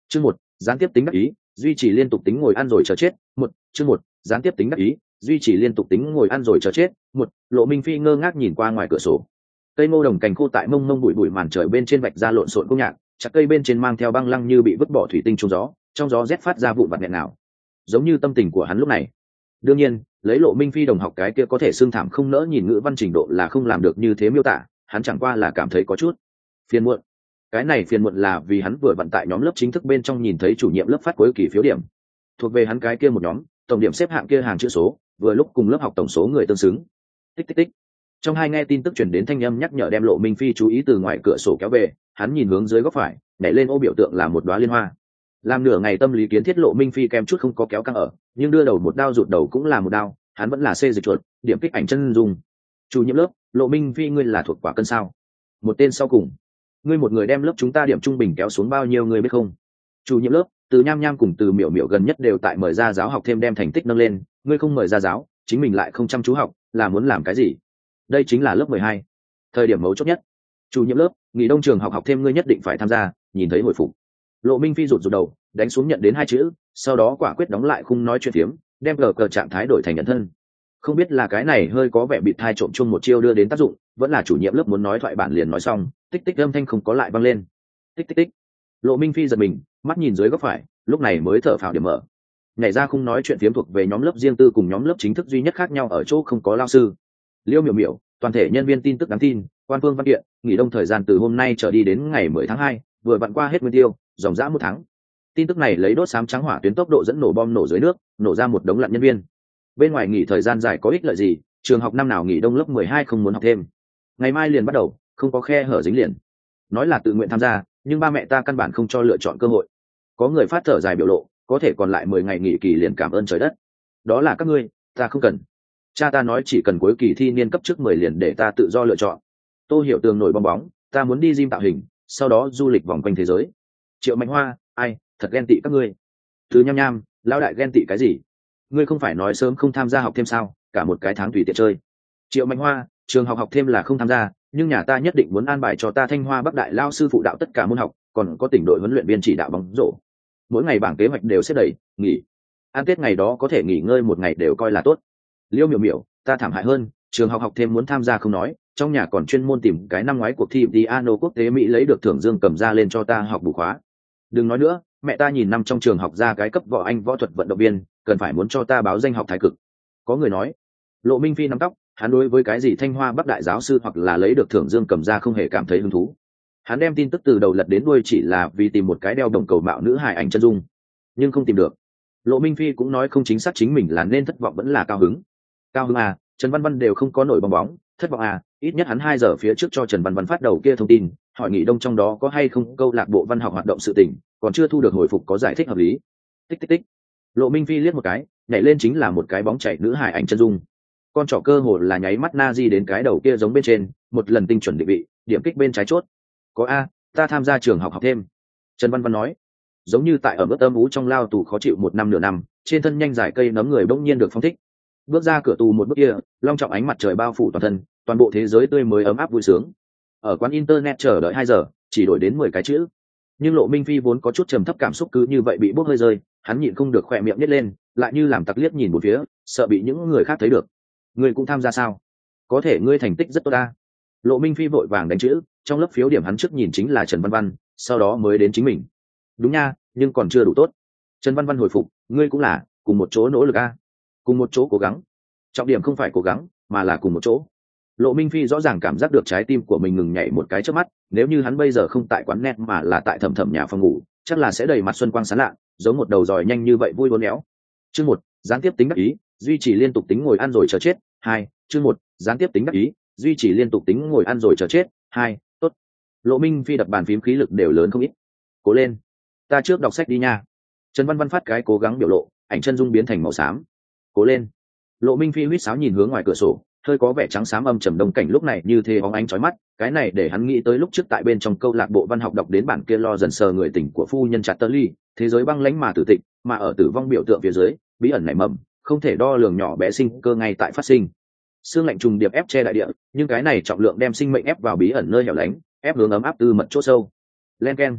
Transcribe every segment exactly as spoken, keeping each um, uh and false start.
Chương một, gián tiếp tính đắc ý, duy trì liên tục tính ngồi ăn rồi chờ chết. Một, chương một, gián tiếp tính đắc ý, duy trì liên tục tính ngồi ăn rồi chờ chết. Một, Lộ Minh Phi ngơ ngác nhìn qua ngoài cửa sổ. Cây ngô đồng cành khô tại mông mông bụi bụi màn trời bên trên vạch ra lộn xộn công nhạc, chặt cây bên trên mang theo băng lăng như bị vứt bỏ thủy tinh trong gió, trong gió rét phát ra vụn vặt nghẹn nào, giống như tâm tình của hắn lúc này. Đương nhiên, lấy Lộ Minh Phi đồng học cái kia có thể xương thảm không nỡ nhìn ngữ văn trình độ là không làm được như thế miêu tả, hắn chẳng qua là cảm thấy có chút phiền muộn. Cái này phiền muộn là vì hắn vừa vận tại nhóm lớp chính thức bên trong nhìn thấy chủ nhiệm lớp phát cuối kỳ phiếu điểm, thuộc về hắn cái kia một nhóm, tổng điểm xếp hạng kia hàng chữ số, vừa lúc cùng lớp học tổng số người tương xứng. Tích tích tích. Trong hai nghe tin tức truyền đến thanh âm nhắc nhở đem Lộ Minh Phi chú ý từ ngoài cửa sổ kéo về, hắn nhìn hướng dưới góc phải, nhảy lên ô biểu tượng là một đóa liên hoa. Làm nửa ngày tâm lý kiến thiết Lộ Minh Phi kèm chút không có kéo căng ở, nhưng đưa đầu một đao rụt đầu cũng là một đao, hắn vẫn là xê dịch chuột, điểm kích ảnh chân dung. Chủ nhiệm lớp, Lộ Minh Phi ngươi là thuộc quả cân sao? Một tên sau cùng. Ngươi một người đem lớp chúng ta điểm trung bình kéo xuống bao nhiêu người biết không? Chủ nhiệm lớp, từ Nham Nham cùng từ Miểu Miểu gần nhất đều tại mời ra giáo học thêm đem thành tích nâng lên, ngươi không mời ra giáo, chính mình lại không chăm chú học, là muốn làm cái gì? Đây chính là lớp mười hai, thời điểm mấu chốt nhất. Chủ nhiệm lớp, nghỉ đông trường học học thêm ngươi nhất định phải tham gia, nhìn thấy hồi phục. Lộ Minh Phi rụt rụt đầu, đánh xuống nhận đến hai chữ, sau đó quả quyết đóng lại khung nói chuyện phiếm, đem gờ cờ trạng thái đổi thành nhận thân. Không biết là cái này hơi có vẻ bị thai trộm chung một chiêu đưa đến tác dụng, vẫn là chủ nhiệm lớp muốn nói thoại bản liền nói xong, tích tích âm thanh không có lại vang lên. Tích tích tích. Lộ Minh Phi giật mình, mắt nhìn dưới góc phải, lúc này mới thở phào điểm mở. Nhảy ra khung nói chuyện phiếm thuộc về nhóm lớp riêng tư cùng nhóm lớp chính thức duy nhất khác nhau ở chỗ không có lao sư. Liêu Miểu Miểu, toàn thể nhân viên tin tức đáng tin, quan phương văn kiện, nghỉ đông thời gian từ hôm nay trở đi đến ngày mười tháng hai, vừa vặn qua hết nguyên tiêu, dòng dã một tháng. Tin tức này lấy đốt xám trắng hỏa tuyến tốc độ dẫn nổ bom nổ dưới nước, nổ ra một đống lặn nhân viên. Bên ngoài nghỉ thời gian dài có ích lợi gì, trường học năm nào nghỉ đông lớp mười hai không muốn học thêm. Ngày mai liền bắt đầu, không có khe hở dính liền. Nói là tự nguyện tham gia, nhưng ba mẹ ta căn bản không cho lựa chọn cơ hội. Có người phát thở dài biểu lộ, có thể còn lại mười ngày nghỉ kỳ liền cảm ơn trời đất. Đó là các ngươi, ta không cần. Cha ta nói chỉ cần cuối kỳ thi niên cấp trước mười liền để ta tự do lựa chọn. Tô Hiểu Tường nổi bong bóng, ta muốn đi gym tạo hình, sau đó du lịch vòng quanh thế giới. Triệu Mạnh Hoa, ai, thật ghen tị các ngươi. Từ Nham Nham, lão đại ghen tị cái gì? Ngươi không phải nói sớm không tham gia học thêm sao, cả một cái tháng tùy tiện chơi. Triệu Mạnh Hoa, trường học học thêm là không tham gia, nhưng nhà ta nhất định muốn an bài cho ta Thanh Hoa Bắc Đại lao sư phụ đạo tất cả môn học, còn có tỉnh đội huấn luyện viên chỉ đạo bóng rổ. Mỗi ngày bảng kế hoạch đều xếp đầy, nghỉ. Ăn Tết ngày đó có thể nghỉ ngơi một ngày đều coi là tốt. Liêu Miểu Miểu, ta thảm hại hơn, trường học học thêm muốn tham gia không nói, trong nhà còn chuyên môn tìm cái năm ngoái cuộc thi piano quốc tế Mỹ lấy được thưởng dương cầm ra lên cho ta học bù khóa. Đừng nói nữa, mẹ ta nhìn năm trong trường học ra cái cấp võ anh võ thuật vận động viên, cần phải muốn cho ta báo danh học thái cực. Có người nói. Lộ Minh Phi nắm tóc, hắn đối với cái gì Thanh Hoa Bắc Đại giáo sư hoặc là lấy được thưởng dương cầm ra không hề cảm thấy hứng thú. Hắn đem tin tức từ đầu lật đến đuôi chỉ là vì tìm một cái đeo đồng cầu mạo nữ hài ảnh chân dung, nhưng không tìm được. Lộ Minh Phi cũng nói không chính xác chính mình là nên thất vọng vẫn là cao hứng. Cao hứng à, Trần Văn Văn đều không có nổi bong bóng, thất vọng à, ít nhất hắn hai giờ phía trước cho Trần Văn Văn phát đầu kia thông tin, hỏi nghỉ đông trong đó có hay không câu lạc bộ văn học hoạt động sự tình, còn chưa thu được hồi phục có giải thích hợp lý. Tích tích tích. Lộ Minh Phi liếc một cái, nhảy lên chính là một cái bóng chảy nữ hài ảnh chân dung. Con trỏ cơ hồ là nháy mắt na di đến cái đầu kia giống bên trên, một lần tinh chuẩn định vị, điểm kích bên trái chốt. Có a, ta tham gia trường học học thêm. Trần Văn Văn nói, giống như tại ở mức âm ú trong lao tù khó chịu một năm nửa năm, trên thân nhanh dài cây nấm người bỗng nhiên được phong thích. Bước ra cửa tù một bước kia, long trọng ánh mặt trời bao phủ toàn thân, toàn bộ thế giới tươi mới ấm áp vui sướng. Ở quán internet chờ đợi hai giờ, chỉ đổi đến mười cái chữ. Nhưng Lộ Minh Phi vốn có chút trầm thấp cảm xúc cứ như vậy bị bốc hơi rơi, hắn nhịn không được khỏe miệng nhếch lên, lại như làm tặc liếc nhìn một phía, sợ bị những người khác thấy được. Ngươi cũng tham gia sao? Có thể ngươi thành tích rất tốt ta. Lộ Minh Phi vội vàng đánh chữ, trong lớp phiếu điểm hắn trước nhìn chính là Trần Văn Văn, sau đó mới đến chính mình. Đúng nha, nhưng còn chưa đủ tốt. Trần Văn Văn hồi phục, ngươi cũng là, cùng một chỗ nỗ lực a, cùng một chỗ cố gắng. Trọng điểm không phải cố gắng, mà là cùng một chỗ. Lộ Minh Phi rõ ràng cảm giác được trái tim của mình ngừng nhảy một cái trước mắt, nếu như hắn bây giờ không tại quán net mà là tại thầm thầm nhà phòng ngủ, chắc là sẽ đầy mặt xuân quang sáng lạ, giống một đầu dòi nhanh như vậy vui bốn éo. Chương một, gián tiếp tính đắc ý, duy trì liên tục tính ngồi ăn rồi chờ chết. Hai, chương một, gián tiếp tính đắc ý, duy trì liên tục tính ngồi ăn rồi chờ chết. Hai, tốt. Lộ Minh Phi đập bàn phím khí lực đều lớn không ít. Cố lên, ta trước đọc sách đi nha. Trần Văn Văn phát cái cố gắng biểu lộ, ảnh chân dung biến thành màu xám. Cố lên. Lộ Minh Phi huýt sáo nhìn hướng ngoài cửa sổ, hơi có vẻ trắng xám âm trầm đông cảnh lúc này như thế bóng ánh chói mắt, cái này để hắn nghĩ tới lúc trước tại bên trong câu lạc bộ văn học đọc đến bản kia lo dần sờ người tình của phu nhân Chatterley, thế giới băng lãnh mà tử tịch, mà ở tử vong biểu tượng phía dưới, bí ẩn nảy mầm, không thể đo lường nhỏ bé sinh cơ ngay tại phát sinh. Sương lạnh trùng điệp ép che đại địa, nhưng cái này trọng lượng đem sinh mệnh ép vào bí ẩn nơi hẻo lánh, ép hướng ấm áp tư mật chỗ sâu. Len keng.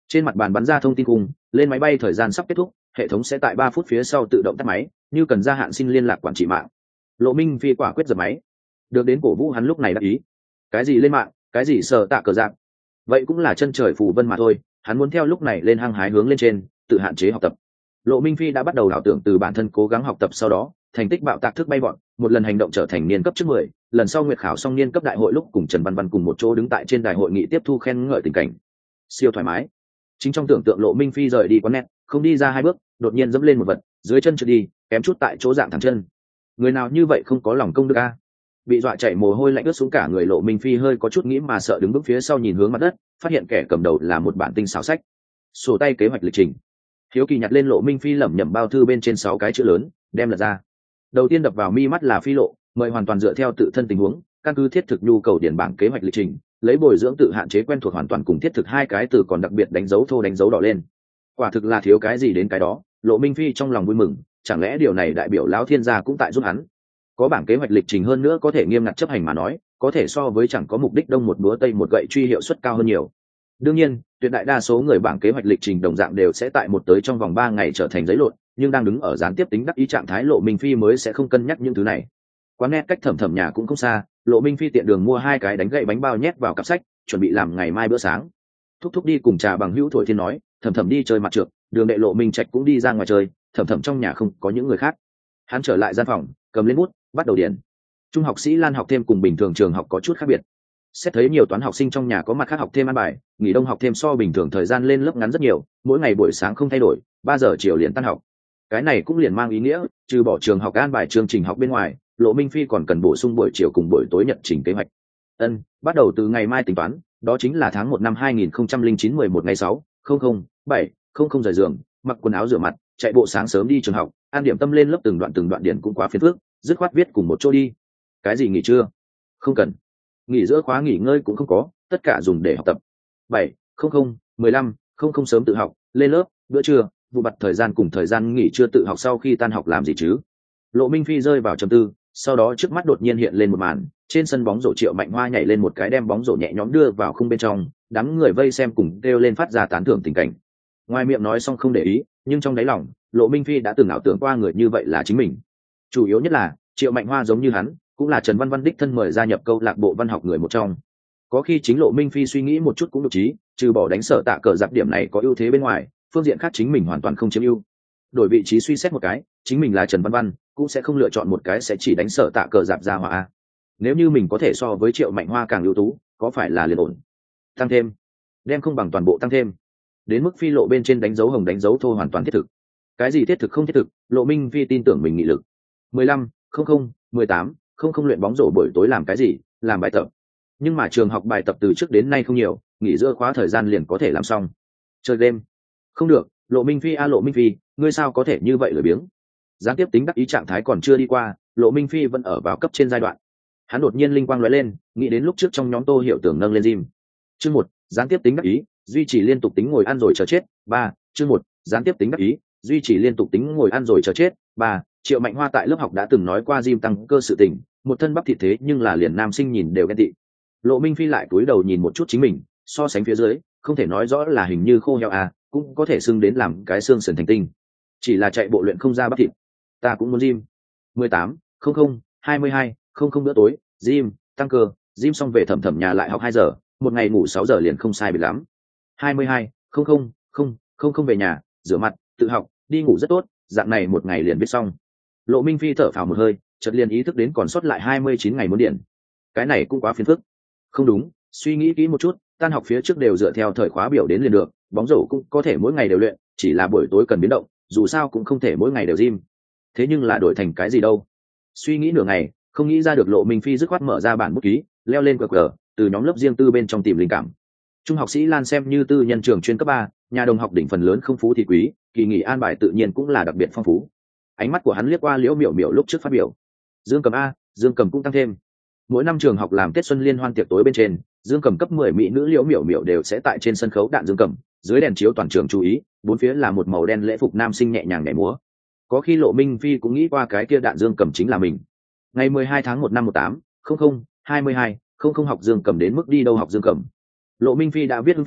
Trên mặt bàn bắn ra thông tin khung, lên máy bay thời gian sắp kết thúc, hệ thống sẽ tại ba phút phía sau tự động tắt máy, như cần gia hạn xin liên lạc quản trị mạng. Lộ Minh Phi quả quyết giật máy. Được đến cổ vũ hắn lúc này đáp ý. Cái gì lên mạng, cái gì sở tạ cờ dạng, vậy cũng là chân trời phù vân mà thôi, hắn muốn theo lúc này lên hăng hái hướng lên trên, tự hạn chế học tập. Lộ Minh Phi đã bắt đầu ảo tưởng từ bản thân cố gắng học tập sau đó, thành tích bạo tạc thức bay bọn, một lần hành động trở thành niên cấp trước mười, lần sau nguyệt khảo xong niên cấp đại hội lúc cùng Trần Văn Văn cùng một chỗ đứng tại trên đài hội nghị tiếp thu khen ngợi tình cảnh. Siêu thoải mái. Chính trong tưởng tượng Lộ Minh Phi rời đi quán net, không đi ra hai bước, đột nhiên dẫm lên một vật, dưới chân trượt đi, kém chút tại chỗ dạng thẳng chân. Người nào như vậy không có lòng công đức a? Bị dọa chảy mồ hôi lạnh ướt xuống cả người Lộ Minh Phi hơi có chút nghĩ mà sợ đứng bước phía sau nhìn hướng mặt đất, phát hiện kẻ cầm đầu là một bản tinh xảo sách, sổ tay kế hoạch lịch trình. Hiếu kỳ nhặt lên Lộ Minh Phi lẩm nhẩm bao thư bên trên sáu cái chữ lớn, đem lật ra. Đầu tiên đập vào mi mắt là Phi lộ, mời hoàn toàn dựa theo tự thân tình huống, căn cứ thiết thực nhu cầu điển bảng kế hoạch lịch trình, lấy bồi dưỡng tự hạn chế quen thuộc hoàn toàn cùng thiết thực hai cái từ còn đặc biệt đánh dấu thô đánh dấu đỏ lên. Quả thực là thiếu cái gì đến cái đó, Lộ Minh Phi trong lòng vui mừng, chẳng lẽ điều này đại biểu lão thiên gia cũng tại giúp hắn. Có bảng kế hoạch lịch trình hơn nữa có thể nghiêm ngặt chấp hành mà nói, có thể so với chẳng có mục đích đông một búa tây một gậy truy hiệu suất cao hơn nhiều. Đương nhiên, tuyệt đại đa số người bảng kế hoạch lịch trình đồng dạng đều sẽ tại một tới trong vòng ba ngày trở thành giấy lộn, nhưng đang đứng ở gián tiếp tính đắc ý trạng thái Lộ Minh Phi mới sẽ không cân nhắc những thứ này. Quán net cách Thẩm Thẩm nhà cũng không xa, Lộ Minh Phi tiện đường mua hai cái đánh gậy bánh bao nhét vào cặp sách, chuẩn bị làm ngày mai bữa sáng. Thúc thúc đi cùng trà bằng hữu thổi thiên nói, Thẩm Thẩm đi chơi mặt trượt, đường đệ Lộ Minh Trạch cũng đi ra ngoài chơi, Thẩm Thẩm trong nhà không có những người khác. Hắn trở lại gian phòng, cầm lên bút, bắt đầu điền. Trung học sĩ Lan học thêm cùng bình thường trường học có chút khác biệt. Xét thấy nhiều toán học sinh trong nhà có mặt khác học thêm ăn bài, nghỉ đông học thêm so bình thường thời gian lên lớp ngắn rất nhiều, mỗi ngày buổi sáng không thay đổi, ba giờ chiều liền tan học. Cái này cũng liền mang ý nghĩa, trừ bỏ trường học an bài chương trình học bên ngoài, Lộ Minh Phi còn cần bổ sung buổi chiều cùng buổi tối nhật trình kế hoạch. Ân, bắt đầu từ ngày mai tính toán, đó chính là tháng một năm hai nghìn không trăm lẻ chín mười một ngày sáu, không không, bảy, không không rời giường, mặc quần áo rửa mặt, chạy bộ sáng sớm đi trường học, ăn điểm tâm lên lớp từng đoạn từng đoạn điển cũng quá phiền phức, dứt khoát viết cùng một chỗ đi. Cái gì nghỉ trưa? Không cần. Nghỉ giữa khóa nghỉ ngơi cũng không có, tất cả dùng để học tập. bảy, không không, mười lăm, không không sớm tự học, lên lớp, bữa trưa, vụ bặt thời gian cùng thời gian nghỉ trưa tự học sau khi tan học làm gì chứ? Lộ Minh Phi rơi vào trầm tư, sau đó trước mắt đột nhiên hiện lên một màn, trên sân bóng rổ Triệu Mạnh Hoa nhảy lên một cái đem bóng rổ nhẹ nhõm đưa vào khung bên trong, đám người vây xem cùng kêu lên phát ra tán thưởng tình cảnh. Ngoài miệng nói xong không để ý, nhưng trong đáy lòng, Lộ Minh Phi đã từng ảo tưởng qua người như vậy là chính mình. Chủ yếu nhất là, Triệu Mạnh Hoa giống như hắn, cũng là Trần Văn Văn đích thân mời gia nhập câu lạc bộ văn học người một trong. Có khi chính Lộ Minh Phi suy nghĩ một chút cũng được trí, trừ bỏ đánh sở tạ cờ giặc điểm này có ưu thế bên ngoài, phương diện khác chính mình hoàn toàn không chiếm ưu. Đổi vị trí suy xét một cái, chính mình là Trần Văn Văn, cũng sẽ không lựa chọn một cái sẽ chỉ đánh sở tạ cờ giặc ra hỏa a. Nếu như mình có thể so với Triệu Mạnh Hoa càng ưu tú, có phải là liền ổn? Tăng thêm, đem không bằng toàn bộ tăng thêm. Đến mức Phi lộ bên trên đánh dấu hồng đánh dấu thô hoàn toàn thiết thực. Cái gì thiết thực không thiết thực, Lộ Minh Phi tin tưởng mình nghị lực. mười lăm, không không, mười tám, không không luyện bóng rổ buổi tối làm cái gì, làm bài tập. Nhưng mà trường học bài tập từ trước đến nay không nhiều, nghỉ giữa khóa thời gian liền có thể làm xong. Chơi game. Không được, Lộ Minh Phi a Lộ Minh Phi, ngươi sao có thể như vậy lười biếng? Gián tiếp tính đắc ý trạng thái còn chưa đi qua, Lộ Minh Phi vẫn ở vào cấp trên giai đoạn. Hắn đột nhiên linh quang lóe lên, nghĩ đến lúc trước trong nhóm Tô Hiểu Tưởng nâng lên gym. Chương một, gián tiếp tính đắc ý, duy trì liên tục tính ngồi ăn rồi chờ chết. ba, chương một, gián tiếp tính đắc ý, duy trì liên tục tính ngồi ăn rồi chờ chết. ba, Triệu Mạnh Hoa tại lớp học đã từng nói qua gym tăng cơ sự tình, một thân bắp thịt thế nhưng là liền nam sinh nhìn đều ghen tị. Lộ Minh Phi lại cúi đầu nhìn một chút chính mình, so sánh phía dưới, không thể nói rõ là hình như khô heo à, cũng có thể xưng đến làm cái xương sườn thành tinh. Chỉ là chạy bộ luyện không ra bắp thịt. Ta cũng muốn gym. mười tám, không không, hai mươi hai, không không bữa tối, gym, tăng cơ, gym xong về Thẩm Thẩm nhà lại học hai giờ, một ngày ngủ sáu giờ liền không sai biệt lắm. hai mươi hai, không không, không, không không về nhà, rửa mặt, tự học, đi ngủ rất tốt, dạng này một ngày liền viết xong. Lộ Minh Phi thở phào một hơi, chợt liền ý thức đến còn sót lại hai mươi chín ngày muốn điển. Cái này cũng quá phiền phức. Không đúng, suy nghĩ kỹ một chút, tan học phía trước đều dựa theo thời khóa biểu đến liền được, bóng rổ cũng có thể mỗi ngày đều luyện, chỉ là buổi tối cần biến động, dù sao cũng không thể mỗi ngày đều gym. Thế nhưng là đổi thành cái gì đâu? Suy nghĩ nửa ngày, không nghĩ ra được. Lộ Minh Phi dứt khoát mở ra bản bút ký, leo lên qr, từ nhóm lớp riêng tư bên trong tìm linh cảm. Trung học sĩ Lan xem như tư nhân trường chuyên cấp ba, nhà đồng học đỉnh phần lớn không phú thì quý, kỳ nghỉ an bài tự nhiên cũng là đặc biệt phong phú. Ánh mắt của hắn liếc qua Liễu Miểu Miểu lúc trước phát biểu. Dương Cầm a, Dương Cầm cũng tăng thêm. Mỗi năm trường học làm Tết xuân liên hoan tiệc tối bên trên, Dương Cầm cấp mười mỹ nữ Liễu Miểu Miểu đều sẽ tại trên sân khấu đạn Dương Cầm, dưới đèn chiếu toàn trường chú ý, bốn phía là một màu đen lễ phục nam sinh nhẹ nhàng nhảy múa. Có khi Lộ Minh Phi cũng nghĩ qua cái kia đạn Dương Cầm chính là mình. Ngày mười hai tháng một năm một tám, không không, hai mươi hai, không không học Dương Cầm đến mức đi đâu học Dương Cầm. Lộ Minh Phi đã viết hưng phấn,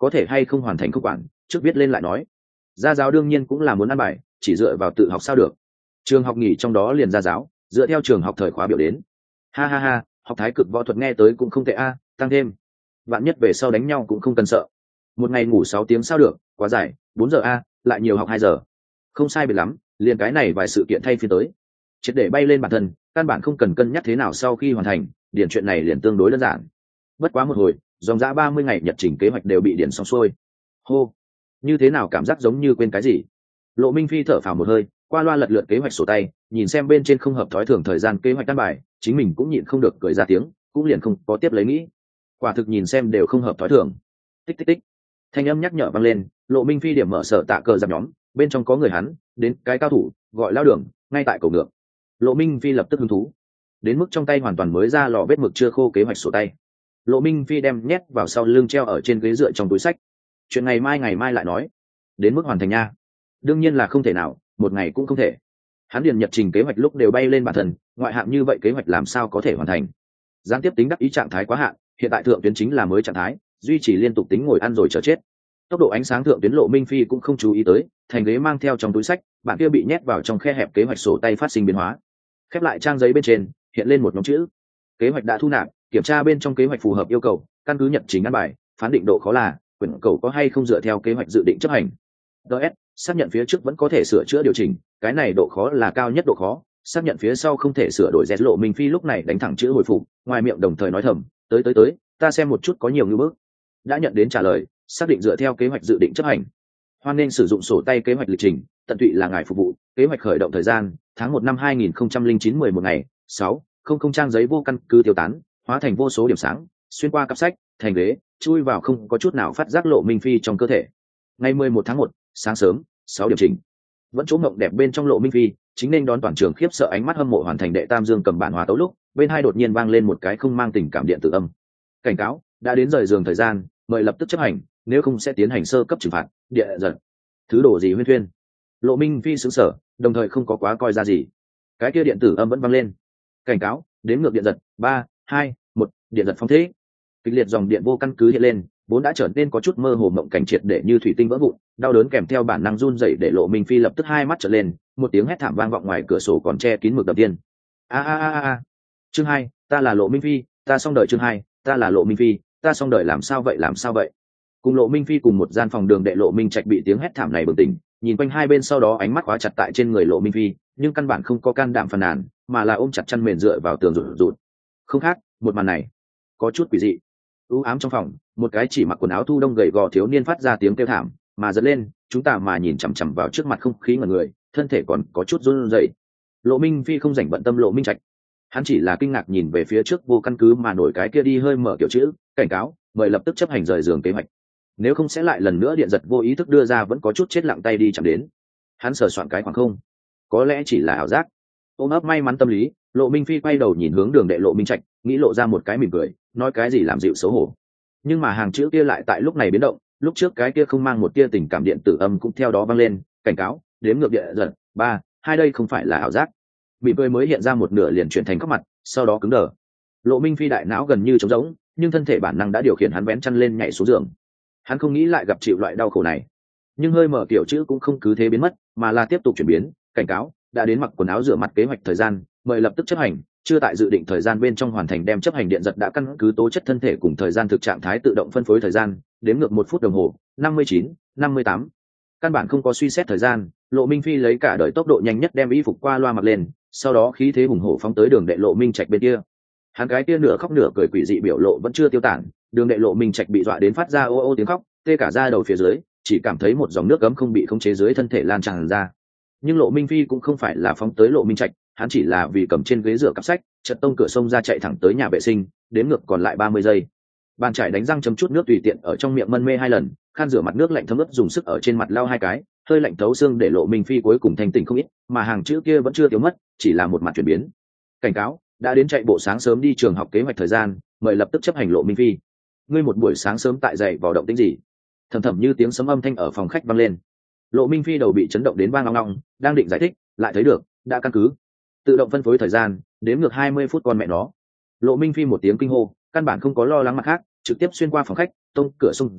có thể hay không hoàn thành không quản, trước viết lên lại nói. Gia giáo đương nhiên cũng là muốn ăn bài, chỉ dựa vào tự học sao được. Trường học nghỉ trong đó liền gia giáo, dựa theo trường học thời khóa biểu đến. Ha ha ha, học thái cực võ thuật nghe tới cũng không tệ a, tăng thêm vạn nhất về sau đánh nhau cũng không cần sợ. Một ngày ngủ sáu tiếng sao được, quá dài. Bốn giờ a, lại nhiều học hai giờ. Không sai biệt lắm, liền cái này vài sự kiện thay phiên tới, triệt để bay lên bản thân, căn bản không cần cân nhắc thế nào sau khi hoàn thành, điển chuyện này liền tương đối đơn giản. Bất quá một hồi, dòng dã ba mươi ngày nhật trình kế hoạch đều bị điển xong xuôi. Hô, như thế nào cảm giác giống như quên cái gì. Lộ Minh Phi thở phào một hơi, qua loa lật lượt kế hoạch sổ tay, nhìn xem bên trên không hợp thói thường thời gian kế hoạch căn bài, chính mình cũng nhịn không được cười ra tiếng, cũng liền không có tiếp lấy nghĩ. Quả thực nhìn xem đều không hợp thói thường. Tích tích tích, thanh âm nhắc nhở vang lên. Lộ Minh Phi điểm mở sở tạ cờ giáp nhóm, bên trong có người hắn, đến cái cao thủ gọi lao đường, ngay tại cầu ngược. Lộ Minh Phi lập tức hứng thú, đến mức trong tay hoàn toàn mới ra lò vết mực chưa khô kế hoạch sổ tay. Lộ Minh Phi đem nhét vào sau lưng treo ở trên ghế dựa trong túi sách. Chuyện ngày mai ngày mai lại nói, đến mức hoàn thành nha. Đương nhiên là không thể nào, một ngày cũng không thể. Hắn điền nhật trình kế hoạch lúc đều bay lên bản thân, ngoại hạng như vậy kế hoạch làm sao có thể hoàn thành. Gián tiếp tính đắc ý trạng thái quá hạn, hiện tại thượng tuyến chính là mới trạng thái, duy trì liên tục tính ngồi ăn rồi chờ chết. Tốc độ ánh sáng thượng tuyến Lộ Minh Phi cũng không chú ý tới, thành ghế mang theo trong túi sách, bản kia bị nhét vào trong khe hẹp kế hoạch sổ tay phát sinh biến hóa. Khép lại trang giấy bên trên, hiện lên một nhóm chữ: kế hoạch đã thu nạp, kiểm tra bên trong kế hoạch phù hợp yêu cầu, căn cứ nhật trình ăn bài, phán định độ khó là quyển cầu có hay không dựa theo kế hoạch dự định chấp hành. ds xác nhận phía trước vẫn có thể sửa chữa điều chỉnh, cái này độ khó là cao nhất độ khó, xác nhận phía sau không thể sửa đổi. Lộ Minh Phi lúc này đánh thẳng chữ hồi phục, ngoài miệng đồng thời nói thầm: tới tới tới, ta xem một chút có nhiều ngữ bước. Đã nhận đến trả lời, xác định dựa theo kế hoạch dự định chấp hành. Hoan nên sử dụng sổ tay kế hoạch lịch trình, tận tụy là ngài phục vụ. Kế hoạch khởi động thời gian tháng một năm hai nghìn không trăm linh chín mười một ngày sáu không không trang giấy vô căn cứ tiêu tán, hóa thành vô số điểm sáng, xuyên qua cặp sách, thành ghế, chui vào không có chút nào phát giác Lộ Minh Phi trong cơ thể. Ngày mười một tháng một, sáng sớm, sáu điểm chỉnh. Vẫn chỗ mộng đẹp bên trong Lộ Minh Phi, chính nên đón toàn trường khiếp sợ ánh mắt hâm mộ hoàn thành đệ tam dương cầm bản hòa tấu lúc, bên hai đột nhiên vang lên một cái không mang tình cảm điện tử âm. Cảnh cáo, đã đến rời giường thời gian, mời lập tức chấp hành, nếu không sẽ tiến hành sơ cấp trừng phạt, địa giật. Thứ đồ gì huyên thuyên. Lộ Minh Phi sững sờ, đồng thời không có quá coi ra gì. Cái kia điện tử âm vẫn vang lên. Cảnh cáo, đếm ngược điện giật, ba, hai, một, điện giật phong thế. Kịch liệt dòng điện vô căn cứ hiện lên, vốn đã trở nên có chút mơ hồ mộng cảnh triệt để như thủy tinh vỡ vụn, đau đớn kèm theo bản năng run rẩy để Lộ Minh Phi lập tức hai mắt trợn lên, một tiếng hét thảm vang vọng ngoài cửa sổ còn che kín mực đập tiên. A a a a. Chương hai, ta là Lộ Minh Phi, ta xong đời. Chương hai, ta là Lộ Minh Phi, ta xong đời. Làm sao vậy, làm sao vậy? Cùng Lộ Minh Phi cùng một gian phòng đường đệ Lộ Minh Trạch bị tiếng hét thảm này bừng tỉnh, nhìn quanh hai bên sau đó ánh mắt khóa chặt tại trên người Lộ Minh Phi, nhưng căn bản không có can đảm phàn nàn, mà là ôm chặt chăn mền dựa vào tường rụt rụt. Không khác, một màn này có chút quỷ dị. U ám trong phòng, một cái chỉ mặc quần áo thu đông gầy gò thiếu niên phát ra tiếng kêu thảm, mà giật lên, chúng ta mà nhìn chằm chằm vào trước mặt không khí ngẩn người, thân thể còn có chút run rẩy. Lộ Minh Phi không rảnh bận tâm Lộ Minh Trạch, hắn chỉ là kinh ngạc nhìn về phía trước vô căn cứ mà nổi cái kia đi hơi mở kiểu chữ, cảnh cáo, mời lập tức chấp hành rời giường kế hoạch, nếu không sẽ lại lần nữa điện giật vô ý thức đưa ra vẫn có chút chết lặng tay đi chạm đến. Hắn sờ soạn cái khoảng không, có lẽ chỉ là ảo giác. Ôm ấp may mắn tâm lý, Lộ Minh Phi quay đầu nhìn hướng đường đệ Lộ Minh Trạch, nghĩ lộ ra một cái mỉm cười, nói cái gì làm dịu xấu hổ. Nhưng mà hàng chữ kia lại tại lúc này biến động, lúc trước cái kia không mang một tia tình cảm điện tử âm cũng theo đó vang lên, cảnh cáo, đếm ngược địa giật, ba, hai, đây không phải là ảo giác. Mỉm cười mới hiện ra một nửa liền chuyển thành khóc mặt, sau đó cứng đờ. Lộ Minh Phi đại não gần như trống rỗng, nhưng thân thể bản năng đã điều khiển hắn vén chăn lên nhảy xuống giường. Hắn không nghĩ lại gặp chịu loại đau khổ này, nhưng hơi mở kiểu chữ cũng không cứ thế biến mất, mà là tiếp tục chuyển biến, cảnh cáo, đã đến mặc quần áo rửa mặt kế hoạch thời gian, mời lập tức chấp hành, chưa tại dự định thời gian bên trong hoàn thành đem chấp hành điện giật đã căn cứ tố chất thân thể cùng thời gian thực trạng thái tự động phân phối thời gian, đếm ngược một phút đồng hồ, năm mươi chín, năm mươi tám. Căn bản không có suy xét thời gian, Lộ Minh Phi lấy cả đời tốc độ nhanh nhất đem y phục qua loa mặc lên, sau đó khí thế hùng hổ phóng tới đường đệ Lộ Minh Trạch bên kia. Hắn cái kia nửa khóc nửa cười quỷ dị biểu lộ vẫn chưa tiêu tản, đường đệ Lộ Minh Trạch bị dọa đến phát ra ô ô tiếng khóc, tê cả da đầu phía dưới, chỉ cảm thấy một dòng nước cấm không bị khống chế dưới thân thể lan tràn ra. Nhưng Lộ Minh Phi cũng không phải là phóng tới Lộ Minh Trạch, hắn chỉ là vì cầm trên ghế rửa cặp sách, chợt tông cửa sông ra chạy thẳng tới nhà vệ sinh, đếm ngược còn lại ba mươi giây. Bàn chải đánh răng chấm chút nước tùy tiện ở trong miệng mân mê hai lần, khăn rửa mặt nước lạnh thấm ướt dùng sức ở trên mặt lau hai cái, hơi lạnh thấu xương để Lộ Minh Phi cuối cùng thanh tỉnh không ít, mà hàng chữ kia vẫn chưa tiêu mất, chỉ là một mặt chuyển biến. Cảnh cáo, đã đến chạy bộ sáng sớm đi trường học kế hoạch thời gian, mời lập tức chấp hành. Lộ Minh Phi, ngươi một buổi sáng sớm tại dậy vào động tĩnh gì? Thầm thầm như tiếng sấm âm thanh ở phòng khách vang lên. Lộ Minh Phi đầu bị chấn động đến vang long long, đang định giải thích, lại thấy được, đã căn cứ tự động phân phối thời gian, đếm ngược hai mươi phút con mẹ nó. Lộ Minh Phi một tiếng kinh hô, căn bản không có lo lắng mặt khác, trực tiếp xuyên qua phòng khách, tông cửa xông ra,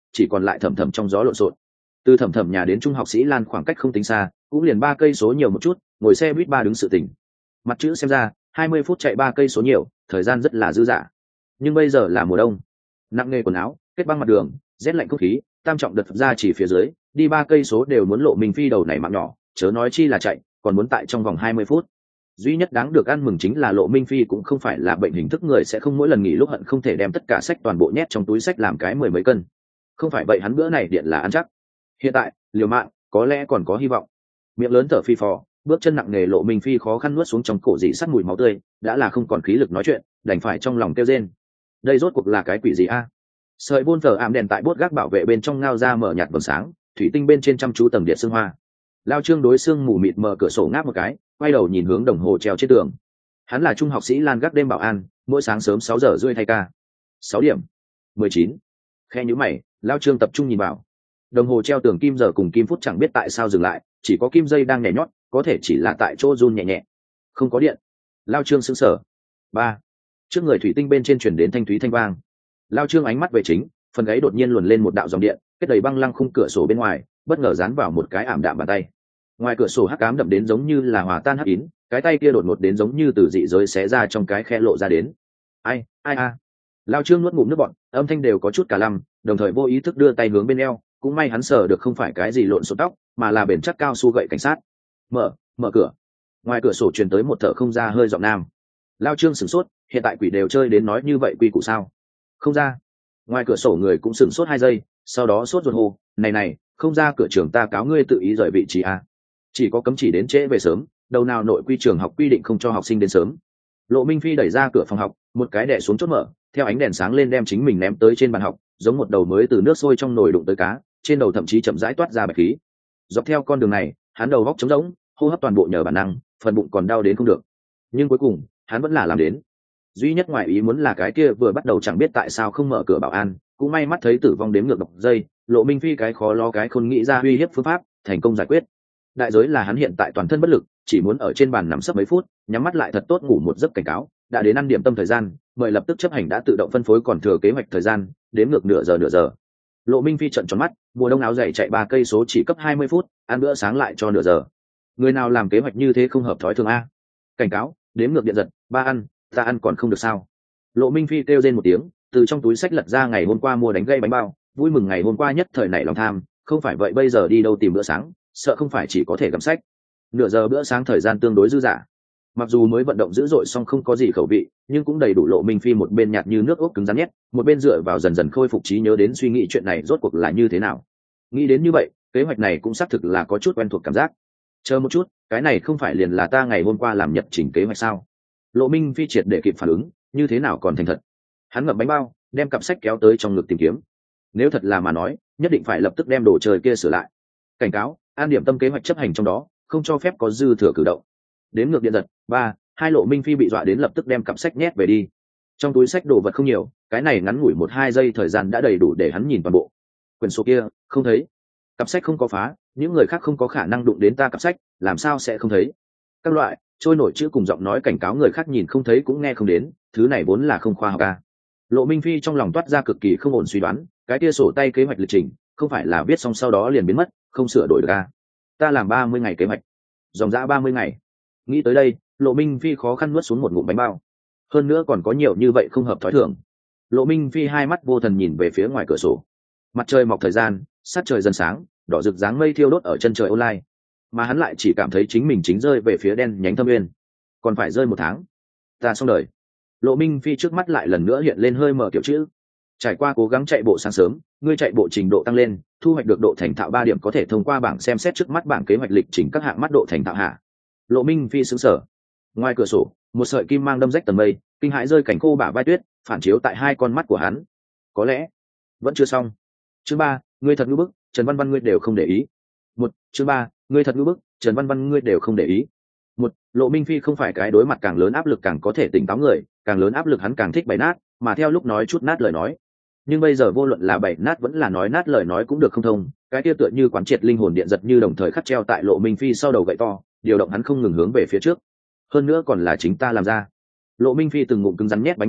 chỉ còn lại thẩm thẩm trong gió lộn xộn. Từ thẩm thẩm nhà đến trung học sĩ Lan khoảng cách không tính xa, cũng liền ba cây số nhiều một chút, ngồi xe buýt ba đứng sự tỉnh. Mặt chữ xem ra hai mươi phút chạy ba cây số nhiều, thời gian rất là dư dả. Nhưng bây giờ là mùa đông, nặng nề quần áo, kết băng mặt đường, rét lạnh không khí, tam trọng đợt ra chỉ phía dưới, đi ba cây số đều muốn Lộ Minh Phi đầu này mạng nhỏ, chớ nói chi là chạy, còn muốn tại trong vòng hai mươi phút. Duy nhất đáng được ăn mừng chính là Lộ Minh Phi cũng không phải là bệnh hình thức người sẽ không mỗi lần nghỉ lúc hận không thể đem tất cả sách toàn bộ nhét trong túi sách làm cái mười mấy cân. Không phải vậy hắn bữa này điện là ăn chắc. Hiện tại, liều mạng, có lẽ còn có hy vọng. Miệng lớn thở phi phò, bước chân nặng nề Lộ Minh Phi khó khăn nuốt xuống trong cổ dị sắt mùi máu tươi, đã là không còn khí lực nói chuyện, đành phải trong lòng kêu rên. Đây rốt cuộc là cái quỷ gì a? Sợi buôn phở ảm đèn tại bốt gác bảo vệ bên trong ngao ra mở nhạt vầng sáng, thủy tinh bên trên chăm chú tầng điện sương hoa. Lao Trương đối xương mù mịt mở cửa sổ ngáp một cái, quay đầu nhìn hướng đồng hồ treo trên tường. Hắn là trung học sĩ Lan gác đêm bảo an, mỗi sáng sớm sáu giờ rưỡi thay ca. Sáu điểm, mười chín. Khe nhíu mày, Lao Trương tập trung nhìn vào. Đồng hồ treo tường kim giờ cùng kim phút chẳng biết tại sao dừng lại, chỉ có kim dây đang nhảy nhót, có thể chỉ là tại chỗ run nhẹ nhẹ. Không có điện. Lao Trương sững sờ. Ba. Trước người thủy tinh bên trên truyền đến thanh thúy thanh vang. Lao Trương ánh mắt về chính, phần gáy đột nhiên luồn lên một đạo dòng điện, kết đầy băng lăng khung cửa sổ bên ngoài, bất ngờ dán vào một cái ảm đạm bàn tay. Ngoài cửa sổ hắc ám đậm đến giống như là hòa tan hắc ín, cái tay kia đột ngột đến giống như từ dị giới xé ra trong cái khe lộ ra đến. Ai, ai a. Lao Trương nuốt ngụm nước bọt, âm thanh đều có chút cả lăm, đồng thời vô ý thức đưa tay hướng bên eo, cũng may hắn sờ được không phải cái gì lộn xộn tóc, mà là bền chắc cao su gậy cảnh sát. Mở, mở cửa. Ngoài cửa sổ truyền tới một thở không ra hơi giọng nam. Lao Trương sửng sốt, hiện tại quỷ đều chơi đến nói như vậy quy củ sao? Không ra. Ngoài cửa sổ người cũng sửng sốt hai giây, sau đó sốt ruột hô, này này, không ra cửa trường ta cáo ngươi tự ý rời vị trí a. Chỉ có cấm chỉ đến trễ về sớm, đầu nào nội quy trường học quy định không cho học sinh đến sớm. Lộ Minh Phi đẩy ra cửa phòng học, một cái đè xuống chốt mở, theo ánh đèn sáng lên đem chính mình ném tới trên bàn học, giống một đầu mới từ nước sôi trong nồi đụng tới cá, trên đầu thậm chí chậm rãi toát ra bạch khí. Dọc theo con đường này, hắn đầu góc trống rỗng, hô hấp toàn bộ nhờ bản năng, phần bụng còn đau đến không được. Nhưng cuối cùng, hắn vẫn là làm đến. Duy nhất ngoài ý muốn là cái kia vừa bắt đầu chẳng biết tại sao không mở cửa bảo an, cũng may mắt thấy tử vong đếm ngược độc dây, Lộ Minh Phi cái khó lo cái khôn nghĩ ra uy hiếp phương pháp, thành công giải quyết. Đại giới là hắn hiện tại toàn thân bất lực, chỉ muốn ở trên bàn nằm sấp mấy phút, nhắm mắt lại thật tốt ngủ một giấc cảnh cáo, đã đến ăn điểm tâm thời gian, mời lập tức chấp hành đã tự động phân phối còn thừa kế hoạch thời gian, đếm ngược nửa giờ nửa giờ. Lộ Minh Phi trợn tròn mắt, mùa đông áo dày chạy ba cây số chỉ cấp hai mươi phút, ăn bữa sáng lại cho nửa giờ. Người nào làm kế hoạch như thế không hợp thói thường a? Cảnh cáo, đếm ngược điện giật, ba ăn, ta ăn còn không được sao? Lộ Minh Phi kêu rên một tiếng, từ trong túi sách lật ra ngày hôm qua mua đánh gây bánh bao, vui mừng ngày hôm qua nhất thời nảy lòng tham, không phải vậy bây giờ đi đâu tìm bữa sáng, sợ không phải chỉ có thể gặm sách. Nửa giờ bữa sáng thời gian tương đối dư dả. Mặc dù mới vận động dữ dội song không có gì khẩu vị, nhưng cũng đầy đủ Lộ Minh Phi một bên nhạt như nước ốc cứng rắn nhét, một bên dựa vào dần dần khôi phục trí nhớ đến suy nghĩ chuyện này rốt cuộc là như thế nào. Nghĩ đến như vậy, kế hoạch này cũng xác thực là có chút quen thuộc cảm giác. Chờ một chút, cái này không phải liền là ta ngày hôm qua làm nhật trình kế hoạch sao? Lộ Minh Phi triệt để kịp phản ứng, như thế nào còn thành thật. Hắn ngậm bánh bao, đem cặp sách kéo tới trong ngực tìm kiếm. Nếu thật là mà nói, nhất định phải lập tức đem đồ chơi kia sửa lại. Cảnh cáo, an điểm tâm kế hoạch chấp hành trong đó, không cho phép có dư thừa cử động. Đến ngược điện giật, ba, hai Lộ Minh Phi bị dọa đến lập tức đem cặp sách nhét về đi. Trong túi sách đồ vật không nhiều, cái này ngắn ngủi một hai giây thời gian đã đầy đủ để hắn nhìn toàn bộ. Quyển sổ kia, không thấy. Cặp sách không có phá, những người khác không có khả năng đụng đến ta cặp sách, làm sao sẽ không thấy? Các loại trôi nổi chữ cùng giọng nói cảnh cáo người khác nhìn không thấy cũng nghe không đến, thứ này vốn là không khoa học ca. Lộ Minh Phi trong lòng toát ra cực kỳ không ổn suy đoán, cái kia sổ tay kế hoạch lịch trình, không phải là viết xong sau đó liền biến mất, không sửa đổi được ca. Ta làm ba mươi ngày kế hoạch, dòng dã ba mươi ngày. Nghĩ tới đây, Lộ Minh Phi khó khăn nuốt xuống một ngụm bánh bao. Hơn nữa còn có nhiều như vậy không hợp thói thường. Lộ Minh Phi hai mắt vô thần nhìn về phía ngoài cửa sổ. Mặt trời mọc thời gian, sát trời dần sáng, đỏ rực dáng mây thiêu đốt ở chân trời online, mà hắn lại chỉ cảm thấy chính mình chính rơi về phía đen nhánh thâm nguyên. Còn phải rơi một tháng, ta xong đời. Lộ Minh Phi trước mắt lại lần nữa hiện lên hơi mở kiểu chữ. Trải qua cố gắng chạy bộ sáng sớm, ngươi chạy bộ trình độ tăng lên, thu hoạch được độ thành thạo ba điểm có thể thông qua bảng xem xét trước mắt bảng kế hoạch lịch trình các hạng mắt độ thành thạo hạ. Lộ Minh Phi sững sờ. Ngoài cửa sổ, một sợi kim mang đâm rách tầng mây, kinh hãi rơi cảnh khô bả vai tuyết, phản chiếu tại hai con mắt của hắn. Có lẽ vẫn chưa xong. Chương ba, ngươi thật ngu bức, Trần Văn Văn ngươi đều không để ý. Một, chương ba, ngươi thật ngu bức, Trần Văn Văn ngươi đều không để ý. Một, Lộ Minh Phi không phải cái đối mặt càng lớn áp lực càng có thể tỉnh táo người, càng lớn áp lực hắn càng thích bày nát, mà theo lúc nói chút nát lời nói. Nhưng bây giờ vô luận là bày nát vẫn là nói nát lời nói cũng được không thông, cái kia tựa như quán triệt linh hồn điện giật như đồng thời khắc treo tại Lộ Minh Phi sau đầu gậy to, điều động hắn không ngừng hướng về phía trước. Hơn nữa còn là chính ta làm ra. Lộ Minh Phi từng ngụm cứng rắn nhét bánh bao,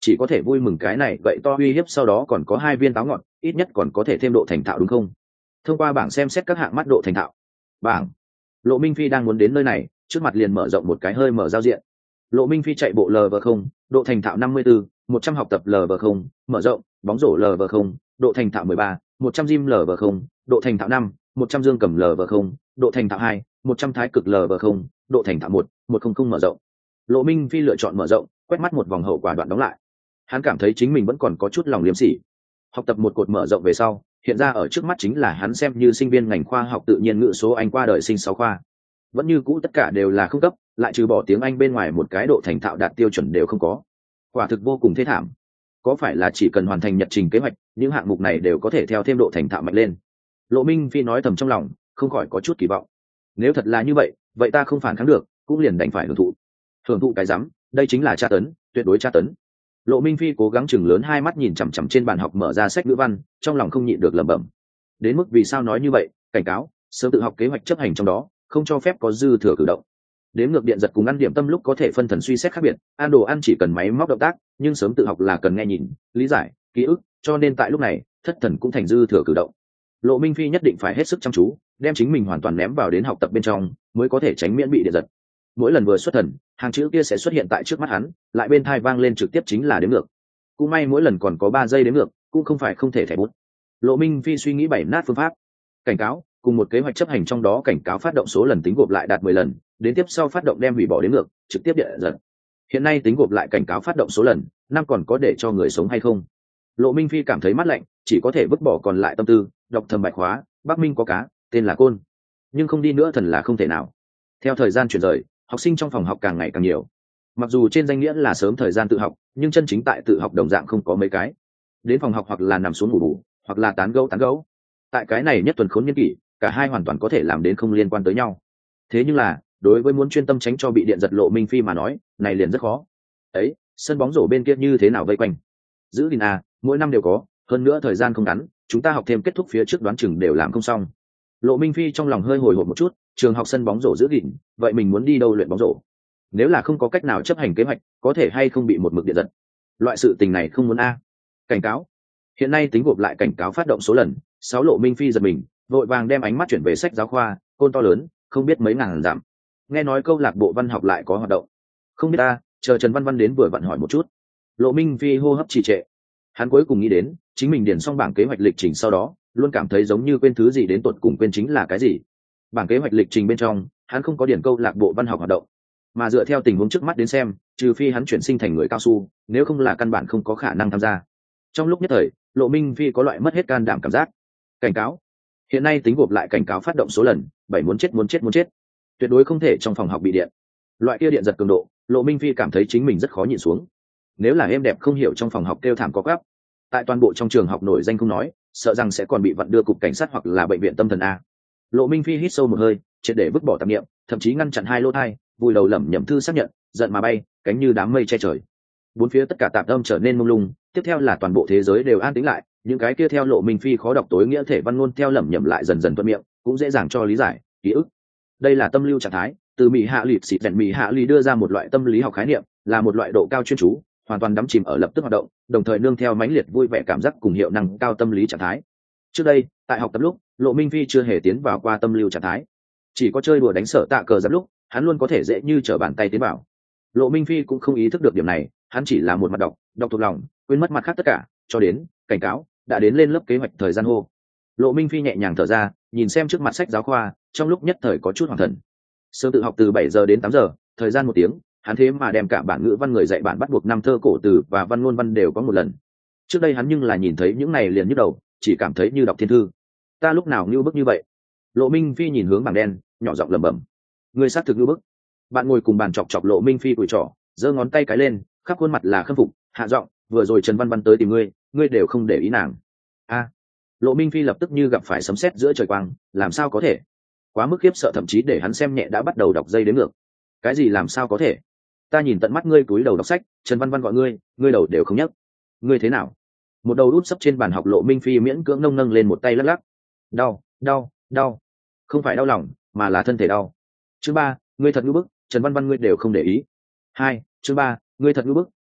chỉ có thể vui mừng cái này vậy to uy hiếp sau đó còn có hai viên táo ngọt, ít nhất còn có thể thêm độ thành thạo đúng không? Thông qua bảng xem xét các hạng mắt độ thành thạo. Bảng. Lộ Minh Phi đang muốn đến nơi này, trước mặt liền mở rộng một cái hơi mở giao diện. Lộ Minh Phi chạy bộ lv không, độ thành thạo năm mươi tư, một trăm học tập lv không, mở rộng, bóng rổ lv không, độ thành thạo mười ba, một trăm gym lv không, độ thành thạo năm, một trăm dương cầm lv không, độ thành thạo hai, một trăm thái cực lv không, độ thành thạo một, một trăm không mở rộng. Lộ Minh Phi lựa chọn mở rộng, quét mắt một vòng hậu quả đoạn đóng lại. Hắn cảm thấy chính mình vẫn còn có chút lòng liếm sỉ. Học tập một cột mở rộng về sau, hiện ra ở trước mắt chính là hắn xem như sinh viên ngành khoa học tự nhiên ngữ số Anh qua đời sinh sáu khoa. Vẫn như cũ tất cả đều là không cấp, lại trừ bỏ tiếng Anh bên ngoài một cái độ thành thạo đạt tiêu chuẩn đều không có. Quả thực vô cùng thê thảm. Có phải là chỉ cần hoàn thành nhật trình kế hoạch, những hạng mục này đều có thể theo thêm độ thành thạo mạnh lên? Lộ Minh Phi nói thầm trong lòng, không khỏi có chút kỳ vọng. Nếu thật là như vậy, vậy ta không phản kháng được, cũng liền đành phải hưởng thụ. Hưởng thụ cái rắm, đây chính là tra tấn, tuyệt đối tra tấn. Lộ Minh Phi cố gắng chừng lớn hai mắt nhìn chằm chằm trên bàn học mở ra sách ngữ văn, trong lòng không nhịn được lẩm bẩm. Đến mức vì sao nói như vậy, cảnh cáo, sớm tự học kế hoạch chấp hành trong đó, không cho phép có dư thừa cử động. Đếm ngược điện giật cùng ăn điểm tâm lúc có thể phân thần suy xét khác biệt, ăn đồ ăn chỉ cần máy móc động tác, nhưng sớm tự học là cần nghe nhìn, lý giải, ký ức, cho nên tại lúc này, thất thần cũng thành dư thừa cử động. Lộ Minh Phi nhất định phải hết sức chăm chú, đem chính mình hoàn toàn ném vào đến học tập bên trong, mới có thể tránh miễn bị điện giật. Mỗi lần vừa xuất thần, hàng chữ kia sẽ xuất hiện tại trước mắt hắn, lại bên tai vang lên trực tiếp chính là đếm ngược. Cũng may mỗi lần còn có ba giây đếm ngược, cũng không phải không thể thẻ bút. Lộ Minh Phi suy nghĩ bảy nát phương pháp. Cảnh cáo, cùng một kế hoạch chấp hành trong đó cảnh cáo phát động số lần tính gộp lại đạt mười lần, đến tiếp sau phát động đem hủy bỏ đếm ngược, trực tiếp điện giật. Hiện nay tính gộp lại cảnh cáo phát động số lần, năm còn có để cho người sống hay không? Lộ Minh Phi cảm thấy mát lạnh, chỉ có thể vứt bỏ còn lại tâm tư, đọc thầm bạch khóa, Bắc Minh có cá, tên là Côn. Nhưng không đi nữa thần là không thể nào. Theo thời gian chuyển rời, học sinh trong phòng học càng ngày càng nhiều. Mặc dù trên danh nghĩa là sớm thời gian tự học, nhưng chân chính tại tự học đồng dạng không có mấy cái. Đến phòng học hoặc là nằm xuống ngủ bù, hoặc là tán gẫu tán gẫu. Tại cái này nhất tuần khốn niên kỷ, cả hai hoàn toàn có thể làm đến không liên quan tới nhau. Thế nhưng là, đối với muốn chuyên tâm tránh cho bị điện giật Lộ Minh Phi mà nói, này liền rất khó. Ấy, sân bóng rổ bên kia như thế nào vây quanh? Giữ gìn à, mỗi năm đều có, hơn nữa thời gian không ngắn, chúng ta học thêm kết thúc phía trước đoán chừng đều làm không xong. Lộ Minh Phi trong lòng hơi hồi hộp một chút, trường học sân bóng rổ giữ gìn, vậy mình muốn đi đâu luyện bóng rổ? Nếu là không có cách nào chấp hành kế hoạch, có thể hay không bị một mực điện giật? Loại sự tình này không muốn a. Cảnh cáo. Hiện nay tính gộp lại cảnh cáo phát động số lần, sáu. Lộ Minh Phi giật mình, vội vàng đem ánh mắt chuyển về sách giáo khoa, Côn to lớn, không biết mấy ngàn giảm. Nghe nói câu lạc bộ văn học lại có hoạt động. Không biết ta, chờ Trần Văn Văn đến vừa vặn hỏi một chút. Lộ Minh Phi hô hấp trì trệ. Hắn cuối cùng nghĩ đến, chính mình điền xong bảng kế hoạch lịch trình sau đó, luôn cảm thấy giống như quên thứ gì đến tột cùng quên chính là cái gì. Bảng kế hoạch lịch trình bên trong, hắn không có điền câu lạc bộ văn học hoạt động, mà dựa theo tình huống trước mắt đến xem, trừ phi hắn chuyển sinh thành người cao su, nếu không là căn bản không có khả năng tham gia. Trong lúc nhất thời, Lộ Minh Phi có loại mất hết can đảm cảm giác. Cảnh cáo. Hiện nay tính gộp lại cảnh cáo phát động số lần, bảy muốn chết muốn chết muốn chết. Tuyệt đối không thể trong phòng học bị điện. Loại kia điện giật cường độ, Lộ Minh Phi cảm thấy chính mình rất khó nhịn xuống. Nếu là êm đẹp không hiểu trong phòng học kêu thảm có gấp, tại toàn bộ trong trường học nổi danh không nói, sợ rằng sẽ còn bị vặn đưa cục cảnh sát hoặc là bệnh viện tâm thần a. Lộ Minh Phi hít sâu một hơi, triệt để vứt bỏ tạp niệm, thậm chí ngăn chặn hai lỗ tai, vùi đầu lẩm nhẩm thư xác nhận, giận mà bay, cánh như đám mây che trời. Bốn phía tất cả tạp âm trở nên mông lung, tiếp theo là toàn bộ thế giới đều an tĩnh lại, những cái kia theo Lộ Minh Phi khó đọc tối nghĩa thể văn ngôn theo lẩm nhẩm lại dần dần thuận miệng, cũng dễ dàng cho lý giải, ký ức. Đây là tâm lưu trạng thái, từ Mỹ Hạ Lịp xịt rèn Mỹ Hạ Ly đưa ra một loại tâm lý học khái niệm, là một loại độ cao chuyên chú, hoàn toàn đắm chìm ở lập tức hoạt động, đồng thời nương theo mãnh liệt vui vẻ cảm giác cùng hiệu năng cao tâm lý trạng thái. Trước đây, tại học tập lúc, Lộ Minh Phi chưa hề tiến vào qua tâm lưu trạng thái, chỉ có chơi đùa đánh sở tạ cờ giáp lúc, hắn luôn có thể dễ như trở bàn tay tiến vào. Lộ Minh Phi cũng không ý thức được điểm này, hắn chỉ là một mặt đọc, đọc thuộc lòng, quên mất mặt khác tất cả, cho đến cảnh cáo đã đến lên lớp kế hoạch thời gian hô. Lộ Minh Phi nhẹ nhàng thở ra, nhìn xem trước mặt sách giáo khoa, trong lúc nhất thời có chút hoảng thần. Sớm tự học từ bảy giờ đến tám giờ, thời gian một tiếng, hắn thế mà đem cả bản ngữ văn người dạy bản bắt buộc năm thơ cổ từ và văn ngôn văn đều có một lần. Trước đây hắn nhưng là nhìn thấy những này liền nhức đầu, chỉ cảm thấy như đọc thiên thư. Ta lúc nào như bức như vậy? Lộ Minh Phi nhìn hướng bảng đen, nhỏ giọng lẩm bẩm. Người xác thực như bức. Bạn ngồi cùng bàn chọc chọc Lộ Minh Phi cùi trỏ, giơ ngón tay cái lên, khắp khuôn mặt là khâm phục, hạ giọng, vừa rồi Trần Văn Văn tới tìm ngươi, ngươi đều không để ý nàng. A. Lộ Minh Phi lập tức như gặp phải sấm sét giữa trời quang, làm sao có thể? Quá mức khiếp sợ thậm chí để hắn xem nhẹ đã bắt đầu đọc dây đến ngược. Cái gì làm sao có thể? Ta nhìn tận mắt ngươi cúi đầu đọc sách, Trần Văn Văn gọi ngươi, ngươi đầu đều không nhấc. Ngươi thế nào? Một đầu út sấp trên bàn học Lộ Minh Phi miễn cưỡng nâng nâng lên một tay lắc lắc. Đau, đau, đau. Không phải đau lòng, mà là thân thể đau. Chương ba, ngươi thật ngu bức, Trần Văn Văn ngươi đều không để ý. Hai, chương ba, ngươi thật ngu bức,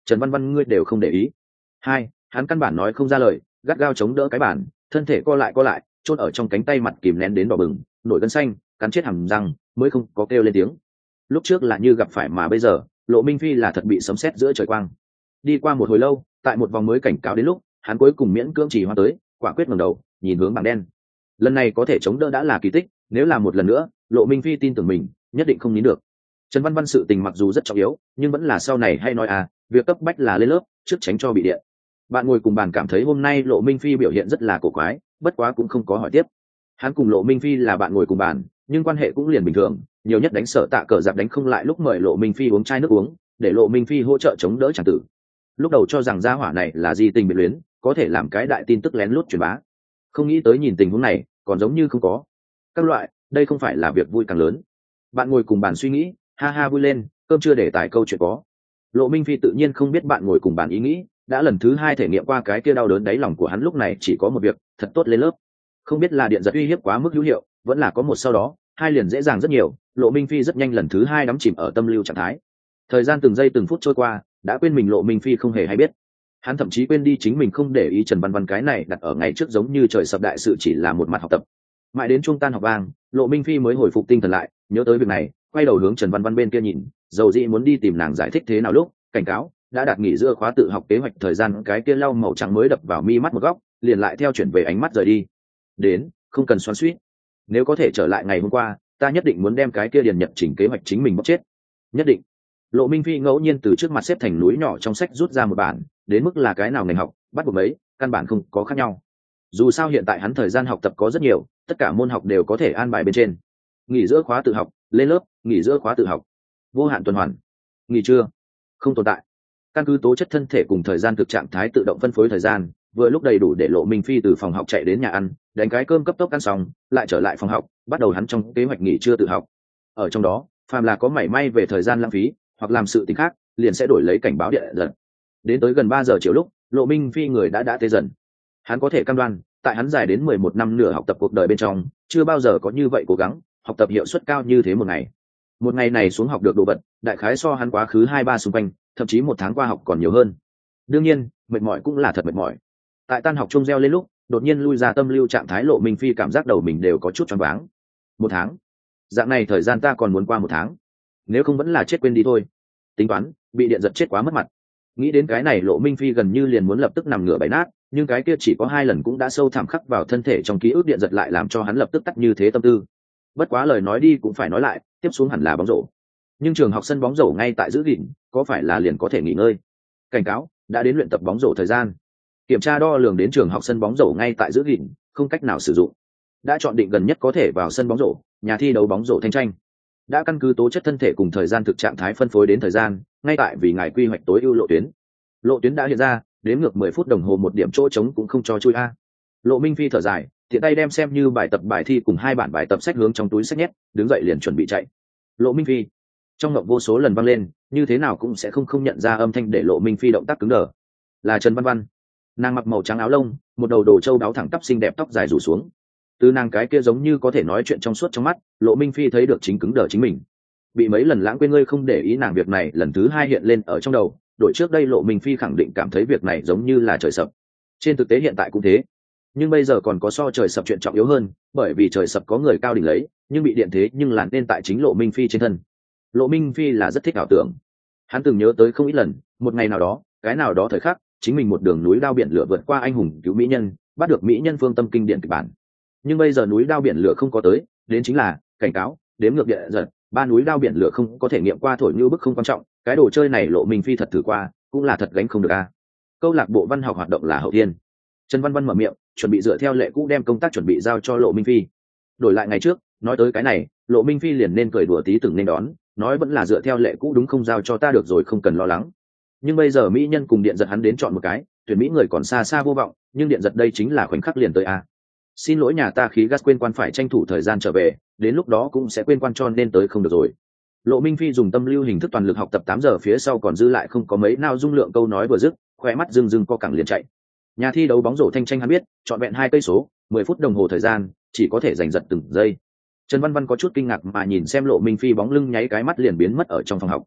Trần Văn Văn ngươi đều không để ý. Hai, hắn căn bản nói không ra lời, gắt gao chống đỡ cái bản, thân thể co lại co lại, chôn ở trong cánh tay, mặt kìm nén đến đỏ bừng, nổi gân xanh, cắn chết hàm răng mới không có kêu lên tiếng. Lúc trước là như gặp phải, mà bây giờ Lộ Minh Phi là thật bị sấm sét giữa trời quang. Đi qua một hồi lâu, tại một vòng mới cảnh cáo đến lúc, hắn cuối cùng miễn cưỡng chỉ hoa tới, quả quyết ngẩng đầu nhìn hướng bảng đen. Lần này có thể chống đỡ đã là kỳ tích, nếu là một lần nữa, Lộ Minh Phi tin tưởng mình nhất định không nín được. Trần Văn Văn sự tình mặc dù rất trọng yếu, nhưng vẫn là sau này hay nói à, việc cấp bách là lên lớp trước tránh cho bị điện. Bạn ngồi cùng bàn cảm thấy hôm nay Lộ Minh Phi biểu hiện rất là cổ quái, bất quá cũng không có hỏi tiếp. Hắn cùng Lộ Minh Phi là bạn ngồi cùng bàn, nhưng quan hệ cũng liền bình thường, nhiều nhất đánh sợ tạ cờ giặc đánh không lại lúc mời Lộ Minh Phi uống chai nước uống, để Lộ Minh Phi hỗ trợ chống đỡ chàng tử. Lúc đầu cho rằng gia hỏa này là di tình biệt luyến, có thể làm cái đại tin tức lén lút truyền bá, không nghĩ tới nhìn tình huống này còn giống như không có. Các loại, đây không phải là việc vui càng lớn. Bạn ngồi cùng bàn suy nghĩ, ha ha vui lên, cơm chưa để tài câu chuyện có. Lộ Minh Phi tự nhiên không biết bạn ngồi cùng bàn ý nghĩ, đã lần thứ hai thể nghiệm qua cái kia đau đớn đáy lòng của hắn, lúc này chỉ có một việc, thật tốt lên lớp. Không biết là điện giật uy hiếp quá mức hữu hiệu, vẫn là có một sau đó hai liền dễ dàng rất nhiều. Lộ Minh Phi rất nhanh lần thứ hai đắm chìm ở tâm lưu trạng thái. Thời gian từng giây từng phút trôi qua, đã quên mình Lộ Minh Phi không hề hay biết. Hắn thậm chí quên đi chính mình không để ý Trần Văn Văn cái này đặt ở ngày trước giống như trời sập đại sự chỉ là một mặt học tập. Mãi đến trung tan học vang, Lộ Minh Phi mới hồi phục tinh thần lại, nhớ tới việc này, quay đầu hướng Trần Văn Văn bên kia nhìn, dầu dĩ muốn đi tìm nàng giải thích thế nào lúc cảnh cáo đã đạt nghỉ giữa khóa tự học kế hoạch thời gian, cái kia lau màu trắng mới đập vào mi mắt một góc, liền lại theo chuyển về ánh mắt rời đi. Đến, không cần xoắn xuýt. Nếu có thể trở lại ngày hôm qua, ta nhất định muốn đem cái kia điền nhật chỉnh kế hoạch chính mình bóc chết. Nhất định. Lộ Minh Phi ngẫu nhiên từ trước mặt xếp thành núi nhỏ trong sách rút ra một bản, đến mức là cái nào ngành học, bắt buộc mấy, căn bản không có khác nhau. Dù sao hiện tại hắn thời gian học tập có rất nhiều, tất cả môn học đều có thể an bài bên trên. Nghỉ giữa khóa tự học, lên lớp, nghỉ giữa khóa tự học. Vô hạn tuần hoàn. Nghỉ trưa, không tồn tại. Căn cứ tố chất thân thể cùng thời gian thực trạng thái tự động phân phối thời gian, vừa lúc đầy đủ để Lộ Minh Phi từ phòng học chạy đến nhà ăn, đánh cái cơm cấp tốc ăn xong, lại trở lại phòng học, bắt đầu hắn trong kế hoạch nghỉ trưa tự học. Ở trong đó, phàm là có mảy may về thời gian lãng phí hoặc làm sự tình khác, liền sẽ đổi lấy cảnh báo điện giật. Đến tới gần ba giờ chiều lúc, Lộ Minh Phi người đã đã tê dần. Hắn có thể cam đoan, tại hắn dài đến mười một năm nửa học tập cuộc đời bên trong, chưa bao giờ có như vậy cố gắng, học tập hiệu suất cao như thế một ngày. Một ngày này xuống học được đồ vật, đại khái so hắn quá khứ hai ba xung quanh, thậm chí một tháng qua học còn nhiều hơn. Đương nhiên, mệt mỏi cũng là thật mệt mỏi. Tại tan học chung reo lên lúc, đột nhiên lui ra tâm lưu trạng thái, Lộ Minh Phi cảm giác đầu mình đều có chút choáng váng. Một tháng, dạng này thời gian ta còn muốn qua một tháng, nếu không vẫn là chết quên đi thôi. Tính toán, bị điện giật chết quá mất mặt. Nghĩ đến cái này, Lộ Minh Phi gần như liền muốn lập tức nằm ngửa bày nát, nhưng cái kia chỉ có hai lần cũng đã sâu thẳm khắc vào thân thể trong ký ức, điện giật lại làm cho hắn lập tức tắt như thế tâm tư. Bất quá lời nói đi cũng phải nói lại, tiếp xuống hẳn là bóng rổ, nhưng trường học sân bóng rổ ngay tại giữ gìn, có phải là liền có thể nghỉ ngơi? Cảnh cáo, đã đến luyện tập bóng rổ thời gian. Kiểm tra đo lường đến trường học sân bóng rổ ngay tại giữ gìn, không cách nào sử dụng. Đã chọn định gần nhất có thể vào sân bóng rổ, nhà thi đấu bóng rổ thanh tranh. Đã căn cứ tố chất thân thể cùng thời gian thực trạng thái phân phối đến thời gian, ngay tại vì ngài quy hoạch tối ưu lộ tuyến. Lộ tuyến đã hiện ra, đến ngược mười phút đồng hồ, một điểm chỗ trống cũng không cho chui a. Lộ Minh Phi thở dài, tiện tay đem xem như bài tập bài thi cùng hai bản bài tập sách hướng trong túi sách nhét, đứng dậy liền chuẩn bị chạy. Lộ Minh Phi, trong ngộng vô số lần vang lên, như thế nào cũng sẽ không không nhận ra âm thanh để Lộ Minh Phi động tác cứng đờ. Là Trần Văn Văn. Nàng mặc màu trắng áo lông, một đầu đồ châu đáo thẳng tắp xinh đẹp, tóc dài rủ xuống. Từ nàng cái kia giống như có thể nói chuyện trong suốt trong mắt, Lộ Minh Phi thấy được chính cứng đờ chính mình. Bị mấy lần lãng quên ngươi không để ý nàng, việc này lần thứ hai hiện lên ở trong đầu. Đổi trước đây Lộ Minh Phi khẳng định cảm thấy việc này giống như là trời sập. Trên thực tế hiện tại cũng thế, nhưng bây giờ còn có so trời sập chuyện trọng yếu hơn, bởi vì trời sập có người cao đỉnh lấy, nhưng bị điện thế nhưng làn nên tại chính Lộ Minh Phi trên thân. Lộ Minh Phi là rất thích ảo tưởng, hắn từng nhớ tới không ít lần, một ngày nào đó, cái nào đó thời khắc, chính mình một đường núi đao biển lửa vượt qua anh hùng cứu mỹ nhân, bắt được mỹ nhân phương tâm kinh điển kịch bản. Nhưng bây giờ núi đao biển lửa không có tới, đến chính là cảnh cáo, đếm ngược địa giật, ba núi đao biển lửa không có thể nghiệm qua thổi như bức không quan trọng, cái đồ chơi này Lộ Minh Phi thật thử qua, cũng là thật gánh không được a. Câu lạc bộ văn học hoạt động là hậu thiên. Trần Văn Văn mở miệng, chuẩn bị dựa theo lệ cũ đem công tác chuẩn bị giao cho Lộ Minh Phi. Đổi lại ngày trước, nói tới cái này, Lộ Minh Phi liền nên cười đùa tí từng nên đón, nói vẫn là dựa theo lệ cũ đúng không, giao cho ta được rồi, không cần lo lắng. Nhưng bây giờ mỹ nhân cùng điện giật hắn đến chọn một cái, tuyển mỹ người còn xa xa vô vọng, nhưng điện giật đây chính là khoảnh khắc liền tới a. Xin lỗi nhà ta khí gas quên quan, phải tranh thủ thời gian trở về, đến lúc đó cũng sẽ quên quan cho nên tới không được rồi. Lộ Minh Phi dùng tâm lưu hình thức toàn lực học tập tám giờ phía sau còn dư lại không có mấy nào dung lượng câu nói vừa dứt, khoe mắt rưng rưng co cẳng liền chạy. Nhà thi đấu bóng rổ thanh tranh hắn biết, chọn vẹn hai cây số, mười phút đồng hồ thời gian, chỉ có thể giành giật từng giây. Trần Văn Văn có chút kinh ngạc mà nhìn xem Lộ Minh Phi bóng lưng, nháy cái mắt liền biến mất ở trong phòng học.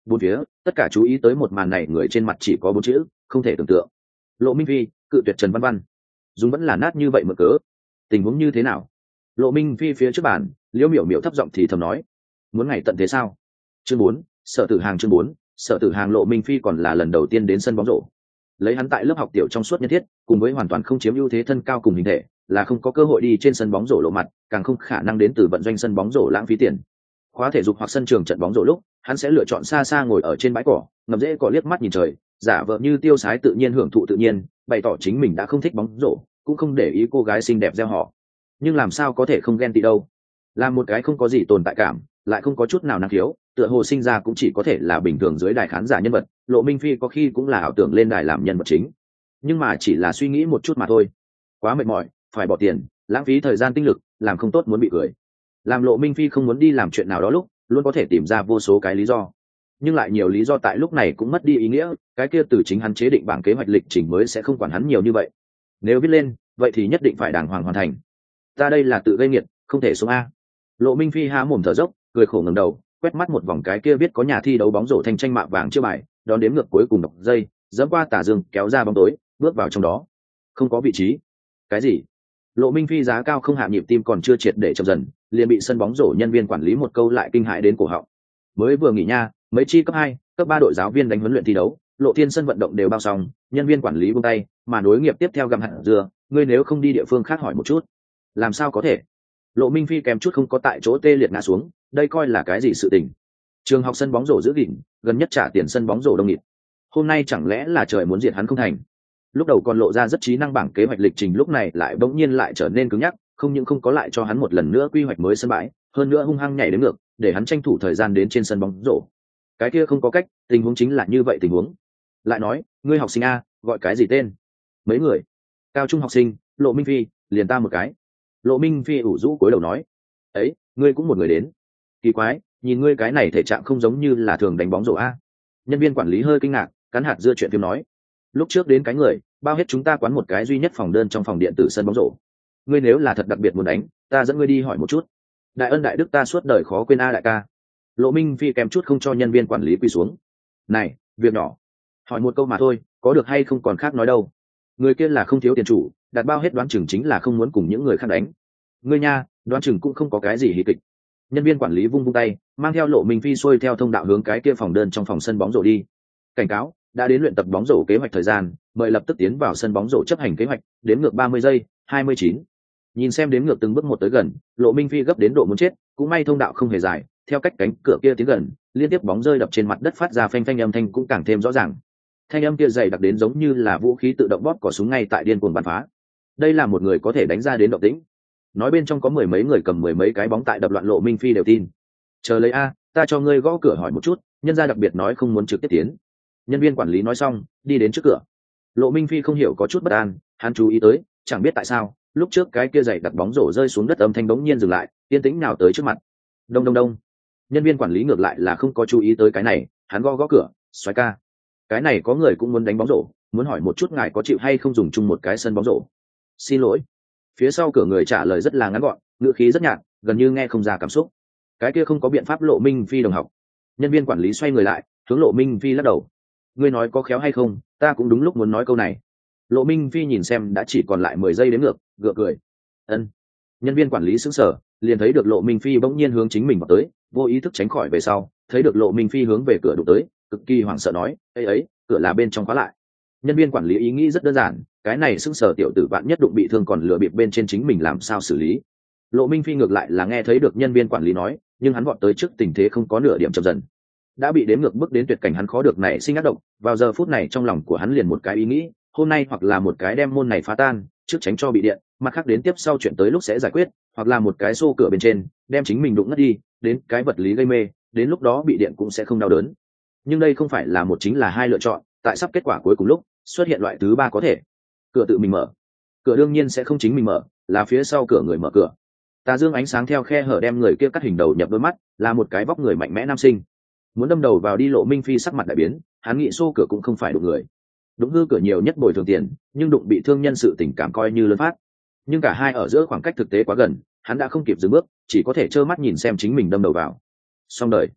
Bốn phía tất cả chú ý tới một màn này người trên mặt chỉ có bốn chữ: không thể tưởng tượng. Lộ Minh Phi cự tuyệt Trần Văn Văn, dùng vẫn là nát như vậy mở cớ. Tình huống như thế nào? Lộ Minh Phi phía trước bàn, Liễu Miểu Miểu thấp giọng thì thầm nói: muốn ngày tận thế sao? Chương bốn, Sở Tử Hàng. Chương bốn, Sở Tử Hàng. Lộ Minh Phi còn là lần đầu tiên đến sân bóng rổ. Lấy hắn tại lớp học tiểu trong suốt nhân thiết, cùng với hoàn toàn không chiếm ưu thế thân cao cùng hình thể, là không có cơ hội đi trên sân bóng rổ lộ mặt, càng không khả năng đến từ vận doanh sân bóng rổ lãng phí tiền. Khóa thể dục hoặc sân trường trận bóng rổ lúc, hắn sẽ lựa chọn xa xa ngồi ở trên bãi cỏ, ngậm rễ cỏ liếc mắt nhìn trời, giả vờ như tiêu sái tự nhiên hưởng thụ tự nhiên, bày tỏ chính mình đã không thích bóng rổ, cũng không để ý cô gái xinh đẹp gieo họ. Nhưng làm sao có thể không ghen tị đâu? Là một cái không có gì tồn tại cảm, lại không có chút nào năng khiếu, tựa hồ sinh ra cũng chỉ có thể là bình thường dưới đài khán giả nhân vật. Lộ Minh Phi có khi cũng là ảo tưởng lên đài làm nhân vật chính, nhưng mà chỉ là suy nghĩ một chút mà thôi. Quá mệt mỏi, phải bỏ tiền, lãng phí thời gian tinh lực, làm không tốt muốn bị cười. Làm Lộ Minh Phi không muốn đi làm chuyện nào đó lúc, luôn có thể tìm ra vô số cái lý do, nhưng lại nhiều lý do tại lúc này cũng mất đi ý nghĩa. Cái kia từ chính hắn chế định bảng kế hoạch lịch trình mới sẽ không quản hắn nhiều như vậy. Nếu viết lên, vậy thì nhất định phải đàng hoàng hoàn thành. Ta đây là tự gây nghiệt, không thể xuống a. Lộ Minh Phi há mồm thở dốc, cười khổ ngẩng đầu, quét mắt một vòng cái kia viết có nhà thi đấu bóng rổ thanh tranh mạ vàng chưa bài, đón đếm ngược cuối cùng đọc dây, dẫm qua tà dương kéo ra bóng tối, bước vào trong đó. Không có vị trí. Cái gì? Lộ Minh Phi giá cao không hạ nhịp tim còn chưa triệt để chậm dần, liền bị sân bóng rổ nhân viên quản lý một câu lại kinh hãi đến cổ họng. Mới vừa nghỉ nha, mấy chi cấp hai, cấp ba đội giáo viên đánh huấn luyện thi đấu, Lộ Thiên sân vận động đều bao xong, nhân viên quản lý buông tay, mà nối nghiệp tiếp theo gặm hạt dưa, ngươi nếu không đi địa phương khác hỏi một chút. Làm sao có thể? Lộ Minh Phi kèm chút không có tại chỗ tê liệt ngã xuống, đây coi là cái gì sự tình? Trường học sân bóng rổ giữ gìn, gần nhất trả tiền sân bóng rổ đông nghịt. Hôm nay chẳng lẽ là trời muốn diệt hắn không thành? Lúc đầu còn lộ ra rất trí năng bảng kế hoạch lịch trình, lúc này lại bỗng nhiên lại trở nên cứng nhắc, không những không có lại cho hắn một lần nữa quy hoạch mới sân bãi, hơn nữa hung hăng nhảy đến ngược, để hắn tranh thủ thời gian đến trên sân bóng rổ. Cái kia không có cách, tình huống chính là như vậy tình huống. Lại nói, ngươi học sinh a, gọi cái gì tên? Mấy người? Cao trung học sinh, Lộ Minh Phi, liền ta một cái. Lộ Minh Phi ủ rũ cúi đầu nói, ấy, ngươi cũng một người đến. Kỳ quái, nhìn ngươi cái này thể trạng không giống như là thường đánh bóng rổ a. Nhân viên quản lý hơi kinh ngạc, cắn hạt dưa chuyện phim nói, lúc trước đến cái người bao hết chúng ta quán một cái duy nhất phòng đơn trong phòng điện tử sân bóng rổ. Ngươi nếu là thật đặc biệt muốn đánh, ta dẫn ngươi đi hỏi một chút. Đại ân đại đức ta suốt đời khó quên a đại ca. Lộ Minh Phi kèm chút không cho nhân viên quản lý quỳ xuống. Này, việc nhỏ, hỏi một câu mà thôi, có được hay không còn khác nói đâu. Người kia là không thiếu tiền chủ, đặt bao hết đoán chừng chính là không muốn cùng những người khác đánh. Ngươi nha, đoán chừng cũng không có cái gì hí kịch. Nhân viên quản lý vung vung tay, mang theo Lộ Minh Phi xuôi theo thông đạo hướng cái kia phòng đơn trong phòng sân bóng rổ đi. Cảnh cáo, đã đến luyện tập bóng rổ kế hoạch thời gian, mời lập tức tiến vào sân bóng rổ chấp hành kế hoạch, đếm ngược ba mươi giây, hai mươi chín. Nhìn xem đếm ngược từng bước một tới gần, Lộ Minh Phi gấp đến độ muốn chết, cũng may thông đạo không hề dài, theo cách cánh cửa kia tiến gần, liên tiếp bóng rơi đập trên mặt đất phát ra phanh phanh âm thanh cũng càng thêm rõ ràng. Thanh âm kia dày đặc đến giống như là vũ khí tự động bóp cò súng ngay tại điên cuồng bắn phá. Đây là một người có thể đánh ra đến động tĩnh. Nói bên trong có mười mấy người cầm mười mấy cái bóng tại đập loạn, Lộ Minh Phi đều tin. Chờ lấy a, ta cho ngươi gõ cửa hỏi một chút, nhân gia đặc biệt nói không muốn trực tiếp tiến. Nhân viên quản lý nói xong, đi đến trước cửa. Lộ Minh Phi không hiểu có chút bất an, hắn chú ý tới, chẳng biết tại sao, lúc trước cái kia giày đặt bóng rổ rơi xuống đất âm thanh bỗng nhiên dừng lại, yên tĩnh nào tới trước mặt. Đông đông đông. Nhân viên quản lý ngược lại là không có chú ý tới cái này, hắn gõ gõ cửa, xoáy ca. Cái này có người cũng muốn đánh bóng rổ, muốn hỏi một chút ngài có chịu hay không dùng chung một cái sân bóng rổ. Xin lỗi. Phía sau cửa người trả lời rất là ngắn gọn, ngữ khí rất nhạt, gần như nghe không ra cảm xúc. Cái kia không có biện pháp, Lộ Minh Phi đồng học. Nhân viên quản lý xoay người lại, hướng Lộ Minh Phi lắc đầu. Ngươi nói có khéo hay không, ta cũng đúng lúc muốn nói câu này. Lộ Minh Phi nhìn xem đã chỉ còn lại mười giây đến ngược, gượng cười. Ân. Nhân viên quản lý sững sờ, liền thấy được Lộ Minh Phi bỗng nhiên hướng chính mình vào tới, vô ý thức tránh khỏi về sau, thấy được Lộ Minh Phi hướng về cửa đụng tới, cực kỳ hoảng sợ nói, "Ấy ấy, cửa là bên trong khóa lại." Nhân viên quản lý ý nghĩ rất đơn giản, cái này sững sờ tiểu tử vạn nhất đụng bị thương còn lừa bịp bên trên chính mình làm sao xử lý. Lộ Minh Phi ngược lại là nghe thấy được nhân viên quản lý nói, nhưng hắn vọt tới trước tình thế không có nửa điểm chậm dần. Đã bị đếm ngược bước đến tuyệt cảnh, hắn khó được nảy sinh ác động, vào giờ phút này trong lòng của hắn liền một cái ý nghĩ, hôm nay hoặc là một cái đem môn này phá tan, trước tránh cho bị điện, mặt khác đến tiếp sau chuyện tới lúc sẽ giải quyết, hoặc là một cái xô cửa bên trên, đem chính mình đụng ngất đi, đến cái vật lý gây mê, đến lúc đó bị điện cũng sẽ không đau đớn. Nhưng đây không phải là một chính là hai lựa chọn, tại sắp kết quả cuối cùng lúc, xuất hiện loại thứ ba có thể. Cửa tự mình mở. Cửa đương nhiên sẽ không chính mình mở, là phía sau cửa người mở cửa. Tà dương ánh sáng theo khe hở đem người kia cắt hình đầu nhập đôi mắt, là một cái vóc người mạnh mẽ nam sinh. Muốn đâm đầu vào đi, Lộ Minh Phi sắc mặt đại biến, hắn nghĩ xô cửa cũng không phải đụng người. Đụng hư cửa nhiều nhất bồi thường tiền, nhưng đụng bị thương nhân sự tình cảm coi như lớn phát. Nhưng cả hai ở giữa khoảng cách thực tế quá gần, hắn đã không kịp dừng bước, chỉ có thể trơ mắt nhìn xem chính mình đâm đầu vào. Xong đời.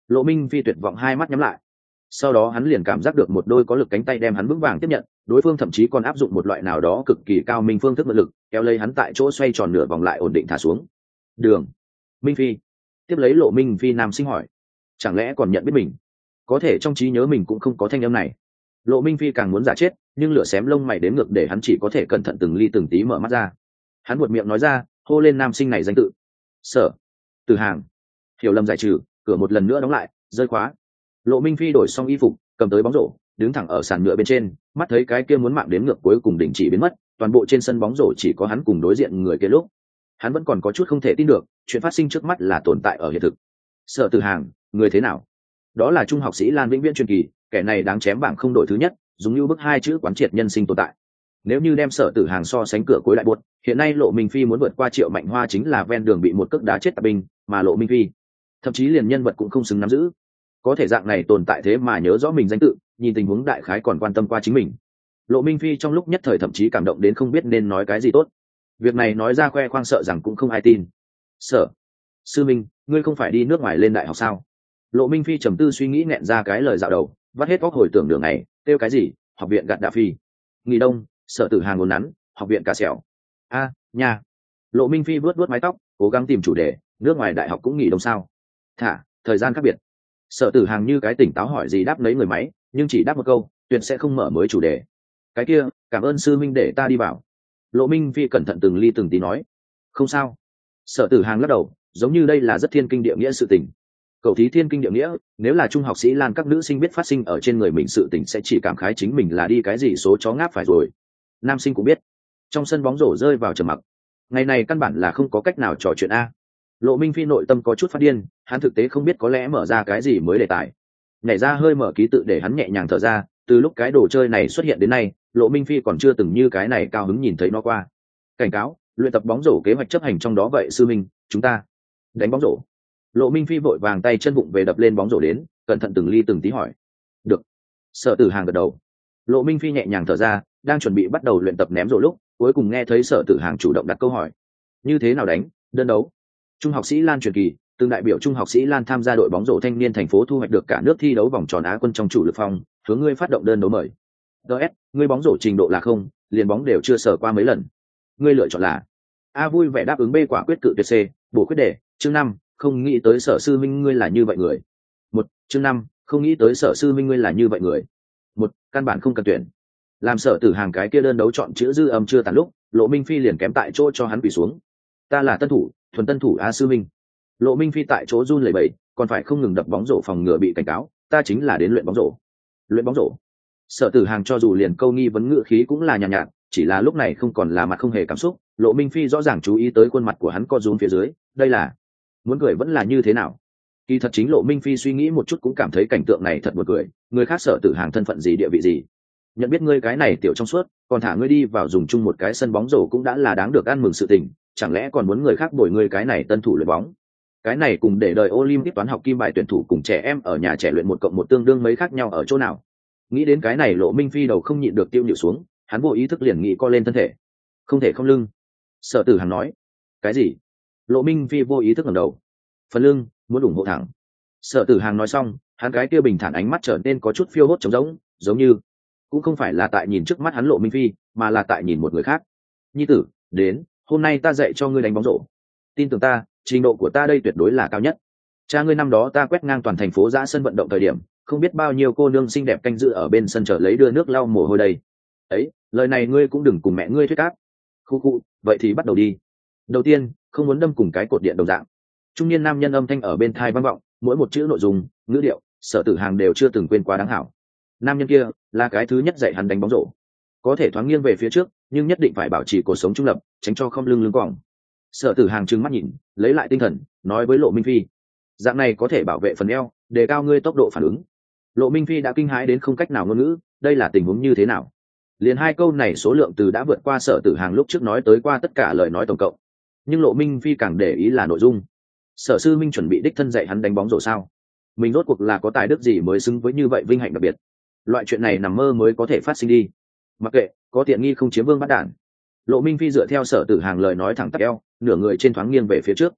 Lộ Minh Phi tuyệt vọng hai mắt nhắm lại. Sau đó hắn liền cảm giác được một đôi có lực cánh tay đem hắn vững vàng tiếp nhận, đối phương thậm chí còn áp dụng một loại nào đó cực kỳ cao minh phương thức mượn lực, kéo lấy hắn tại chỗ xoay tròn nửa vòng lại ổn định thả xuống. Đường, Minh Phi. Tiếp lấy Lộ Minh Phi nam sinh hỏi, chẳng lẽ còn nhận biết mình? Có thể trong trí nhớ mình cũng không có thanh âm này. Lộ Minh Phi càng muốn giả chết, nhưng lửa xém lông mày đến ngược để hắn chỉ có thể cẩn thận từng ly từng tí mở mắt ra. Hắn buột miệng nói ra, hô lên nam sinh này danh tự. Sở Từ Hàng. Hiểu lầm giải trừ, cửa một lần nữa đóng lại, rơi khóa. Lộ Minh Phi đổi xong y phục, cầm tới bóng rổ, đứng thẳng ở sàn nhựa bên trên, mắt thấy cái kia muốn mạng đếm ngược cuối cùng đình chỉ biến mất, toàn bộ trên sân bóng rổ chỉ có hắn cùng đối diện người kia lúc. Hắn vẫn còn có chút không thể tin được, chuyện phát sinh trước mắt là tồn tại ở hiện thực. Sở Từ Hàng, người thế nào? Đó là trung học sĩ Lan Vĩnh Viễn truyền kỳ, kẻ này đáng chém bảng không đội thứ nhất, dùng như bức hai chữ quán triệt nhân sinh tồn tại. Nếu như đem Sở Tử Hàng so sánh cửa cuối đại buột, hiện nay Lộ Minh Phi muốn vượt qua Triệu Mạnh Hoa chính là ven đường bị một cước đá chết tạp binh, mà Lộ Minh Phi thậm chí liền nhân vật cũng không xứng nắm giữ. Có thể dạng này tồn tại thế mà nhớ rõ mình danh tự, nhìn tình huống đại khái còn quan tâm qua chính mình. Lộ Minh Phi trong lúc nhất thời thậm chí cảm động đến không biết nên nói cái gì tốt. Việc này nói ra khoe khoang sợ rằng cũng không ai tin. Sở sư minh, ngươi không phải đi nước ngoài lên đại học sao? Lộ Minh Phi trầm tư suy nghĩ nghẹn ra cái lời dạo đầu, vắt hết óc hồi tưởng đường này, kêu cái gì? Học viện Gạt Đạ Phi. Nghỉ đông, Sở Tử Hàng ngốn nắn, học viện Cà Sẹo. A, à, nha. Lộ Minh Phi vuốt vuốt mái tóc, cố gắng tìm chủ đề, nước ngoài đại học cũng nghỉ đông sao? Thả, thời gian khác biệt. Sở Tử Hàng như cái tỉnh táo hỏi gì đáp lấy người máy, nhưng chỉ đáp một câu, tuyệt sẽ không mở mới chủ đề. Cái kia, cảm ơn sư minh để ta đi vào. Lộ Minh Phi cẩn thận từng ly từng tí nói, không sao. Sở Tử Hàng lắc đầu, giống như đây là rất thiên kinh địa nghĩa sự tình. Cậu thí thiên kinh địa nghĩa, nếu là trung học sĩ Lan các nữ sinh biết phát sinh ở trên người mình sự tình sẽ chỉ cảm khái chính mình là đi cái gì số chó ngáp phải rồi. Nam sinh cũng biết. Trong sân bóng rổ rơi vào trầm mặc. Ngày này căn bản là không có cách nào trò chuyện a. Lộ Minh Phi nội tâm có chút phát điên, hắn thực tế không biết có lẽ mở ra cái gì mới đề tài. Nhảy ra hơi mở ký tự để hắn nhẹ nhàng thở ra, từ lúc cái đồ chơi này xuất hiện đến nay, Lộ Minh Phi còn chưa từng như cái này cao hứng nhìn thấy nó qua. Cảnh cáo, luyện tập bóng rổ kế hoạch chấp hành trong đó vậy sư minh, chúng ta đánh bóng rổ. Lộ Minh Phi vội vàng tay chân bụng về đập lên bóng rổ đến, cẩn thận từng ly từng tí hỏi. Được. Sở Tử Hàng gật đầu. Lộ Minh Phi nhẹ nhàng thở ra, đang chuẩn bị bắt đầu luyện tập ném rổ lúc, cuối cùng nghe thấy Sở Tử Hàng chủ động đặt câu hỏi. Như thế nào đánh, đơn đấu? Trung học sĩ Lan truyền kỳ, từng đại biểu trung học sĩ Lan tham gia đội bóng rổ thanh niên thành phố thu hoạch được cả nước thi đấu vòng tròn Á quân trong chủ lực phong, hướng ngươi phát động đơn đấu mời. đê ét, ngươi bóng rổ trình độ là không, liền bóng đều chưa sở qua mấy lần. Ngươi lựa chọn là A vui vẻ đáp ứng B quả quyết cự tuyệt C, bổ quyết đề, chương năm, không nghĩ tới Sở sư minh ngươi là như vậy người. Một, chương năm, không nghĩ tới Sở sư minh ngươi là như vậy người. Một, căn bản không cần tuyển. Làm Sở Tử Hàng cái kia đơn đấu chọn chữ dư âm chưa tàn lúc, Lộ Minh Phi liền kém tại chỗ cho hắn quỳ xuống. Ta là tân thủ, thuần tân thủ A sư minh. Lộ Minh Phi tại chỗ run lẩy bẩy, còn phải không ngừng đập bóng rổ phòng ngừa bị cảnh cáo, ta chính là đến luyện bóng rổ. Luyện bóng rổ. Sở Tử Hàng cho dù liền câu nghi vấn ngữ khí cũng là nhàn nhạt, nhạt, chỉ là lúc này không còn là mặt không hề cảm xúc. Lộ Minh Phi rõ ràng chú ý tới khuôn mặt của hắn co rúm phía dưới, đây là muốn cười vẫn là như thế nào? Kỳ thật chính Lộ Minh Phi suy nghĩ một chút cũng cảm thấy cảnh tượng này thật buồn cười, người khác Sở Tử Hàng thân phận gì địa vị gì, nhận biết ngươi cái này tiểu trong suốt, còn thả ngươi đi vào dùng chung một cái sân bóng rổ cũng đã là đáng được ăn mừng sự tình, chẳng lẽ còn muốn người khác bồi ngươi cái này tân thủ luyện bóng? Cái này cùng để đời Olympic toán học kim bài tuyển thủ cùng trẻ em ở nhà trẻ luyện một cộng một tương đương mấy khác nhau ở chỗ nào? Nghĩ đến cái này Lộ Minh Phi đầu không nhịn được tiêu nhịu xuống, hắn vô ý thức liền nghĩ co lên thân thể. Không thể không lưng. Sở Tử Hàng nói. Cái gì? Lộ Minh Phi vô ý thức ngẩng đầu. Phần lưng, muốn ủng hộ thẳng. Sở Tử Hàng nói xong, hắn cái kia bình thản ánh mắt trở nên có chút phiêu hốt trống rỗng, giống như cũng không phải là tại nhìn trước mắt hắn Lộ Minh Phi, mà là tại nhìn một người khác. Nhi tử, đến, hôm nay ta dạy cho ngươi đánh bóng rổ. Tin tưởng ta, trình độ của ta đây tuyệt đối là cao nhất. Cha ngươi năm đó ta quét ngang toàn thành phố dã sân vận động thời điểm, không biết bao nhiêu cô nương xinh đẹp canh giữ ở bên sân chờ lấy đưa nước lau mồ hôi đây. Ấy, lời này ngươi cũng đừng cùng mẹ ngươi thuyết áp. Khu khu, vậy thì bắt đầu đi. Đầu tiên, không muốn đâm cùng cái cột điện đồng dạng. Trung niên nam nhân âm thanh ở bên thai vang vọng, mỗi một chữ nội dung, ngữ điệu, Sở Tử Hàng đều chưa từng quên quá đáng hảo. Nam nhân kia là cái thứ nhất dạy hắn đánh bóng rổ, có thể thoáng nghiêng về phía trước, nhưng nhất định phải bảo trì cuộc sống trung lập, tránh cho không lưng lưng còng. Sở Tử Hàng trừng mắt nhìn, lấy lại tinh thần, nói với Lộ Minh Phi, dạng này có thể bảo vệ phần eo, đề cao ngươi tốc độ phản ứng. Lộ Minh Phi đã kinh hãi đến không cách nào ngôn ngữ, đây là tình huống như thế nào? Liền hai câu này số lượng từ đã vượt qua Sở Tử Hàng lúc trước nói tới qua tất cả lời nói tổng cộng. Nhưng Lộ Minh Phi càng để ý là nội dung. Sở sư minh chuẩn bị đích thân dạy hắn đánh bóng rổ sao? Mình rốt cuộc là có tài đức gì mới xứng với như vậy vinh hạnh đặc biệt? Loại chuyện này nằm mơ mới có thể phát sinh đi. Mặc kệ, có tiện nghi không chiếm vương bắt đản. Lộ Minh Phi dựa theo Sở Tử Hàng lời nói thẳng tắp eo, nửa người trên thoáng nghiêng về phía trước.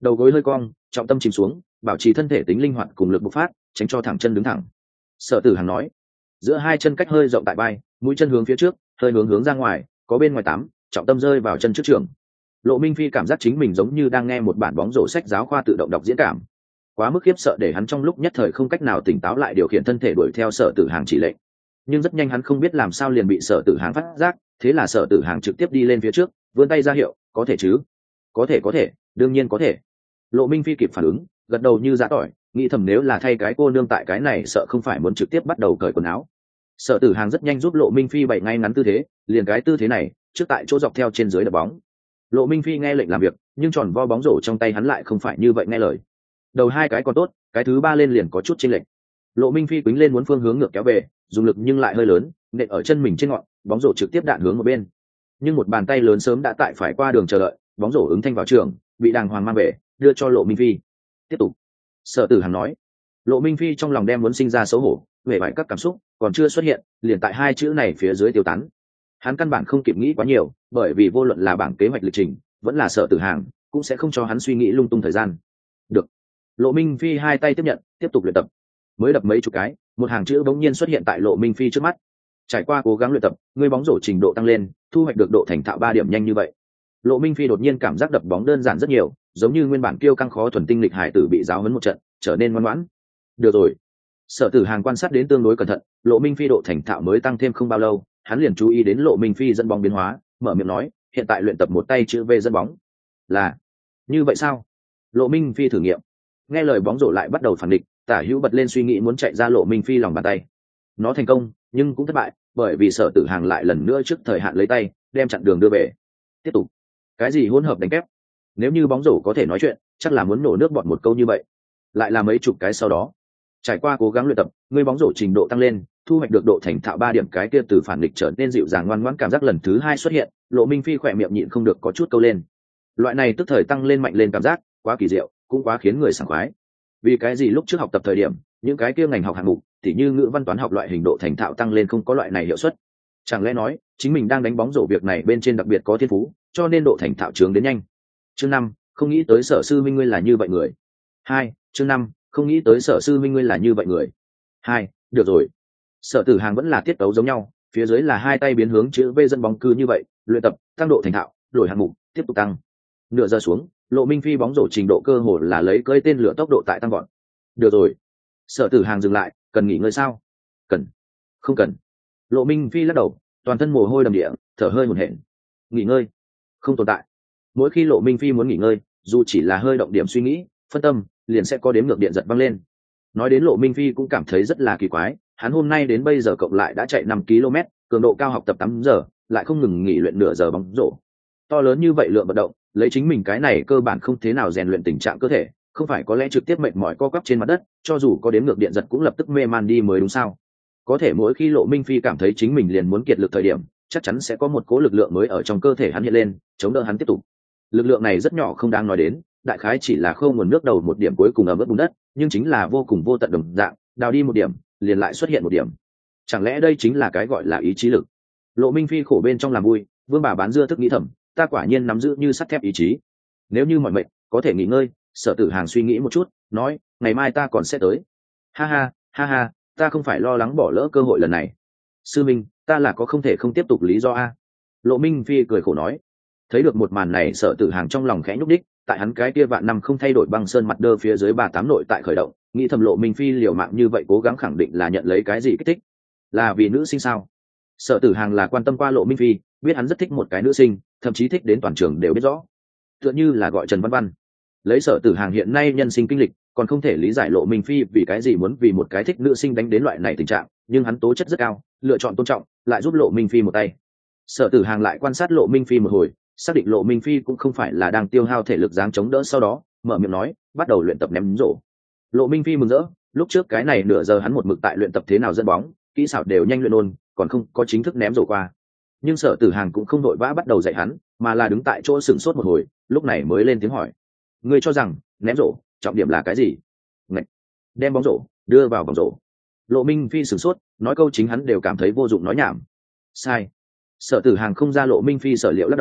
đầu gối hơi cong, trọng tâm chìm xuống, bảo trì thân thể tính linh hoạt cùng lực bộc phát, tránh cho thẳng chân đứng thẳng. Sở Tử Hàng nói, giữa hai chân cách hơi rộng tại vai, mũi chân hướng phía trước, hơi hướng hướng ra ngoài, có bên ngoài tám, trọng tâm rơi vào chân trước trường. Lộ Minh Phi cảm giác chính mình giống như đang nghe một bản bóng rổ sách giáo khoa tự động đọc diễn cảm, quá mức khiếp sợ để hắn trong lúc nhất thời không cách nào tỉnh táo lại điều khiển thân thể đuổi theo Sở Tử Hàng chỉ lệnh. Nhưng rất nhanh hắn không biết làm sao liền bị Sở Tử Hàng phát giác, thế là Sở Tử Hàng trực tiếp đi lên phía trước, vươn tay ra hiệu, có thể chứ? Có thể có thể, đương nhiên có thể. Lộ Minh Phi kịp phản ứng, gật đầu như giã tỏi, nghĩ thầm nếu là thay cái cô nương tại cái này sợ không phải muốn trực tiếp bắt đầu cởi quần áo. Sở Tử Hàng rất nhanh giúp Lộ Minh Phi bày ngay ngắn tư thế, liền cái tư thế này, trước tại chỗ dọc theo trên dưới đập bóng. Lộ Minh Phi nghe lệnh làm việc, nhưng tròn vo bóng rổ trong tay hắn lại không phải như vậy nghe lời. Đầu hai cái còn tốt, cái thứ ba lên liền có chút chênh lệch. Lộ Minh Phi quýnh lên muốn phương hướng ngược kéo về, dùng lực nhưng lại hơi lớn, nện ở chân mình trên ngọn, bóng rổ trực tiếp đạn hướng một bên. Nhưng một bàn tay lớn sớm đã tại phải qua đường chờ đợi, bóng rổ ứng thanh vào trường, bị đàng hoàng mang về, đưa cho Lộ Minh Phi. Tiếp tục. Sở Tử Hàng nói. Lộ Minh Phi trong lòng đem muốn sinh ra xấu hổ, về bại các cảm xúc, còn chưa xuất hiện, liền tại hai chữ này phía dưới tiêu tán. Hắn căn bản không kịp nghĩ quá nhiều, bởi vì vô luận là bảng kế hoạch lịch trình, vẫn là Sở Tử Hàng, cũng sẽ không cho hắn suy nghĩ lung tung thời gian. Được. Lộ Minh Phi hai tay tiếp nhận, tiếp tục luyện tập. Mới đập mấy chục cái, một hàng chữ bỗng nhiên xuất hiện tại Lộ Minh Phi trước mắt. Trải qua cố gắng luyện tập, người bóng rổ trình độ tăng lên, thu hoạch được độ thành thạo ba điểm nhanh như vậy. Lộ Minh Phi đột nhiên cảm giác đập bóng đơn giản rất nhiều, giống như nguyên bản kiêu căng khó thuần tinh lịch hải tử bị giáo huấn một trận, trở nên ngoan ngoãn. Được rồi. Sở Tử Hàng quan sát đến tương đối cẩn thận, Lộ Minh Phi độ thành thạo mới tăng thêm không bao lâu, hắn liền chú ý đến Lộ Minh Phi dẫn bóng biến hóa, mở miệng nói, hiện tại luyện tập một tay chữ V dẫn bóng. Là như vậy sao? Lộ Minh Phi thử nghiệm. Nghe lời bóng rổ lại bắt đầu phản địch, Tả Hữu bật lên suy nghĩ muốn chạy ra Lộ Minh Phi lòng bàn tay. Nó thành công, nhưng cũng thất bại, bởi vì Sở Tử Hàng lại lần nữa trước thời hạn lấy tay, đem chặn đường đưa về. Tiếp tục. Cái gì hỗn hợp đánh kép? Nếu như bóng rổ có thể nói chuyện, chắc là muốn nổ nước bọt một câu như vậy. Lại là mấy chục cái sau đó. Trải qua cố gắng luyện tập, người bóng rổ trình độ tăng lên, thu hoạch được độ thành thạo ba điểm, cái kia từ phản địch trở nên dịu dàng ngoan ngoãn cảm giác lần thứ hai xuất hiện, Lộ Minh Phi khỏe miệng nhịn không được có chút câu lên. Loại này tức thời tăng lên mạnh lên cảm giác, quá kỳ diệu, cũng quá khiến người sảng khoái. Vì cái gì lúc trước học tập thời điểm, những cái kia ngành học hạng mục, tỉ như ngữ văn toán học loại hình độ thành thạo tăng lên không có loại này hiệu suất? Chẳng lẽ nói, chính mình đang đánh bóng rổ việc này bên trên đặc biệt có thiên phú, cho nên độ thành thạo trướng đến nhanh. Chương năm, không nghĩ tới Sở sư minh ngươi là như vậy người. Hai, chương năm, không nghĩ tới Sở sư minh ngươi là như vậy người. Hai, được rồi. Sở Tử Hàng vẫn là tiết tấu giống nhau, phía dưới là hai tay biến hướng chữ V dẫn bóng cứ như vậy, luyện tập, tăng độ thành thạo, đổi hạng mục, tiếp tục tăng. Nửa giờ xuống, Lộ Minh Phi bóng rổ trình độ cơ hồ là lấy cơi tên lửa tốc độ tại tăng gọn. Được rồi. Sở Tử Hàng dừng lại, cần nghỉ ngơi sao? Cần. Không cần. Lộ Minh Phi lắc đầu, toàn thân mồ hôi đầm địa, thở hơi hổn hển. Nghỉ ngơi không tồn tại. Mỗi khi Lộ Minh Phi muốn nghỉ ngơi, dù chỉ là hơi động điểm suy nghĩ, phân tâm, liền sẽ có đếm ngược điện giật văng lên. Nói đến Lộ Minh Phi cũng cảm thấy rất là kỳ quái, hắn hôm nay đến bây giờ cộng lại đã chạy năm ki lô mét, cường độ cao học tập tám giờ, lại không ngừng nghỉ luyện nửa giờ bóng rổ. To lớn như vậy lượng vận động, lấy chính mình cái này cơ bản không thế nào rèn luyện tình trạng cơ thể, không phải có lẽ trực tiếp mệt mỏi co quắp trên mặt đất, cho dù có đếm ngược điện giật cũng lập tức mê man đi mới đúng sao? Có thể mỗi khi Lộ Minh Phi cảm thấy chính mình liền muốn kiệt lực thời điểm, chắc chắn sẽ có một cố lực lượng mới ở trong cơ thể hắn hiện lên, chống đỡ hắn tiếp tục. Lực lượng này rất nhỏ không đáng nói đến, đại khái chỉ là khâu nguồn nước đầu một điểm cuối cùng ở vớt bùn đất, nhưng chính là vô cùng vô tận đồng dạng, đào đi một điểm, liền lại xuất hiện một điểm. Chẳng lẽ đây chính là cái gọi là ý chí lực? Lộ Minh Phi khổ bên trong làm vui, Vương bà bán dưa thức nghĩ thầm, ta quả nhiên nắm giữ như sắt thép ý chí. Nếu như mọi mệnh, có thể nghỉ ngơi. Sở Tử Hàng suy nghĩ một chút, nói, ngày mai ta còn sẽ tới. Ha ha, ha ha, ta không phải lo lắng bỏ lỡ cơ hội lần này. Sư minh, ta là có không thể không tiếp tục lý do a. Lộ Minh Phi cười khổ nói. Thấy được một màn này, Sở Tử Hàng trong lòng khẽ nhúc đích, tại hắn cái kia vạn năm không thay đổi băng sơn mặt đơ phía dưới bà tám nội tại khởi động, nghĩ thầm Lộ Minh Phi liều mạng như vậy cố gắng khẳng định là nhận lấy cái gì kích thích. Là vì nữ sinh sao? Sở Tử Hàng là quan tâm qua Lộ Minh Phi, biết hắn rất thích một cái nữ sinh, thậm chí thích đến toàn trường đều biết rõ. Tựa như là gọi Trần Văn Văn. Lấy Sở Tử Hàng hiện nay nhân sinh kinh lịch, còn không thể lý giải Lộ Minh Phi vì cái gì muốn vì một cái thích nữ sinh đánh đến loại này tình trạng, nhưng hắn tố chất rất cao, lựa chọn tôn trọng, lại giúp Lộ Minh Phi một tay. Sở Tử Hàng lại quan sát Lộ Minh Phi một hồi, xác định Lộ Minh Phi cũng không phải là đang tiêu hao thể lực dáng chống đỡ, sau đó mở miệng nói, bắt đầu luyện tập ném rổ. Lộ Minh Phi mừng rỡ, lúc trước cái này nửa giờ hắn một mực tại luyện tập thế nào dẫn bóng, kỹ xảo đều nhanh luyện ôn, còn không có chính thức ném rổ qua. Nhưng Sở Tử Hàng cũng không đội vã bắt đầu dạy hắn, mà là đứng tại chỗ sửng sốt một hồi, lúc này mới lên tiếng hỏi, ngươi cho rằng ném rổ trọng điểm là cái gì? Ngạch. Đem bóng rổ đưa vào vòng rổ. Lộ Minh Phi sửng sốt, nói câu chính hắn đều cảm thấy vô dụng nói nhảm. Sai. Sở Tử Hàng không ra Lộ Minh Phi sở liệu lắc đầu,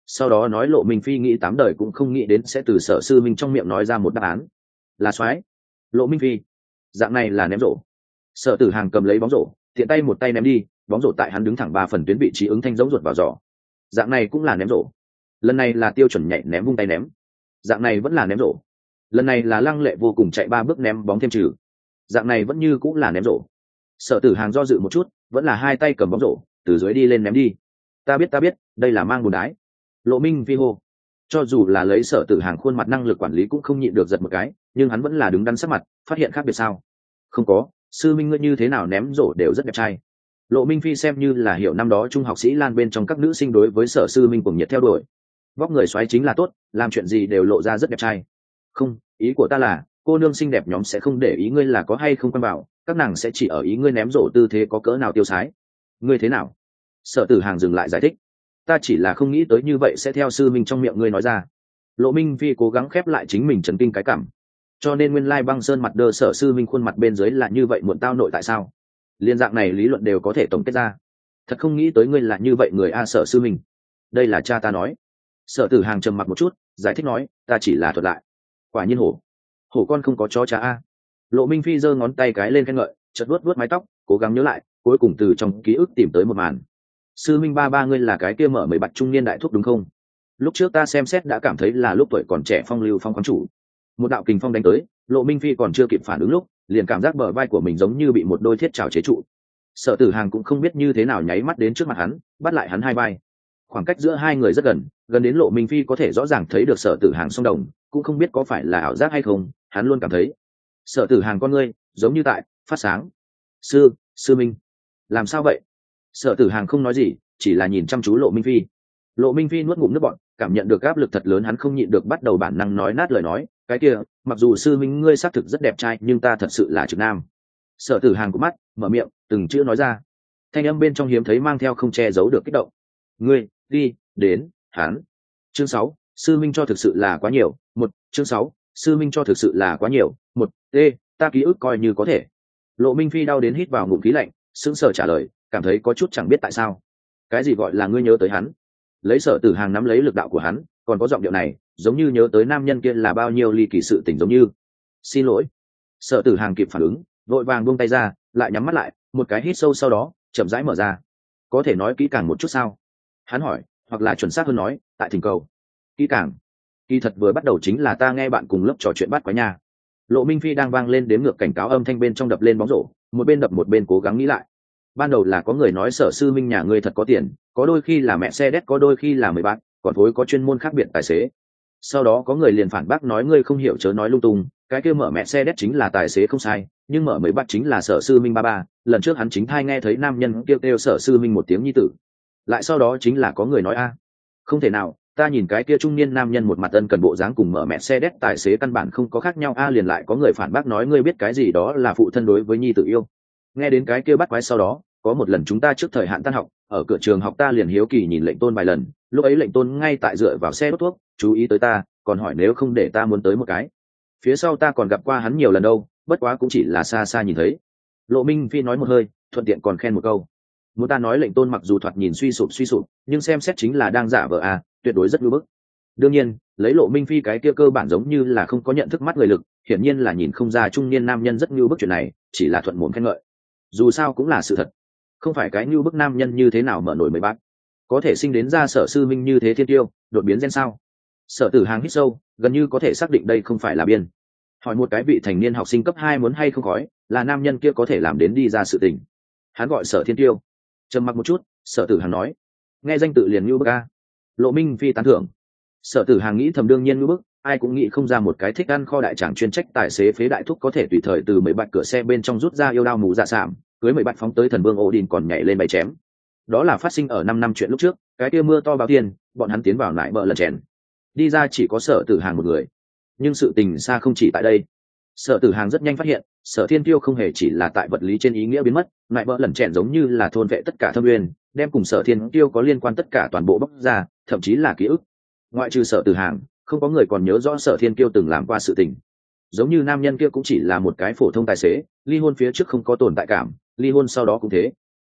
sau đó nói Lộ Minh Phi nghĩ tám đời cũng không nghĩ đến sẽ từ Sở Sư Minh trong miệng nói ra một đáp án là soái. Lộ Minh Phi dạng này là ném rổ. Sở Tử Hàng cầm lấy bóng rổ, tiện tay một tay ném đi, bóng rổ tại hắn đứng thẳng ba phần tuyến vị trí ứng thanh giống ruột vào giỏ. Dạng này cũng là ném rổ. Lần này là tiêu chuẩn nhảy ném vung tay ném. Dạng này vẫn là ném rổ. Lần này là lăng lệ vô cùng chạy ba bước ném bóng thêm trừ. Dạng này vẫn như cũng là ném rổ. Sở Tử Hàng do dự một chút, vẫn là hai tay cầm bóng rổ, từ dưới đi lên ném đi. Ta biết ta biết, đây là mang bùn đái. Lộ Minh Phi hô. Cho dù là lấy Sở Tử Hàng khuôn mặt năng lực quản lý cũng không nhịn được giật một cái, nhưng hắn vẫn là đứng đắn sắc mặt, phát hiện khác biệt sao? Không có, sư minh ngươi như thế nào ném rổ đều rất đẹp trai. Lộ Minh Phi xem như là hiểu năm đó trung học sĩ Lan bên trong các nữ sinh đối với Sở Sư Minh cùng nhiệt theo đuổi. Vóc người xoáy chính là tốt, làm chuyện gì đều lộ ra rất đẹp trai. Không, ý của ta là, cô nương xinh đẹp nhóm sẽ không để ý ngươi là có hay không quan bảo, các nàng sẽ chỉ ở ý ngươi ném rổ tư thế có cỡ nào tiêu sái. Ngươi thế nào? Sở Tử Hàng dừng lại giải thích. Ta chỉ là không nghĩ tới như vậy sẽ theo sư minh trong miệng ngươi nói ra. Lộ Minh Phi cố gắng khép lại chính mình chấn kinh cái cảm. Cho nên nguyên lai băng sơn mặt đơ Sở Sư Minh khuôn mặt bên dưới là như vậy muộn tao nội tại sao? Liên dạng này lý luận đều có thể tổng kết ra. Thật không nghĩ tới ngươi là như vậy người a Sở Sư Minh. Đây là cha ta nói. Sở Tử Hàng trầm mặc một chút, giải thích nói, ta chỉ là thuật lại. Quả nhiên hổ. Hổ con không có chó cha a. Lộ Minh Phi giơ ngón tay cái lên khen ngợi, chợt vuốt vuốt mái tóc, cố gắng nhớ lại, cuối cùng từ trong ký ức tìm tới một màn. Sư Minh ba ba ngươi là cái kia mở mười bạch trung niên đại thúc đúng không? Lúc trước ta xem xét đã cảm thấy là lúc tuổi còn trẻ phong lưu phong khoáng chủ. Một đạo kình phong đánh tới, Lộ Minh Phi còn chưa kịp phản ứng lúc, liền cảm giác bờ vai của mình giống như bị một đôi thiết trảo chế trụ. Sở Tử Hàng cũng không biết như thế nào nháy mắt đến trước mặt hắn, bắt lại hắn hai vai. Khoảng cách giữa hai người rất gần, gần đến Lộ Minh Phi có thể rõ ràng thấy được Sở Tử Hàng song đồng, cũng không biết có phải là ảo giác hay không, hắn luôn cảm thấy. Sở Tử Hàng con ngươi, giống như tại phát sáng. Sư, sư minh, làm sao vậy? Sở Tử Hàng không nói gì, chỉ là nhìn chăm chú Lộ Minh Phi. Lộ Minh Phi nuốt ngụm nước bọt, cảm nhận được áp lực thật lớn, hắn không nhịn được bắt đầu bản năng nói nát lời nói, cái kia, mặc dù sư minh ngươi xác thực rất đẹp trai, nhưng ta thật sự là trực nam. Sở Tử Hàng của mắt, mở miệng, từng chữ nói ra. Thanh âm bên trong hiếm thấy mang theo không che giấu được kích động. Ngươi, đi, đến, hắn. Chương sáu, sư minh cho thực sự là quá nhiều, một, chương sáu, sư minh cho thực sự là quá nhiều, một, t, ta ký ức coi như có thể. Lộ Minh Phi đau đến hít vào ngụm khí lạnh, sững sờ trả lời, cảm thấy có chút chẳng biết tại sao. Cái gì gọi là ngươi nhớ tới hắn? Lấy Sở Tử Hàng nắm lấy lực đạo của hắn, còn có giọng điệu này, giống như nhớ tới nam nhân kia là bao nhiêu ly kỳ sự tình giống như. Xin lỗi. Sở Tử Hàng kịp phản ứng, vội vàng buông tay ra, lại nhắm mắt lại, một cái hít sâu sau đó, chậm rãi mở ra. Có thể nói kỹ càng một chút sao? Hắn hỏi, hoặc là chuẩn xác hơn nói, tại thỉnh cầu. Kỹ càng. Kỳ thật vừa bắt đầu chính là ta nghe bạn cùng lớp trò chuyện bắt quái nha. Lộ Minh Phi đang vang lên đếm ngược cảnh cáo âm thanh bên trong đập lên bóng rổ, một bên đập một bên cố gắng nghĩ lại. Ban đầu là có người nói Sở Sư Minh nhà ngươi thật có tiền, có đôi khi là mẹ xe đét, có đôi khi là mười bát, còn thối có chuyên môn khác biệt tài xế. Sau đó có người liền phản bác nói ngươi không hiểu chớ nói lung tung, cái kia mở mẹ xe đét chính là tài xế không sai, nhưng mở mười bát chính là Sở Sư Minh ba ba, lần trước hắn chính thai nghe thấy nam nhân kêu kêu Sở Sư Minh một tiếng nhi tử. Lại sau đó chính là có người nói a, không thể nào, ta nhìn cái kia trung niên nam nhân một mặt ân cần bộ dáng cùng mở mẹ xe đét tài xế căn bản không có khác nhau a, liền lại có người phản bác nói ngươi biết cái gì đó là phụ thân đối với nhi tử yêu. Nghe đến cái kia bắt quái sau đó, có một lần chúng ta trước thời hạn tan học, ở cửa trường học ta liền hiếu kỳ nhìn lệnh tôn vài lần, lúc ấy lệnh tôn ngay tại dựa vào xe đốt thuốc, chú ý tới ta, còn hỏi nếu không để ta muốn tới một cái. Phía sau ta còn gặp qua hắn nhiều lần đâu, bất quá cũng chỉ là xa xa nhìn thấy. Lộ Minh Phi nói một hơi, thuận tiện còn khen một câu. Muốn ta nói lệnh tôn mặc dù thoạt nhìn suy sụp suy sụp, nhưng xem xét chính là đang giả vờ à, tuyệt đối rất ngưỡng bức. Đương nhiên, lấy Lộ Minh Phi cái kia cơ bản giống như là không có nhận thức mắt người lực, hiển nhiên là nhìn không ra trung niên nam nhân rất ngưỡng bức chuyện này, chỉ là thuận mồm khen ngợi. Dù sao cũng là sự thật, không phải cái ngưỡng bức nam nhân như thế nào mở nổi mười bát, có thể sinh đến ra Sở Sư Minh như thế thiên tiêu, đột biến gen sao? Sở Tử Hàng hít sâu, gần như có thể xác định đây không phải là biên. Hỏi một cái vị thành niên học sinh cấp hai muốn hay không khói, là nam nhân kia có thể làm đến đi ra sự tình. Hắn gọi Sở Thiên Tiêu. Trầm mặc một chút, Sở Tử Hàng nói, nghe danh tự liền ngưu bức a. Lộ Minh Phi tán thưởng. Sở Tử Hàng nghĩ thầm đương nhiên ngưu bức, ai cũng nghĩ không ra một cái thích ăn kho đại tràng chuyên trách tài xế phế đại thúc có thể tùy thời từ mấy bạch cửa xe bên trong rút ra yêu đao mù dạ sảm, cưới mấy bạch phóng tới thần vương Odin còn nhảy lên bày chém. Đó là phát sinh ở năm năm chuyện lúc trước, cái kia mưa to báo tiền, bọn hắn tiến vào nại bờ lần chèn. Đi ra chỉ có Sở Tử Hàng một người. Nhưng sự tình xa không chỉ tại đây. Sở Tử Hàng rất nhanh phát hiện, Sở Thiên Tiêu không hề chỉ là tại vật lý trên ý nghĩa biến mất, nại bờ lần chèn giống như là thôn vệ tất cả thâm nguyên, đem cùng Sở Thiên Tiêu có liên quan tất cả toàn bộ bóc ra, thậm chí là ký ức. Ngoại trừ Sở Tử Hàng, không có người còn nhớ rõ Sở Thiên Tiêu từng làm qua sự tình. Giống như nam nhân kia cũng chỉ là một cái phổ thông tài xế, ly hôn phía trước không có tồn tại cảm, ly hôn sau đó cũng thế.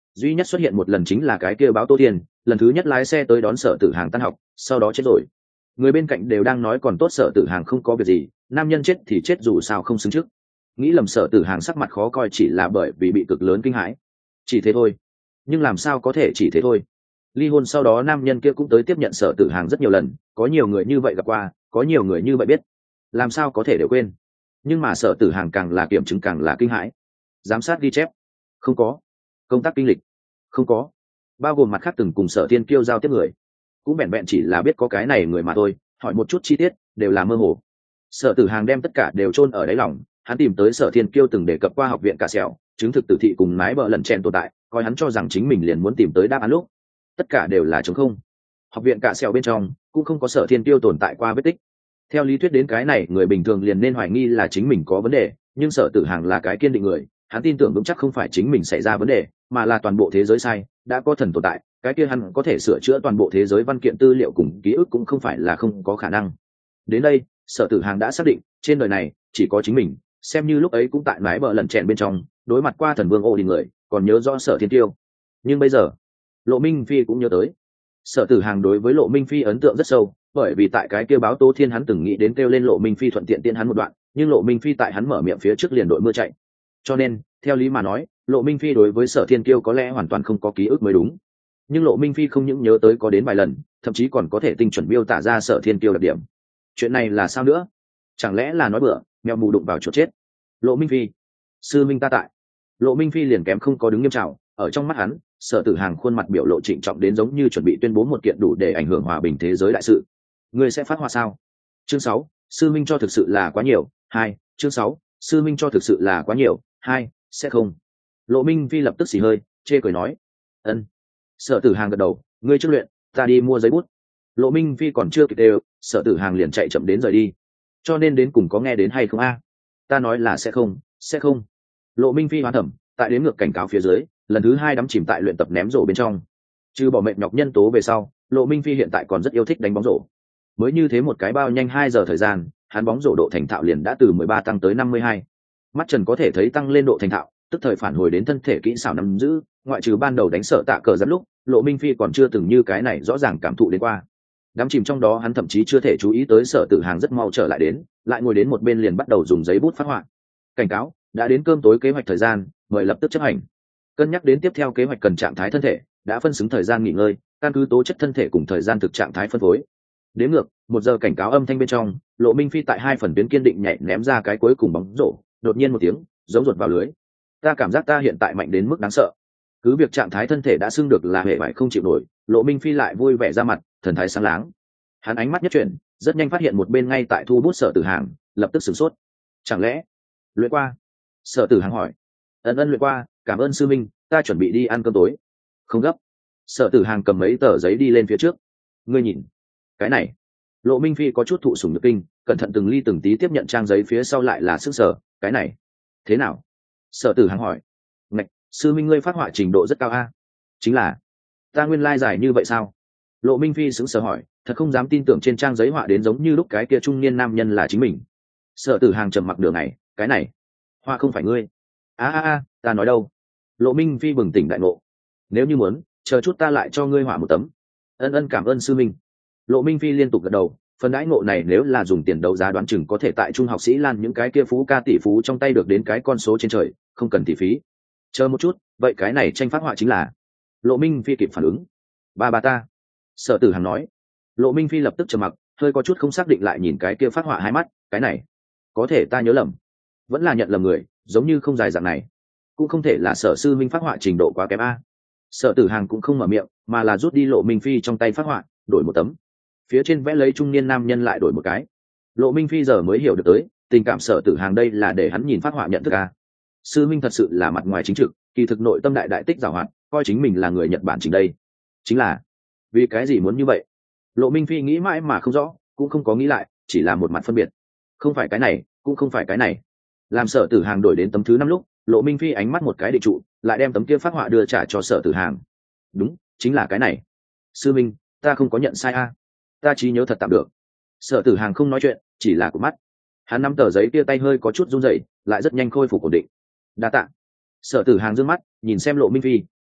duy nhất xuất hiện một lần chính là cái kia báo Tô Thiên, lần thứ nhất lái xe tới đón Sở Tử Hàng tan học, sau đó chết rồi. Người bên cạnh đều đang nói còn tốt Sở Tử Hàng không có việc gì, nam nhân chết thì chết dù sao không xứng trước. Nghĩ lầm Sở Tử Hàng sắc mặt khó coi chỉ là bởi vì bị cực lớn kinh hãi, chỉ thế thôi. Nhưng làm sao có thể chỉ thế thôi? Ly hôn sau đó nam nhân kia cũng tới tiếp nhận Sở Tử Hàng rất nhiều lần, có nhiều người như vậy gặp qua, có nhiều người như vậy biết, làm sao có thể đều quên. Nhưng mà Sở Tử Hàng càng là kiểm chứng càng là kinh hãi. Giám sát ghi chép không có, công tác kinh lịch không có, bao gồm mặt khác từng cùng Sở Thiên Kiêu giao tiếp người cũng vẹn vẹn chỉ là biết có cái này người mà thôi, hỏi một chút chi tiết đều là mơ hồ. Sở Tử Hàng đem tất cả đều chôn ở đáy lòng, hắn tìm tới Sở Thiên Kiêu từng đề cập qua học viện cả sẹo, chứng thực tử thị cùng mái bờ lần chèn tồn tại, coi hắn cho rằng chính mình liền muốn tìm tới đáp án lúc tất cả đều là trống không. Học viện cả sẹo bên trong cũng không có Sở Thiên Kiêu tồn tại qua vết tích. Theo lý thuyết đến cái này người bình thường liền nên hoài nghi là chính mình có vấn đề, nhưng Sở Tử Hàng là cái kiên định người, hắn tin tưởng vững chắc không phải chính mình xảy ra vấn đề, mà là toàn bộ thế giới sai, đã có thần tồn tại, cái kia hắn có thể sửa chữa toàn bộ thế giới văn kiện tư liệu cùng ký ức cũng không phải là không có khả năng. Đến đây, Sở Tử Hàng đã xác định, trên đời này chỉ có chính mình, xem như lúc ấy cũng tại mái bờ lần chèn bên trong, đối mặt qua thần vương ô đình người, còn nhớ rõ Sở Thiên Tiêu. Nhưng bây giờ, Lộ Minh Phi cũng nhớ tới. Sở Tử Hàng đối với Lộ Minh Phi ấn tượng rất sâu, bởi vì tại cái kia báo Tố Thiên hắn từng nghĩ đến kêu lên Lộ Minh Phi thuận tiện tiện hắn một đoạn, nhưng Lộ Minh Phi tại hắn mở miệng phía trước liền đội mưa chạy. Cho nên, theo lý mà nói, Lộ Minh Phi đối với Sở Thiên Kiêu có lẽ hoàn toàn không có ký ức mới đúng. Nhưng Lộ Minh Phi không những nhớ tới có đến vài lần, thậm chí còn có thể tinh chuẩn miêu tả ra Sở Thiên Kiêu đặc điểm. Chuyện này là sao nữa? Chẳng lẽ là nói bừa, mèo mù đụng vào chuột chết? Lộ Minh Phi, sư minh ta tại. Lộ Minh Phi liền kém không có đứng nghiêm trào, ở trong mắt hắn, Sở Tử Hàng khuôn mặt biểu lộ trịnh trọng đến giống như chuẩn bị tuyên bố một kiện đủ để ảnh hưởng hòa bình thế giới đại sự. Ngươi sẽ phát họa sao? Chương sáu, sư minh cho thực sự là quá nhiều. Hai, chương sáu, sư minh cho thực sự là quá nhiều. Hai, sẽ không. Lộ Minh Phi lập tức xì hơi, chê cười nói, ân. Sở Tử Hàng gật đầu, ngươi trước luyện, ta đi mua giấy bút. Lộ Minh Phi còn chưa kịp đều, Sở Tử Hàng liền chạy chậm đến rời đi. Cho nên đến cùng có nghe đến hay không a? Ta nói là sẽ không, sẽ không. Lộ Minh Phi hoán thẩm, tại đến ngược cảnh cáo phía dưới, lần thứ hai đắm chìm tại luyện tập ném rổ bên trong. Trừ bỏ mệt nhọc nhân tố về sau, Lộ Minh Phi hiện tại còn rất yêu thích đánh bóng rổ. Mới như thế một cái bao nhanh hai giờ thời gian, hắn bóng rổ độ thành thạo liền đã từ mười ba tăng tới năm mươi hai. Mắt trần có thể thấy tăng lên độ thành thạo, tức thời phản hồi đến thân thể kỹ xảo nắm giữ, ngoại trừ ban đầu đánh sợ tạ cờ giật lúc, Lộ Minh Phi còn chưa từng như cái này rõ ràng cảm thụ đến qua. Đắm chìm trong đó hắn thậm chí chưa thể chú ý tới Sở Tử Hàng rất mau trở lại đến, lại ngồi đến một bên liền bắt đầu dùng giấy bút phát họa. Cảnh cáo, đã đến cơm tối kế hoạch thời gian, mời lập tức chấp hành. Cân nhắc đến tiếp theo kế hoạch cần trạng thái thân thể, đã phân xứng thời gian nghỉ ngơi, căn cứ tố chất thân thể cùng thời gian thực trạng thái phân phối. Đến ngược, một giờ cảnh cáo âm thanh bên trong, Lộ Minh Phi tại hai phần tuyến kiên định nhảy ném ra cái cuối cùng bóng rổ, đột nhiên một tiếng, giống ruột vào lưới. Ta cảm giác ta hiện tại mạnh đến mức đáng sợ. Cứ việc trạng thái thân thể đã xưng được là hệ vải không chịu nổi, Lộ Minh Phi lại vui vẻ ra mặt, thần thái sáng láng. Hắn ánh mắt nhất chuyển, rất nhanh phát hiện một bên ngay tại thu bút Sở Tử Hàng, lập tức sửng sốt. Chẳng lẽ luyện qua? Sở Tử Hàng hỏi. Ân ân luyện qua, cảm ơn sư minh, ta chuẩn bị đi ăn cơm tối. Không gấp. Sở Tử Hàng cầm mấy tờ giấy đi lên phía trước. Ngươi nhìn, cái này. Lộ Minh Phi có chút thụ sủng nhược kinh, cẩn thận từng ly từng tí tiếp nhận trang giấy phía sau lại là sức sở. Cái này thế nào? Sở Tử Hàng hỏi. Ngạch, sư minh ngươi phát họa trình độ rất cao a. Chính là, ta nguyên lai dài như vậy sao? Lộ Minh Phi sững sờ hỏi, thật không dám tin tưởng trên trang giấy họa đến giống như lúc cái kia trung niên nam nhân là chính mình. Sở Tử Hàng trầm mặc đường này, cái này họa không phải ngươi. A a a, ta nói đâu? Lộ Minh Phi bừng tỉnh đại ngộ. Nếu như muốn, chờ chút ta lại cho ngươi họa một tấm. Ân ân cảm ơn sư minh. Lộ Minh Phi liên tục gật đầu, phần đãi ngộ này nếu là dùng tiền đấu giá đoán chừng có thể tại trung học sĩ lan những cái kia phú ca tỷ phú trong tay được đến cái con số trên trời, không cần tỷ phí. Chờ một chút, vậy cái này tranh phát họa chính là? Lộ Minh Phi kịp phản ứng. Ba ba ta. Sở Tử Hàng nói. Lộ Minh Phi lập tức trầm mặc, hơi có chút không xác định lại nhìn cái kia phát họa hai mắt, cái này có thể ta nhớ lầm, vẫn là nhận lầm người, giống như không dài dạng này, cũng không thể là Sở sư minh phát họa trình độ quá kém a. Sở Tử Hàng cũng không mở miệng, mà là rút đi Lộ Minh Phi trong tay phát họa, đổi một tấm. Phía trên vẽ lấy trung niên nam nhân lại đổi một cái. Lộ Minh Phi giờ mới hiểu được tới, tình cảm Sở Tử Hàng đây là để hắn nhìn phát họa nhận thức a. Sư minh thật sự là mặt ngoài chính trực, kỳ thực nội tâm đại đại tích giàu hoạt, coi chính mình là người Nhật Bản chính đây. Chính là, vì cái gì muốn như vậy? Lộ Minh Phi nghĩ mãi mà không rõ, cũng không có nghĩ lại, chỉ là một mặt phân biệt. Không phải cái này, cũng không phải cái này. Làm Sở Tử Hàng đổi đến tấm thứ năm lúc, Lộ Minh Phi ánh mắt một cái định trụ, lại đem tấm kia phát họa đưa trả cho Sở Tử Hàng. Đúng, chính là cái này. Sư minh, ta không có nhận sai a, ta trí nhớ thật tạm được. Sở Tử Hàng không nói chuyện, chỉ là cụp mắt. Hắn nắm tờ giấy kia tay hơi có chút run rẩy, lại rất nhanh khôi phục ổn định. Đa tạ. Sở Tử Hàng giương mắt, nhìn xem Lộ Minh Phi,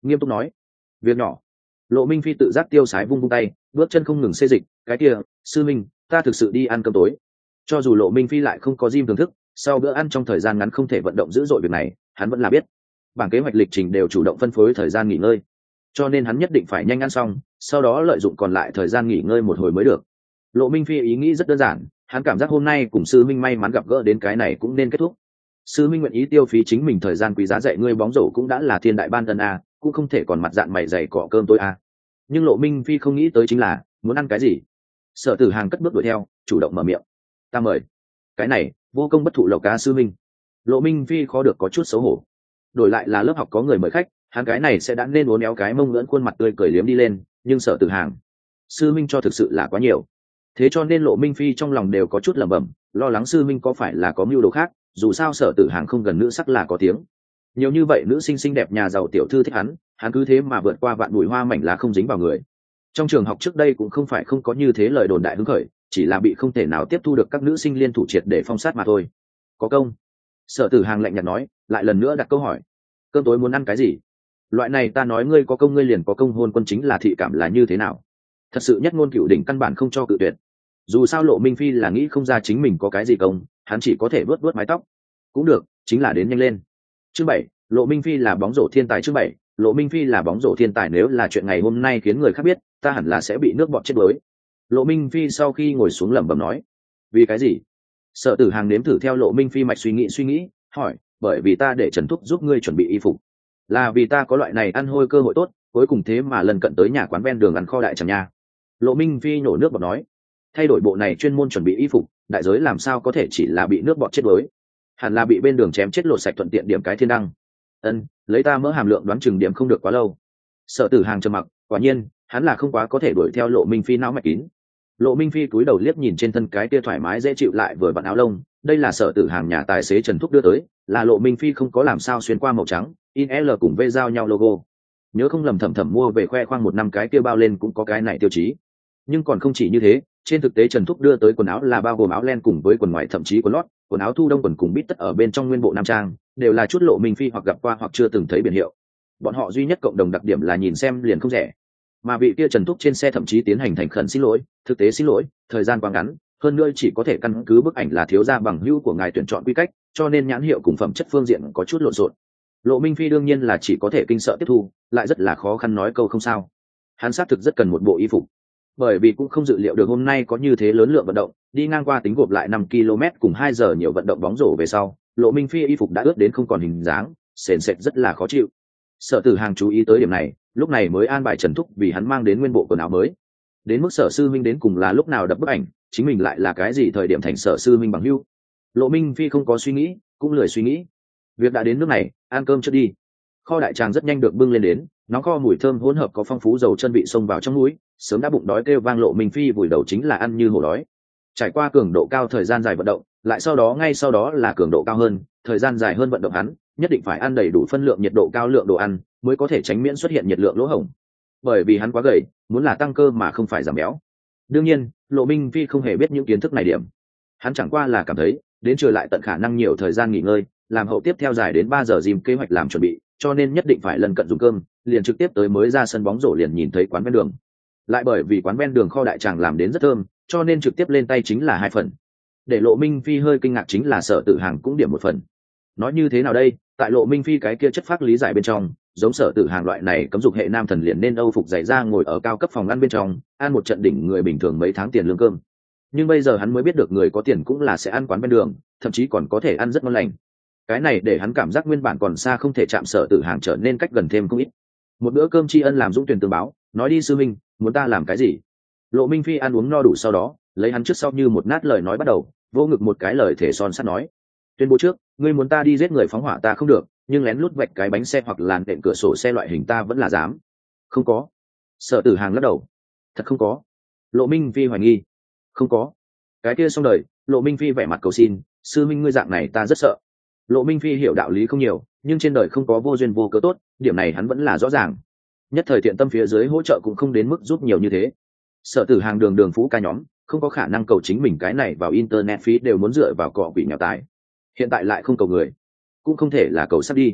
nghiêm túc nói. Việc nhỏ. Lộ Minh Phi tự giác tiêu sái vung vung tay, bước chân không ngừng xê dịch. Cái kia, sư minh, ta thực sự đi ăn cơm tối. Cho dù Lộ Minh Phi lại không có gym thưởng thức, sau bữa ăn trong thời gian ngắn không thể vận động dữ dội việc này, hắn vẫn là biết. Bảng kế hoạch lịch trình đều chủ động phân phối thời gian nghỉ ngơi, cho nên hắn nhất định phải nhanh ăn xong, sau đó lợi dụng còn lại thời gian nghỉ ngơi một hồi mới được. Lộ Minh Phi ý nghĩ rất đơn giản, hắn cảm giác hôm nay cùng sư minh may mắn gặp gỡ đến cái này cũng nên kết thúc. Sư minh nguyện ý tiêu phí chính mình thời gian quý giá dạy ngươi bóng rổ cũng đã là thiên đại ban ân a, cũng không thể còn mặt dạng mày dày cọ cơm tôi a. Nhưng Lộ Minh Phi không nghĩ tới chính là muốn ăn cái gì. Sở Tử Hàng cất bước đuổi theo, chủ động mở miệng. Ta mời. Cái này, vô công bất thụ lộc cá sư minh. Lộ Minh Phi khó được có chút xấu hổ. Đổi lại là lớp học có người mời khách, hắn cái này sẽ đã nên uốn éo cái mông lưỡn khuôn mặt tươi cười liếm đi lên, nhưng Sở Tử Hàng, sư minh cho thực sự là quá nhiều. Thế cho nên Lộ Minh Phi trong lòng đều có chút lẩm bẩm, lo lắng sư minh có phải là có mưu đồ khác, dù sao Sở Tử Hàng không gần nữ sắc là có tiếng. Nhiều như vậy nữ sinh xinh đẹp nhà giàu tiểu thư thích hắn, hắn cứ thế mà vượt qua vạn bụi hoa mảnh lá không dính vào người. Trong trường học trước đây cũng không phải không có như thế lời đồn đại hứng khởi, chỉ là bị không thể nào tiếp thu được các nữ sinh liên thủ triệt để phong sát mà thôi. Có công. Sở Tử Hàng lạnh nhạt nói, lại lần nữa đặt câu hỏi. Cơm tối muốn ăn cái gì? Loại này ta nói ngươi có công ngươi liền có công, hôn quân chính là thị cảm là như thế nào? Thật sự nhất ngôn cửu đỉnh căn bản không cho cự tuyệt. Dù sao Lộ Minh Phi là nghĩ không ra chính mình có cái gì công, hắn chỉ có thể vớt vớt mái tóc. Cũng được, chính là đến nhanh lên. Chương bảy, Lộ Minh Phi là bóng rổ thiên tài. Chương bảy, Lộ Minh Phi là bóng rổ thiên tài, nếu là chuyện ngày hôm nay khiến người khác biết, ta hẳn là sẽ bị nước bọt chết đuối. Lộ Minh Phi sau khi ngồi xuống lẩm bẩm nói. Vì cái gì? Sở Tử Hàng nếm thử theo Lộ Minh Phi mạch suy nghĩ suy nghĩ, hỏi, bởi vì ta để Trần Thúc giúp ngươi chuẩn bị y phục. Là vì ta có loại này ăn hôi cơ hội tốt, cuối cùng thế mà lần cận tới nhà quán ven đường ăn kho đại chẳng nha. Lộ Minh Phi nhổ nước bọt nói, thay đổi bộ này chuyên môn chuẩn bị y phục, đại giới làm sao có thể chỉ là bị nước bọt chết đuối, hẳn là bị bên đường chém chết lột sạch thuận tiện điểm cái thiên đăng. Ân, lấy ta mỡ hàm lượng đoán chừng điểm không được quá lâu. Sở Tử Hàng trầm mặc, quả nhiên hắn là không quá có thể đuổi theo Lộ Minh Phi não mạch kín. Lộ Minh Phi cúi đầu liếc nhìn trên thân cái kia thoải mái dễ chịu lại vừa vặn áo lông, đây là Sở Tử Hàng nhà tài xế Trần Thúc đưa tới, là Lộ Minh Phi không có làm sao xuyên qua màu trắng, in L cùng V giao nhau logo. Nhớ không lầm thầm thầm mua về khoe khoang một năm cái kia bao lên cũng có cái này tiêu chí. Nhưng còn không chỉ như thế, trên thực tế Trần Thúc đưa tới quần áo là bao gồm áo len cùng với quần ngoài thậm chí quần lót, quần áo thu đông quần cùng bít tất ở bên trong nguyên bộ nam trang, đều là chút Lộ Minh Phi hoặc gặp qua hoặc chưa từng thấy biển hiệu. Bọn họ duy nhất cộng đồng đặc điểm là nhìn xem liền không rẻ. Mà vị kia Trần Thúc trên xe thậm chí tiến hành thành khẩn xin lỗi, thực tế xin lỗi, thời gian quá ngắn, hơn nữa chỉ có thể căn cứ bức ảnh là thiếu gia bằng hữu của ngài tuyển chọn quy cách, cho nên nhãn hiệu cùng phẩm chất phương diện có chút lộn xộn. Lộ Minh Phi đương nhiên là chỉ có thể kinh sợ tiếp thu, lại rất là khó khăn nói câu không sao. Hắn xác thực rất cần một bộ y phục, bởi vì cũng không dự liệu được hôm nay có như thế lớn lượng vận động, đi ngang qua tính gộp lại năm ki lô mét cùng hai giờ nhiều vận động bóng rổ về sau, Lộ Minh Phi y phục đã ướt đến không còn hình dáng, sền sệt rất là khó chịu. Sở Tử Hàng chú ý tới điểm này, lúc này mới an bài Trần Thúc vì hắn mang đến nguyên bộ quần áo mới. Đến mức Sở sư minh đến cùng là lúc nào đập bức ảnh, chính mình lại là cái gì thời điểm thành Sở sư minh bằng hữu, Lộ Minh Phi không có suy nghĩ, cũng lười suy nghĩ. Việc đã đến nước này, ăn cơm trước đi. Kho đại tràng rất nhanh được bưng lên đến, nóng kho mùi thơm hỗn hợp có phong phú dầu chân vị xông vào trong mũi, sớm đã bụng đói kêu vang. Lộ Minh Phi vùi đầu chính là ăn như hổ đói. Trải qua cường độ cao thời gian dài vận động, lại sau đó ngay sau đó là cường độ cao hơn, thời gian dài hơn vận động, hắn nhất định phải ăn đầy đủ phân lượng nhiệt độ cao lượng đồ ăn, mới có thể tránh miễn xuất hiện nhiệt lượng lỗ hổng. Bởi vì hắn quá gầy, muốn là tăng cơ mà không phải giảm béo. Đương nhiên, Lộ Minh Phi không hề biết những kiến thức này điểm. Hắn chẳng qua là cảm thấy, đến trưa lại tận khả năng nhiều thời gian nghỉ ngơi, làm hậu tiếp theo dài đến ba giờ gym kế hoạch làm chuẩn bị, cho nên nhất định phải lần cận dùng cơm, liền trực tiếp tới mới ra sân bóng rổ liền nhìn thấy quán ven đường. Lại bởi vì quán ven đường kho đại tràng làm đến rất thơm, cho nên trực tiếp lên tay chính là hai phần. Để Lộ Minh Phi hơi kinh ngạc chính là Sở Tử Hàng cũng điểm một phần. Nói như thế nào đây, tại Lộ Minh Phi cái kia chất phác lý giải bên trong, giống Sở Tử Hàng loại này cấm dục hệ nam thần liền nên âu phục dày ra ngồi ở cao cấp phòng ăn bên trong, ăn một trận đỉnh người bình thường mấy tháng tiền lương cơm. Nhưng bây giờ hắn mới biết được người có tiền cũng là sẽ ăn quán ven đường, thậm chí còn có thể ăn rất ngon lành. Cái này để hắn cảm giác nguyên bản còn xa không thể chạm Sở Tử Hàng trở nên cách gần thêm không ít. Một bữa cơm tri ân làm Dũng Tuyền tường báo, nói đi sư minh, muốn ta làm cái gì? Lộ Minh Phi ăn uống no đủ sau đó, lấy hắn trước sau như một nát lời nói bắt đầu, vô ngực một cái lời thể son sắt nói. Tuyên bố trước, ngươi muốn ta đi giết người phóng hỏa ta không được, nhưng lén lút vạch cái bánh xe hoặc làn đệm cửa sổ xe loại hình ta vẫn là dám. Không có. Sở Tử Hàng lắc đầu. Thật không có. Lộ Minh Phi hoài nghi. Không có. Cái kia xong đời, Lộ Minh Phi vẻ mặt cầu xin, sư minh ngươi dạng này ta rất sợ. Lộ Minh Phi hiểu đạo lý không nhiều, nhưng trên đời không có vô duyên vô cớ tốt, điểm này hắn vẫn là rõ ràng. Nhất thời thiện tâm phía dưới hỗ trợ cũng không đến mức giúp nhiều như thế. Sở Tử Hàng đường đường phú ca nhóm, không có khả năng cầu chính mình cái này vào internet phí đều muốn dựa vào cọ quỷ nghèo tài. Hiện tại lại không cầu người, cũng không thể là cầu sắp đi.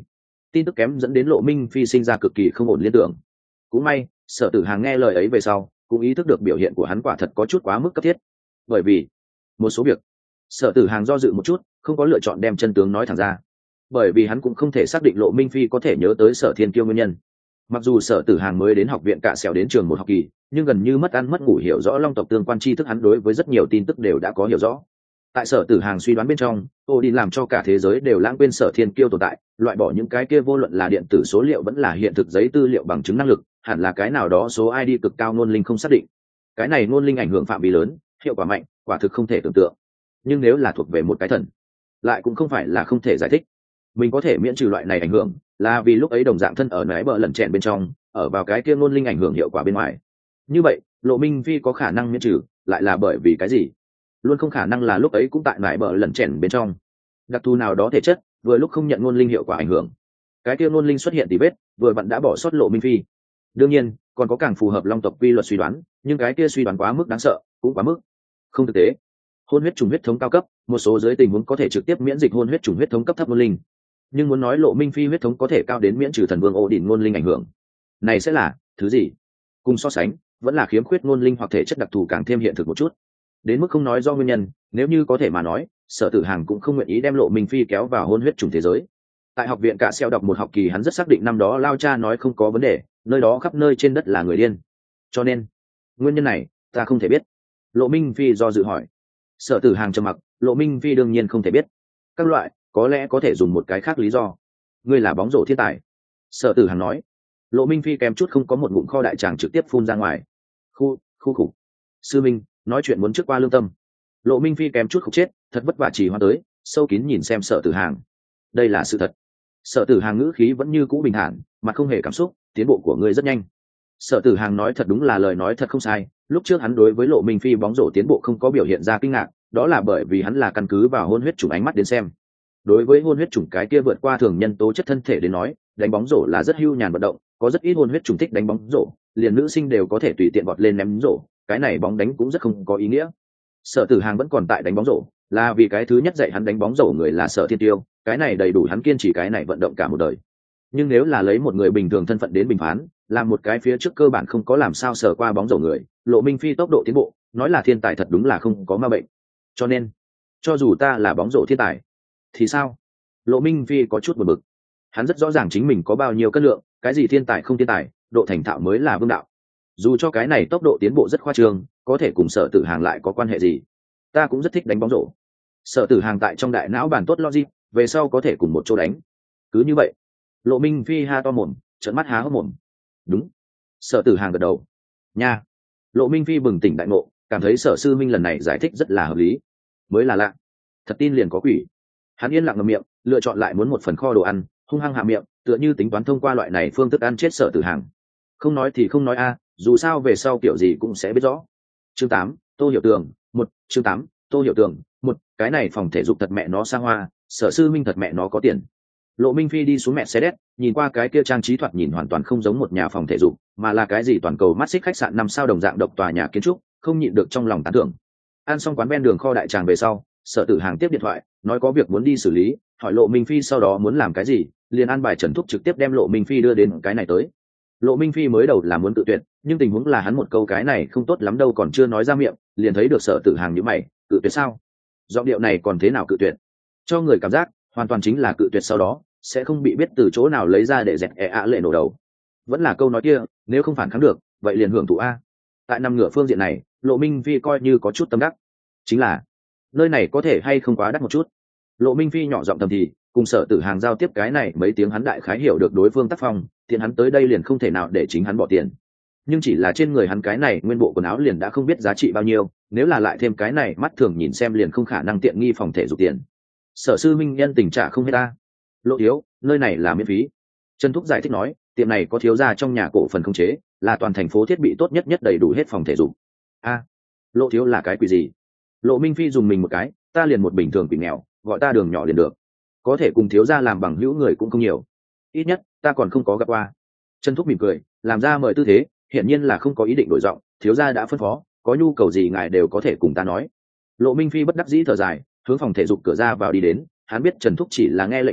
tin tức kém dẫn đến Lộ Minh Phi sinh ra cực kỳ không ổn liên tưởng. Cũng may Sở Tử Hàng nghe lời ấy về sau cũng ý thức được biểu hiện của hắn quả thật có chút quá mức cấp thiết, bởi vì một số việc Sở Tử Hàng do dự một chút, không có lựa chọn đem chân tướng nói thẳng ra, bởi vì hắn cũng không thể xác định Lộ Minh Phi có thể nhớ tới Sở Thiên Kiêu nguyên nhân. Mặc dù Sở Tử Hàng mới đến học viện Cạ Sẹo đến trường một học kỳ, nhưng gần như mất ăn mất ngủ hiểu rõ long tộc tương quan tri thức, hắn đối với rất nhiều tin tức đều đã có hiểu rõ. Tại Sở Tử Hàng suy đoán bên trong, Odin làm cho cả thế giới đều lãng quên Sở Thiên Kiêu tồn tại, loại bỏ những cái kia vô luận là điện tử số liệu vẫn là hiện thực giấy tư liệu bằng chứng năng lực, hẳn là cái nào đó số i đê cực cao ngôn linh không xác định. Cái này ngôn linh ảnh hưởng phạm vi lớn, hiệu quả mạnh, quả thực không thể tưởng tượng. Nhưng nếu là thuộc về một cái thần, lại cũng không phải là không thể giải thích. Mình có thể miễn trừ loại này ảnh hưởng, là vì lúc ấy đồng dạng thân ở nái bờ lần chèn bên trong, ở vào cái kia ngôn linh ảnh hưởng hiệu quả bên ngoài. Như vậy, Lộ Minh Phi có khả năng miễn trừ, lại là bởi vì cái gì? Luôn không khả năng là lúc ấy cũng tại nái bờ lần chèn bên trong. Đặc thù nào đó thể chất, vừa lúc không nhận ngôn linh hiệu quả ảnh hưởng. Cái kia ngôn linh xuất hiện tỉ vết, vừa vặn đã bỏ sót Lộ Minh Phi. Đương nhiên, còn có càng phù hợp long tộc quy luật suy đoán, nhưng cái kia suy đoán quá mức đáng sợ, cũng quá mức không thực tế. Hôn huyết trùng huyết thống cao cấp, một số dưới tình huống có thể trực tiếp miễn dịch hôn huyết trùng huyết thống cấp thấp ngôn linh, nhưng muốn nói Lộ Minh Phi huyết thống có thể cao đến miễn trừ thần vương Odin ngôn linh ảnh hưởng, này sẽ là thứ gì? Cùng so sánh, vẫn là khiếm khuyết ngôn linh hoặc thể chất đặc thù càng thêm hiện thực một chút. Đến mức không nói do nguyên nhân, nếu như có thể mà nói, Sở Tử Hàng cũng không nguyện ý đem Lộ Minh Phi kéo vào hôn huyết trùng thế giới. Tại học viện Cạ Sẹo đọc một học kỳ, hắn rất xác định năm đó Lao Cha nói không có vấn đề, nơi đó khắp nơi trên đất là người điên. Cho nên, nguyên nhân này, ta không thể biết. Lộ Minh Phi do dự hỏi. Sở Tử Hàng trầm mặc, Lộ Minh Phi đương nhiên không thể biết. Các loại, có lẽ có thể dùng một cái khác lý do. Ngươi là bóng rổ thiên tài. Sở Tử Hàng nói. Lộ Minh Phi kèm chút không có một ngụm kho đại tràng trực tiếp phun ra ngoài. Khu, khu khủ. Sư Minh, nói chuyện muốn trước qua lương tâm. Lộ Minh Phi kèm chút khục chết, thật vất vả chỉ hoa tới, sâu kín nhìn xem Sở Tử Hàng. Đây là sự thật. Sở Tử Hàng ngữ khí vẫn như cũ bình thản, mà không hề cảm xúc, tiến bộ của ngươi rất nhanh. Sở Tử Hàng nói thật đúng là lời nói thật không sai, lúc trước hắn đối với Lộ Minh Phi bóng rổ tiến bộ không có biểu hiện ra kinh ngạc, đó là bởi vì hắn là căn cứ vào hôn huyết chủng ánh mắt đến xem. Đối với hôn huyết chủng cái kia vượt qua thường nhân tố chất thân thể đến nói, đánh bóng rổ là rất hưu nhàn vận động, có rất ít hôn huyết chủng thích đánh bóng rổ, liền nữ sinh đều có thể tùy tiện vọt lên ném rổ, cái này bóng đánh cũng rất không có ý nghĩa. Sở Tử Hàng vẫn còn tại đánh bóng rổ, là vì cái thứ nhất dạy hắn đánh bóng rổ người là Sở Thiên Tiêu, cái này đầy đủ hắn kiên trì cái này vận động cả một đời. Nhưng nếu là lấy một người bình thường thân phận đến bình phán, làm một cái phía trước cơ bản không có làm sao sở qua bóng rổ người, Lộ Minh Phi tốc độ tiến bộ, nói là thiên tài thật đúng là không có ma bệnh. Cho nên, cho dù ta là bóng rổ thiên tài, thì sao? Lộ Minh Phi có chút buồn bực. Hắn rất rõ ràng chính mình có bao nhiêu cân lượng, cái gì thiên tài không thiên tài, độ thành thạo mới là vương đạo. Dù cho cái này tốc độ tiến bộ rất khoa trương, có thể cùng Sở Tử Hàng lại có quan hệ gì? Ta cũng rất thích đánh bóng rổ. Sở Tử Hàng tại trong đại não bàn tốt logic, về sau có thể cùng một chỗ đánh. Cứ như vậy, Lộ Minh Phi ha to mồm, trợn mắt há hốc mồm. Đúng. Sở Tử Hàng gật đầu. Nha. Lộ Minh Phi bừng tỉnh đại ngộ, cảm thấy Sở sư minh lần này giải thích rất là hợp lý. Mới là lạ. Thật tin liền có quỷ. Hắn yên lặng ngậm miệng, lựa chọn lại muốn một phần kho đồ ăn, hung hăng hạ miệng, tựa như tính toán thông qua loại này phương thức ăn chết Sở Tử Hàng. Không nói thì không nói a, dù sao về sau kiểu gì cũng sẽ biết rõ. Chương tám, Tô Hiểu Tường, một, chương tám, Tô Hiểu Tường, một, cái này phòng thể dục thật mẹ nó xa hoa, Sở sư minh thật mẹ nó có tiền. Lộ Minh Phi đi xuống mẹ xe đét, nhìn qua cái kia trang trí thoạt nhìn hoàn toàn không giống một nhà phòng thể dục, mà là cái gì toàn cầu mắt xích khách sạn năm sao đồng dạng độc tòa nhà kiến trúc, không nhịn được trong lòng tán thưởng. Ăn xong quán ven đường kho đại tràng về sau, Sở Tử Hàng tiếp điện thoại, nói có việc muốn đi xử lý, hỏi Lộ Minh Phi sau đó muốn làm cái gì, liền an bài Trần Thúc trực tiếp đem Lộ Minh Phi đưa đến cái này tới. Lộ Minh Phi mới đầu là muốn tự tuyệt, nhưng tình huống là hắn một câu cái này không tốt lắm đâu còn chưa nói ra miệng, liền thấy được Sở Tử Hàng nhíu mày, cự tuyệt sao? Giọng điệu này còn thế nào cự tuyệt? Cho người cảm giác hoàn toàn chính là cự tuyệt sau đó sẽ không bị biết từ chỗ nào lấy ra để dẹt e ạ lệ nổ đầu. Vẫn là câu nói kia, nếu không phản kháng được vậy liền hưởng thụ a. Tại nằm ngửa phương diện này, Lộ Minh Phi coi như có chút tâm đắc, chính là nơi này có thể hay không quá đắt một chút. Lộ Minh Phi nhỏ giọng thầm thì, cùng Sở Tử Hàng giao tiếp cái này mấy tiếng hắn đại khái hiểu được đối phương tác phong, tiền hắn tới đây liền không thể nào để chính hắn bỏ tiền. Nhưng chỉ là trên người hắn cái này nguyên bộ quần áo liền đã không biết giá trị bao nhiêu, nếu là lại thêm cái này mắt thường nhìn xem liền không khả năng tiện nghi phòng thể dục tiền. Sở sư minh nhân tình trả không hết ta. Lộ thiếu, nơi này là miễn phí. Trần Thúc giải thích nói, tiệm này có thiếu gia trong nhà cổ phần không chế, là toàn thành phố thiết bị tốt nhất nhất đầy đủ hết phòng thể dục. A, Lộ thiếu là cái quỷ gì? Lộ Minh Phi dùng mình một cái, ta liền một bình thường quỷ nghèo, gọi ta đường nhỏ liền được. Có thể cùng thiếu gia làm bằng hữu người cũng không nhiều, ít nhất ta còn không có gặp qua. Trần Thúc mỉm cười, làm ra mời tư thế, hiển nhiên là không có ý định đổi giọng, thiếu gia đã phân phó, có nhu cầu gì ngài đều có thể cùng ta nói. Lộ Minh Phi bất đắc dĩ thở dài, hướng phòng thể dục cửa ra vào đi đến, hắn biết Trần Thúc chỉ là nghe lệnh làm việc,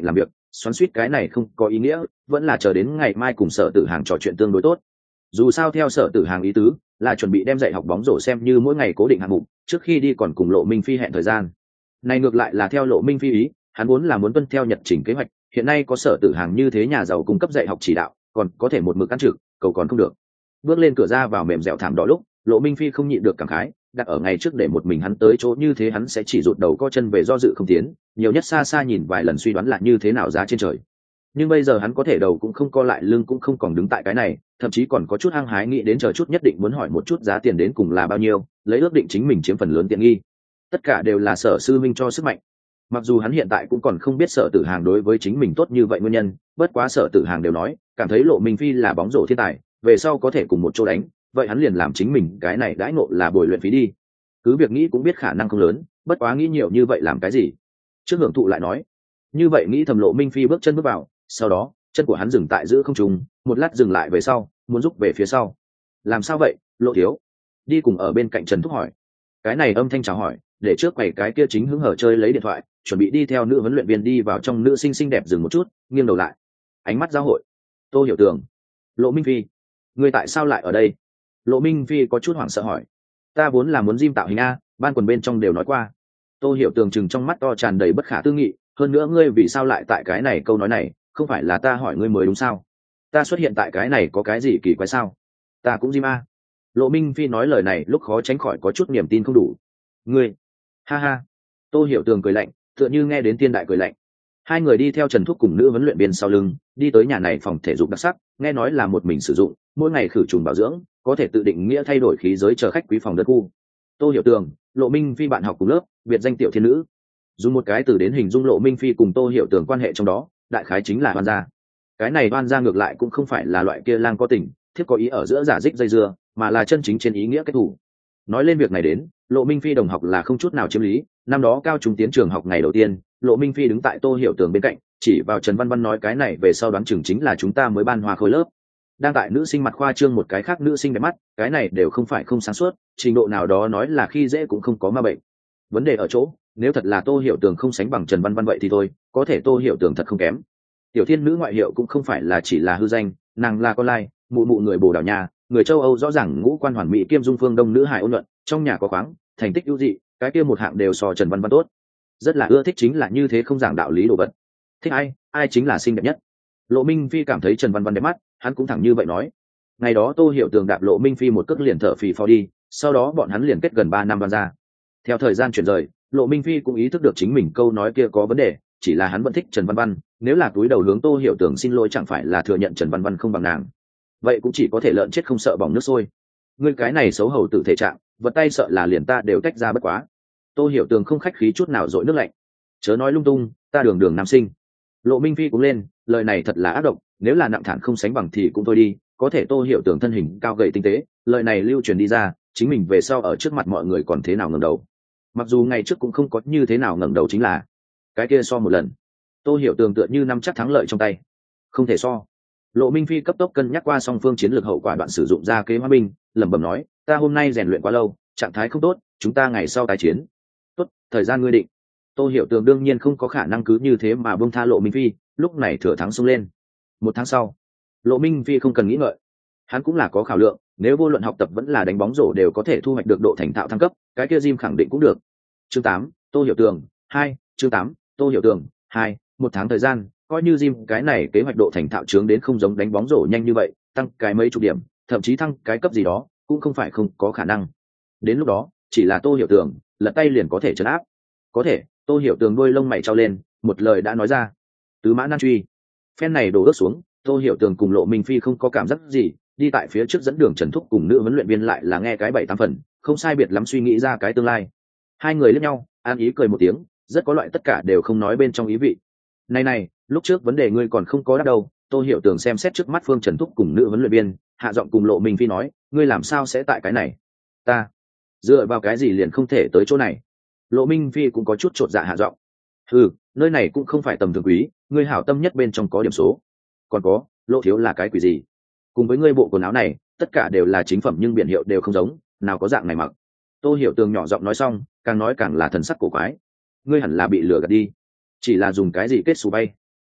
xoắn suýt cái này không có ý nghĩa, vẫn là chờ đến ngày mai cùng Sở Tử Hàng trò chuyện tương đối tốt. Dù sao theo Sở Tử Hàng ý tứ là chuẩn bị đem dạy học bóng rổ xem như mỗi ngày cố định hạng mục, trước khi đi còn cùng Lộ Minh Phi hẹn thời gian. Này ngược lại là theo Lộ Minh Phi ý, hắn muốn là muốn tuân theo nhật trình kế hoạch, hiện nay có Sở Tử Hàng như thế nhà giàu cung cấp dạy học chỉ đạo, còn có thể một mực ăn trực, cầu còn không được. Bước lên cửa ra vào mềm dẻo thảm đỏ lúc, Lộ Minh Phi không nhịn được cảm khái, đặt ở ngày trước để một mình hắn tới chỗ như thế hắn sẽ chỉ rụt đầu co chân về do dự không tiến, nhiều nhất xa xa nhìn vài lần suy đoán là như thế nào giá trên trời. Nhưng bây giờ hắn có thể đầu cũng không co lại lưng cũng không còn đứng tại cái này, thậm chí còn có chút hăng hái nghĩ đến chờ chút nhất định muốn hỏi một chút giá tiền đến cùng là bao nhiêu, lấy ước định chính mình chiếm phần lớn tiện nghi. Tất cả đều là Sở sư minh cho sức mạnh. Mặc dù hắn hiện tại cũng còn không biết Sở Tử Hàng đối với chính mình tốt như vậy nguyên nhân, bất quá Sở Tử Hàng đều nói cảm thấy Lộ Minh Phi là bóng rổ thiên tài, về sau có thể cùng một chỗ đánh, vậy hắn liền làm chính mình cái này đãi ngộ là bồi luyện phí đi. Cứ việc nghĩ cũng biết khả năng không lớn, bất quá nghĩ nhiều như vậy làm cái gì. Trước hưởng thụ lại nói, như vậy nghĩ thầm. Lộ Minh Phi bước chân bước vào, sau đó chân của hắn dừng tại giữa không trung, một lát dừng lại về sau, muốn rút về phía sau. Làm sao vậy, Lộ thiếu? Đi cùng ở bên cạnh Trần Thúc hỏi. Cái này âm thanh chào hỏi, để trước quầy cái kia chính hứng hở chơi lấy điện thoại, chuẩn bị đi theo nữ huấn luyện viên đi vào trong nữ sinh xinh đẹp dừng một chút, nghiêng đầu lại, ánh mắt giao hội. Tô Hiểu Tường, Lộ Minh Phi, ngươi tại sao lại ở đây? Lộ Minh Phi có chút hoảng sợ hỏi. Ta vốn là muốn gym tạo hình a, ban quần bên trong đều nói qua. Tô Hiểu Tường chừng trong mắt to tràn đầy bất khả tư nghị, hơn nữa ngươi vì sao lại tại cái này? Câu nói này không phải là ta hỏi ngươi mới đúng sao? Ta xuất hiện tại cái này có cái gì kỳ quái sao? Ta cũng gym a. Lộ Minh Phi nói lời này lúc khó tránh khỏi có chút niềm tin không đủ. Ngươi, ha ha. Tô Hiểu Tường cười lạnh, tựa như nghe đến tiên đại cười lạnh. Hai người đi theo Trần Thúc cùng nữ huấn luyện viên sau lưng, đi tới nhà này phòng thể dục đặc sắc, nghe nói là một mình sử dụng, mỗi ngày khử trùng bảo dưỡng, có thể tự định nghĩa thay đổi khí giới chờ khách quý phòng đất khu. Tô Hiểu Tường, Lộ Minh Phi bạn học cùng lớp, biệt danh tiểu thiên nữ. Dùng một cái từ đến hình dung Lộ Minh Phi cùng Tô Hiểu Tường quan hệ trong đó, đại khái chính là oan gia. Cái này oan gia ngược lại cũng không phải là loại kia lang có tình, thiếp có ý ở giữa giả dích dây dưa, mà là chân chính trên ý nghĩa kết thủ. Nói lên việc này đến, Lộ Minh Phi đồng học là không chút nào chiếm lý. Năm đó cao trung tiến trường học ngày đầu tiên, Lộ Minh Phi đứng tại Tô Hiểu Tường bên cạnh, chỉ vào Trần Văn Văn nói cái này về sau đoán chừng chính là chúng ta mới ban hoa khối lớp. Đang tại nữ sinh mặt khoa trương một cái khác nữ sinh đẹp mắt, cái này đều không phải không sáng suốt, trình độ nào đó nói là khi dễ cũng không có ma bệnh. Vấn đề ở chỗ, nếu thật là Tô Hiểu Tường không sánh bằng Trần Văn Văn vậy thì thôi, có thể Tô Hiểu Tường thật không kém. Tiểu thiên nữ ngoại hiệu cũng không phải là chỉ là hư danh, nàng là con lai, mụ mụ người Bồ Đào Nha, người châu Âu rõ ràng ngũ quan hoàn mỹ kiêm dung phương đông nữ hài ôn luận, trong nhà có khoáng, thành tích ưu dị, cái kia một hạng đều so Trần Văn Văn tốt. Rất là ưa thích chính là như thế không giảng đạo lý đồ vật. Thích ai, ai chính là xinh đẹp nhất. Lộ Minh Phi cảm thấy Trần Văn Văn đẹp mắt, hắn cũng thẳng như vậy nói. Ngày đó Tô Hiểu Tường đạp Lộ Minh Phi một cước liền thở phì phò đi, sau đó bọn hắn liền kết gần ba năm đoan ra. Theo thời gian chuyển rời, Lộ Minh Phi cũng ý thức được chính mình câu nói kia có vấn đề, chỉ là hắn vẫn thích Trần Văn Văn, nếu là túi đầu hướng Tô Hiểu Tường xin lỗi chẳng phải là thừa nhận Trần Văn Văn không bằng nàng. Vậy cũng chỉ có thể lợn chết không sợ bỏng nước sôi. Ngươi cái này xấu hầu tự thể trạng, vật tay sợ là liền ta đều tách ra bất quá. Tô Hiểu Tường không khách khí chút nào dội nước lạnh. Chớ nói lung tung, ta đường đường nam sinh. Lộ Minh Phi cũng lên, lời này thật là ác độc, nếu là nặng thản không sánh bằng thì cũng thôi đi, có thể Tô Hiểu Tường thân hình cao gầy tinh tế, lời này lưu truyền đi ra, chính mình về sau ở trước mặt mọi người còn thế nào ngẩng đầu. Mặc dù ngày trước cũng không có như thế nào ngẩng đầu chính là, cái kia so một lần. Tô Hiểu Tường tựa như nắm chắc thắng lợi trong tay. Không thể so. Lộ Minh Phi cấp tốc cân nhắc qua song phương chiến lược hậu quả đoạn sử dụng ra kế hóa binh, lẩm bẩm nói, ta hôm nay rèn luyện quá lâu, trạng thái không tốt, chúng ta ngày sau tái chiến. Tốt, thời gian ngươi định. Tô Hiểu Tường đương nhiên không có khả năng cứ như thế mà buông tha Lộ Minh Phi, lúc này thừa thắng xông lên. Một tháng sau, Lộ Minh Phi không cần nghĩ ngợi, hắn cũng là có khảo lượng, nếu vô luận học tập vẫn là đánh bóng rổ đều có thể thu hoạch được độ thành thạo thăng cấp, cái kia gym khẳng định cũng được. Chương tám, Tô Hiểu Tường, hai, chương tám, Tô Hiểu Tường, hai, một tháng thời gian, coi như gym cái này kế hoạch độ thành thạo trướng đến không giống đánh bóng rổ nhanh như vậy, tăng cái mấy chục điểm, thậm chí thăng cái cấp gì đó, cũng không phải không có khả năng. Đến lúc đó, chỉ là Tô Hiểu Tường, lật tay liền có thể trấn áp. Có thể, Tô Hiểu Tường đuôi lông mày trao lên, một lời đã nói ra. Tứ mã nan truy. Phen này đổ ướt xuống, Tô Hiểu Tường cùng Lộ Minh Phi không có cảm giác gì, đi tại phía trước dẫn đường Trần Thúc cùng nữ huấn luyện viên lại là nghe cái bảy tám phần, không sai biệt lắm suy nghĩ ra cái tương lai. Hai người liếc nhau, an ý cười một tiếng, rất có loại tất cả đều không nói bên trong ý vị. Này này, lúc trước vấn đề ngươi còn không có đáp đâu. Tô Hiểu Tường xem xét trước mắt Phương Trần Thúc cùng nữ huấn luyện viên, hạ giọng cùng Lộ Minh Phi nói, ngươi làm sao sẽ tại cái này? Ta dựa vào cái gì liền không thể tới chỗ này? Lộ Minh Phi cũng có chút chột dạ hạ giọng. Ừ, nơi này cũng không phải tầm thường quý, ngươi hảo tâm nhất bên trong có điểm số. Còn có, Lộ thiếu là cái quỷ gì? Cùng với ngươi bộ quần áo này, tất cả đều là chính phẩm nhưng biển hiệu đều không giống, nào có dạng này mặc. Tô Hiểu Tường nhỏ giọng nói xong, càng nói càng là thần sắc cổ quái. Ngươi hẳn là bị lừa gạt đi, chỉ là dùng cái gì kết xù bay.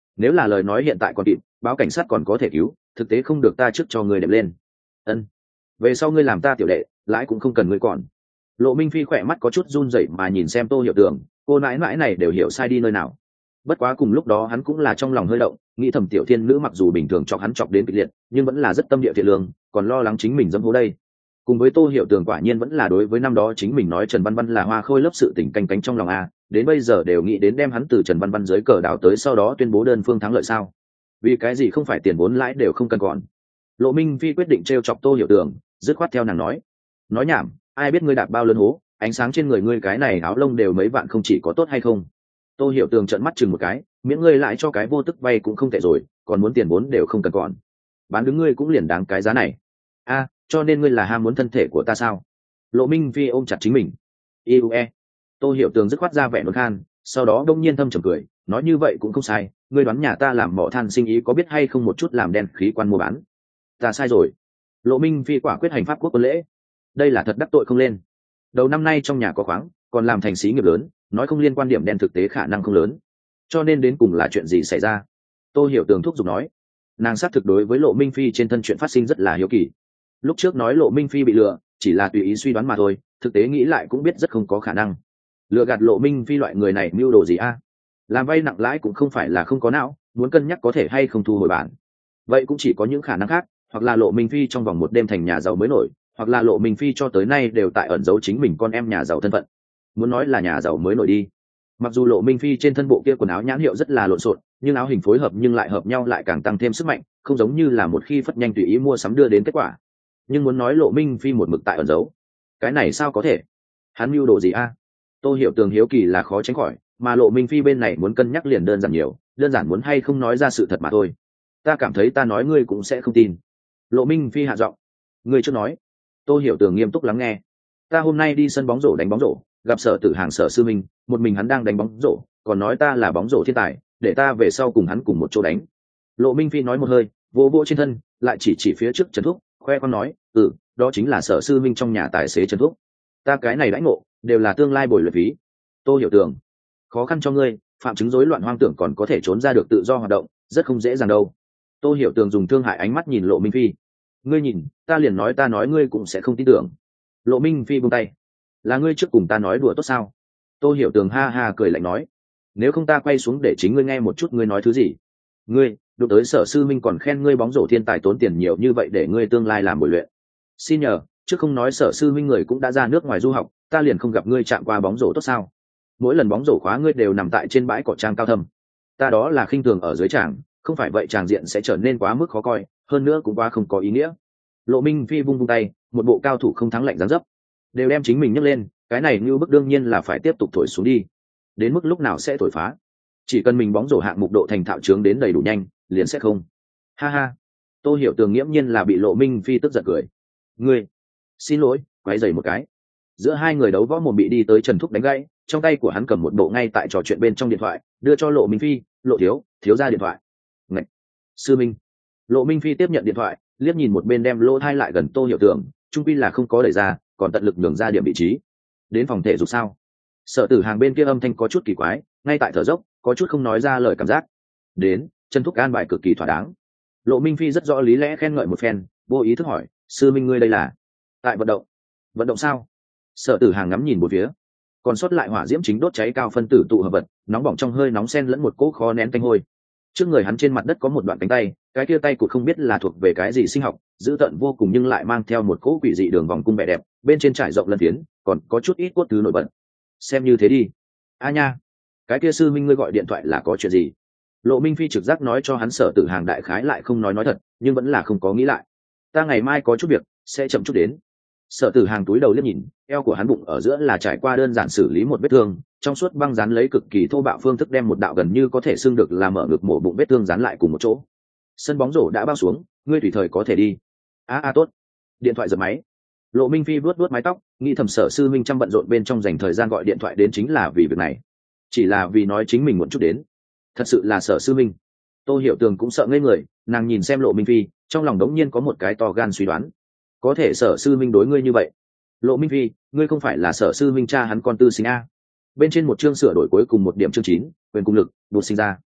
nếu là lời nói hiện tại còn kịp, báo cảnh sát còn có thể cứu, thực tế không được ta trước cho ngươi đệm lên. Ân, về sau ngươi làm ta tiểu đệ, lãi cũng không cần ngươi còn. Lộ Minh Phi khỏe mắt có chút run rẩy mà nhìn xem Tô Hiểu Tường, cô nãi nãi này đều hiểu sai đi nơi nào. Bất quá cùng lúc đó hắn cũng là trong lòng hơi động, nghĩ thầm tiểu thiên nữ mặc dù bình thường chọc hắn chọc đến kịch liệt, nhưng vẫn là rất tâm địa thiện lương, còn lo lắng chính mình dẫm hố đây. Cùng với Tô Hiểu Tường quả nhiên vẫn là đối với năm đó chính mình nói Trần Văn Văn là hoa khôi lớp sự tình canh cánh trong lòng a, đến bây giờ đều nghĩ đến đem hắn từ Trần Văn Văn dưới cờ đảo tới sau đó tuyên bố đơn phương thắng lợi sao? Vì cái gì không phải tiền vốn lãi đều không cần còn. Lộ Minh Phi quyết định trêu chọc Tô Hiểu Tường, dứt khoát theo nàng nói. Nói nhảm, ai biết ngươi đạp bao lớn hố, ánh sáng trên người ngươi cái này áo lông đều mấy vạn không chỉ có tốt hay không. Tô Hiểu Tường trợn mắt chừng một cái, miễn ngươi lại cho cái vô tức vay cũng không tệ rồi, còn muốn tiền vốn đều không cần còn. Bán đứng ngươi cũng liền đáng cái giá này. A, cho nên ngươi là ham muốn thân thể của ta sao? Lộ Minh Phi ôm chặt chính mình. Iue. Tô Hiểu Tường dứt khoát ra vẻ nôn khan, sau đó đông nhiên thâm trầm cười, nói như vậy cũng không sai, ngươi đoán nhà ta làm mỏ than sinh ý có biết hay không một chút làm đen khí quan mua bán. Ta sai rồi. Lộ Minh Phi quả quyết hành pháp quốc quân lễ. Đây là thật đắc tội không lên. Đầu năm nay trong nhà có khoáng, còn làm thành xí nghiệp lớn, nói không liên quan điểm đen thực tế khả năng không lớn. Cho nên đến cùng là chuyện gì xảy ra? Tô Hiểu Tường thúc giục nói. Nàng xác thực đối với Lộ Minh Phi trên thân chuyện phát sinh rất là hiếu kỳ. Lúc trước nói Lộ Minh Phi bị lừa, chỉ là tùy ý suy đoán mà thôi, thực tế nghĩ lại cũng biết rất không có khả năng. Lừa gạt Lộ Minh Phi loại người này mưu đồ gì a? Làm vay nặng lãi cũng không phải là không có não, muốn cân nhắc có thể hay không thu hồi bản. Vậy cũng chỉ có những khả năng khác, hoặc là Lộ Minh Phi trong vòng một đêm thành nhà giàu mới nổi, hoặc là Lộ Minh Phi cho tới nay đều tại ẩn giấu chính mình con em nhà giàu thân phận. Muốn nói là nhà giàu mới nổi đi. Mặc dù Lộ Minh Phi trên thân bộ kia quần áo nhãn hiệu rất là lộn xộn, nhưng áo hình phối hợp nhưng lại hợp nhau lại càng tăng thêm sức mạnh, không giống như là một khi phất nhanh tùy ý mua sắm đưa đến kết quả. Nhưng muốn nói Lộ Minh Phi một mực tại ẩn giấu, cái này sao có thể? Hắn mưu đồ gì a? Tô Hiểu Tường hiếu kỳ là khó tránh khỏi, mà Lộ Minh Phi bên này muốn cân nhắc liền đơn giản nhiều, đơn giản muốn hay không nói ra sự thật mà thôi. Ta cảm thấy ta nói ngươi cũng sẽ không tin. Lộ Minh Phi hạ giọng. Ngươi chưa nói. Tô Hiểu Tường nghiêm túc lắng nghe. Ta hôm nay đi sân bóng rổ đánh bóng rổ, gặp Sở Tử Hàng Sở Sư Minh, một mình hắn đang đánh bóng rổ, còn nói ta là bóng rổ thiên tài, để ta về sau cùng hắn cùng một chỗ đánh. Lộ Minh Phi nói một hơi, vỗ vỗ trên thân, lại chỉ chỉ phía trước Trần Thúc, khoe con nói, ừ, đó chính là Sở Sư Minh trong nhà tài xế Trần Thúc. Ta cái này đãi ngộ, đều là tương lai bồi luyện phí. Tô Hiểu Tường, khó khăn cho ngươi, phạm chứng rối loạn hoang tưởng còn có thể trốn ra được tự do hoạt động, rất không dễ dàng đâu. Tô Hiểu Tường dùng thương hại ánh mắt nhìn Lộ Minh Phi. Ngươi nhìn, ta liền nói ta nói ngươi cũng sẽ không tin tưởng. Lộ Minh Phi buông tay. Là ngươi trước cùng ta nói đùa tốt sao? Tô Hiểu Tường ha ha cười lạnh nói. Nếu không ta quay xuống để chính ngươi nghe một chút ngươi nói thứ gì. Ngươi, đụng tới Sở Sư Minh còn khen ngươi bóng rổ thiên tài tốn tiền nhiều như vậy để ngươi tương lai làm bồi luyện. Xin nhờ, trước không nói Sở Sư Minh người cũng đã ra nước ngoài du học, ta liền không gặp ngươi chạm qua bóng rổ tốt sao? Mỗi lần bóng rổ khóa ngươi đều nằm tại trên bãi cỏ trang cao thâm. Ta đó là khinh thường ở dưới tràng, không phải vậy tràng diện sẽ trở nên quá mức khó coi, hơn nữa cũng quá không có ý nghĩa. Lộ Minh Phi vung vung tay, một bộ cao thủ không thắng lạnh dáng dấp, đều đem chính mình nhấc lên, cái này như bức đương nhiên là phải tiếp tục thổi xuống đi. Đến mức lúc nào sẽ thổi phá? Chỉ cần mình bóng rổ hạng mục độ thành thạo trướng đến đầy đủ nhanh, liền sẽ không. Ha ha. Tô Hiểu Tường nghiễm nhiên là bị Lộ Minh Phi tức giận cười. Ngươi, xin lỗi, quấy rầy một cái. Giữa hai người đấu võ mồm bị đi tới Trần Thúc đánh gãy, trong tay của hắn cầm một bộ ngay tại trò chuyện bên trong điện thoại, đưa cho Lộ Minh Phi, Lộ thiếu, thiếu ra điện thoại. Ngạch. Sư Minh. Lộ Minh Phi tiếp nhận điện thoại, liếc nhìn một bên đem lỗ thai lại gần Tô Hiểu Tường, trung quy là không có đẩy ra, còn tận lực nhường ra điểm vị trí. Đến phòng thể dục sao? Sở Tử Hàng bên kia âm thanh có chút kỳ quái, ngay tại thở dốc, có chút không nói ra lời cảm giác. Đến, Trần Thúc an bài cực kỳ thỏa đáng. Lộ Minh Phi rất rõ lý lẽ khen ngợi một phen, vô ý thức hỏi, sư minh ngươi đây là tại vận động? Vận động sao? Sở Tử Hàng ngắm nhìn một phía, còn sót lại hỏa diễm chính đốt cháy cao phân tử tụ hợp vật, nóng bỏng trong hơi nóng xen lẫn một cỗ khó nén tanh hôi. Trước người hắn trên mặt đất có một đoạn cánh tay, cái kia tay cụt không biết là thuộc về cái gì sinh học, dữ tợn vô cùng nhưng lại mang theo một cỗ quỷ dị đường vòng cung vẻ đẹp, bên trên trải rộng lân phiến, còn có chút ít cốt thứ nổi bật. Xem như thế đi. A nha, cái kia sư minh ngươi gọi điện thoại là có chuyện gì? Lộ Minh Phi trực giác nói cho hắn Sở Tử Hàng đại khái lại không nói nói thật, nhưng vẫn là không có nghĩ lại. Ta ngày mai có chút việc, sẽ chậm chút đến. Sở Tử Hàng túi đầu liếc nhìn, eo của hắn bụng ở giữa là trải qua đơn giản xử lý một vết thương, trong suốt băng dán lấy cực kỳ thô bạo phương thức đem một đạo gần như có thể xưng được là mở ngực mổ bụng vết thương dán lại cùng một chỗ. Sân bóng rổ đã bao xuống, ngươi tùy thời có thể đi. A a tốt. Điện thoại giật máy. Lộ Minh Phi vuốt vuốt mái tóc, nghĩ thầm Sở sư minh trăm bận rộn bên trong dành thời gian gọi điện thoại đến chính là vì việc này, chỉ là vì nói chính mình muộn chút đến. Thật sự là Sở sư minh. Tô Hiểu Tường cũng sợ ngây người, nàng nhìn xem Lộ Minh Phi, trong lòng đống nhiên có một cái to gan suy đoán. Có thể Sở sư minh đối ngươi như vậy? Lộ Minh Phi, ngươi không phải là Sở sư minh cha hắn con tư sinh a? Bên trên một chương sửa đổi cuối cùng một điểm chương chín, quyền cung lực, đột sinh ra.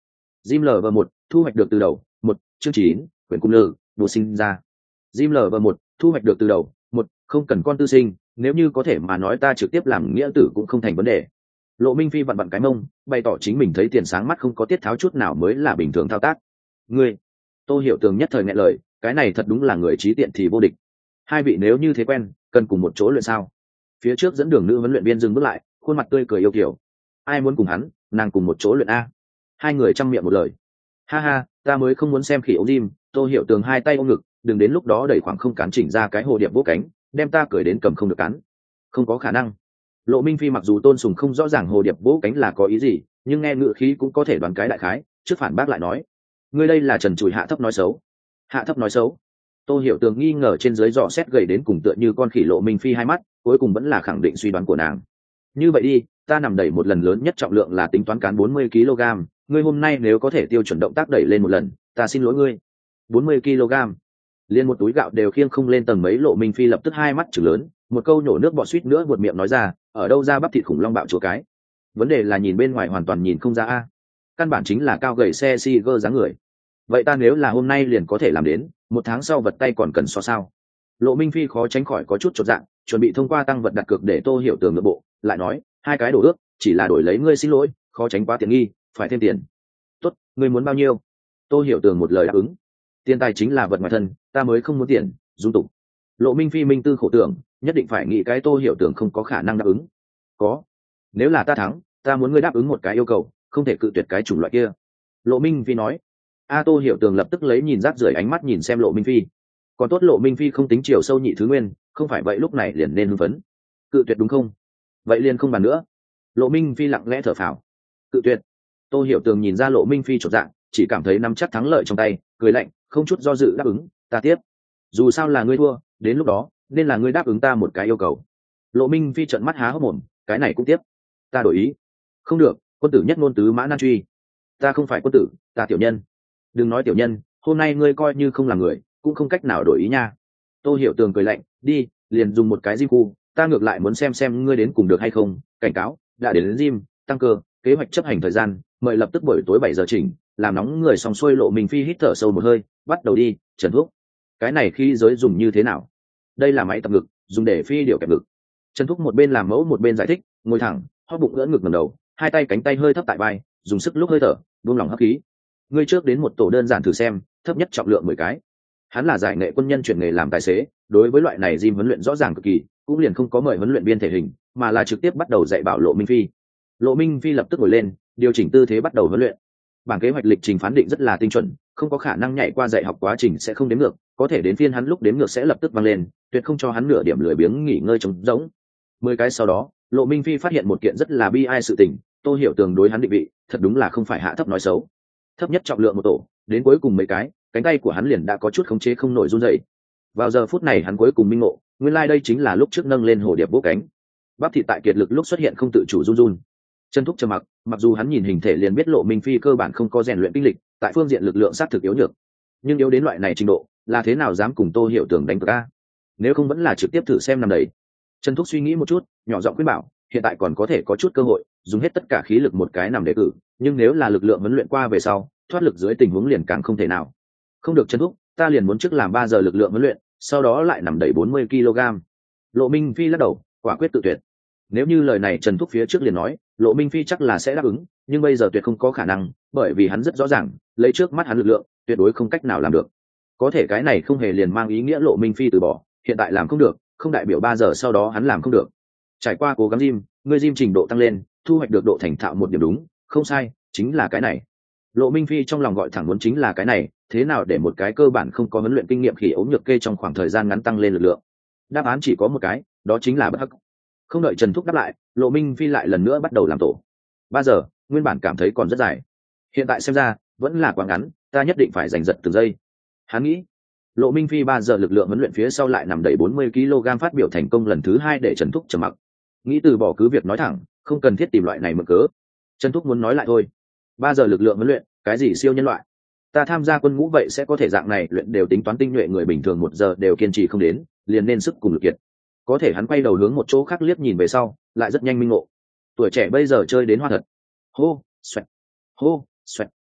Jim lv một thu hoạch được từ đầu một chương chín quyển cung lư đồ sinh ra. Jim lv một thu hoạch được từ đầu một không cần con tư sinh, nếu như có thể mà nói ta trực tiếp làm nghĩa tử cũng không thành vấn đề. Lộ Minh Phi vặn vặn cái mông, bày tỏ chính mình thấy tiền sáng mắt không có tiết tháo chút nào mới là bình thường thao tác. Ngươi, Tô Hiểu Tường nhất thời nghẹn lời, cái này thật đúng là người trí tiện thì vô địch. Hai vị nếu như thế quen, cần cùng một chỗ luyện sao? Phía trước dẫn đường nữ huấn luyện viên dừng bước lại, khuôn mặt tươi cười yêu kiều. Ai muốn cùng hắn, nàng cùng một chỗ luyện a. Hai người chăm miệng một lời. Ha ha, ta mới không muốn xem khỉ ống Jim. Tô Hiểu Tường hai tay ôm ngực, đừng đến lúc đó đẩy khoảng không cán chỉnh ra cái hồ điệp vỗ cánh, đem ta cười đến cầm không được cắn. Không có khả năng. Lộ Minh Phi mặc dù tôn sùng không rõ ràng hồ điệp vỗ cánh là có ý gì, nhưng nghe ngữ khí cũng có thể đoán cái đại khái, trước phản bác lại nói, ngươi đây là trần trụi hạ thấp nói xấu. Hạ thấp nói xấu. Tô Hiểu Tường nghi ngờ trên dưới dò xét gầy đến cùng tựa như con khỉ Lộ Minh Phi hai mắt, cuối cùng vẫn là khẳng định suy đoán của nàng. Như vậy đi, ta nằm đẩy một lần lớn nhất trọng lượng là tính toán cán bốn mươi ki lô gam, ngươi hôm nay nếu có thể tiêu chuẩn động tác đẩy lên một lần, ta xin lỗi ngươi. bốn mươi ki lô gam. Liên một túi gạo đều khiêng không lên tầng mấy. Lộ Minh Phi lập tức hai mắt trừng lớn, một câu nhổ nước bọt suýt nữa buột miệng nói ra, ở đâu ra bắp thịt khủng long bạo chúa cái. Vấn đề là nhìn bên ngoài hoàn toàn nhìn không ra a. Căn bản chính là cao gầy xe si gơ dáng người. Vậy ta nếu là hôm nay liền có thể làm đến, một tháng sau vật tay còn cần so sao? Lộ Minh Phi khó tránh khỏi có chút chột dạng, chuẩn bị thông qua tăng vật đặt cược để Tô Hiểu Tường ngược bộ, lại nói, hai cái đổ ước, chỉ là đổi lấy ngươi xin lỗi, khó tránh quá tiện nghi, phải thêm tiền. Tốt, ngươi muốn bao nhiêu? Tô Hiểu Tường một lời đáp ứng. Tiền tài chính là vật ngoài thân, ta mới không muốn tiền, dung tục. Lộ Minh Phi minh tư khổ tưởng, nhất định phải nghĩ cái Tô Hiểu Tường không có khả năng đáp ứng. Có. Nếu là ta thắng, ta muốn ngươi đáp ứng một cái yêu cầu, không thể cự tuyệt cái chủng loại kia. Lộ Minh Phi nói. A Tô Hiểu Tường lập tức lấy nhìn rác rưởi ánh mắt nhìn xem Lộ Minh Phi. Còn tốt Lộ Minh Phi không tính chiều sâu nhị thứ nguyên, không phải vậy lúc này liền nên hưng phấn. Cự tuyệt đúng không? Vậy liền không bàn nữa. Lộ Minh Phi lặng lẽ thở phào. Cự tuyệt. Tô Hiểu Tường nhìn ra Lộ Minh Phi chột dạng, chỉ cảm thấy nắm chắc thắng lợi trong tay, cười lạnh, không chút do dự đáp ứng, ta tiếp. Dù sao là ngươi thua, đến lúc đó nên là ngươi đáp ứng ta một cái yêu cầu. Lộ Minh Phi trợn mắt há hốc mồm, cái này cũng tiếp. Ta đổi ý. Không được, quân tử nhất ngôn tứ mã nan truy. Ta không phải quân tử, ta tiểu nhân. Đừng nói tiểu nhân, hôm nay ngươi coi như không là người, cũng không cách nào đổi ý nha. Tô Hiểu Tường cười lạnh, đi, liền dùng một cái gym khu, ta ngược lại muốn xem xem ngươi đến cùng được hay không. Cảnh cáo, đã đến, đến gym, tăng cơ, kế hoạch chấp hành thời gian, mời lập tức buổi tối bảy giờ chỉnh, làm nóng người xong xuôi. Lộ Minh Phi hít thở sâu một hơi, bắt đầu đi. Trần Thúc, cái này khi giới dùng như thế nào? Đây là máy tập ngực, dùng để phi điều kẹp ngực. Trần Thúc một bên làm mẫu một bên giải thích, ngồi thẳng, hóp bụng ưỡn ngực ngẩng đầu, hai tay cánh tay hơi thấp tại vai, dùng sức lúc hơi thở, buông lỏng hấp khí. Ngươi trước đến một tổ đơn giản thử xem, thấp nhất trọng lượng mười cái. Hắn là giải nghệ quân nhân chuyển nghề làm tài xế, đối với loại này gym huấn luyện rõ ràng cực kỳ, cũng liền không có mời huấn luyện viên thể hình, mà là trực tiếp bắt đầu dạy bảo Lộ Minh Phi. Lộ Minh Phi lập tức ngồi lên, điều chỉnh tư thế bắt đầu huấn luyện. Bảng kế hoạch lịch trình phán định rất là tinh chuẩn, không có khả năng nhảy qua dạy học quá trình sẽ không đếm ngược, có thể đến phiên hắn lúc đếm ngược sẽ lập tức vang lên, tuyệt không cho hắn nửa điểm lười biếng nghỉ ngơi trống rỗng. Mười cái sau đó, Lộ Minh Phi phát hiện một kiện rất là bi ai sự tình, Tô Hiểu Tường đối hắn định vị, thật đúng là không phải hạ thấp nói xấu. Thấp nhất trọng lượng một tổ, đến cuối cùng mấy cái, cánh tay của hắn liền đã có chút khống chế không nổi run rẩy. Vào giờ phút này hắn cuối cùng minh ngộ, nguyên lai like đây chính là lúc trước nâng lên hồ điệp vỗ cánh. Bắp thịt tại kiệt lực lúc xuất hiện không tự chủ run run. Trần Thúc trầm mặc, mặc dù hắn nhìn hình thể liền biết Lộ Minh Phi cơ bản không có rèn luyện kinh lịch, tại phương diện lực lượng sát thực yếu nhược, nhưng yếu đến loại này trình độ, là thế nào dám cùng Tô Hiểu Tường đánh cược a? Nếu không vẫn là trực tiếp thử xem nằm đấy. Trần Thúc suy nghĩ một chút, nhỏ giọng khuyên bảo, hiện tại còn có thể có chút cơ hội, dùng hết tất cả khí lực một cái nằm để cử, nhưng nếu là lực lượng huấn luyện qua về sau, thoát lực dưới tình huống liền càng không thể nào. Không được Trần Thúc, ta liền muốn trước làm ba giờ lực lượng huấn luyện, sau đó lại nằm đẩy bốn mươi ki lô gam. Lộ Minh Phi lắc đầu, quả quyết tự tuyệt. Nếu như lời này Trần Thúc phía trước liền nói, Lộ Minh Phi chắc là sẽ đáp ứng, nhưng bây giờ tuyệt không có khả năng, bởi vì hắn rất rõ ràng, lấy trước mắt hắn lực lượng, tuyệt đối không cách nào làm được. Có thể cái này không hề liền mang ý nghĩa Lộ Minh Phi từ bỏ, hiện tại làm không được, không đại biểu ba giờ sau đó hắn làm không được. Trải qua cố gắng gym, người gym trình độ tăng lên, thu hoạch được độ thành thạo một điểm đúng, không sai, chính là cái này. Lộ Minh Phi trong lòng gọi thẳng muốn chính là cái này, thế nào để một cái cơ bản không có huấn luyện kinh nghiệm khỉ ốm nhược kê trong khoảng thời gian ngắn tăng lên lực lượng. Đáp án chỉ có một cái, đó chính là bất hắc. Không đợi Trần Thúc đáp lại, Lộ Minh Phi lại lần nữa bắt đầu làm tổ. Ba giờ, nguyên bản cảm thấy còn rất dài, hiện tại xem ra vẫn là quá ngắn, ta nhất định phải giành giật từng giây. Hắn nghĩ. Lộ Minh Phi ba giờ lực lượng huấn luyện phía sau lại nằm đẩy bốn mươi ki lô gam phát biểu thành công lần thứ hai để Trần Thúc trầm mặc. Nghĩ từ bỏ cứ việc nói thẳng, không cần thiết tìm loại này mượn cớ. Trần Thúc muốn nói lại thôi. Ba giờ lực lượng huấn luyện, cái gì siêu nhân loại? Ta tham gia quân ngũ vậy sẽ có thể dạng này luyện đều tính toán tinh nhuệ người bình thường một giờ đều kiên trì không đến, liền nên sức cùng lực kiệt. Có thể hắn quay đầu hướng một chỗ khác liếc nhìn về sau, lại rất nhanh minh ngộ. Tuổi trẻ bây giờ chơi đến hoa thật. Hô, xoẹt, hô, xoẹt.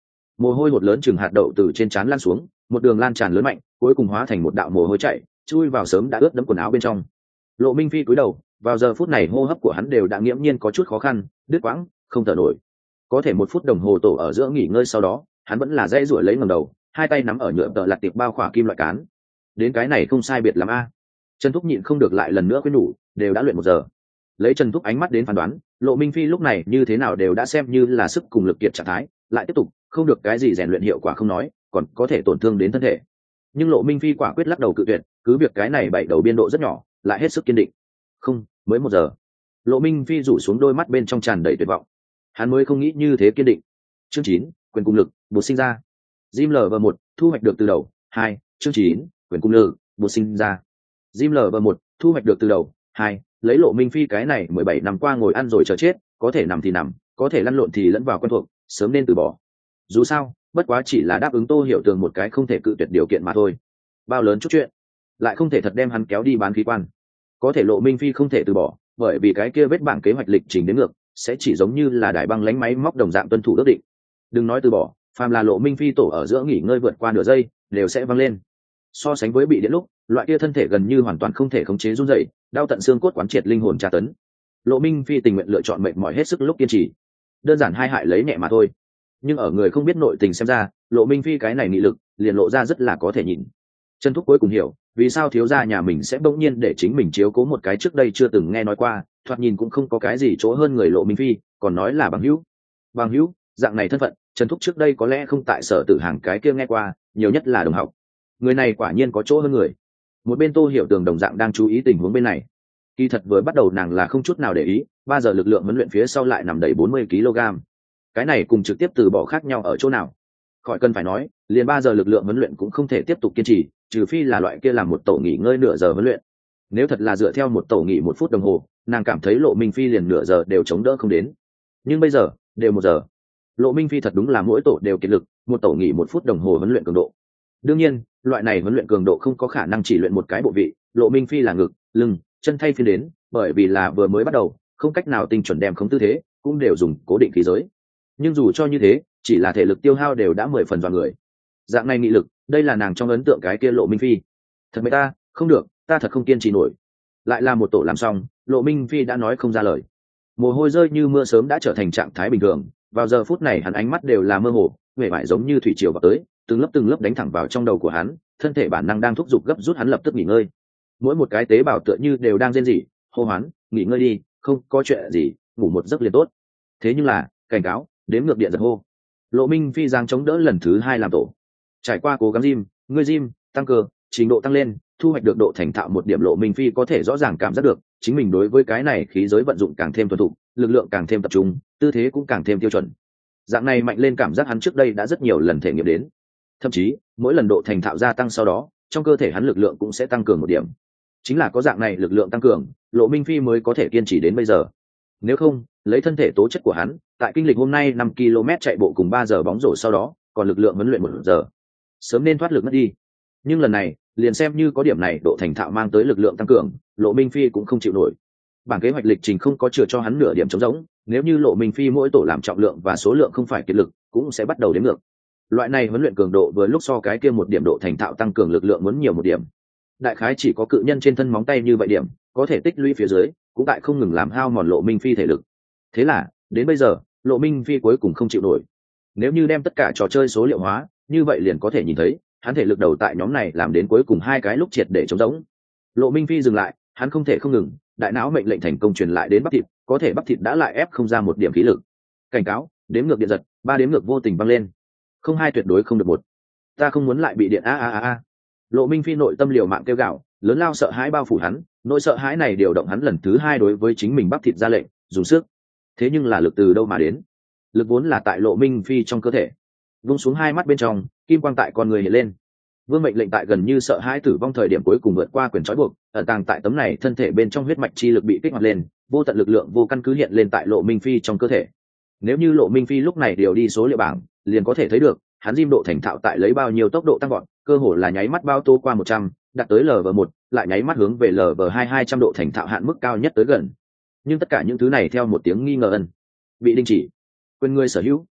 mồ hôi hột lớn chừng hạt đậu từ trên trán lan xuống, một đường lan tràn lớn mạnh, cuối cùng hóa thành một đạo mồ hôi chảy chui vào sớm đã ướt đẫm quần áo bên trong. Lộ Minh Phi cúi đầu, vào giờ phút này hô hấp của hắn đều đã nghiễm nhiên có chút khó khăn, đứt quãng, không thở nổi. Có thể một phút đồng hồ tổ ở giữa nghỉ ngơi sau đó, hắn vẫn là dãy ruổi lấy ngẩng đầu, hai tay nắm ở nhựa tợ lặt tiệp bao khỏa kim loại cán. Đến cái này không sai biệt lắm a. Trần Thúc nhịn không được lại lần nữa khuyên nhủ, đều đã luyện một giờ. Lấy Trần Thúc ánh mắt đến phán đoán, Lộ Minh Phi lúc này như thế nào đều đã xem như là sức cùng lực kiệt trạng thái, lại tiếp tục, không được cái gì rèn luyện hiệu quả không nói, còn có thể tổn thương đến thân thể. Nhưng Lộ Minh Phi quả quyết lắc đầu cự tuyệt, cứ việc cái này bảy đầu biên độ rất nhỏ, lại hết sức kiên định. Không, mới một giờ. Lộ Minh Phi rủ xuống đôi mắt bên trong tràn đầy tuyệt vọng. Hắn mới không nghĩ như thế kiên định. Chương chín, quyền cung lực, bột sinh ra. Gym L V một, thu hoạch được từ đầu. Hai, chương chín, quyền cung lực, bột sinh ra. Gym L V một, thu hoạch được từ đầu. Hai, lấy Lộ Minh Phi cái này mười bảy năm qua ngồi ăn rồi chờ chết, có thể nằm thì nằm, có thể lăn lộn thì lẫn vào quen thuộc, sớm nên từ bỏ. Dù sao, bất quá chỉ là đáp ứng Tô Hiểu Tường một cái không thể cự tuyệt điều kiện mà thôi. Bao lớn chút chuyện, lại không thể thật đem hắn kéo đi bán khí quan. Có thể Lộ Minh Phi không thể từ bỏ, bởi vì cái kia vết bảng kế hoạch lịch trình đến ngược, sẽ chỉ giống như là đài băng lánh máy móc đồng dạng tuân thủ ước định. Đừng nói từ bỏ, phàm là Lộ Minh Phi tổ ở giữa nghỉ ngơi vượt qua nửa giây, đều sẽ văng lên. So sánh với bị điện lúc, loại kia thân thể gần như hoàn toàn không thể khống chế run rẩy, đau tận xương cốt quán triệt linh hồn tra tấn. Lộ Minh Phi tình nguyện lựa chọn mệt mỏi hết sức lúc kiên trì. Đơn giản hai hại lấy nhẹ mà thôi. Nhưng ở người không biết nội tình xem ra, Lộ Minh Phi cái này nghị lực, liền lộ ra rất là có thể nhìn. Trần Thúc cuối cùng hiểu, vì sao thiếu gia nhà mình sẽ bỗng nhiên để chính mình chiếu cố một cái trước đây chưa từng nghe nói qua, thoạt nhìn cũng không có cái gì chỗ hơn người Lộ Minh Phi, còn nói là bằng hữu. Bằng hữu, dạng này thân phận, Trần Thúc trước đây có lẽ không tại Sở Tử Hàng cái kia nghe qua, nhiều nhất là đồng học. Người này quả nhiên có chỗ hơn người. Một bên Tô Hiểu Tường đồng dạng đang chú ý tình huống bên này. Kỳ thật vừa bắt đầu nàng là không chút nào để ý, ba giờ lực lượng huấn luyện phía sau lại nằm đầy bốn mươi ki lô gam. Cái này cùng trực tiếp từ bỏ khác nhau ở chỗ nào? Khỏi cần phải nói, liền ba giờ lực lượng huấn luyện cũng không thể tiếp tục kiên trì, trừ phi là loại kia làm một tổ nghỉ ngơi nửa giờ huấn luyện. Nếu thật là dựa theo một tổ nghỉ một phút đồng hồ, nàng cảm thấy Lộ Minh Phi liền nửa giờ đều chống đỡ không đến. Nhưng bây giờ, đều một giờ. Lộ Minh Phi thật đúng là mỗi tổ đều kiệt lực, một tổ nghỉ một phút đồng hồ huấn luyện cường độ. Đương nhiên, loại này huấn luyện cường độ không có khả năng chỉ luyện một cái bộ vị, Lộ Minh Phi là ngực, lưng, chân thay phiên đến, bởi vì là vừa mới bắt đầu, không cách nào tinh chuẩn đem khống tư thế, cũng đều dùng cố định khí giới. Nhưng dù cho như thế, chỉ là thể lực tiêu hao đều đã mười phần vào người. Dạng này nghị lực, đây là nàng trong ấn tượng cái kia Lộ Minh Phi. Thật mệt ta, không được, ta thật không kiên trì nổi. Lại là một tổ làm xong, Lộ Minh Phi đã nói không ra lời. Mồ hôi rơi như mưa sớm đã trở thành trạng thái bình thường, vào giờ phút này hắn ánh mắt đều là mơ hồ, vẻ vải giống như thủy triều vào tới, từng lớp từng lớp đánh thẳng vào trong đầu của hắn, thân thể bản năng đang thúc giục gấp rút hắn lập tức nghỉ ngơi. Mỗi một cái tế bào tựa như đều đang rên rỉ, hô hoán, nghỉ ngơi đi, không có chuyện gì, ngủ một giấc liền tốt. Thế nhưng là, cảnh cáo, đếm ngược điện giật hô. Lộ Minh Phi giang chống đỡ lần thứ hai làm tổ. Trải qua cố gắng gym, ngươi gym, tăng cơ, trình độ tăng lên, thu hoạch được độ thành thạo một điểm. Lộ Minh Phi có thể rõ ràng cảm giác được, chính mình đối với cái này khí giới vận dụng càng thêm thuần thục, lực lượng càng thêm tập trung, tư thế cũng càng thêm tiêu chuẩn. Dạng này mạnh lên cảm giác hắn trước đây đã rất nhiều lần thể nghiệm đến. Thậm chí, mỗi lần độ thành thạo gia tăng sau đó, trong cơ thể hắn lực lượng cũng sẽ tăng cường một điểm. Chính là có dạng này lực lượng tăng cường, Lộ Minh Phi mới có thể kiên trì đến bây giờ. Nếu không, lấy thân thể tố chất của hắn, tại kinh lịch hôm nay năm ki lô mét chạy bộ cùng ba giờ bóng rổ sau đó, còn lực lượng huấn luyện một giờ, sớm nên thoát lực mất đi. Nhưng lần này, liền xem như có điểm này độ thành thạo mang tới lực lượng tăng cường, Lộ Minh Phi cũng không chịu nổi. Bảng kế hoạch lịch trình không có chừa cho hắn nửa điểm trống rỗng, nếu như Lộ Minh Phi mỗi tổ làm trọng lượng và số lượng không phải kiệt lực, cũng sẽ bắt đầu đếm ngược. Loại này huấn luyện cường độ vừa lúc so cái kia một điểm độ thành thạo tăng cường lực lượng muốn nhiều một điểm. Đại khái chỉ có cự nhân trên thân móng tay như vậy điểm, có thể tích lũy phía dưới, cũng tại không ngừng làm hao mòn Lộ Minh Phi thể lực. Thế là, đến bây giờ, Lộ Minh Phi cuối cùng không chịu nổi. Nếu như đem tất cả trò chơi số liệu hóa, như vậy liền có thể nhìn thấy, hắn thể lực đầu tại nhóm này làm đến cuối cùng hai cái lúc triệt để chống rỗng. Lộ Minh Phi dừng lại, hắn không thể không ngừng, đại não mệnh lệnh thành công truyền lại đến bắp thịt, có thể bắp thịt đã lại ép không ra một điểm khí lực. Cảnh cáo, đếm ngược điện giật, ba đếm ngược vô tình văng lên. Không hai tuyệt đối không được một. Ta không muốn lại bị điện a a a a. Lộ Minh Phi nội tâm liều mạng kêu gào, lớn lao sợ hãi bao phủ hắn, nỗi sợ hãi này điều động hắn lần thứ hai đối với chính mình bắp thịt ra lệnh, dùng sức. Thế nhưng là lực từ đâu mà đến? Lực vốn là tại Lộ Minh Phi trong cơ thể. Vung xuống hai mắt bên trong, kim quang tại con người hiện lên. Vương mệnh lệnh tại gần như sợ hãi tử vong thời điểm cuối cùng vượt qua quyền trói buộc, ẩn tàng tại tấm này thân thể bên trong huyết mạch chi lực bị kích hoạt lên, vô tận lực lượng vô căn cứ hiện lên tại Lộ Minh Phi trong cơ thể. Nếu như Lộ Minh Phi lúc này điều đi số liệu bảng, liền có thể thấy được, hắn gym độ thành thạo tại lấy bao nhiêu tốc độ tăng vọt, cơ hồ là nháy mắt bao tô qua một trăm, đạt tới lv một, lại nháy mắt hướng về lv hai hai trăm độ thành thạo hạn mức cao nhất tới gần. Nhưng tất cả những thứ này theo một tiếng nghi ngờ ân bị đình chỉ. Quyền người sở hữu,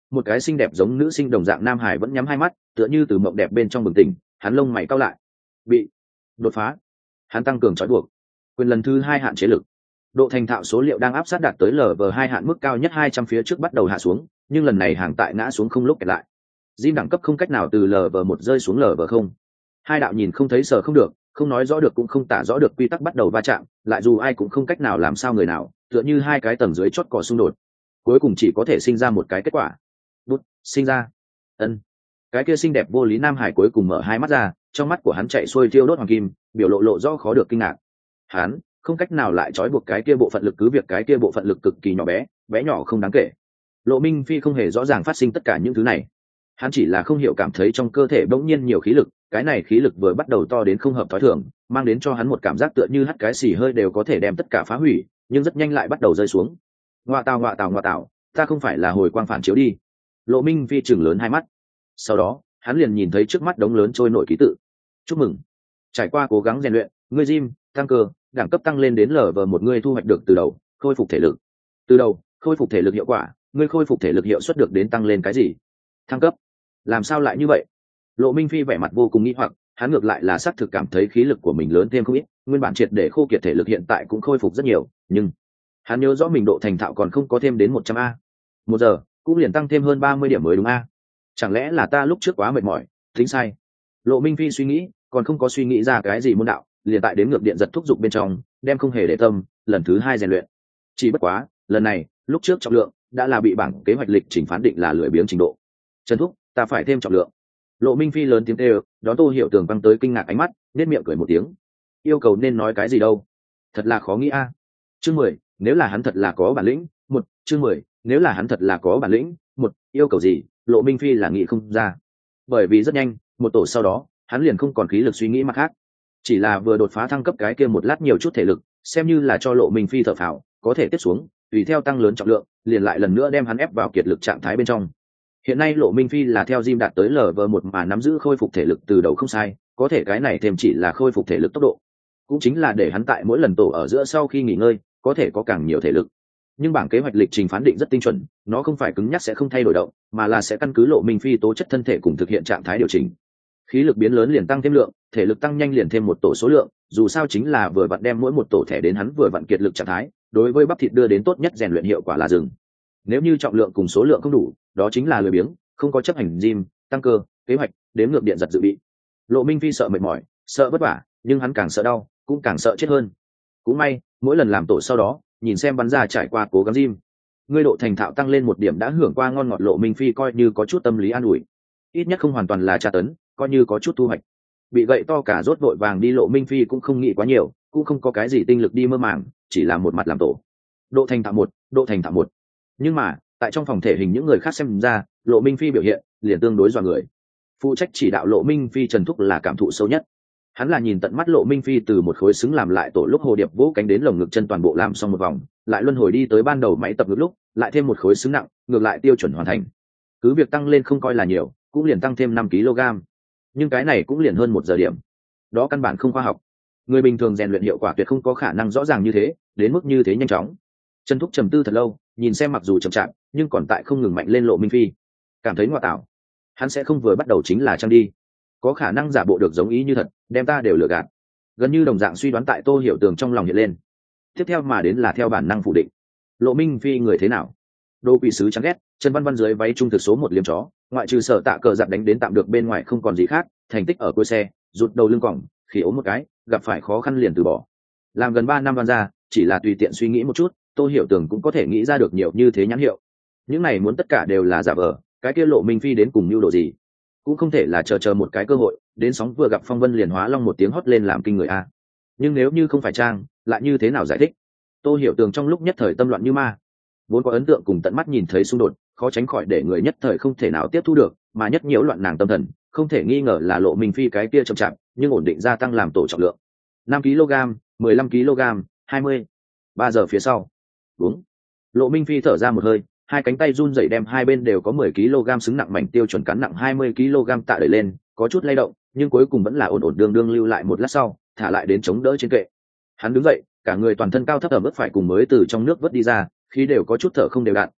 một cái xinh đẹp giống nữ sinh đồng dạng nam hải vẫn nhắm hai mắt, tựa như từ mộng đẹp bên trong bừng tỉnh. Hắn lông mày cau lại. Bị đột phá. Hắn tăng cường trói buộc. Quyền lần thứ hai hạn chế lực. Độ thành thạo số liệu đang áp sát đạt tới lv hai hạn mức cao nhất hai trăm phía trước bắt đầu hạ xuống, nhưng lần này hàng tại ngã xuống không lúc kẹt lại. Jim đẳng cấp không cách nào từ lv một rơi xuống lv không. Hai đạo nhìn không thấy sờ không được, không nói rõ được cũng không tả rõ được quy tắc bắt đầu va chạm, lại dù ai cũng không cách nào làm sao người nào, tựa như hai cái tầng dưới chót cỏ xung đột. Cuối cùng chỉ có thể sinh ra một cái kết quả. Bút, sinh ra. Ân. Cái kia xinh đẹp vô lý nam hải cuối cùng mở hai mắt ra, trong mắt của hắn chạy xuôi thiêu đốt hoàng kim, biểu lộ lộ rõ khó được kinh ngạc. Hắn không cách nào lại trói buộc cái kia bộ phận lực, cứ việc cái kia bộ phận lực cực kỳ nhỏ bé, bé nhỏ không đáng kể. Lộ Minh Phi không hề rõ ràng phát sinh tất cả những thứ này. Hắn chỉ là không hiểu cảm thấy trong cơ thể bỗng nhiên nhiều khí lực, cái này khí lực vừa bắt đầu to đến không hợp thói thường, mang đến cho hắn một cảm giác tựa như hắt cái xì hơi đều có thể đem tất cả phá hủy, nhưng rất nhanh lại bắt đầu rơi xuống. Ngoa tào ngoa tào ngoa tào, ta không phải là hồi quang phản chiếu đi. Lộ Minh Phi chừng lớn hai mắt. Sau đó, hắn liền nhìn thấy trước mắt đống lớn trôi nổi ký tự. Chúc mừng, trải qua cố gắng rèn luyện, ngươi Jim tăng cơ, đẳng cấp tăng lên đến lv một, ngươi thu hoạch được từ đầu khôi phục thể lực. Từ đầu khôi phục thể lực hiệu quả, ngươi khôi phục thể lực hiệu suất được đến tăng lên cái gì? Thăng cấp. Làm sao lại như vậy? Lộ Minh Phi vẻ mặt vô cùng nghi hoặc, hắn ngược lại là xác thực cảm thấy khí lực của mình lớn thêm không ít, nguyên bản triệt để khô kiệt thể lực hiện tại cũng khôi phục rất nhiều, nhưng hắn nhớ rõ mình độ thành thạo còn không có thêm đến một trăm a. Một giờ cũng liền tăng thêm hơn ba mươi điểm mới đúng a. Chẳng lẽ là ta lúc trước quá mệt mỏi, tính sai? Lộ Minh Phi suy nghĩ, còn không có suy nghĩ ra cái gì môn đạo, liền tại đến ngược điện giật thúc giục bên trong, đem không hề để tâm, lần thứ hai rèn luyện. Chỉ bất quá, lần này, lúc trước trọng lượng đã là bị bảng kế hoạch lịch trình phán định là lười biếng trình độ. Trần thúc, ta phải thêm trọng lượng. Lộ Minh Phi lớn tiếng kêu, đón Tô Hiểu Tường băng tới kinh ngạc ánh mắt, nét miệng cười một tiếng. Yêu cầu nên nói cái gì đâu, thật là khó nghĩ a. Chương mười, nếu là hắn thật là có bản lĩnh, một, chương mười, nếu là hắn thật là có bản lĩnh, một, yêu cầu gì, Lộ Minh Phi là nghĩ không ra. Bởi vì rất nhanh, một tổ sau đó, hắn liền không còn khí lực suy nghĩ mặt khác. Chỉ là vừa đột phá thăng cấp cái kia một lát nhiều chút thể lực, xem như là cho Lộ Minh Phi thở phào, có thể tiếp xuống, tùy theo tăng lớn trọng lượng, liền lại lần nữa đem hắn ép vào kiệt lực trạng thái bên trong. Hiện nay Lộ Minh Phi là theo Jim đạt tới lv một mà nắm giữ khôi phục thể lực từ đầu không sai, có thể cái này thêm chỉ là khôi phục thể lực tốc độ, cũng chính là để hắn tại mỗi lần tổ ở giữa sau khi nghỉ ngơi, có thể có càng nhiều thể lực. Nhưng bảng kế hoạch lịch trình phán định rất tinh chuẩn, nó không phải cứng nhắc sẽ không thay đổi động, mà là sẽ căn cứ Lộ Minh Phi tố chất thân thể cùng thực hiện trạng thái điều chỉnh. Khí lực biến lớn liền tăng thêm lượng, thể lực tăng nhanh liền thêm một tổ số lượng, dù sao chính là vừa vặn đem mỗi một tổ thẻ đến hắn vừa vặn kiệt lực trạng thái, đối với bắp thịt đưa đến tốt nhất rèn luyện hiệu quả là dừng. Nếu như trọng lượng cùng số lượng không đủ, đó chính là lười biếng, không có chấp hành gym tăng cơ kế hoạch đếm ngược điện giật dự bị. Lộ Minh Phi sợ mệt mỏi, sợ vất vả, nhưng hắn càng sợ đau, cũng càng sợ chết hơn. Cũng may, mỗi lần làm tổ sau đó, nhìn xem bắn ra trải qua cố gắng gym, ngươi độ thành thạo tăng lên một điểm đã hưởng qua ngon ngọt, Lộ Minh Phi coi như có chút tâm lý an ủi, ít nhất không hoàn toàn là tra tấn, coi như có chút thu hoạch. Bị gậy to cả rốt vội vàng đi Lộ Minh Phi cũng không nghĩ quá nhiều, cũng không có cái gì tinh lực đi mơ màng, chỉ là một mặt làm tổ. Độ thành thạo một, độ thành thạo một. Nhưng mà, tại trong phòng thể hình những người khác xem ra, Lộ Minh Phi biểu hiện liền tương đối dọa người. Phụ trách chỉ đạo Lộ Minh Phi Trần Thúc là cảm thụ sâu nhất. Hắn là nhìn tận mắt Lộ Minh Phi từ một khối xứng làm lại tổ lúc hồ điệp vỗ cánh đến lồng ngực chân toàn bộ làm xong một vòng, lại luân hồi đi tới ban đầu máy tập ngực lúc, lại thêm một khối xứng nặng, ngược lại tiêu chuẩn hoàn thành. Cứ việc tăng lên không coi là nhiều, cũng liền tăng thêm năm ki lô gam. Nhưng cái này cũng liền hơn một giờ điểm. Đó căn bản không khoa học. Người bình thường rèn luyện hiệu quả tuyệt không có khả năng rõ ràng như thế, đến mức như thế nhanh chóng. Trần Thúc trầm tư thật lâu, nhìn xem mặc dù chậm chạp, nhưng còn tại không ngừng mạnh lên Lộ Minh Phi. Cảm thấy ngoại tảo. Hắn sẽ không vừa bắt đầu chính là trang đi. Có khả năng giả bộ được giống ý như thật, đem ta đều lừa gạt. Gần như đồng dạng suy đoán tại Tô Hiểu Tường trong lòng hiện lên. Tiếp theo mà đến là theo bản năng phủ định. Lộ Minh Phi người thế nào? Đô quỷ sứ chán ghét, Trần Văn Văn dưới váy trung thực số một liếm chó, ngoại trừ sở tạ cờ giặt đánh đến tạm được bên ngoài không còn gì khác, thành tích ở cuối xe, rụt đầu lưng còng, khỉ ốm một cái, gặp phải khó khăn liền từ bỏ. Làm gần ba năm Văn ra, chỉ là tùy tiện suy nghĩ một chút, Tô Hiểu Tường cũng có thể nghĩ ra được nhiều như thế nhãn hiệu. Những này muốn tất cả đều là giả vờ, cái kia Lộ Minh Phi đến cùng nhu đồ gì? Cũng không thể là chờ chờ một cái cơ hội, đến sóng vừa gặp phong vân liền hóa long một tiếng hót lên làm kinh người a. Nhưng nếu như không phải trang, lại như thế nào giải thích? Tô Hiểu Tường trong lúc nhất thời tâm loạn như ma. Vốn có ấn tượng cùng tận mắt nhìn thấy xung đột, khó tránh khỏi để người nhất thời không thể nào tiếp thu được, mà nhất nhiễu loạn nàng tâm thần, không thể nghi ngờ là Lộ Minh Phi cái kia chậm chạp, nhưng ổn định gia tăng làm tổ trọng lượng. năm ki lô gam, mười lăm ki lô gam, hai mươi. ba giờ phía sau. Đúng. Lộ Minh Phi thở ra một hơi, hai cánh tay run rẩy đem hai bên đều có mười ki lô gam xứng nặng mảnh tiêu chuẩn cắn nặng hai mươi ki lô gam tạ đẩy lên, có chút lay động, nhưng cuối cùng vẫn là ổn ổn đương đương lưu lại một lát sau, thả lại đến chống đỡ trên kệ. Hắn đứng dậy, cả người toàn thân cao thấp ẩm ướt phải cùng mới từ trong nước vớt đi ra, khí đều có chút thở không đều đặn,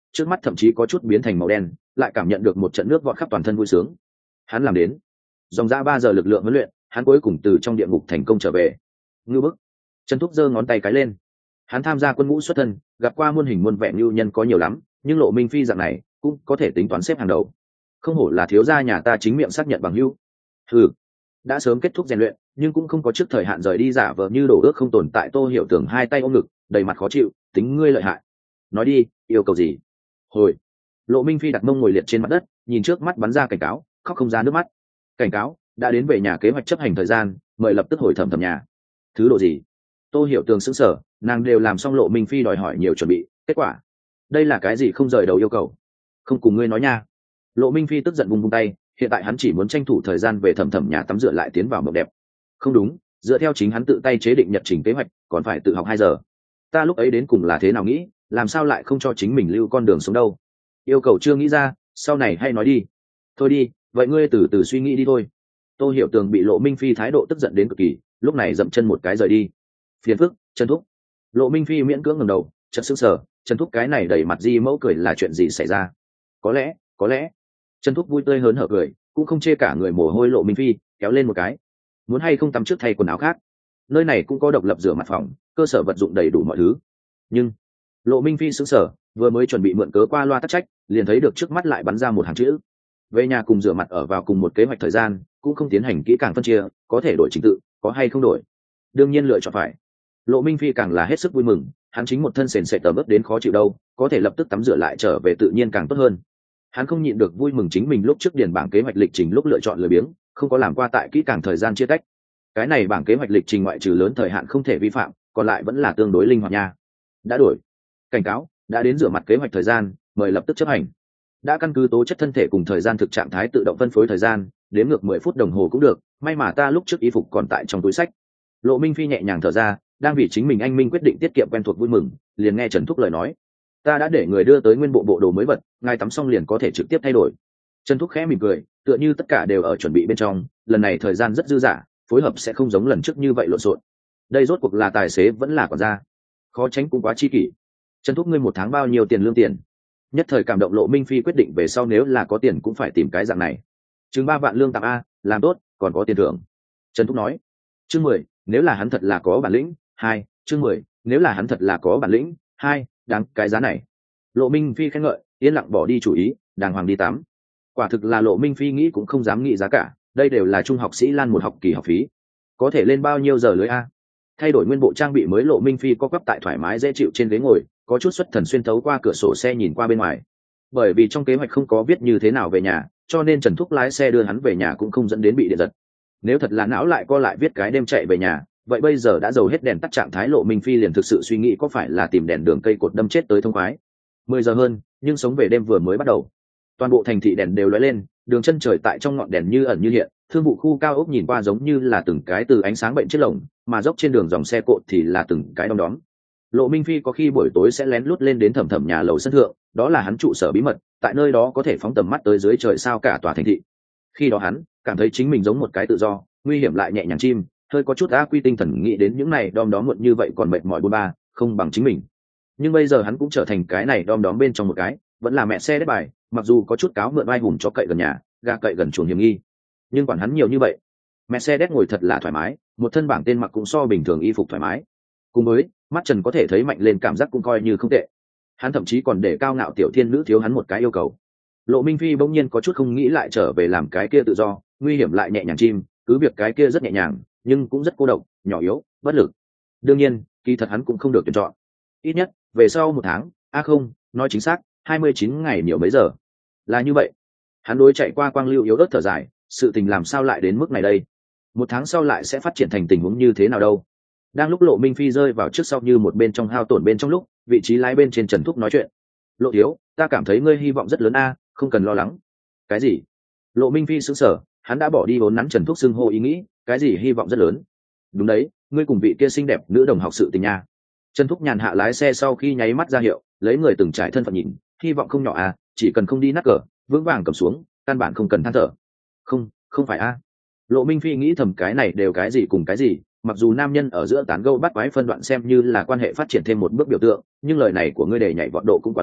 trước mắt thậm chí có chút biến thành màu đen, lại cảm nhận được một trận nước vọt khắp toàn thân vui sướng. Hắn làm đến. Dòng ra ba giờ lực lượng huấn luyện, hắn cuối cùng từ trong địa ngục thành công trở về. Ngưu bức. Trần Thúc giơ ngón tay cái lên. Hắn tham gia quân ngũ xuất thân, gặp qua muôn hình muôn vẻ lưu nhân có nhiều lắm, nhưng Lộ Minh Phi dạng này cũng có thể tính toán xếp hàng đầu. Không hổ là thiếu gia nhà ta chính miệng xác nhận bằng hữu. Hừ, đã sớm kết thúc rèn luyện, nhưng cũng không có trước thời hạn rời đi, giả vờ như đổ ước không tồn tại. Tô Hiểu Tưởng hai tay ôm ngực, đầy mặt khó chịu, tính ngươi lợi hại. Nói đi, yêu cầu gì? Hồi. Lộ Minh Phi đặt mông ngồi liệt trên mặt đất, nhìn trước mắt bắn ra cảnh cáo, khóc không ra nước mắt. Cảnh cáo, đã đến về nhà kế hoạch chấp hành thời gian, mời lập tức hồi thẩm thẩm nhà. Thứ độ gì? Tô Hiểu Tường sững sờ, nàng đều làm xong Lộ Minh Phi đòi hỏi nhiều chuẩn bị, kết quả đây là cái gì không rời đầu yêu cầu? Không cùng ngươi nói nha. Lộ Minh Phi tức giận vung vung tay, hiện tại hắn chỉ muốn tranh thủ thời gian về thẩm thẩm nhà tắm rửa lại tiến vào mộng đẹp. Không đúng, dựa theo chính hắn tự tay chế định nhật trình kế hoạch, còn phải tự học hai giờ. Ta lúc ấy đến cùng là thế nào nghĩ, làm sao lại không cho chính mình lưu con đường sống đâu? Yêu cầu chưa nghĩ ra, sau này hay nói đi. Thôi đi, vậy ngươi từ từ suy nghĩ đi thôi. Tô Hiểu Tường bị Lộ Minh Phi thái độ tức giận đến cực kỳ, lúc này dậm chân một cái rời đi. Phiền phức, Trần Thúc. Lộ Minh Phi miễn cưỡng ngẩng đầu, chợt sững sờ, Trần Thúc cái này đẩy mặt di mẫu cười là chuyện gì xảy ra? Có lẽ, có lẽ. Trần Thúc vui tươi hớn hở cười, cũng không chê cả người mồ hôi Lộ Minh Phi, kéo lên một cái. Muốn hay không tắm trước thay quần áo khác? Nơi này cũng có độc lập rửa mặt phòng, cơ sở vật dụng đầy đủ mọi thứ. Nhưng Lộ Minh Phi sững sờ, vừa mới chuẩn bị mượn cớ qua loa tắc trách, liền thấy được trước mắt lại bắn ra một hàng chữ. Về nhà cùng rửa mặt ở vào cùng một kế hoạch thời gian, cũng không tiến hành kỹ càng phân chia, có thể đổi trình tự, có hay không đổi? Đương nhiên lựa chọn phải. Lộ Minh Phi càng là hết sức vui mừng, hắn chính một thân sền sệt tầm ướp đến khó chịu đâu, có thể lập tức tắm rửa lại trở về tự nhiên càng tốt hơn. Hắn không nhịn được vui mừng chính mình lúc trước điền bảng kế hoạch lịch trình lúc lựa chọn lười biếng, không có làm qua tại kỹ càng thời gian chia tách. Cái này bảng kế hoạch lịch trình ngoại trừ lớn thời hạn không thể vi phạm, còn lại vẫn là tương đối linh hoạt nha. Đã đổi. Cảnh cáo, đã đến rửa mặt kế hoạch thời gian, mời lập tức chấp hành. Đã căn cứ tố chất thân thể cùng thời gian thực trạng thái tự động phân phối thời gian, đến ngược mười phút đồng hồ cũng được, may mà ta lúc trước y phục còn tại trong túi sách. Lộ Minh Phi nhẹ nhàng thở ra, đang vì chính mình anh minh quyết định tiết kiệm quen thuộc vui mừng, liền nghe Trần Thúc lời nói. Ta đã để người đưa tới nguyên bộ bộ đồ mới vật, ngài tắm xong liền có thể trực tiếp thay đổi. Trần Thúc khẽ mỉm cười, tựa như tất cả đều ở chuẩn bị bên trong, lần này thời gian rất dư dả, phối hợp sẽ không giống lần trước như vậy lộn xộn. Đây rốt cuộc là tài xế vẫn là quản gia, khó tránh cũng quá chi kỷ. Trần Thúc ngươi một tháng bao nhiêu tiền lương tiền? Nhất thời cảm động Lộ Minh Phi quyết định về sau nếu là có tiền cũng phải tìm cái dạng này. Chừng ba vạn lương tạm a, làm tốt, còn có tiền thưởng. Trần Thúc nói. Chương mười, nếu là hắn thật là có bản lĩnh. Hai, chương mười, nếu là hắn thật là có bản lĩnh. Hai, đáng cái giá này. Lộ Minh Phi khen ngợi, yên lặng bỏ đi chủ ý, đàng hoàng đi tắm. Quả thực là Lộ Minh Phi nghĩ cũng không dám nghĩ giá cả, đây đều là trung học sĩ Lan một học kỳ học phí. Có thể lên bao nhiêu giờ lưới a? Thay đổi nguyên bộ trang bị mới, Lộ Minh Phi co quắp tại thoải mái dễ chịu trên ghế ngồi, có chút xuất thần xuyên thấu qua cửa sổ xe nhìn qua bên ngoài. Bởi vì trong kế hoạch không có viết như thế nào về nhà, cho nên Trần Thúc lái xe đưa hắn về nhà cũng không dẫn đến bị điện giật. Nếu thật là não lại co lại viết cái đêm chạy về nhà, vậy bây giờ đã dầu hết đèn tắt trạng thái, Lộ Minh Phi liền thực sự suy nghĩ có phải là tìm đèn đường cây cột đâm chết tới thông khoái. Mười giờ hơn, nhưng sống về đêm vừa mới bắt đầu. Toàn bộ thành thị đèn đều lóe lên, đường chân trời tại trong ngọn đèn như ẩn như hiện, thương vụ khu cao ốc nhìn qua giống như là từng cái từ ánh sáng bệnh chết lồng, mà dốc trên đường dòng xe cộ thì là từng cái đom đóm. Lộ Minh Phi có khi buổi tối sẽ lén lút lên đến thẩm thẩm nhà lầu sân thượng, đó là hắn trụ sở bí mật, tại nơi đó có thể phóng tầm mắt tới dưới trời sao cả tòa thành thị. Khi đó hắn cảm thấy chính mình giống một cái tự do, nguy hiểm lại nhẹ nhàng chim, hơi có chút á quy tinh thần nghĩ đến những này đom đóm muộn như vậy còn mệt mỏi bôn ba, không bằng chính mình. Nhưng bây giờ hắn cũng trở thành cái này đom đóm bên trong một cái, vẫn là mẹ xe đét bài, mặc dù có chút cáo mượn oai hùng cho cậy gần nhà, gà cậy gần chuồng hiểm nghi, nhưng quản hắn nhiều như vậy. Mẹ xe đét ngồi thật là thoải mái, một thân bảng tên mặc cũng so bình thường y phục thoải mái, cùng với mắt Trần có thể thấy mạnh lên cảm giác cũng coi như không tệ. Hắn thậm chí còn để cao ngạo tiểu thiên nữ thiếu hắn một cái yêu cầu. Lộ Minh Phi bỗng nhiên có chút không nghĩ lại trở về làm cái kia tự do, nguy hiểm lại nhẹ nhàng chim, cứ việc cái kia rất nhẹ nhàng, nhưng cũng rất cô độc, nhỏ yếu, bất lực. Đương nhiên, kỳ thật hắn cũng không được tuyển chọn. Ít nhất, về sau một tháng, a à không, nói chính xác, hai mươi chín ngày nhiều mấy giờ. Là như vậy. Hắn đối chạy qua quang lưu yếu ớt thở dài, sự tình làm sao lại đến mức này đây? Một tháng sau lại sẽ phát triển thành tình huống như thế nào đâu? Đang lúc Lộ Minh Phi rơi vào trước sau như một bên trong hao tổn bên trong lúc, vị trí lái bên trên Trần Thúc nói chuyện. Lộ thiếu, ta cảm thấy ngươi hy vọng rất lớn a, không cần lo lắng. Cái gì? Lộ Minh Phi sững sờ, hắn đã bỏ đi vốn nắn Trần Thúc xưng hô ý nghĩ, cái gì hy vọng rất lớn? Đúng đấy, ngươi cùng vị kia xinh đẹp nữ đồng học sự tình nha. Trần Thúc nhàn hạ lái xe sau khi nháy mắt ra hiệu, lấy người từng trải thân phận nhìn, hy vọng không nhỏ à, chỉ cần không đi nát cờ, vững vàng cầm xuống, căn bản không cần than thở. Không, không phải a. Lộ Minh Phi nghĩ thầm cái này đều cái gì cùng cái gì, mặc dù nam nhân ở giữa tán gẫu bắt quái phân đoạn xem như là quan hệ phát triển thêm một bước biểu tượng, nhưng lời này của ngươi để nhảy vọt độ cũng quá lớn,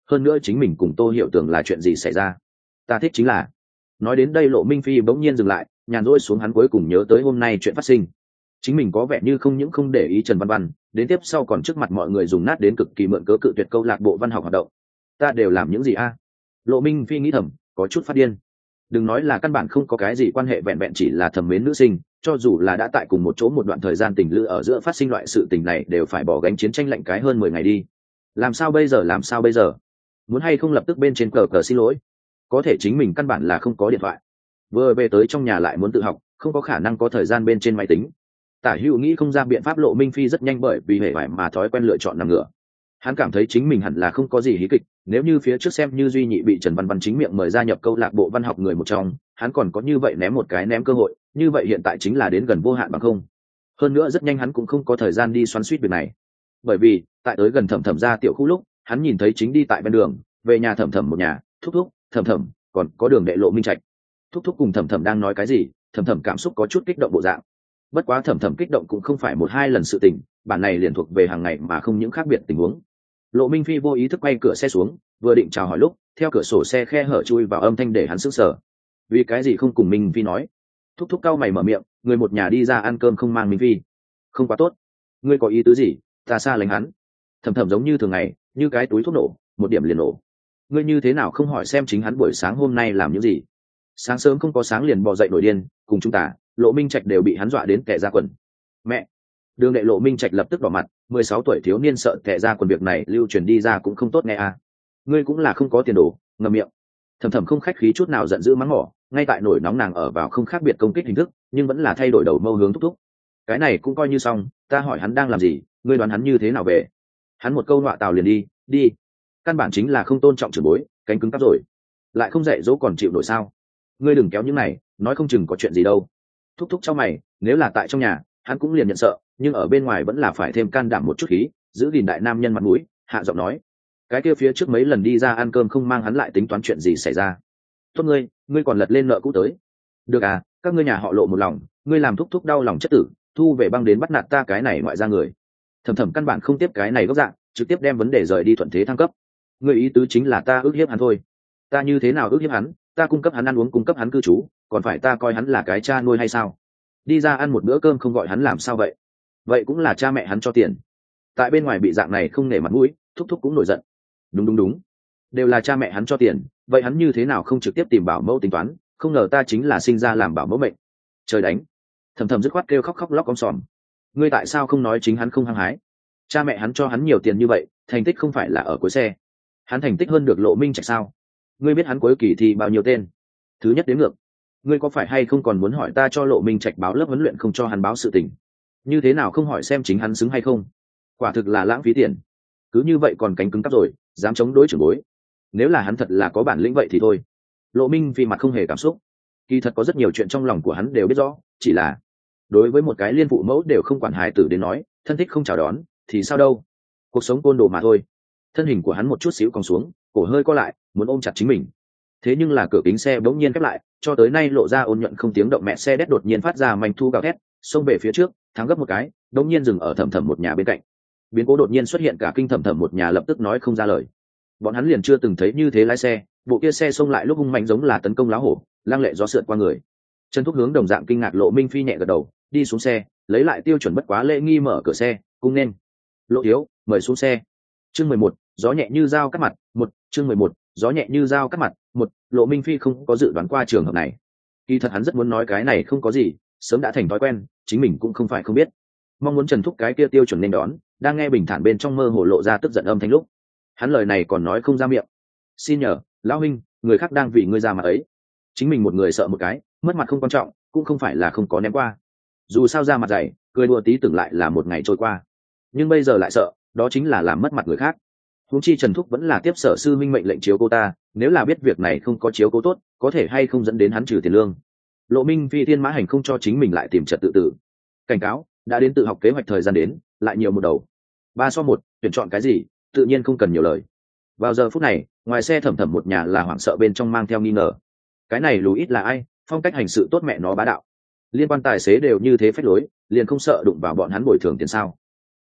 hơn nữa chính mình cùng Tô Hiểu Tường là chuyện gì xảy ra. Ta thích chính là, nói đến đây Lộ Minh Phi bỗng nhiên dừng lại, nhàn rỗi xuống hắn cuối cùng nhớ tới hôm nay chuyện phát sinh. Chính mình có vẻ như không những không để ý Trần Văn Văn, đến tiếp sau còn trước mặt mọi người dùng nát đến cực kỳ mượn cớ cự tuyệt câu lạc bộ văn học hoạt động. Ta đều làm những gì a? Lộ Minh Phi nghĩ thầm, có chút phát điên. Đừng nói là căn bản không có cái gì quan hệ, vẹn vẹn chỉ là thầm mến nữ sinh, cho dù là đã tại cùng một chỗ một đoạn thời gian tình lữ ở giữa phát sinh loại sự tình này đều phải bỏ gánh chiến tranh lạnh cái hơn mười ngày đi. Làm sao bây giờ, làm sao bây giờ? Muốn hay không lập tức bên trên cờ cờ xin lỗi? Có thể chính mình căn bản là không có điện thoại, vừa về tới trong nhà lại muốn tự học, không có khả năng có thời gian bên trên máy tính. Tả Hữu nghĩ không ra biện pháp, Lộ Minh Phi rất nhanh bởi vì hệ vải mà thói quen lựa chọn nằm ngửa. Hắn cảm thấy chính mình hẳn là không có gì hí kịch, nếu như phía trước xem như Duy Nhị bị Trần Văn Văn chính miệng mời gia nhập câu lạc bộ văn học người một trong, hắn còn có như vậy ném một cái ném cơ hội, như vậy hiện tại chính là đến gần vô hạn bằng không. Hơn nữa rất nhanh hắn cũng không có thời gian đi xoắn suýt việc này, bởi vì tại tới gần Thẩm Thẩm ra tiểu khu lúc, hắn nhìn thấy chính đi tại bên đường về nhà Thẩm Thẩm một nhà, thúc thúc, Thẩm Thẩm, còn có Đường Đệ Lộ Minh Trạch. Thúc thúc cùng Thẩm Thẩm đang nói cái gì, Thẩm Thẩm cảm xúc có chút kích động bộ dạng. Bất quá Thẩm Thẩm kích động cũng không phải một hai lần sự tình, bản này liền thuộc về hàng ngày mà không những khác biệt tình huống. Lộ Minh Phi vô ý thức quay cửa xe xuống, vừa định chào hỏi lúc theo cửa sổ xe khe hở chui vào âm thanh để hắn sững sờ. Vì cái gì không cùng Minh Phi nói? Thúc thúc cau mày mở miệng, người một nhà đi ra ăn cơm không mang Minh Phi, không quá tốt. Ngươi có ý tứ gì? Ta xa lánh hắn. Thẩm Thẩm giống như thường ngày, như cái túi thuốc nổ, một điểm liền nổ. Ngươi như thế nào không hỏi xem chính hắn buổi sáng hôm nay làm những gì? Sáng sớm không có sáng liền bò dậy nổi điên, cùng chúng ta, Lộ Minh Trạch đều bị hắn dọa đến kẻ ra quần. Mẹ! Đường Đệ Lộ Minh Trạch lập tức đỏ mặt, mười sáu tuổi thiếu niên sợ kẻ ra quần, việc này lưu truyền đi ra cũng không tốt nghe à. Ngươi cũng là không có tiền đồ, ngậm miệng. Thẩm Thẩm không khách khí chút nào giận dữ mắng mỏ, ngay tại nổi nóng nàng ở vào không khác biệt công kích hình thức, nhưng vẫn là thay đổi đầu mâu hướng thúc thúc. Cái này cũng coi như xong, ta hỏi hắn đang làm gì, ngươi đoán hắn như thế nào về? Hắn một câu nọa tào liền đi, đi. Căn bản chính là không tôn trọng trưởng bối, cánh cứng cắp rồi. Lại không dạy dỗ còn chịu nổi sao? Ngươi đừng kéo những này, nói không chừng có chuyện gì đâu. Thúc thúc cho mày, nếu là tại trong nhà, hắn cũng liền nhận sợ, nhưng ở bên ngoài vẫn là phải thêm can đảm một chút khí, giữ gìn đại nam nhân mặt mũi, hạ giọng nói. Cái kia phía trước mấy lần đi ra ăn cơm không mang hắn lại tính toán chuyện gì xảy ra? Tốt ngươi, ngươi còn lật lên nợ cũ tới. Được à, các ngươi nhà họ Lộ một lòng, ngươi làm thúc thúc đau lòng chất tử, thu về băng đến bắt nạt ta cái này ngoại ra người. Thẩm Thẩm căn bản không tiếp cái này gốc dạng, trực tiếp đem vấn đề rời đi thuận thế thăng cấp. Ngươi ý tứ chính là ta ức hiếp hắn thôi? Ta như thế nào ức hiếp hắn? Ta cung cấp hắn ăn uống, cung cấp hắn cư trú, còn phải ta coi hắn là cái cha nuôi hay sao? Đi ra ăn một bữa cơm không gọi hắn làm sao vậy? Vậy cũng là cha mẹ hắn cho tiền. Tại bên ngoài bị dạng này không nể mặt mũi, thúc thúc cũng nổi giận. Đúng đúng đúng, đều là cha mẹ hắn cho tiền, vậy hắn như thế nào không trực tiếp tìm bảo mẫu tính toán? Không ngờ ta chính là sinh ra làm bảo mẫu mệnh. Trời đánh! Thầm thầm dứt khoát kêu khóc khóc lóc om sòm. Ngươi tại sao không nói chính hắn không hăng hái? Cha mẹ hắn cho hắn nhiều tiền như vậy, thành tích không phải là ở cuối xe. Hắn thành tích hơn được Lộ Minh Trạch sao? Ngươi biết hắn cuối kỳ thi bao nhiêu tên? Thứ nhất đến ngược. Ngươi có phải hay không còn muốn hỏi ta cho Lộ Minh Trạch báo lớp huấn luyện không cho hắn báo sự tình? Như thế nào không hỏi xem chính hắn xứng hay không? Quả thực là lãng phí tiền. Cứ như vậy còn cánh cứng cắp rồi, dám chống đối trưởng bối. Nếu là hắn thật là có bản lĩnh vậy thì thôi. Lộ Minh vì mặt không hề cảm xúc. Kỳ thật có rất nhiều chuyện trong lòng của hắn đều biết rõ, chỉ là đối với một cái liên phụ mẫu đều không quản hài tử đến nói, thân thích không chào đón thì sao đâu, cuộc sống côn đồ mà thôi. Thân hình của hắn một chút xíu cong xuống, cổ hơi co lại, muốn ôm chặt chính mình. Thế nhưng là cửa kính xe bỗng nhiên khép lại, cho tới nay lộ ra ôn nhuận không tiếng động mẹ xe đét đột nhiên phát ra manh thu gào thét, xông về phía trước, thắng gấp một cái, bỗng nhiên dừng ở Thẩm Thẩm một nhà bên cạnh. Biến cố đột nhiên xuất hiện, cả kinh Thẩm Thẩm một nhà lập tức nói không ra lời. Bọn hắn liền chưa từng thấy như thế lái xe, bộ kia xe xông lại lúc hung mạnh giống là tấn công lá hổ, lăng lệ gió sượt qua người. Trần Thúc hướng đồng dạng kinh ngạc Lộ Minh Phi nhẹ gật đầu, đi xuống xe, lấy lại tiêu chuẩn bất quá lễ nghi mở cửa xe, cung nên. Lộ thiếu, mời xuống xe. Chương mười một, gió nhẹ như dao cắt mặt, một, chương mười một, gió nhẹ như dao cắt mặt, một. Lộ Minh Phi không có dự đoán qua trường hợp này. Kỳ thật hắn rất muốn nói cái này không có gì, sớm đã thành thói quen, chính mình cũng không phải không biết. Mong muốn Trần Thúc cái kia tiêu chuẩn nên đón, đang nghe bình thản bên trong mơ hồ lộ ra tức giận âm thanh lúc, hắn lời này còn nói không ra miệng. Xin nhờ, lão huynh, người khác đang vì ngươi ra mặt ấy. Chính mình một người sợ một cái, mất mặt không quan trọng, cũng không phải là không có ném qua. Dù sao ra mặt dày, cười đùa tí tưởng lại là một ngày trôi qua. Nhưng bây giờ lại sợ, đó chính là làm mất mặt người khác. Huống chi Trần Thúc vẫn là tiếp sở sư minh mệnh lệnh chiếu cô ta, nếu là biết việc này không có chiếu cố tốt, có thể hay không dẫn đến hắn trừ tiền lương. Lộ Minh Phi thiên mã hành không cho chính mình lại tìm trật tự tử. Cảnh cáo, đã đến tự học kế hoạch thời gian đến, lại nhiều một đầu. Ba so một, tuyển chọn cái gì, tự nhiên không cần nhiều lời. Vào giờ phút này, ngoài xe Thẩm Thẩm một nhà là hoảng sợ, bên trong mang theo nghi ngờ. Cái này lù ít là ai, phong cách hành sự tốt mẹ nó bá đạo. Liên quan tài xế đều như thế phách lối, liền không sợ đụng vào bọn hắn bồi thường tiền sao?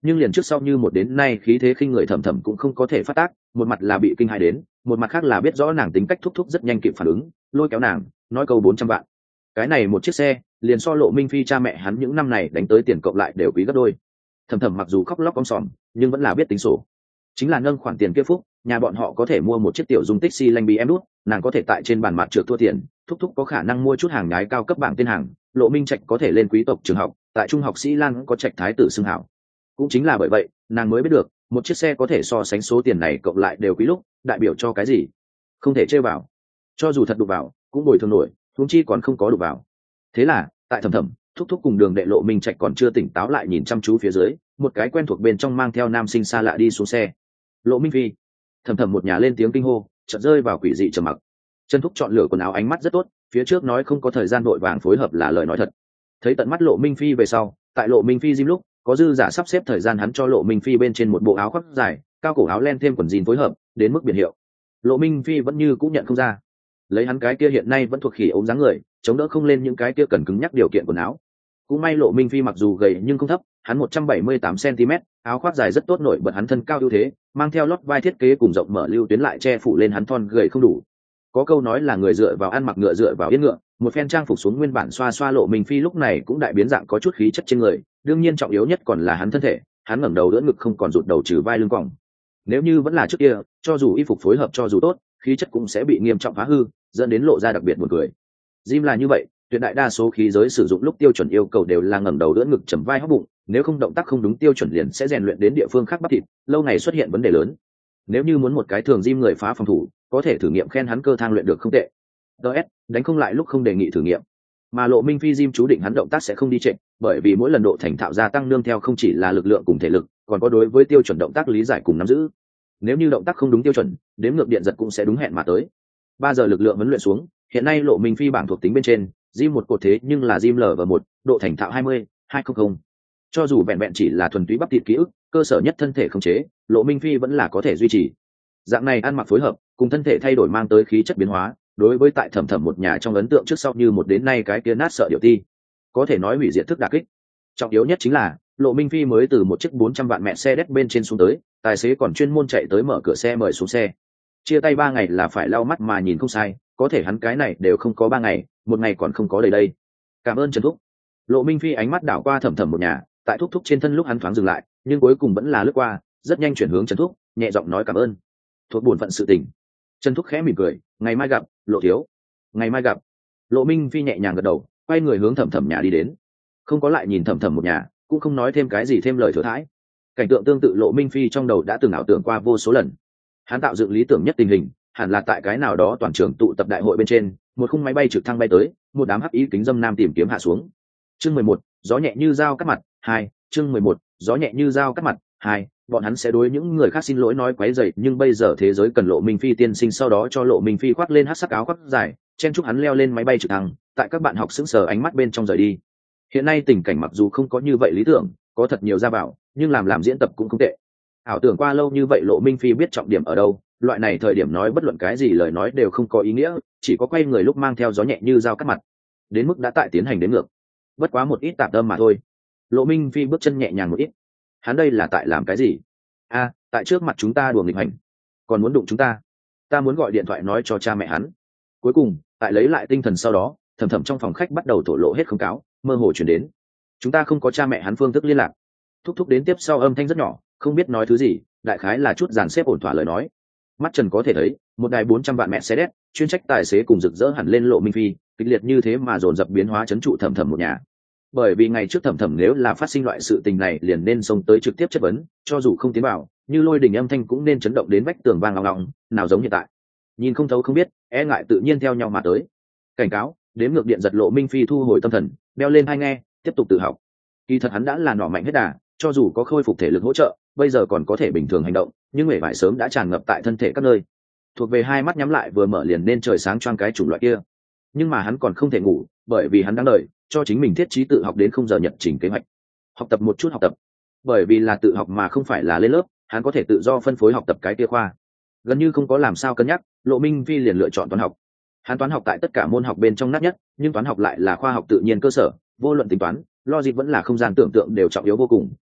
nhưng liền trước sau như một đến nay khí thế khinh người thầm thầm cũng không có thể phát tác, một mặt là bị kinh hãi đến, một mặt khác là biết rõ nàng tính cách thúc thúc rất nhanh kịp phản ứng, lôi kéo nàng nói câu bốn trăm vạn. Cái này một chiếc xe liền so Lộ Minh Phi cha mẹ hắn những năm này đánh tới tiền cộng lại đều quý gấp đôi. Thầm thầm mặc dù khóc lóc om sòm nhưng vẫn là biết tính sổ, chính là nâng khoản tiền kia phúc, nhà bọn họ có thể mua một chiếc tiểu dung tích xi lanh bí em đút, nàng có thể tại trên bàn mặt trượt thua tiền, thúc thúc có khả năng mua chút hàng nhái cao cấp bảng tên hàng, Lộ Minh Trạch có thể lên quý tộc trường học, tại trung học sĩ Lan có Trạch thái tử xưng hảo. Cũng chính là bởi vậy nàng mới biết được một chiếc xe có thể so sánh số tiền này cộng lại đều quý lúc đại biểu cho cái gì, không thể chơi vào, cho dù thật đụng vào cũng bồi thường nổi, huống chi còn không có đụng vào. Thế là tại thầm thầm thúc thúc cùng đường đệ Lộ Minh Trạch còn chưa tỉnh táo lại nhìn chăm chú phía dưới, một cái quen thuộc bên trong mang theo nam sinh xa lạ đi xuống xe. Lộ Minh Phi, thầm thầm một nhà lên tiếng kinh hô, chợt rơi vào quỷ dị trầm mặc. Trần Thúc chọn lựa quần áo ánh mắt rất tốt, phía trước nói không có thời gian vội vàng phối hợp là lời nói thật. Thấy tận mắt Lộ Minh Phi về sau, tại Lộ Minh Phi gym lúc có dư giả sắp xếp thời gian hắn cho Lộ Minh Phi bên trên một bộ áo khoác dài, cao cổ áo len thêm quần jean phối hợp, đến mức biển hiệu. Lộ Minh Phi vẫn như cũng nhận không ra. Lấy hắn cái kia hiện nay vẫn thuộc khỉ ốm dáng người, chống đỡ không lên những cái kia cần cứng nhắc điều kiện quần áo. Cũng may Lộ Minh Phi mặc dù gầy nhưng không thấp, hắn một trăm bảy mươi tám xăng-ti-mét, áo khoác dài rất tốt nổi bật hắn thân cao ưu thế, mang theo lót vai thiết kế cùng rộng mở lưu tuyến lại che phủ lên hắn thon gầy không đủ. Có câu nói là người dựa vào ăn mặc ngựa dựa vào yên ngựa, một phen trang phục xuống nguyên bản xoa xoa Lộ Minh Phi lúc này cũng đại biến dạng có chút khí chất trên người, đương nhiên trọng yếu nhất còn là hắn thân thể, hắn ngẩng đầu đỡ ngực không còn rụt đầu trừ vai lưng cong. Nếu như vẫn là trước kia, cho dù y phục phối hợp cho dù tốt, khí chất cũng sẽ bị nghiêm trọng phá hư, dẫn đến lộ ra đặc biệt buồn cười. Gym là như vậy, tuyệt đại đa số khí giới sử dụng lúc tiêu chuẩn yêu cầu đều là ngẩng đầu đỡ ngực chầm vai hóc bụng, nếu không động tác không đúng tiêu chuẩn liền sẽ rèn luyện đến địa phương khác bắp thịt, lâu ngày xuất hiện vấn đề lớn. Nếu như muốn một cái thường gym người phá phòng thủ, có thể thử nghiệm khen hắn cơ thang luyện được không tệ. ds đánh không lại lúc không đề nghị thử nghiệm. Mà Lộ Minh Phi gym chú định hắn động tác sẽ không đi trệ, bởi vì mỗi lần độ thành thạo gia tăng nương theo không chỉ là lực lượng cùng thể lực, còn có đối với tiêu chuẩn động tác lý giải cùng nắm giữ. Nếu như động tác không đúng tiêu chuẩn, đếm ngược điện giật cũng sẽ đúng hẹn mà tới. Ba giờ lực lượng huấn luyện xuống, hiện nay Lộ Minh Phi bảng thuộc tính bên trên, gym một cột thế nhưng là gym lv một, độ thành thạo hai mươi, hai trăm. Cho dù vẹn vẹn chỉ là thuần túy bắp thịt ký ức, cơ sở nhất thân thể khống chế, Lộ Minh Phi vẫn là có thể duy trì. Dạng này ăn mặc phối hợp, cùng thân thể thay đổi mang tới khí chất biến hóa, đối với tại thẩm thẩm một nhà trong ấn tượng trước sau như một đến nay cái kia nát sợ điệu ti, có thể nói hủy diệt thức đả kích. Trọng yếu nhất chính là Lộ Minh Phi mới từ một chiếc bốn trăm vạn mẹ xe đét bên trên xuống tới, tài xế còn chuyên môn chạy tới mở cửa xe mời xuống xe. Chia tay ba ngày là phải lau mắt mà nhìn không sai, có thể hắn cái này đều không có ba ngày, một ngày còn không có đầy đây. Cảm ơn Trần Thúc. Lộ Minh Phi ánh mắt đảo qua thẩm thẩm một nhà, tại thúc thúc trên thân lúc hắn thoáng dừng lại, nhưng cuối cùng vẫn là lướt qua, rất nhanh chuyển hướng Trần Thúc, nhẹ giọng nói cảm ơn. Thuộc bổn phận sự tình. Trần Thúc khẽ mỉm cười, ngày mai gặp, Lộ thiếu. Ngày mai gặp. Lộ Minh Phi nhẹ nhàng gật đầu, quay người hướng thẩm thẩm nhà đi đến. Không có lại nhìn thẩm thẩm một nhà, cũng không nói thêm cái gì thêm lời thừa thãi. Cảnh tượng tương tự Lộ Minh Phi trong đầu đã từng ảo tưởng qua vô số lần. Hắn tạo dựng lý tưởng nhất tình hình, hẳn là tại cái nào đó toàn trường tụ tập đại hội bên trên, một khung máy bay trực thăng bay tới, một đám hắc ý kính dâm nam tìm kiếm hạ xuống. Chương mười một, gió nhẹ như dao cắt mặt, hai, chương mười một, gió nhẹ như dao cắt mặt, hai, bọn hắn sẽ đối những người khác xin lỗi nói quấy rầy, nhưng bây giờ thế giới cần Lộ Minh Phi tiên sinh, sau đó cho Lộ Minh Phi khoác lên hắc sắc áo khoác dài, chen chúc hắn leo lên máy bay trực thăng, tại các bạn học sững sờ ánh mắt bên trong rời đi. Hiện nay tình cảnh mặc dù không có như vậy lý tưởng, có thật nhiều gia bảo, nhưng làm làm diễn tập cũng không tệ. Ảo tưởng qua lâu như vậy Lộ Minh Phi biết trọng điểm ở đâu, loại này thời điểm nói bất luận cái gì lời nói đều không có ý nghĩa, chỉ có quay người lúc mang theo gió nhẹ như dao cắt mặt. Đến mức đã tại tiến hành đến ngược, bất quá một ít tạp tâm mà thôi. Lộ Minh Phi bước chân nhẹ nhàng một ít. Hắn đây là tại làm cái gì? A, à, tại trước mặt chúng ta đùa nghịch hành, còn muốn đụng chúng ta. Ta muốn gọi điện thoại nói cho cha mẹ hắn. Cuối cùng, tại lấy lại tinh thần sau đó, thầm thầm trong phòng khách bắt đầu thổ lộ hết không cáo, mơ hồ chuyển đến. Chúng ta không có cha mẹ hắn phương thức liên lạc. Thúc thúc đến tiếp sau âm thanh rất nhỏ, không biết nói thứ gì, đại khái là chút dàn xếp ổn thỏa lời nói. Mắt Trần có thể thấy, một đài bốn trăm vạn mẹ xe đét, chuyên trách tài xế cùng rực rỡ hẳn lên Lộ Minh Phi, kịch liệt như thế mà dồn dập biến hóa chấn trụ thầm thầm một nhà. Bởi vì ngày trước thầm thầm nếu là phát sinh loại sự tình này liền nên xông tới trực tiếp chất vấn, cho dù không tiến vào, như lôi đình âm thanh cũng nên chấn động đến vách tường vang ngọng ngọng, nào giống hiện tại. Nhìn không thấu không biết, e ngại tự nhiên theo nhau mà tới. Cảnh cáo, đếm ngược điện giật Lộ Minh Phi thu hồi tâm thần, đeo lên hai nghe, tiếp tục tự học. Kỳ thật hắn đã là nỏ mạnh hết đà, cho dù có khôi phục thể lực hỗ trợ, bây giờ còn có thể bình thường hành động, nhưng mệt mỏi sớm đã tràn ngập tại thân thể các nơi. Thuộc về hai mắt nhắm lại vừa mở liền nên trời sáng choang cái chủng loại kia. Nhưng mà hắn còn không thể ngủ, bởi vì hắn đang đợi, cho chính mình thiết trí tự học đến không giờ nhật trình kế hoạch. Học tập một chút học tập. Bởi vì là tự học mà không phải là lên lớp, hắn có thể tự do phân phối học tập cái kia khoa. Gần như không có làm sao cân nhắc, Lộ Minh Phi liền lựa chọn toán học. Hắn toán học tại tất cả môn học bên trong nát nhất, nhưng toán học lại là khoa học tự nhiên cơ sở, vô luận tính toán, logic vẫn là không gian tưởng tượng đều trọng yếu vô cùng,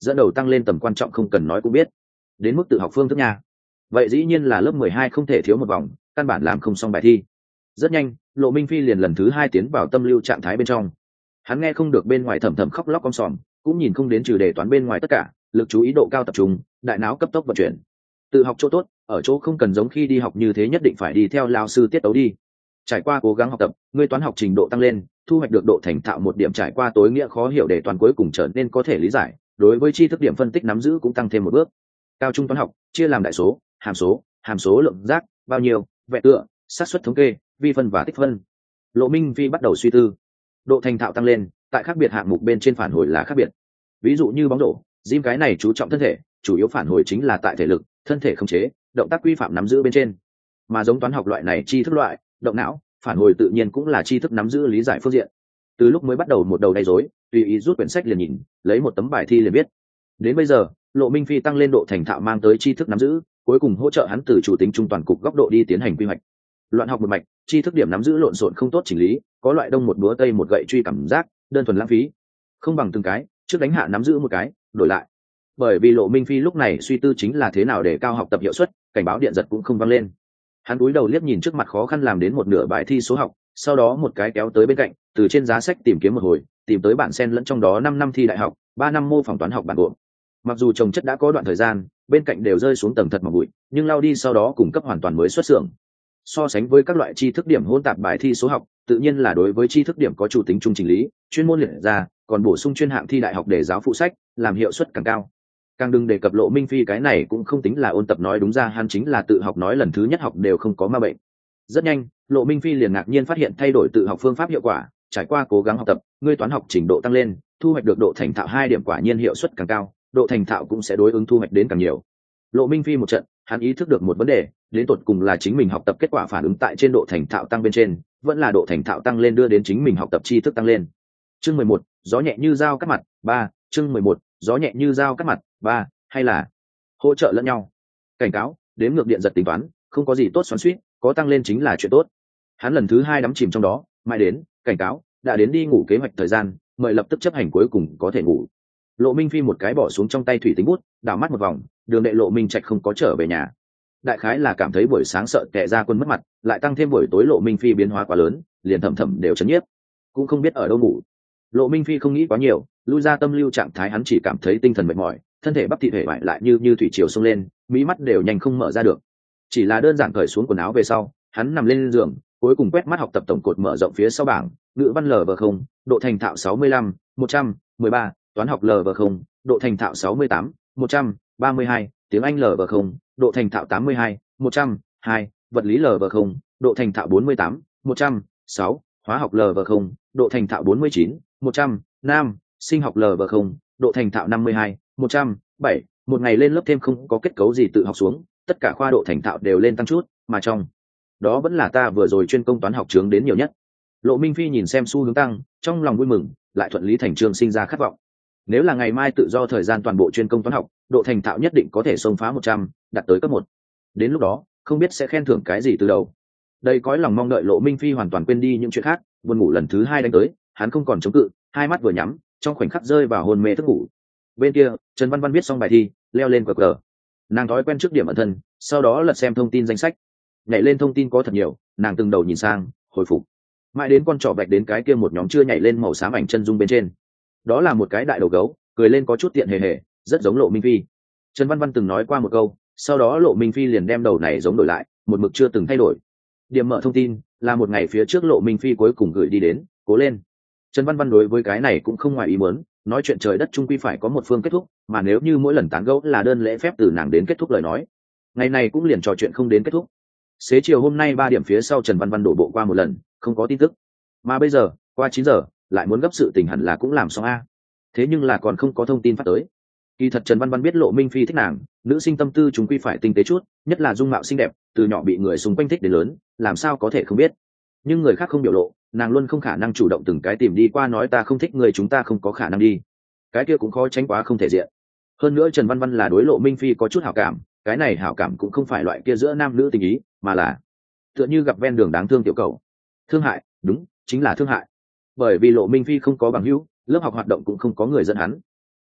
dẫn đầu tăng lên tầm quan trọng không cần nói cũng biết. Đến mức tự học phương thức nha, vậy dĩ nhiên là lớp mười hai không thể thiếu một vòng, căn bản làm không xong bài thi. Rất nhanh Lộ Minh Phi liền lần thứ hai tiến vào tâm lưu trạng thái bên trong. Hắn nghe không được bên ngoài thầm thầm khóc lóc om sòm, cũng nhìn không đến trừ đề toán bên ngoài tất cả, lực chú ý độ cao tập trung, đại não cấp tốc vận chuyển. Tự học chỗ tốt, ở chỗ không cần giống khi đi học như thế nhất định phải đi theo lao sư tiết tấu đi. Trải qua cố gắng học tập, ngươi toán học trình độ tăng lên, thu hoạch được độ thành thạo một điểm, trải qua tối nghĩa khó hiểu đề toán cuối cùng trở nên có thể lý giải, đối với tri thức điểm phân tích nắm giữ cũng tăng thêm một bước. Cao trung toán học chia làm đại số, hàm số, hàm số lượng giác, bao nhiêu, vẹn tựa, xác suất thống kê, vi phân và tích phân. Lộ Minh Phi bắt đầu suy tư. Độ thành thạo tăng lên, tại khác biệt hạng mục bên trên phản hồi là khác biệt. Ví dụ như bóng rổ, gym cái này chú trọng thân thể, chủ yếu phản hồi chính là tại thể lực, thân thể khống chế, động tác quy phạm nắm giữ bên trên. Mà giống toán học loại này tri thức loại, động não, phản hồi tự nhiên cũng là tri thức nắm giữ lý giải phương diện. Từ lúc mới bắt đầu một đầu đầy rối, tùy ý rút quyển sách liền nhìn, lấy một tấm bài thi liền biết. Đến bây giờ, Lộ Minh Phi tăng lên độ thành thạo mang tới tri thức nắm giữ, cuối cùng hỗ trợ hắn từ chủ tính trung toàn cục góc độ đi tiến hành quy hoạch. Loạn học một mạch, tri thức điểm nắm giữ lộn xộn không tốt chỉnh lý, có loại đông một búa tây một gậy truy cảm giác, đơn thuần lãng phí. Không bằng từng cái, trước đánh hạ nắm giữ một cái, đổi lại. Bởi vì Lộ Minh Phi lúc này suy tư chính là thế nào để cao học tập hiệu suất, cảnh báo điện giật cũng không vang lên. Hắn cúi đầu liếc nhìn trước mặt khó khăn làm đến một nửa bài thi số học, sau đó một cái kéo tới bên cạnh, từ trên giá sách tìm kiếm một hồi, tìm tới bản xen lẫn trong đó năm năm thi đại học, ba năm mô phỏng toán học bản gộp. Mặc dù trồng chất đã có đoạn thời gian, bên cạnh đều rơi xuống tầng thật mỏng bụi, nhưng lau đi sau đó cung cấp hoàn toàn mới xuất xưởng. So sánh với các loại tri thức điểm hỗn tạp bài thi số học, tự nhiên là đối với tri thức điểm có chủ tính trung chỉnh lý, chuyên môn liệt ra, còn bổ sung chuyên hạng thi đại học để giáo phụ sách, làm hiệu suất càng cao. Càng đừng đề cập Lộ Minh Phi cái này cũng không tính là ôn tập, nói đúng ra hắn chính là tự học, nói lần thứ nhất học đều không có ma bệnh. Rất nhanh, Lộ Minh Phi liền ngạc nhiên phát hiện thay đổi tự học phương pháp hiệu quả, trải qua cố gắng học tập, ngươi toán học trình độ tăng lên, thu hoạch được độ thành thạo hai điểm, quả nhiên hiệu suất càng cao, độ thành thạo cũng sẽ đối ứng thu hoạch đến càng nhiều. Lộ Minh Phi một trận, hắn ý thức được một vấn đề, đến tột cùng là chính mình học tập kết quả phản ứng tại trên độ thành thạo tăng bên trên, vẫn là độ thành thạo tăng lên đưa đến chính mình học tập tri thức tăng lên. Chương mười một, gió nhẹ như dao cắt mặt, ba, chương mười một, gió nhẹ như dao cắt mặt, ba, hay là hỗ trợ lẫn nhau. Cảnh cáo, đếm ngược điện giật tính toán, không có gì tốt xoắn xuýt, có tăng lên chính là chuyện tốt. Hắn lần thứ hai đắm chìm trong đó, mãi đến, cảnh cáo, đã đến đi ngủ kế hoạch thời gian, mời lập tức chấp hành, cuối cùng có thể ngủ. Lộ Minh Phi một cái bỏ xuống trong tay thủy tính bút, đảo mắt một vòng, đường đệ Lộ Minh Trạch không có trở về nhà. Đại khái là cảm thấy buổi sáng sợ kẻ ra quân mất mặt, lại tăng thêm buổi tối Lộ Minh Phi biến hóa quá lớn, liền thầm thầm đều chấn nhiếp, cũng không biết ở đâu ngủ. Lộ Minh Phi không nghĩ quá nhiều, lui ra tâm lưu trạng thái, hắn chỉ cảm thấy tinh thần mệt mỏi, thân thể bắp thịt hể vải lại như như thủy triều xông lên, mí mắt đều nhanh không mở ra được. Chỉ là đơn giản cởi xuống quần áo về sau, hắn nằm lên giường, cuối cùng quét mắt học tập tổng cột mở rộng phía sau bảng, ngữ văn lv không, độ thành thạo sáu mươi lăm, một trăm mười ba, toán học lv không, độ thành thạo sáu mươi tám, một trăm ba mươi hai, tiếng Anh lv không, độ thành thạo tám mươi hai, một trăm hai, vật lý lv không, độ thành thạo bốn mươi tám, một trăm sáu, hóa học lv không, độ thành thạo bốn mươi chín, một trăm, nam, sinh học lv không, độ thành thạo năm mươi hai, một trăm bảy. Một ngày lên lớp thêm không có kết cấu gì tự học xuống, tất cả khoa độ thành thạo đều lên tăng chút, mà trong đó vẫn là ta vừa rồi chuyên công toán học chướng đến nhiều nhất. Lộ Minh Phi nhìn xem xu hướng tăng, trong lòng vui mừng, lại thuận lý thành trương sinh ra khát vọng. Nếu là ngày mai tự do thời gian toàn bộ chuyên công toán học, độ thành thạo nhất định có thể xông phá một trăm, đạt tới cấp một. Đến lúc đó, không biết sẽ khen thưởng cái gì từ đầu. Đây cõi lòng mong đợi Lộ Minh Phi hoàn toàn quên đi những chuyện khác, buồn ngủ lần thứ hai đánh tới, hắn không còn chống cự, hai mắt vừa nhắm, trong khoảnh khắc rơi vào hôn mê thức ngủ. Bên kia, Trần Văn Văn viết xong bài thi, leo lên cờ cờ. Nàng thói quen trước điểm ẩn thân, sau đó lật xem thông tin danh sách. Nhảy lên thông tin có thật nhiều, nàng từng đầu nhìn sang, hồi phục. Mãi đến con trỏ bạch đến cái kia một nhóm chưa nhảy lên màu xám ảnh chân dung bên trên. Đó là một cái đại đầu gấu, cười lên có chút tiện hề hề, rất giống Lộ Minh Phi. Trần Văn Văn từng nói qua một câu, sau đó Lộ Minh Phi liền đem đầu này giống đổi lại, một mực chưa từng thay đổi. Điểm mở thông tin là một ngày phía trước Lộ Minh Phi cuối cùng gửi đi đến, cố lên. Trần Văn Văn đối với cái này cũng không ngoài ý muốn, nói chuyện trời đất chung quy phải có một phương kết thúc, mà nếu như mỗi lần tán gẫu là đơn lễ phép từ nàng đến kết thúc lời nói, ngày này cũng liền trò chuyện không đến kết thúc. Xế chiều hôm nay ba điểm phía sau Trần Văn Văn đổ bộ qua một lần, không có tin tức. Mà bây giờ, qua chín giờ, lại muốn gấp sự tình hẳn là cũng làm xong a. Thế nhưng là còn không có thông tin phát tới. Kỳ thật Trần Văn Văn biết Lộ Minh Phi thích nàng, nữ sinh tâm tư chúng quy phải tinh tế chút, nhất là dung mạo xinh đẹp, từ nhỏ bị người xung quanh thích đến lớn, làm sao có thể không biết. Nhưng người khác không biểu lộ, nàng luôn không khả năng chủ động từng cái tìm đi qua nói ta không thích người, chúng ta không có khả năng đi. Cái kia cũng khó tránh quá không thể diện. Hơn nữa Trần Văn Văn là đối Lộ Minh Phi có chút hảo cảm, cái này hảo cảm cũng không phải loại kia giữa nam nữ tình ý, mà là tựa như gặp ven đường đáng thương tiểu cầu. Thương hại, đúng, chính là thương hại. Bởi vì Lộ Minh Phi không có bằng hữu, lớp học hoạt động cũng không có người dẫn hắn.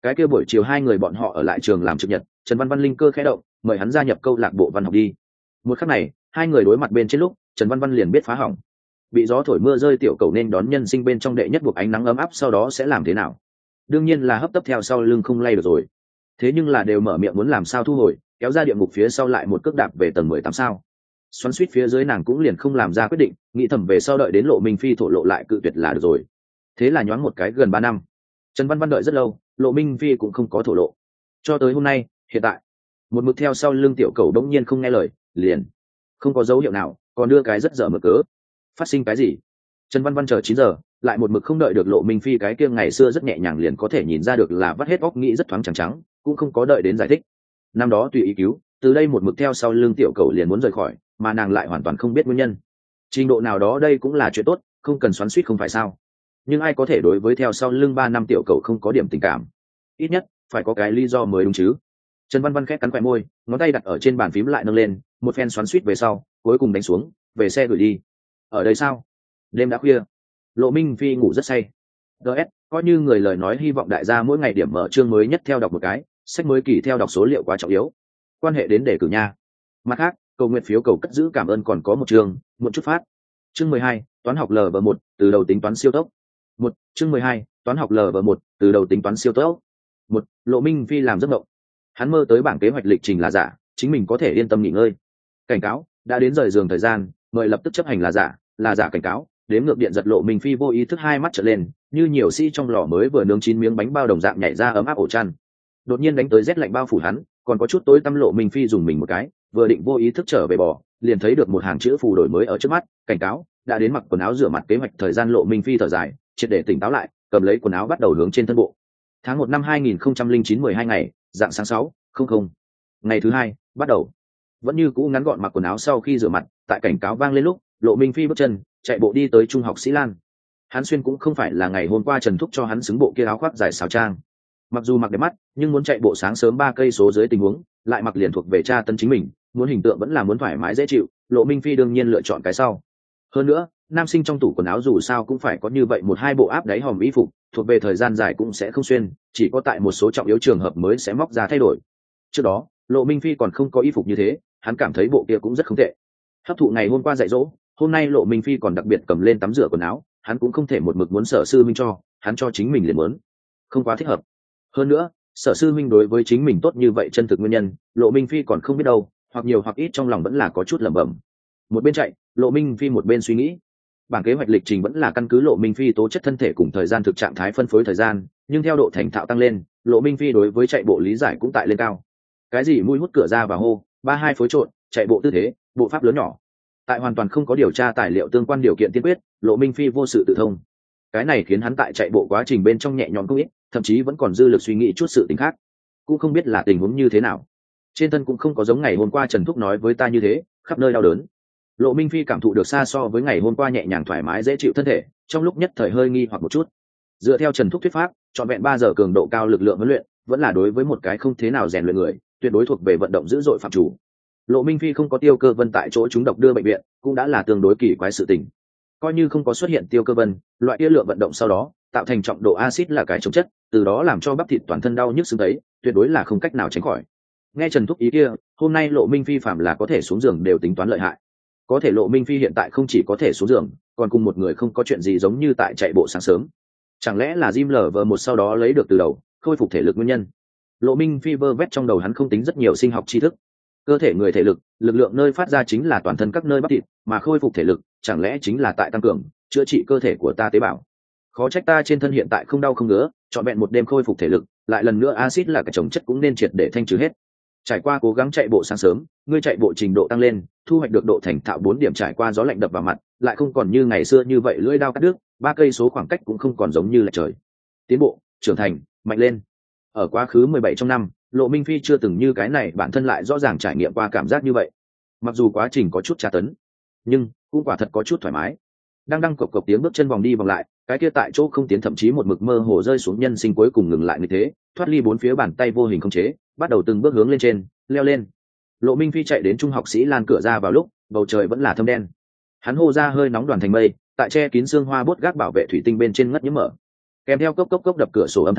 Cái kia buổi chiều hai người bọn họ ở lại trường làm trực nhật, Trần Văn Văn linh cơ khẽ động, mời hắn gia nhập câu lạc bộ văn học đi. Một khắc này, hai người đối mặt bên trên lúc, Trần Văn Văn liền biết phá hỏng. Bị gió thổi mưa rơi tiểu cầu nên đón nhân sinh bên trong đệ nhất buộc ánh nắng ấm áp, sau đó sẽ làm thế nào? Đương nhiên là hấp tấp theo sau lưng không lay được rồi. Thế nhưng là đều mở miệng muốn làm sao thu hồi, kéo ra địa ngục phía sau lại một cước đạp về tầng mười tám sao. Xoắn suýt phía dưới nàng cũng liền không làm ra quyết định, nghĩ thầm về sau đợi đến Lộ Minh Phi thổ lộ lại cự tuyệt là được rồi. Thế là nhoáng một cái gần ba năm. Trần Văn Văn đợi rất lâu, Lộ Minh Phi cũng không có thổ lộ. Cho tới hôm nay, hiện tại, một mực theo sau lưng tiểu cầu đống nhiên không nghe lời, liền không có dấu hiệu nào, còn đưa cái rất dở mở cớ. Phát sinh cái gì? Trần Văn Văn chờ chín giờ, lại một mực không đợi được Lộ Minh Phi cái kia ngày xưa rất nhẹ nhàng liền có thể nhìn ra được là vắt hết óc nghĩ rất thoáng trắng trắng, cũng không có đợi đến giải thích. Năm đó tùy ý cứu, từ đây một mực theo sau lưng tiểu cầu liền muốn rời khỏi, mà nàng lại hoàn toàn không biết nguyên nhân. Trình độ nào đó đây cũng là chuyện tốt, không cần xoắn xuýt không phải sao? Nhưng ai có thể đối với theo sau lưng ba năm tiểu cầu không có điểm tình cảm? Ít nhất phải có cái lý do mới đúng chứ. Trần Văn Văn khẽ cắn khóe môi, ngón tay đặt ở trên bàn phím lại nâng lên, một phen xoắn xuýt về sau, cuối cùng đánh xuống, về xe gửi đi. Ở đây sao? Đêm đã khuya, Lộ Minh Phi ngủ rất say. ds coi như người lời nói hy vọng đại gia mỗi ngày điểm mở chương mới nhất theo đọc một cái, sách mới kỳ theo đọc số liệu quá trọng yếu, quan hệ đến đề cử nha. Mặt khác, cầu nguyện phiếu cầu cất giữ cảm ơn còn có một chương, một chút phát. Chương mười hai, toán học L V một, từ đầu tính toán siêu tốc. Một, chương mười hai, toán học L V một, từ đầu tính toán siêu tốc. Một, Lộ Minh Phi làm giấc mộng. Hắn mơ tới bảng kế hoạch lịch trình là giả, chính mình có thể yên tâm nghỉ ngơi. Cảnh cáo, đã đến rời giường thời gian, mời lập tức chấp hành là giả, là giả cảnh cáo. Đếm ngược điện giật. Lộ Minh Phi vô ý thức hai mắt trợn lên, như nhiều sĩ trong lò mới vừa nướng chín miếng bánh bao đồng dạng nhảy ra ấm áp ổ chăn. Đột nhiên đánh tới rét lạnh bao phủ hắn, còn có chút tối tăm. Lộ Minh Phi dùng mình một cái, vừa định vô ý thức trở về bò, liền thấy được một hàng chữ phù đổi mới ở trước mắt, cảnh cáo, đã đến mặc quần áo rửa mặt kế hoạch thời gian. Lộ Minh Phi thở dài, triệt để tỉnh táo lại, cầm lấy quần áo bắt đầu hướng trên thân bộ. Tháng một năm hai nghìn không trăm linh chín mười hai ngày, dạng sáng sáu không không. Ngày thứ hai, bắt đầu. Vẫn như cũ ngắn gọn mặc quần áo sau khi rửa mặt, tại cảnh cáo vang lên lúc, Lộ Minh Phi bước chân, chạy bộ đi tới trung học Sĩ Lan. Hắn xuyên cũng không phải là ngày hôm qua Trần Thúc cho hắn xứng bộ kia áo khoác dài xào trang. Mặc dù mặc đẹp mắt, nhưng muốn chạy bộ sáng sớm ba cây số dưới tình huống, lại mặc liền thuộc về cha tân chính mình, muốn hình tượng vẫn là muốn thoải mái dễ chịu, Lộ Minh Phi đương nhiên lựa chọn cái sau. Hơn nữa, nam sinh trong tủ quần áo dù sao cũng phải có như vậy một hai bộ áp đáy hòm y phục, thuộc về thời gian dài cũng sẽ không xuyên, chỉ có tại một số trọng yếu trường hợp mới sẽ móc ra thay đổi. Trước đó, Lộ Minh Phi còn không có y phục như thế, hắn cảm thấy bộ kia cũng rất không tệ. Hấp thụ ngày hôm qua dạy dỗ, hôm nay Lộ Minh Phi còn đặc biệt cầm lên tắm rửa quần áo, hắn cũng không thể một mực muốn Sở Sư Minh cho, hắn cho chính mình liền muốn, không quá thích hợp. Hơn nữa, Sở Sư Minh đối với chính mình tốt như vậy chân thực nguyên nhân, Lộ Minh Phi còn không biết đâu, hoặc nhiều hoặc ít trong lòng vẫn là có chút lẩm bẩm. Một bên chạy, Lộ Minh Phi một bên suy nghĩ. Bảng kế hoạch lịch trình vẫn là căn cứ Lộ Minh Phi tố chất thân thể cùng thời gian thực trạng thái phân phối thời gian, nhưng theo độ thành thạo tăng lên, Lộ Minh Phi đối với chạy bộ lý giải cũng tại lên cao. Cái gì mũi hút cửa ra và hô, ba hai phối trộn, chạy bộ tư thế, bộ pháp lớn nhỏ. Tại hoàn toàn không có điều tra tài liệu tương quan điều kiện tiên quyết, Lộ Minh Phi vô sự tự thông. Cái này khiến hắn tại chạy bộ quá trình bên trong nhẹ nhõm không ít, thậm chí vẫn còn dư lực suy nghĩ chút sự tình khác. Cũng không biết là tình huống như thế nào. Trên thân cũng không có giống ngày hôm qua Trần Thúc nói với ta như thế, khắp nơi đau đớn. Lộ Minh Phi cảm thụ được xa so với ngày hôm qua nhẹ nhàng thoải mái dễ chịu thân thể, trong lúc nhất thời hơi nghi hoặc một chút. Dựa theo Trần Thúc thuyết pháp, trọn vẹn ba giờ cường độ cao lực lượng huấn luyện, vẫn là đối với một cái không thế nào rèn luyện người, tuyệt đối thuộc về vận động dữ dội phạm chủ. Lộ Minh Phi không có Tiêu Cơ Vân tại chỗ chúng độc đưa bệnh viện, cũng đã là tương đối kỳ quái sự tình. Coi như không có xuất hiện Tiêu Cơ Vân, loại kia lượng vận động sau đó, tạo thành trọng độ axit là cái chống chất, từ đó làm cho bắp thịt toàn thân đau nhức sưng tấy, tuyệt đối là không cách nào tránh khỏi. Nghe Trần Thúc ý kia, hôm nay Lộ Minh Phi phạm là có thể xuống giường đều tính toán lợi hại. Có thể Lộ Minh Phi hiện tại không chỉ có thể xuống giường, còn cùng một người không có chuyện gì giống như tại chạy bộ sáng sớm. Chẳng lẽ là Jim lờ vờ một sau đó lấy được từ đầu, khôi phục thể lực nguyên nhân? Lộ Minh Phi vơ vét trong đầu hắn không tính rất nhiều sinh học tri thức. Cơ thể người thể lực, lực lượng nơi phát ra chính là toàn thân các nơi bắp thịt, mà khôi phục thể lực, chẳng lẽ chính là tại tăng cường, chữa trị cơ thể của ta tế bào. Khó trách ta trên thân hiện tại không đau không ngứa, trọn vẹn một đêm khôi phục thể lực, lại lần nữa axit là cái chồng chất cũng nên triệt để thanh trừ hết. Trải qua cố gắng chạy bộ sáng sớm, ngươi chạy bộ trình độ tăng lên, thu hoạch được độ thành thạo bốn điểm, trải qua gió lạnh đập vào mặt, lại không còn như ngày xưa như vậy lưỡi đao cắt đứt, ba cây số khoảng cách cũng không còn giống như là trời. Tiến bộ, trưởng thành, mạnh lên. Ở quá khứ mười bảy trong năm, Lộ Minh Phi chưa từng như cái này bản thân lại rõ ràng trải nghiệm qua cảm giác như vậy. Mặc dù quá trình có chút tra tấn, nhưng cũng quả thật có chút thoải mái. Đang đang cộc cộc tiếng bước chân vòng đi vòng lại, cái kia tại chỗ không tiến thậm chí một mực mơ hồ rơi xuống nhân sinh cuối cùng ngừng lại như thế, thoát ly bốn phía bàn tay vô hình không chế, bắt đầu từng bước hướng lên trên, leo lên. Lộ Minh Phi chạy đến trung học Sĩ Lan cửa ra vào lúc bầu trời vẫn là thâm đen. Hắn hô ra hơi nóng đoàn thành mây, tại che kín xương hoa bốt gác bảo vệ thủy tinh bên trên ngất nhiễm mở. Kèm theo cốc cốc cốc đập cửa sổ âm thanh,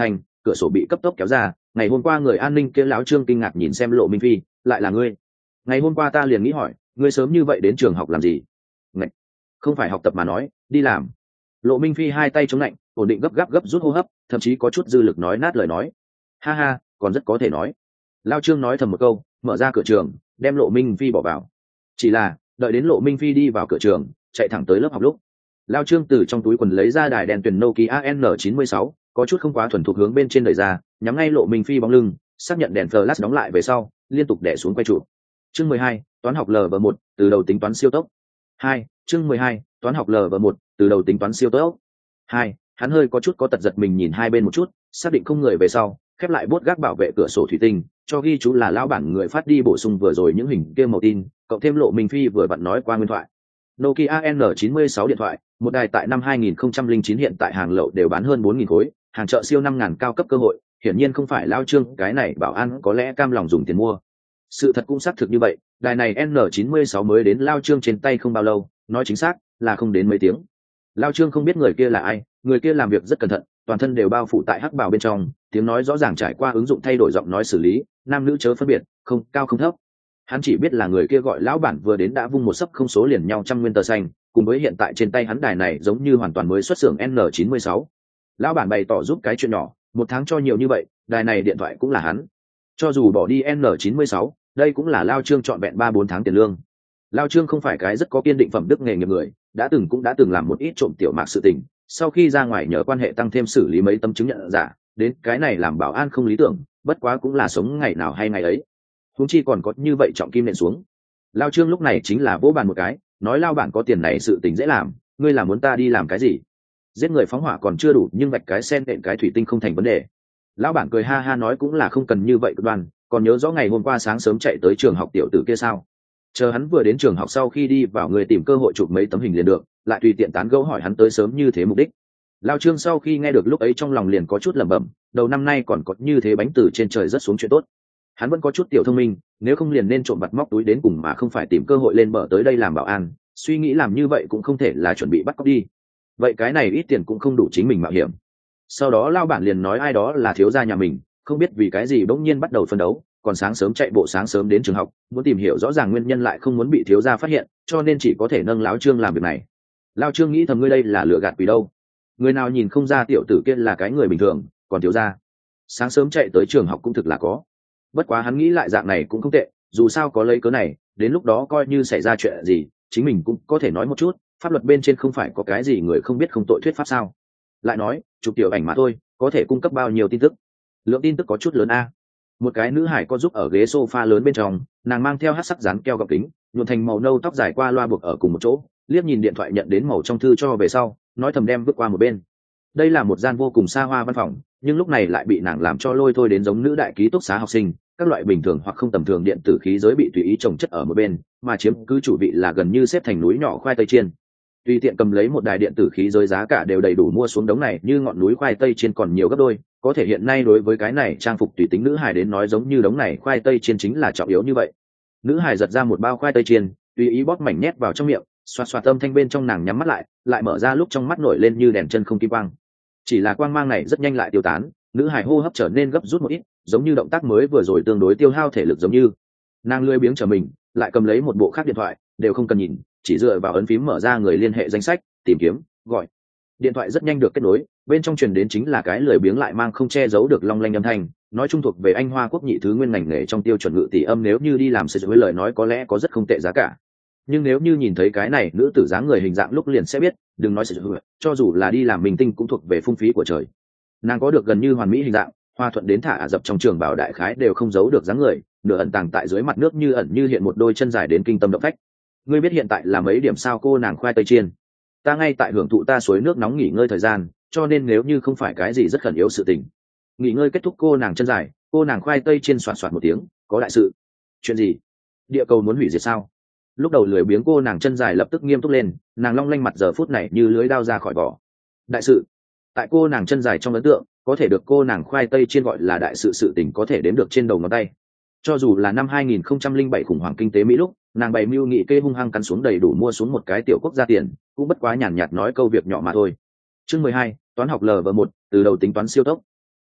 cửa sổ bị cấp tốc kéo ra. Ngày hôm qua người an ninh kia lão Trương kinh ngạc nhìn xem Lộ Minh Phi, lại là ngươi? Ngày hôm qua ta liền nghĩ hỏi, ngươi sớm như vậy đến trường học làm gì? Ngậy, không phải học tập mà nói, đi làm. Lộ Minh Phi hai tay chống lạnh, ổn định gấp gáp gấp rút hô hấp, thậm chí có chút dư lực nói nát lời nói. Ha ha, còn rất có thể nói. Lao Trương nói thầm một câu, mở ra cửa trường, đem Lộ Minh Phi bỏ vào. Chỉ là đợi đến Lộ Minh Phi đi vào cửa trường, chạy thẳng tới lớp học lúc, Lao Trương từ trong túi quần lấy ra đài đèn tuyển Nokia N chín mươi sáu, có chút không quá thuần thục hướng bên trên đẩy ra, nhắm ngay Lộ Minh Phi bóng lưng, xác nhận đèn flash đóng lại về sau, liên tục đè xuống quay trụ. Chương mười hai, toán học L V một, từ đầu tính toán siêu tốc. Hai, chương mười hai, toán học L V một, từ đầu tính toán siêu tốc. Hai, hắn hơi có chút có tật giật mình nhìn hai bên một chút, xác định không người về sau, khép lại bốt gác bảo vệ cửa sổ thủy tinh, cho ghi chú là lão bản người phát đi bổ sung vừa rồi những hình kia màu tin, cộng thêm Lộ Minh Phi vừa vặn nói qua nguyên thoại. Nokia N chín mươi sáu điện thoại, một đài tại năm hai nghìn không trăm lẻ chín hiện tại hàng lậu đều bán hơn bốn nghìn khối, hàng chợ siêu năm ngàn cao cấp cơ hội, hiển nhiên không phải Lao Trương cái này bảo an có lẽ cam lòng dùng tiền mua. Sự thật cũng xác thực như vậy, đài này N chín mươi sáu mới đến Lao Trương trên tay không bao lâu, nói chính xác là không đến mấy tiếng. Lao Trương không biết người kia là ai, người kia làm việc rất cẩn thận, toàn thân đều bao phủ tại hắc bào bên trong, tiếng nói rõ ràng trải qua ứng dụng thay đổi giọng nói xử lý, nam nữ chớ phân biệt, không cao không thấp. Hắn chỉ biết là người kia gọi lão bản vừa đến đã vung một sấp không số liền nhau trăm nguyên tờ xanh, cùng với hiện tại trên tay hắn đài này giống như hoàn toàn mới xuất xưởng N chín mươi sáu. Lão bản bày tỏ giúp cái chuyện nhỏ, một tháng cho nhiều như vậy, đài này điện thoại cũng là hắn. Cho dù bỏ đi N chín mươi sáu, đây cũng là Lao Trương trọn vẹn ba bốn tháng tiền lương. Lao Trương không phải cái rất có kiên định phẩm đức nghề nghiệp người, đã từng cũng đã từng làm một ít trộm tiểu mạc sự tình, sau khi ra ngoài nhờ quan hệ tăng thêm xử lý mấy tấm chứng nhận giả, đến cái này làm bảo an không lý tưởng, bất quá cũng là sống ngày nào hay ngày ấy. Huống chi còn có như vậy trọng kim nện xuống. Lao Trương lúc này chính là vỗ bàn một cái, nói Lao bản có tiền này sự tình dễ làm, ngươi là muốn ta đi làm cái gì? Giết người phóng hỏa còn chưa đủ, nhưng vạch cái sen đệm cái thủy tinh không thành vấn đề. Lão bản cười ha ha nói cũng là không cần như vậy cực đoan, còn nhớ rõ ngày hôm qua sáng sớm chạy tới trường học tiểu tử kia sao? Chờ hắn vừa đến trường học sau khi đi vào người tìm cơ hội chụp mấy tấm hình liền được, lại tùy tiện tán gẫu hỏi hắn tới sớm như thế mục đích. Lao Trương sau khi nghe được lúc ấy trong lòng liền có chút lẩm bẩm, đầu năm nay còn có như thế bánh từ trên trời rất xuống chuyện tốt. Hắn vẫn có chút tiểu thông minh, nếu không liền nên trộm vặt móc túi đến cùng mà không phải tìm cơ hội lên bờ tới đây làm bảo an, suy nghĩ làm như vậy cũng không thể là chuẩn bị bắt cóc đi. Vậy cái này ít tiền cũng không đủ chính mình mạo hiểm. Sau đó Lao bản liền nói ai đó là thiếu gia nhà mình, không biết vì cái gì bỗng nhiên bắt đầu phân đấu, còn sáng sớm chạy bộ sáng sớm đến trường học, muốn tìm hiểu rõ ràng nguyên nhân lại không muốn bị thiếu gia phát hiện, cho nên chỉ có thể nâng Lão Trương làm việc này. Lao Trương nghĩ thầm ngươi đây là lừa gạt quỷ đâu, người nào nhìn không ra tiểu tử kia là cái người bình thường, còn thiếu gia sáng sớm chạy tới trường học cũng thực là có. Bất quá hắn nghĩ lại dạng này cũng không tệ, dù sao có lấy cớ này, đến lúc đó coi như xảy ra chuyện gì, chính mình cũng có thể nói một chút, pháp luật bên trên không phải có cái gì người không biết không tội thuyết pháp sao? Lại nói, chụp tiểu ảnh mà thôi, có thể cung cấp bao nhiêu tin tức? Lượng tin tức có chút lớn a. Một cái nữ hải có giúp ở ghế sofa lớn bên trong, nàng mang theo hắc sắc dán keo gọng kính, nhuộm thành màu nâu tóc dài qua loa buộc ở cùng một chỗ, liếc nhìn điện thoại nhận đến màu trong thư cho về sau, nói thầm đem bước qua một bên. Đây là một gian vô cùng xa hoa văn phòng, nhưng lúc này lại bị nàng làm cho lôi thôi đến giống nữ đại ký túc xá học sinh, các loại bình thường hoặc không tầm thường điện tử khí giới bị tùy ý chồng chất ở một bên, mà chiếm cứ chủ vị là gần như xếp thành núi nhỏ khoai tây chiên. Tùy tiện cầm lấy một đài điện tử khí giới giá cả đều đầy đủ mua xuống đống này như ngọn núi khoai tây chiên còn nhiều gấp đôi, có thể hiện nay đối với cái này trang phục tùy tính nữ hài đến nói giống như đống này khoai tây chiên chính là trọng yếu như vậy. Nữ hài giật ra một bao khoai tây chiên, tùy ý bóp mảnh nhét vào trong miệng, xoạt xoạt âm thanh bên trong nàng nhắm mắt lại, lại mở ra lúc trong mắt nổi lên như đèn chân không kim quang. Chỉ là quang mang này rất nhanh lại tiêu tán, nữ hài hô hấp trở nên gấp rút một ít, giống như động tác mới vừa rồi tương đối tiêu hao thể lực giống như. Nàng lười biếng trở mình, lại cầm lấy một bộ khác điện thoại, đều không cần nhìn, chỉ dựa vào ấn phím mở ra người liên hệ danh sách, tìm kiếm, gọi. Điện thoại rất nhanh được kết nối, bên trong truyền đến chính là cái lười biếng lại mang không che giấu được long lanh âm thanh, nói chung thuộc về Anh Hoa Quốc nhị thứ nguyên ngành nghề trong tiêu chuẩn ngữ tỷ âm, nếu như đi làm sử dụng với lời nói có lẽ có rất không tệ giá cả. Nhưng nếu như nhìn thấy cái này nữ tử dáng người hình dạng lúc liền sẽ biết, đừng nói sử dụng, cho dù là đi làm mình tinh cũng thuộc về phung phí của trời. Nàng có được gần như hoàn mỹ hình dạng, hoa thuận đến thả Ả Dập trong trường bảo đại khái đều không giấu được dáng người, nửa ẩn tàng tại dưới mặt nước như ẩn như hiện một đôi chân dài đến kinh tâm động phách. Ngươi biết hiện tại là mấy điểm sao cô nàng khoai tây chiên? Ta ngay tại hưởng thụ ta suối nước nóng nghỉ ngơi thời gian, cho nên nếu như không phải cái gì rất khẩn yếu sự tình, nghỉ ngơi kết thúc cô nàng chân dài, cô nàng khoai tây chiên xoạt xoạt một tiếng, có đại sự. Chuyện gì? Địa cầu muốn hủy diệt sao? Lúc đầu lười biếng cô nàng chân dài lập tức nghiêm túc lên, nàng long lanh mặt giờ phút này như lưới đao ra khỏi vỏ. Đại sự? Tại cô nàng chân dài trong ấn tượng, có thể được cô nàng khoai tây chiên gọi là đại sự sự tình có thể đếm được trên đầu ngón tay. Cho dù là năm hai nghìn không trăm lẻ bảy khủng hoảng kinh tế Mỹ lúc, nàng bày mưu nghị kê hung hăng cắn xuống đầy đủ mua xuống một cái tiểu quốc gia tiền, cũng bất quá nhàn nhạt nói câu việc nhỏ mà thôi. Chương mười hai, toán học L V một, từ đầu tính toán siêu tốc. Ba,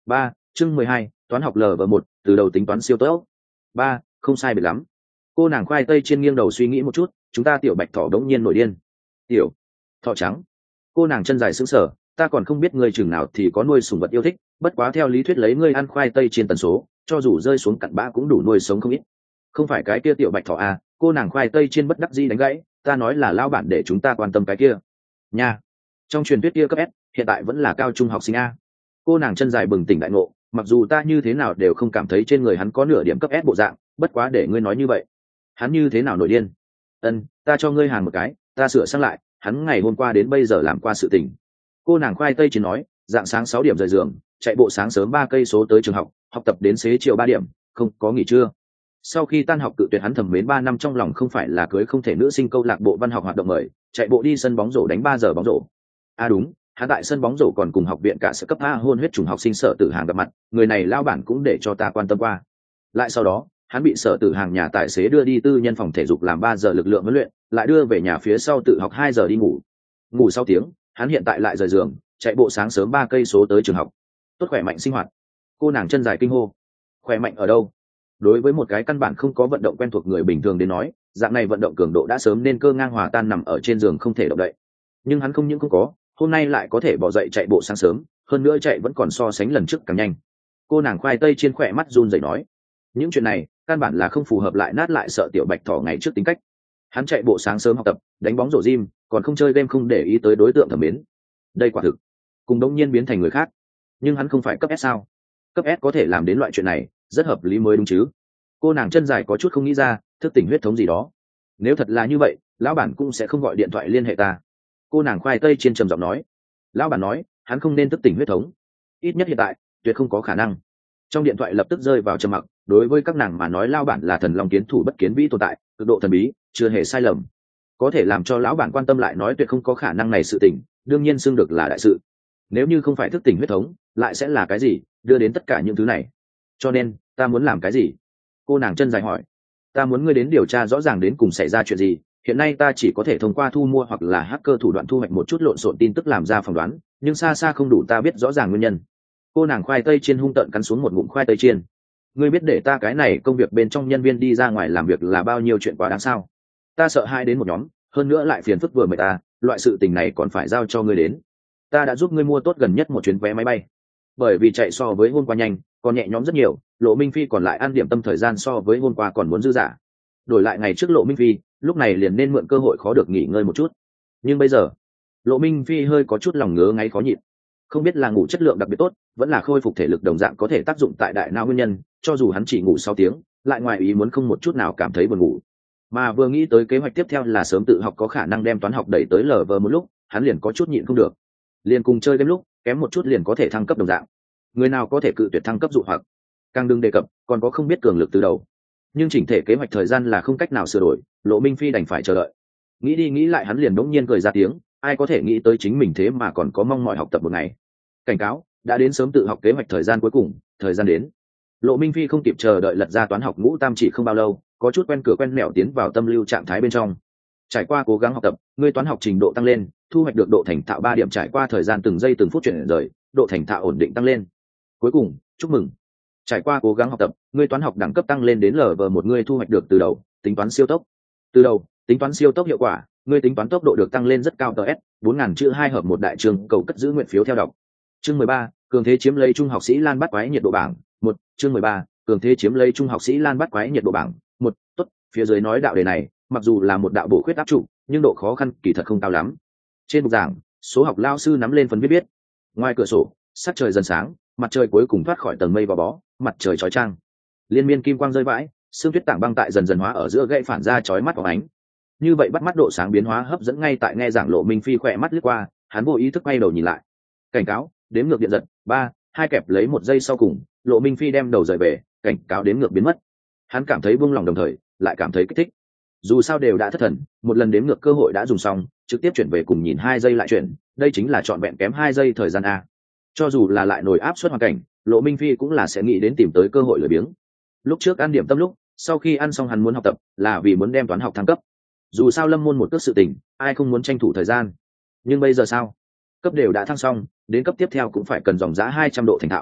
chương mười hai, toán học lv một, từ đầu tính toán siêu tốt. Ba, không sai biệt lắm. Cô nàng khoai tây trên nghiêng đầu suy nghĩ một chút, chúng ta tiểu bạch thỏ đống nhiên nổi điên. Tiểu thỏ trắng. Cô nàng chân dài sững sờ, ta còn không biết ngươi chừng nào thì có nuôi sủng vật yêu thích, bất quá theo lý thuyết lấy ngươi ăn khoai tây trên tần số, cho dù rơi xuống cặn bã cũng đủ nuôi sống không ít. Không phải cái kia tiểu bạch thỏ à? Cô nàng khoai tây trên bất đắc dĩ đánh gãy, ta nói là lao bản để chúng ta quan tâm cái kia. Nha. Trong truyền thuyết kia cấp S, hiện tại vẫn là cao trung học sinh a. Cô nàng chân dài bừng tỉnh đại ngộ, mặc dù ta như thế nào đều không cảm thấy trên người hắn có nửa điểm cấp S bộ dạng, bất quá để ngươi nói như vậy, hắn như thế nào nổi điên? Ân, ta cho ngươi hàng một cái, ta sửa sang lại, hắn ngày hôm qua đến bây giờ làm qua sự tình. Cô nàng khoai tây chỉ nói, dạng sáng sáu điểm rời giường, chạy bộ sáng sớm ba cây số tới trường học, học tập đến xế chiều ba điểm, không có nghỉ trưa. Sau khi tan học cự tuyệt hắn thầm mến ba năm trong lòng không phải là cưới không thể nữ sinh câu lạc bộ văn học hoạt động mời, chạy bộ đi sân bóng rổ đánh ba giờ bóng rổ. À đúng, hắn tại sân bóng rổ còn cùng học viện cả sở cấp A hôn huyết trùng học sinh Sở Tử Hàng gặp mặt, người này lao bản cũng để cho ta quan tâm qua. Lại sau đó, hắn bị Sở Tử Hàng nhà tài xế đưa đi tư nhân phòng thể dục làm ba giờ lực lượng huấn luyện, lại đưa về nhà phía sau tự học hai giờ đi ngủ. Ngủ sau tiếng, hắn hiện tại lại rời giường, chạy bộ sáng sớm ba cây số tới trường học. Tốt khỏe mạnh sinh hoạt. Cô nàng chân dài kinh hô. Khỏe mạnh ở đâu? Đối với một cái căn bản không có vận động quen thuộc người bình thường đến nói, dạng này vận động cường độ đã sớm nên cơ ngang hòa tan nằm ở trên giường không thể động đậy. Nhưng hắn không những không có, hôm nay lại có thể bỏ dậy chạy bộ sáng sớm, hơn nữa chạy vẫn còn so sánh lần trước càng nhanh. Cô nàng khoai tây trên khỏe mắt run rẩy nói, những chuyện này căn bản là không phù hợp lại nát lại sợ tiểu bạch thỏ ngày trước tính cách. Hắn chạy bộ sáng sớm học tập, đánh bóng rổ gym, còn không chơi game không để ý tới đối tượng thẩm mến. Đây quả thực cùng đống nhiên biến thành người khác. Nhưng hắn không phải cấp S sao? Cấp S có thể làm đến loại chuyện này, rất hợp lý mới đúng chứ. Cô nàng chân dài có chút không nghĩ ra, thức tỉnh huyết thống gì đó. Nếu thật là như vậy, lão bản cũng sẽ không gọi điện thoại liên hệ ta. Cô nàng khoai tây trên trầm giọng nói. Lão bản nói, hắn không nên thức tỉnh huyết thống. Ít nhất hiện tại, tuyệt không có khả năng. Trong điện thoại lập tức rơi vào trầm mặc, đối với các nàng mà nói lão bản là thần long kiến thủ bất kiến vĩ tồn tại, cực độ thần bí, chưa hề sai lầm. Có thể làm cho lão bản quan tâm lại nói tuyệt không có khả năng này sự tình, đương nhiên xưng được là đại sự. Nếu như không phải thức tỉnh huyết thống, lại sẽ là cái gì, đưa đến tất cả những thứ này. Cho nên, ta muốn làm cái gì? Cô nàng chân dài hỏi. Ta muốn ngươi đến điều tra rõ ràng đến cùng xảy ra chuyện gì. Hiện nay ta chỉ có thể thông qua thu mua hoặc là hacker thủ đoạn thu hoạch một chút lộn xộn tin tức làm ra phỏng đoán, nhưng xa xa không đủ ta biết rõ ràng nguyên nhân. Cô nàng khoai tây chiên hung tợn cắn xuống một ngụm khoai tây chiên. Ngươi biết để ta cái này công việc bên trong nhân viên đi ra ngoài làm việc là bao nhiêu chuyện quá đáng sao? Ta sợ hai đến một nhóm, hơn nữa lại phiền phức vừa mời ta, loại sự tình này còn phải giao cho ngươi đến. Ta đã giúp ngươi mua tốt gần nhất một chuyến vé máy bay. Bởi vì chạy so với hôm qua nhanh, còn nhẹ nhõm rất nhiều, Lộ Minh Phi còn lại ăn điểm tâm thời gian so với hôm qua còn muốn dư dả. Đổi lại ngày trước Lộ Minh Phi, lúc này liền nên mượn cơ hội khó được nghỉ ngơi một chút. Nhưng bây giờ, Lộ Minh Phi hơi có chút lòng ngứa ngáy khó nhịn. Không biết là ngủ chất lượng đặc biệt tốt, vẫn là khôi phục thể lực đồng dạng có thể tác dụng tại đại não nguyên nhân, cho dù hắn chỉ ngủ sáu tiếng, lại ngoài ý muốn không một chút nào cảm thấy buồn ngủ. Mà vừa nghĩ tới kế hoạch tiếp theo là sớm tự học có khả năng đem toán học đẩy tới lờ vờ một lúc, hắn liền có chút nhịn không được. Liền cùng chơi game lúc, kém một chút liền có thể thăng cấp đồng dạng. Người nào có thể cự tuyệt thăng cấp dụ hoặc, càng đừng đề cập còn có không biết cường lực từ đầu. Nhưng chỉnh thể kế hoạch thời gian là không cách nào sửa đổi, Lộ Minh Phi đành phải chờ đợi. Nghĩ đi nghĩ lại hắn liền đống nhiên cười ra tiếng, ai có thể nghĩ tới chính mình thế mà còn có mong mỏi học tập một ngày. Cảnh cáo, đã đến sớm tự học kế hoạch thời gian cuối cùng, thời gian đến. Lộ Minh Phi không kịp chờ đợi lật ra toán học ngũ tam chỉ không bao lâu, có chút quen cửa quen mẹo tiến vào tâm lưu trạng thái bên trong. Trải qua cố gắng học tập, ngươi toán học trình độ tăng lên, thu hoạch được độ thành thạo ba điểm, trải qua thời gian từng giây từng phút chuyển rời, độ thành thạo ổn định tăng lên. Cuối cùng, chúc mừng. Trải qua cố gắng học tập, ngươi toán học đẳng cấp tăng lên đến lv một, ngươi thu hoạch được từ đầu tính toán siêu tốc. Từ đầu tính toán siêu tốc hiệu quả, ngươi tính toán tốc độ được tăng lên rất cao, ts bốn ngàn chữ hai hợp một đại trường, cầu cất giữ nguyện phiếu theo đọc. Chương mười ba, cường thế chiếm lấy trung học sĩ Lan Bát Quái nhiệt độ bảng. Một, chương mười ba, cường thế chiếm lấy trung học sĩ Lan Bát Quái nhiệt độ bảng. Một, tốt, phía dưới nói đạo đề này, mặc dù là một đạo bổ khuyết áp trụ, nhưng độ khó khăn kỳ thật không cao lắm. Trên bục giảng, số học lao sư nắm lên phần viết viết. Ngoài cửa sổ, sắc trời dần sáng, mặt trời cuối cùng thoát khỏi tầng mây vào bó, mặt trời chói chang, liên miên kim quang rơi vãi, sương tuyết tảng băng tại dần dần hóa ở giữa gãy phản ra chói mắt vào ánh. Như vậy bắt mắt độ sáng biến hóa hấp dẫn ngay tại nghe giảng. Lộ Minh Phi khỏe mắt lướt qua, hắn vô ý thức quay đầu nhìn lại. Cảnh cáo, đếm ngược điện giật, ba, hai kẹp lấy một giây sau cùng, Lộ Minh Phi đem đầu rời về, cảnh cáo đếm ngược biến mất. Hắn cảm thấy buông lòng đồng thời, lại cảm thấy kích thích. Dù sao đều đã thất thần, một lần đếm ngược cơ hội đã dùng xong, trực tiếp chuyển về cùng nhìn hai giây lại chuyển, đây chính là trọn vẹn kém hai giây thời gian a. Cho dù là lại nổi áp suất hoàn cảnh, Lộ Minh Phi cũng là sẽ nghĩ đến tìm tới cơ hội lười biếng. Lúc trước ăn điểm tâm lúc, sau khi ăn xong hắn muốn học tập, là vì muốn đem toán học thăng cấp. Dù sao lâm môn một cước sự tình, ai không muốn tranh thủ thời gian. Nhưng bây giờ sao? Cấp đều đã thăng xong, đến cấp tiếp theo cũng phải cần dòng giá hai trăm độ thành thạo.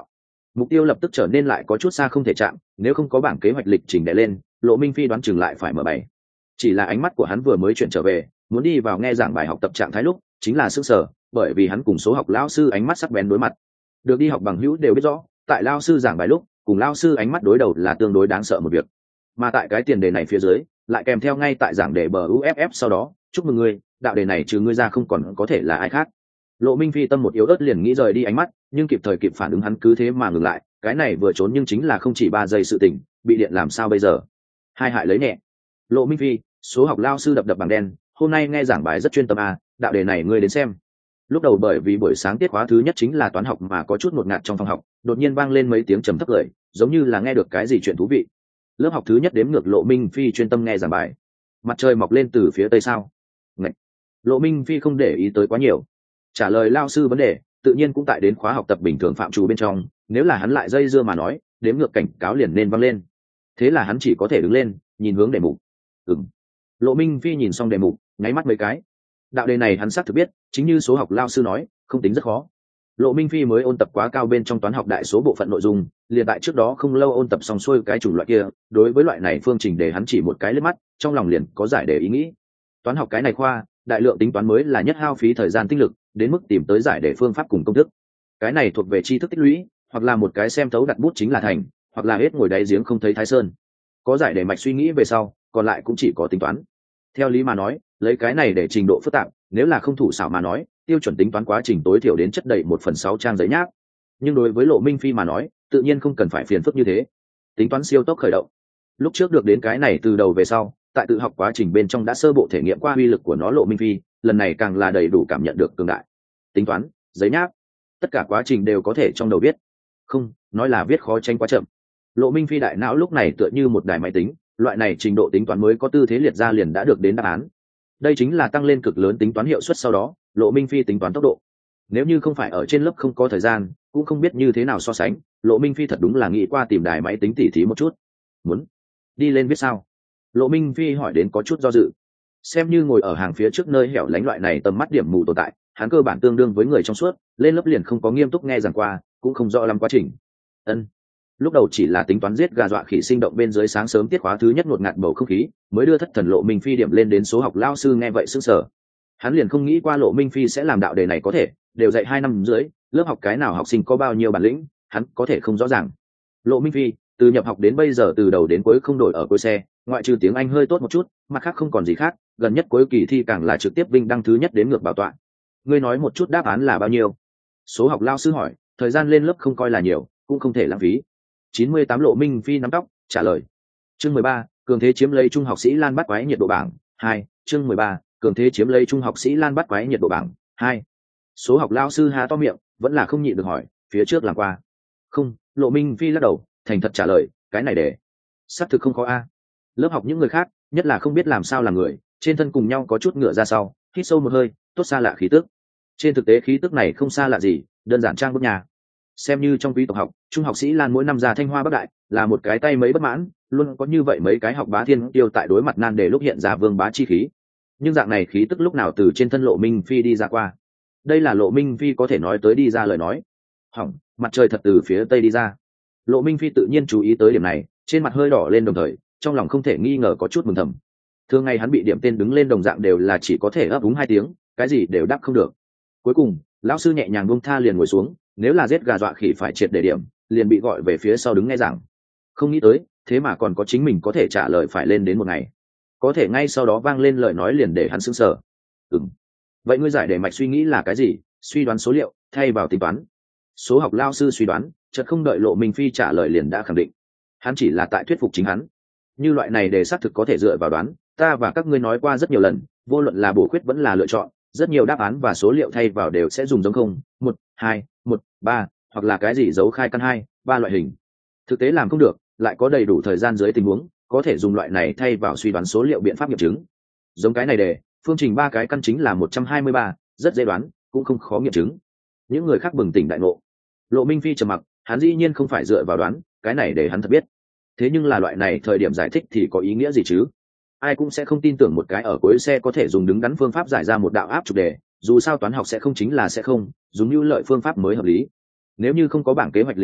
mục tiêu lập tức trở nên lại có chút xa không thể chạm, nếu không có bảng kế hoạch lịch trình đè lên, Lộ Minh Phi đoán chừng lại phải mở bảy. Chỉ là ánh mắt của hắn vừa mới chuyển trở về, muốn đi vào nghe giảng bài học tập trạng thái lúc, chính là sững sờ, bởi vì hắn cùng số học lão sư ánh mắt sắc bén đối mặt. Được đi học bằng hữu đều biết rõ, tại lão sư giảng bài lúc, cùng lão sư ánh mắt đối đầu là tương đối đáng sợ một việc. Mà tại cái tiền đề này phía dưới, lại kèm theo ngay tại giảng đề bờ u ép ép sau đó, chúc mừng ngươi, đạo đề này trừ ngươi ra không còn có thể là ai khác. Lộ Minh Phi tâm một yếu ớt liền nghĩ rời đi ánh mắt, nhưng kịp thời kịp phản ứng hắn cứ thế mà ngừng lại, cái này vừa trốn nhưng chính là không chỉ ba giây sự tỉnh, bị điện làm sao bây giờ? Hai hại lấy nhẹ. Lộ Minh Phi, số học lao sư đập đập bằng đen, hôm nay nghe giảng bài rất chuyên tâm à, đạo đề này ngươi đến xem. Lúc đầu bởi vì buổi sáng tiết khóa thứ nhất chính là toán học mà có chút ngột ngạt trong phòng học, đột nhiên vang lên mấy tiếng trầm thấp cười, giống như là nghe được cái gì chuyện thú vị. Lớp học thứ nhất đếm ngược Lộ Minh Phi chuyên tâm nghe giảng bài. Mặt trời mọc lên từ phía tây sao? Ngậy. Lộ Minh Phi không để ý tới quá nhiều, trả lời lao sư vấn đề tự nhiên cũng tại đến khóa học tập bình thường phạm trù bên trong, nếu là hắn lại dây dưa mà nói, đếm ngược cảnh cáo liền nên vang lên. Thế là hắn chỉ có thể đứng lên, nhìn hướng đề mục. Ừm. Lộ Minh Phi nhìn xong đề mục, nháy mắt mấy cái. Đạo đề này hắn xác thực biết, chính như số học lao sư nói, không tính rất khó. Lộ Minh Phi mới ôn tập quá cao bên trong toán học đại số bộ phận nội dung, liền tại trước đó không lâu ôn tập xong xuôi cái chủng loại kia, đối với loại này phương trình để hắn chỉ một cái liếc mắt, trong lòng liền có giải đề ý nghĩ. Toán học cái này khoa, đại lượng tính toán mới là nhất hao phí thời gian tinh lực, đến mức tìm tới giải đề phương pháp cùng công thức. Cái này thuộc về tri thức tích lũy, hoặc là một cái xem thấu đặt bút chính là thành, hoặc là hết ngồi đáy giếng không thấy thái sơn. Có giải đề mạch suy nghĩ về sau, còn lại cũng chỉ có tính toán. Theo lý mà nói, lấy cái này để trình độ phức tạp, nếu là không thủ xảo mà nói, tiêu chuẩn tính toán quá trình tối thiểu đến chất đầy một phần sáu trang giấy nháp. Nhưng đối với Lộ Minh Phi mà nói, tự nhiên không cần phải phiền phức như thế. Tính toán siêu tốc khởi động. Lúc trước được đến cái này từ đầu về sau, tại tự học quá trình bên trong đã sơ bộ thể nghiệm qua uy lực của nó. Lộ Minh Phi lần này càng là đầy đủ cảm nhận được cường đại. Tính toán, giấy nháp, tất cả quá trình đều có thể trong đầu viết. Không, nói là viết khó tranh quá chậm. Lộ Minh Phi đại não lúc này tựa như một đài máy tính, loại này trình độ tính toán mới có tư thế liệt ra liền đã được đến đáp án. Đây chính là tăng lên cực lớn tính toán hiệu suất sau đó, Lộ Minh Phi tính toán tốc độ. Nếu như không phải ở trên lớp không có thời gian, cũng không biết như thế nào so sánh, Lộ Minh Phi thật đúng là nghĩ qua tìm đài máy tính tỉ thí một chút. Muốn đi lên viết sao? Lộ Minh Phi hỏi đến có chút do dự. Xem như ngồi ở hàng phía trước nơi hẻo lánh loại này tầm mắt điểm mù tồn tại, hắn cơ bản tương đương với người trong suốt, lên lớp liền không có nghiêm túc nghe giảng qua, cũng không rõ lắm quá trình. Ân. Lúc đầu chỉ là tính toán giết gà dọa khỉ sinh động bên dưới sáng sớm tiết khóa thứ nhất ngột ngạt bầu không khí, mới đưa thất thần Lộ Minh Phi điểm lên đến số học lao sư nghe vậy sững sờ. Hắn liền không nghĩ qua Lộ Minh Phi sẽ làm đạo đề này có thể, đều dạy hai năm dưới, lớp học cái nào học sinh có bao nhiêu bản lĩnh, hắn có thể không rõ ràng. Lộ Minh Phi, từ nhập học đến bây giờ từ đầu đến cuối không đổi ở cuối xe, ngoại trừ tiếng Anh hơi tốt một chút, mặt khác không còn gì khác, gần nhất cuối kỳ thi càng là trực tiếp vinh đăng thứ nhất đến ngược bảo tọa. Ngươi nói một chút đáp án là bao nhiêu? Số học lao sư hỏi, thời gian lên lớp không coi là nhiều, cũng không thể lãng phí. chín mươi tám. Lộ Minh Phi nắm tóc, trả lời. Chương mười ba, cường thế chiếm lấy trung học sĩ Lan bắt quái nhiệt độ bảng. Hai. Chương mười ba, cường thế chiếm lấy trung học sĩ Lan bắt quái nhiệt độ bảng. Hai. Số học lao sư há to miệng, vẫn là không nhịn được hỏi, phía trước làm qua. Không, Lộ Minh Phi lắc đầu, thành thật trả lời, cái này để xác thực không khó a. Lớp học những người khác, nhất là không biết làm sao làm người, trên thân cùng nhau có chút ngựa ra sau, hít sâu một hơi, tốt xa lạ khí tức. Trên thực tế khí tức này không xa lạ gì, đơn giản trang bức nhà. Xem như trong quý tộc học, trung học sĩ Lan mỗi năm ra Thanh Hoa Bắc Đại, là một cái tay mấy bất mãn, luôn có như vậy mấy cái học bá thiên tiêu tại đối mặt nan đề lúc hiện ra vương bá chi khí. Nhưng dạng này khí tức lúc nào từ trên thân Lộ Minh Phi đi ra qua. Đây là Lộ Minh Phi có thể nói tới đi ra lời nói. Hỏng, mặt trời thật từ phía tây đi ra. Lộ Minh Phi tự nhiên chú ý tới điểm này, trên mặt hơi đỏ lên đồng thời, trong lòng không thể nghi ngờ có chút mừng thầm. Thường ngày hắn bị điểm tên đứng lên đồng dạng đều là chỉ có thể ấp úng hai tiếng, cái gì đều đáp không được. Cuối cùng, lão sư nhẹ nhàng buông tha liền ngồi xuống, nếu là giết gà dọa khỉ phải triệt để điểm, liền bị gọi về phía sau đứng nghe giảng. Không nghĩ tới, thế mà còn có chính mình có thể trả lời phải lên đến một ngày. Có thể ngay sau đó vang lên lời nói liền để hắn sững sờ. Ừm. Vậy ngươi giải đề mạch suy nghĩ là cái gì? Suy đoán số liệu, thay vào tính toán. Số học lao sư suy đoán, chợt không đợi Lộ Minh Phi trả lời liền đã khẳng định. Hắn chỉ là tại thuyết phục chính hắn. Như loại này để xác thực có thể dựa vào đoán, ta và các ngươi nói qua rất nhiều lần, vô luận là bổ khuyết vẫn là lựa chọn, rất nhiều đáp án và số liệu thay vào đều sẽ dùng giống không, một, hai, một, ba, hoặc là cái gì dấu khai căn hai, ba loại hình. Thực tế làm không được, lại có đầy đủ thời gian dưới tình huống, có thể dùng loại này thay vào suy đoán số liệu biện pháp nghiệm chứng. Giống cái này đề, phương trình ba cái căn chính là một trăm hai mươi ba, rất dễ đoán, cũng không khó nghiệm chứng. Những người khác bừng tỉnh đại ngộ. Lộ Minh Phi trầm mặc, hắn dĩ nhiên không phải dựa vào đoán, cái này để hắn thật biết. Thế nhưng là loại này thời điểm giải thích thì có ý nghĩa gì chứ? Ai cũng sẽ không tin tưởng một cái ở cuối xe có thể dùng đứng đắn phương pháp giải ra một đạo áp trục đề, dù sao toán học sẽ không chính là sẽ không, dùng như lợi phương pháp mới hợp lý. Nếu như không có bảng kế hoạch lịch trình,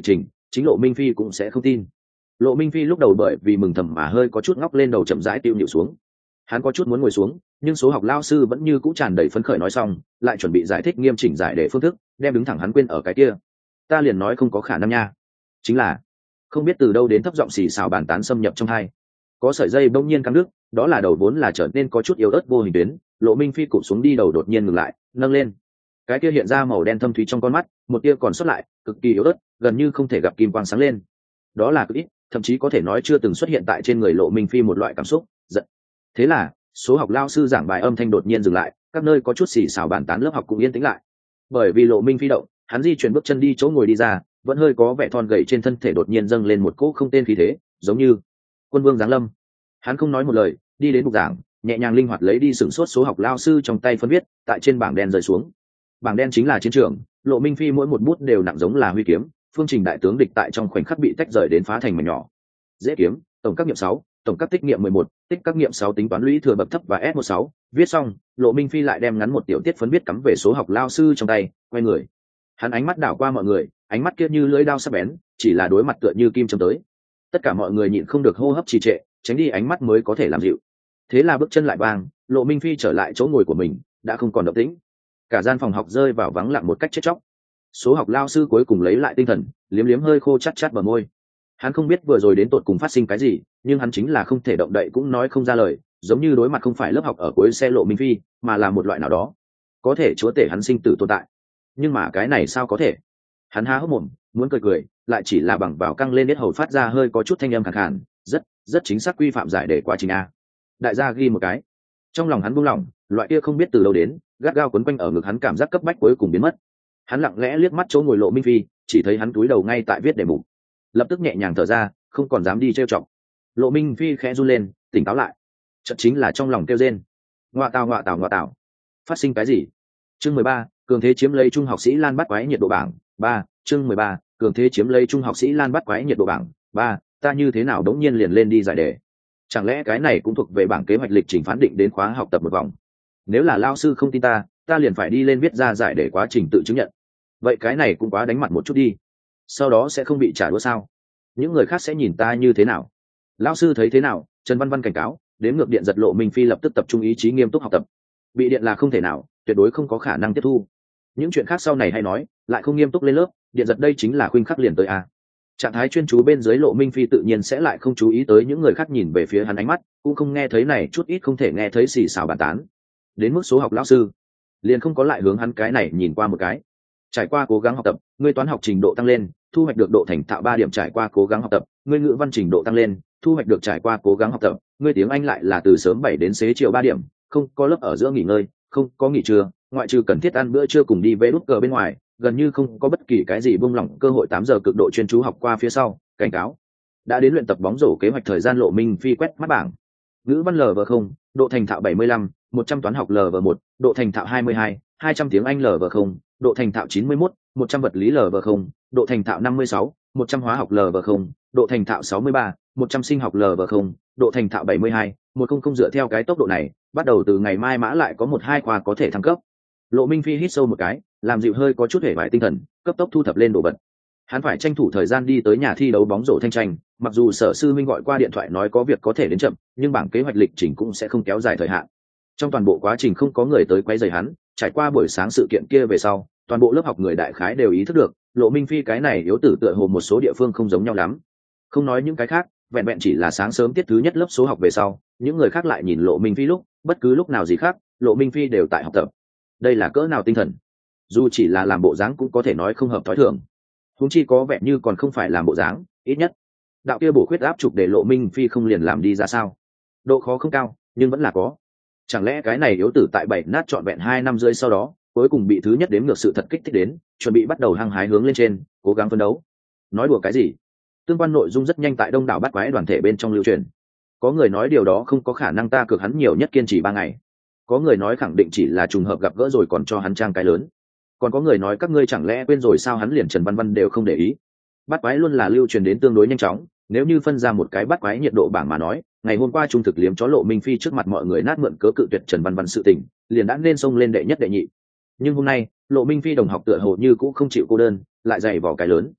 chính Lộ Minh Phi cũng sẽ không tin. Lộ Minh Phi lúc đầu bởi vì mừng thầm mà hơi có chút ngóc lên đầu chậm rãi tiêu nhịu xuống. Hắn có chút muốn ngồi xuống, nhưng số học lao sư vẫn như cũ tràn đầy phấn khởi nói xong, lại chuẩn bị giải thích nghiêm chỉnh giải để phương thức, đem đứng thẳng hắn quên ở cái kia. Ta liền nói không có khả năng nha. Chính là không biết từ đâu đến thấp giọng xì xào bàn tán xâm nhập trong hai. Có sợi dây bỗng nhiên căng đứt, đó là đầu vốn là trở nên có chút yếu ớt vô hình tuyến. Lộ Minh Phi cụp xuống đi, đầu đột nhiên ngừng lại, nâng lên. Cái kia hiện ra màu đen thâm thúy trong con mắt, một tia còn sót lại, cực kỳ yếu ớt, gần như không thể gặp kim quang sáng lên. Đó là cực ít, thậm chí có thể nói chưa từng xuất hiện tại trên người Lộ Minh Phi một loại cảm xúc giận. Thế là số học lao sư giảng bài âm thanh đột nhiên dừng lại, các nơi có chút xì xào bàn tán lớp học cũng yên tĩnh lại. Bởi vì Lộ Minh Phi động, hắn di chuyển bước chân đi chỗ ngồi đi ra, vẫn hơi có vẻ thon gầy, trên thân thể đột nhiên dâng lên một cỗ không tên khí thế, giống như quân vương giáng lâm. Hắn không nói một lời, đi đến bục giảng, nhẹ nhàng linh hoạt lấy đi sửng sốt số học lao sư trong tay phân viết, tại trên bảng đen rơi xuống. Bảng đen chính là chiến trường, Lộ Minh Phi mỗi một bút đều nặng giống là huy kiếm, phương trình đại tướng địch tại trong khoảnh khắc bị tách rời đến phá thành mảnh nhỏ. Dễ kiếm, tổng các nghiệm sáu, tổng các tích nghiệm mười một, tích các nghiệm sáu tính toán lũy thừa bậc thấp và S mười sáu, viết xong, Lộ Minh Phi lại đem ngắn một tiểu tiết phấn viết cắm về số học lao sư trong tay, quay người. Hắn ánh mắt đảo qua mọi người, ánh mắt kia như lưỡi dao sắc bén, chỉ là đối mặt tựa như kim châm tới. Tất cả mọi người nhịn không được hô hấp trì trệ, tránh đi ánh mắt mới có thể làm dịu. Thế là bước chân lại vang, Lộ Minh Phi trở lại chỗ ngồi của mình, đã không còn động tĩnh. Cả gian phòng học rơi vào vắng lặng một cách chết chóc. Số học lao sư cuối cùng lấy lại tinh thần, liếm liếm hơi khô chát chát bờ môi. Hắn không biết vừa rồi đến tột cùng phát sinh cái gì, nhưng hắn chính là không thể động đậy cũng nói không ra lời, giống như đối mặt không phải lớp học ở cuối xe Lộ Minh Phi, mà là một loại nào đó có thể chúa tể hắn sinh tử tồn tại. Nhưng mà cái này sao có thể? Hắn há hốc mồm, muốn cười cười, lại chỉ là bằng vào căng lên biết hầu phát ra hơi có chút thanh âm khàn khàn, rất rất chính xác quy phạm giải để quá trình a. Đại gia ghi một cái. Trong lòng hắn buông lỏng, loại kia không biết từ đâu đến, gắt gao quấn quanh ở ngực hắn cảm giác cấp bách cuối cùng biến mất. Hắn lặng lẽ liếc mắt chỗ ngồi Lộ Minh Phi, chỉ thấy hắn cúi đầu ngay tại viết đề mục, lập tức nhẹ nhàng thở ra, không còn dám đi trêu chọc. Lộ Minh Phi khẽ run lên, tỉnh táo lại. Chợt chính là trong lòng kêu rên, ngoạ tào ngoạ tào ngoạ tào. Phát sinh cái gì? Chương mười ba, cường thế chiếm lấy trung học sĩ Lan bắt quái nhiệt độ bảng. Ba, chương mười ba, cường thế chiếm lấy trung học sĩ Lan bắt quái nhiệt độ bảng. Ba, ta như thế nào đống nhiên liền lên đi giải đề? Chẳng lẽ cái này cũng thuộc về bảng kế hoạch lịch trình phán định đến khóa học tập một vòng? Nếu là lao sư không tin ta, ta liền phải đi lên viết ra giải để quá trình tự chứng nhận. Vậy cái này cũng quá đánh mặt một chút đi. Sau đó sẽ không bị trả đũa sao? Những người khác sẽ nhìn ta như thế nào? Lão sư thấy thế nào? Trần Văn Văn cảnh cáo. Đến ngược điện giật Lộ Minh Phi lập tức tập trung ý chí nghiêm túc học tập. Bị điện là không thể nào, tuyệt đối không có khả năng tiếp thu. Những chuyện khác sau này hay nói, lại không nghiêm túc lên lớp, điện giật đây chính là khuynh khắc liền tới a. Trạng thái chuyên chú bên dưới Lộ Minh Phi tự nhiên sẽ lại không chú ý tới những người khác nhìn về phía hắn ánh mắt, cũng không nghe thấy này chút ít không thể nghe thấy xì xào bàn tán. Đến mức số học lão sư, liền không có lại hướng hắn cái này nhìn qua một cái. Trải qua cố gắng học tập, ngươi toán học trình độ tăng lên, thu hoạch được độ thành thạo ba điểm. Trải qua cố gắng học tập, ngươi ngữ văn trình độ tăng lên, thu hoạch được trải qua cố gắng học tập, ngươi tiếng Anh lại là từ sớm bảy đến xế chiều ba điểm, không có lớp ở giữa nghỉ ngơi, không có nghỉ trưa, ngoại trừ cần thiết ăn bữa trưa cùng đi vẽ đút cờ bên ngoài, gần như không có bất kỳ cái gì buông lỏng cơ hội. Tám giờ cực độ chuyên chú học qua phía sau, cảnh cáo. Đã đến luyện tập bóng rổ kế hoạch thời gian. Lộ Minh Phi quét mắt bảng. Ngữ văn L V không, độ thành thạo bảy mươi lăm, một trăm toán học L V một, độ thành thạo hai mươi hai, hai trăm tiếng Anh L V không, độ thành thạo chín mươi mốt, một trăm vật lý L V không, độ thành thạo năm mươi sáu, một trăm hóa học L V không, độ thành thạo sáu mươi ba, một trăm sinh học L V không, độ thành thạo bảy mươi hai, một không không. Dựa theo cái tốc độ này, bắt đầu từ ngày mai mã lại có một hai khoa có thể thăng cấp. Lộ Minh Phi hít sâu một cái, làm dịu hơi có chút hể vải tinh thần, cấp tốc thu thập lên đồ vật. Hắn phải tranh thủ thời gian đi tới nhà thi đấu bóng rổ thanh tranh, mặc dù sở sư minh gọi qua điện thoại nói có việc có thể đến chậm, nhưng bảng kế hoạch lịch trình cũng sẽ không kéo dài thời hạn. Trong toàn bộ quá trình không có người tới quấy rầy hắn, trải qua buổi sáng sự kiện kia về sau, toàn bộ lớp học người đại khái đều ý thức được, Lộ Minh Phi cái này yếu tử tựa hồ một số địa phương không giống nhau lắm. Không nói những cái khác, vẹn vẹn chỉ là sáng sớm tiết thứ nhất lớp số học về sau, những người khác lại nhìn Lộ Minh Phi lúc, bất cứ lúc nào gì khác, Lộ Minh Phi đều tại học tập. Đây là cỡ nào tinh thần? Dù chỉ là làm bộ dáng cũng có thể nói không hợp thói thường. Huống chi có vẻ như còn không phải làm bộ dáng, ít nhất đạo kia bổ khuyết áp trục để Lộ Minh Phi không liền làm đi ra sao? Độ khó không cao, nhưng vẫn là có. Chẳng lẽ cái này yếu tử tại bảy nát trọn vẹn hai năm rưỡi sau đó, cuối cùng bị thứ nhất đếm ngược sự thật kích thích đến, chuẩn bị bắt đầu hăng hái hướng lên trên, cố gắng phấn đấu. Nói đùa cái gì? Tương quan nội dung rất nhanh tại đông đảo bắt quái đoàn thể bên trong lưu truyền. Có người nói điều đó không có khả năng, ta cược hắn nhiều nhất kiên trì ba ngày. Có người nói khẳng định chỉ là trùng hợp gặp gỡ rồi còn cho hắn trang cái lớn. Còn có người nói các ngươi chẳng lẽ quên rồi sao hắn liền Trần Văn Văn đều không để ý. Bắt quái luôn là lưu truyền đến tương đối nhanh chóng, nếu như phân ra một cái bắt quái nhiệt độ bảng mà nói, ngày hôm qua trung thực liếm chó Lộ Minh Phi trước mặt mọi người nát mượn cớ cự tuyệt Trần Văn Văn sự tình, liền đã nên xông lên đệ nhất đệ nhị. Nhưng hôm nay, Lộ Minh Phi đồng học tựa hồ như cũng không chịu cô đơn, lại dày vỏ cái lớn.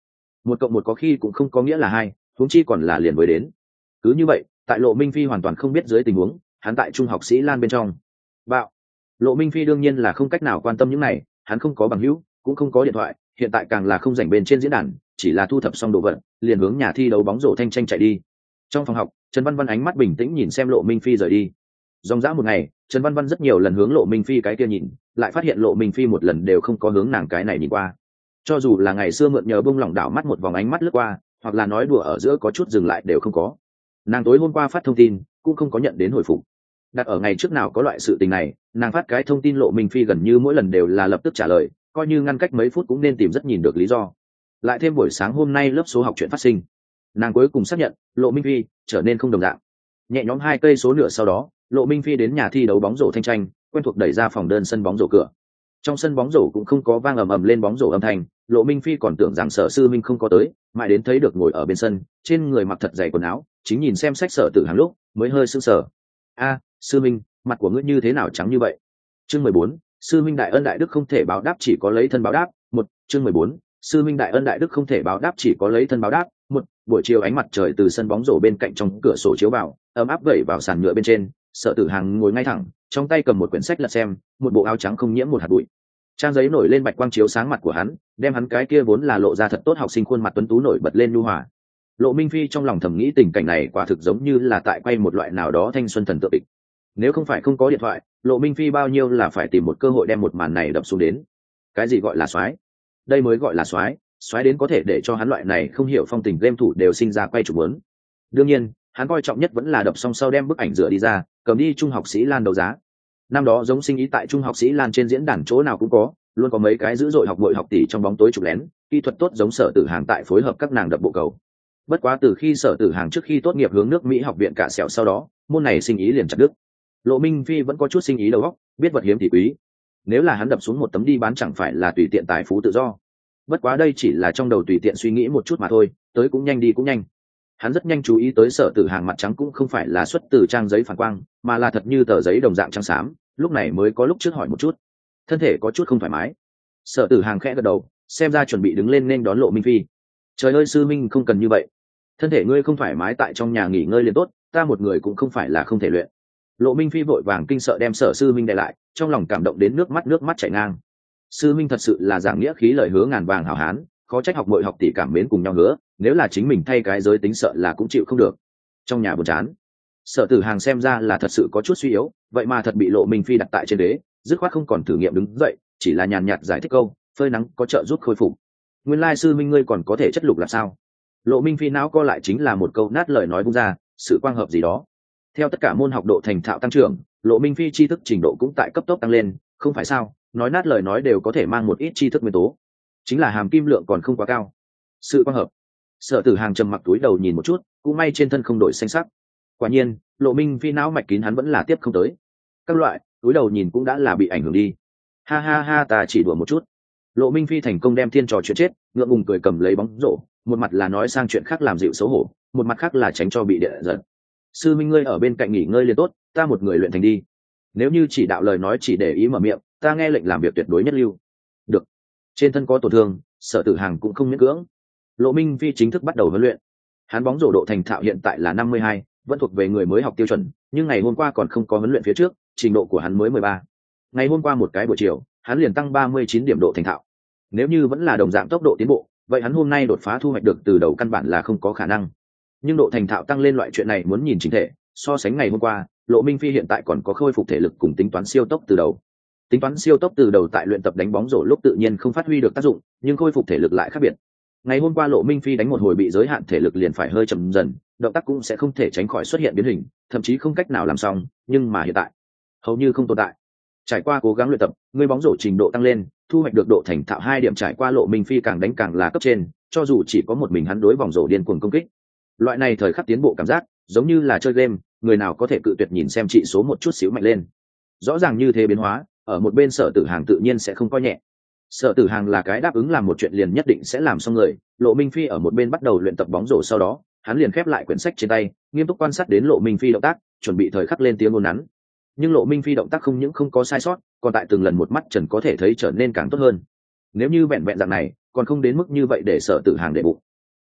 một cộng một có khi cũng không có nghĩa là hai, huống chi còn là liền với đến. Cứ như vậy, tại Lộ Minh Phi hoàn toàn không biết dưới tình huống, hắn tại trung học sĩ Lan bên trong bạo. Lộ Minh Phi đương nhiên là không cách nào quan tâm những này, hắn không có bằng hữu, cũng không có điện thoại, hiện tại càng là không rảnh bên trên diễn đàn, chỉ là thu thập xong đồ vật, liền hướng nhà thi đấu bóng rổ thanh tranh chạy đi. Trong phòng học, Trần Văn Văn ánh mắt bình tĩnh nhìn xem Lộ Minh Phi rời đi. Dòng dã một ngày, Trần Văn Văn rất nhiều lần hướng Lộ Minh Phi cái kia nhìn, lại phát hiện Lộ Minh Phi một lần đều không có hướng nàng cái này nhìn qua. Cho dù là ngày xưa mượn nhờ bông lỏng đảo mắt một vòng ánh mắt lướt qua, hoặc là nói đùa ở giữa có chút dừng lại đều không có. Nàng tối hôm qua phát thông tin, cũng không có nhận đến hồi phục. Đặt ở ngày trước nào có loại sự tình này, nàng phát cái thông tin Lộ Minh Phi gần như mỗi lần đều là lập tức trả lời, coi như ngăn cách mấy phút cũng nên tìm rất nhìn được lý do. Lại thêm buổi sáng hôm nay lớp số học chuyện phát sinh, nàng cuối cùng xác nhận Lộ Minh Phi trở nên không đồng dạng. Nhẹ nhõm hai cây số nửa sau đó, Lộ Minh Phi đến nhà thi đấu bóng rổ thanh tranh, quen thuộc đẩy ra phòng đơn sân bóng rổ cửa. Trong sân bóng rổ cũng không có vang ầm ầm lên bóng rổ âm thanh, Lộ Minh Phi còn tưởng rằng Sở Sư Minh không có tới, mãi đến thấy được ngồi ở bên sân, trên người mặc thật dày quần áo, chính nhìn xem sách Sở Tử Hàng lúc, mới hơi sững sờ. "A, Sư Minh, mặt của ngươi như thế nào trắng như vậy?" Chương mười bốn, Sư Minh đại ân đại đức không thể báo đáp chỉ có lấy thân báo đáp. Một, chương mười bốn, Sư Minh đại ân đại đức không thể báo đáp chỉ có lấy thân báo đáp. Một, buổi chiều ánh mặt trời từ sân bóng rổ bên cạnh trong cửa sổ chiếu vào, ấm áp vẩy vào sàn nhựa bên trên, Sở Tử Hàng ngồi ngay thẳng, trong tay cầm một quyển sách lật xem, một bộ áo trắng không nhiễm một hạt bụi. Trang giấy nổi lên bạch quang chiếu sáng mặt của hắn, đem hắn cái kia vốn là lộ ra thật tốt học sinh khuôn mặt tuấn tú nổi bật lên nhu hòa. Lộ Minh Phi trong lòng thầm nghĩ tình cảnh này quả thực giống như là tại quay một loại nào đó thanh xuân thần tượng địch. Nếu không phải không có điện thoại, Lộ Minh Phi bao nhiêu là phải tìm một cơ hội đem một màn này đập xuống đến. Cái gì gọi là soái? Đây mới gọi là soái, soái đến có thể để cho hắn loại này không hiểu phong tình game thủ đều sinh ra quay chụp muốn. Đương nhiên, hắn coi trọng nhất vẫn là đập xong sau đem bức ảnh rửa đi ra, cầm đi trung học sĩ Lan đấu giá. Năm đó giống sinh ý tại trung học sĩ Lan trên diễn đàn chỗ nào cũng có, luôn có mấy cái dữ dội học bội học tỷ trong bóng tối chụp lén, kỹ thuật tốt giống Sở Tử Hàng tại phối hợp các nàng đập bộ cầu. Bất quá từ khi Sở Tử Hàng trước khi tốt nghiệp hướng nước Mỹ học viện cả sẹo sau đó, môn này sinh ý liền chặt đứt. Lộ Minh Phi vẫn có chút sinh ý đầu óc, biết vật hiếm thì quý. Nếu là hắn đập xuống một tấm đi bán chẳng phải là tùy tiện tài phú tự do. Bất quá đây chỉ là trong đầu tùy tiện suy nghĩ một chút mà thôi, tới cũng nhanh đi cũng nhanh. Hắn rất nhanh chú ý tới Sở Tử Hàng mặt trắng cũng không phải là xuất từ trang giấy phản quang, mà là thật như tờ giấy đồng dạng trắng xám, lúc này mới có lúc trước hỏi một chút. Thân thể có chút không thoải mái. Sở Tử Hàng khẽ gật đầu, xem ra chuẩn bị đứng lên nên đón Lộ Minh Phi. Trời ơi Sư Minh không cần như vậy. Thân thể ngươi không thoải mái tại trong nhà nghỉ ngơi liền tốt, ta một người cũng không phải là không thể luyện. Lộ Minh Phi vội vàng kinh sợ đem Sở Sư Minh đè lại, trong lòng cảm động đến nước mắt nước mắt chảy ngang. Sư Minh thật sự là giảng nghĩa khí lời hứa ngàn vàng hảo hán, khó trách học muội học tỷ cảm mến cùng nhau hứa, nếu là chính mình thay cái giới tính sợ là cũng chịu không được. Trong nhà buồn chán, Sở Tử Hàng xem ra là thật sự có chút suy yếu, vậy mà thật bị Lộ Minh Phi đặt tại trên đế, dứt khoát không còn thử nghiệm đứng dậy, chỉ là nhàn nhạt giải thích câu, phơi nắng có trợ giúp khôi phục. Nguyên lai Sư Minh ngươi còn có thể chất lục là sao? Lộ Minh Phi não co lại chính là một câu nát lời nói bung ra, sự quang hợp gì đó. Theo tất cả môn học độ thành thạo tăng trưởng, Lộ Minh Phi tri thức trình độ cũng tại cấp tốc tăng lên, không phải sao? Nói nát lời nói đều có thể mang một ít tri thức nguyên tố, chính là hàm kim lượng còn không quá cao. Sự quang hợp. Sở Tử Hàng trầm mặc túi đầu nhìn một chút, cũng may trên thân không đổi xanh sắc. Quả nhiên, Lộ Minh Phi não mạch kín hắn vẫn là tiếp không tới. Các loại, túi đầu nhìn cũng đã là bị ảnh hưởng đi. Ha ha ha, ta chỉ đùa một chút. Lộ Minh Phi thành công đem thiên trò chuyện chết, ngượng ngùng cười cầm lấy bóng rổ, một mặt là nói sang chuyện khác làm dịu xấu hổ, một mặt khác là tránh cho bị địa giận. Sư Minh ngươi ở bên cạnh nghỉ ngơi liền tốt, ta một người luyện thành đi. Nếu như chỉ đạo lời nói chỉ để ý mở miệng, ta nghe lệnh làm việc tuyệt đối nhất lưu. Được. Trên thân có tổn thương, Sở Tử Hàng cũng không miễn cưỡng. Lộ Minh Phi chính thức bắt đầu huấn luyện. Hắn bóng rổ độ thành thạo hiện tại là năm mươi hai, vẫn thuộc về người mới học tiêu chuẩn, nhưng ngày hôm qua còn không có huấn luyện phía trước, trình độ của hắn mới mười ba. Ngày hôm qua một cái buổi chiều, hắn liền tăng ba mươi chín điểm độ thành thạo. Nếu như vẫn là đồng dạng tốc độ tiến bộ, vậy hắn hôm nay đột phá thu hoạch được từ đầu căn bản là không có khả năng. Nhưng độ thành thạo tăng lên loại chuyện này muốn nhìn chính thể, so sánh ngày hôm qua, Lộ Minh Phi hiện tại còn có khôi phục thể lực cùng tính toán siêu tốc từ đầu. Tính toán siêu tốc từ đầu tại luyện tập đánh bóng rổ lúc tự nhiên không phát huy được tác dụng, nhưng khôi phục thể lực lại khác biệt. Ngày hôm qua Lộ Minh Phi đánh một hồi bị giới hạn thể lực liền phải hơi chậm dần, động tác cũng sẽ không thể tránh khỏi xuất hiện biến hình, thậm chí không cách nào làm xong, nhưng mà hiện tại hầu như không tồn tại. Trải qua cố gắng luyện tập, người bóng rổ trình độ tăng lên, thu hoạch được độ thành thạo hai điểm, trải qua Lộ Minh Phi càng đánh càng là cấp trên, cho dù chỉ có một mình hắn đối vòng rổ điên cuồng công kích. Loại này thời khắc tiến bộ cảm giác, giống như là chơi game, người nào có thể cự tuyệt nhìn xem trị số một chút xíu mạnh lên. Rõ ràng như thế biến hóa, ở một bên Sở Tử Hàng tự nhiên sẽ không coi nhẹ. Sở Tử Hàng là cái đáp ứng làm một chuyện liền nhất định sẽ làm xong người. Lộ Minh Phi ở một bên bắt đầu luyện tập bóng rổ, sau đó hắn liền khép lại quyển sách trên tay, nghiêm túc quan sát đến Lộ Minh Phi động tác, chuẩn bị thời khắc lên tiếng ngôn ngắn. Nhưng Lộ Minh Phi động tác không những không có sai sót, còn tại từng lần một mắt trần có thể thấy trở nên càng tốt hơn. Nếu như vẹn vẹn dạng này, còn không đến mức như vậy để Sở Tử Hàng để bụng.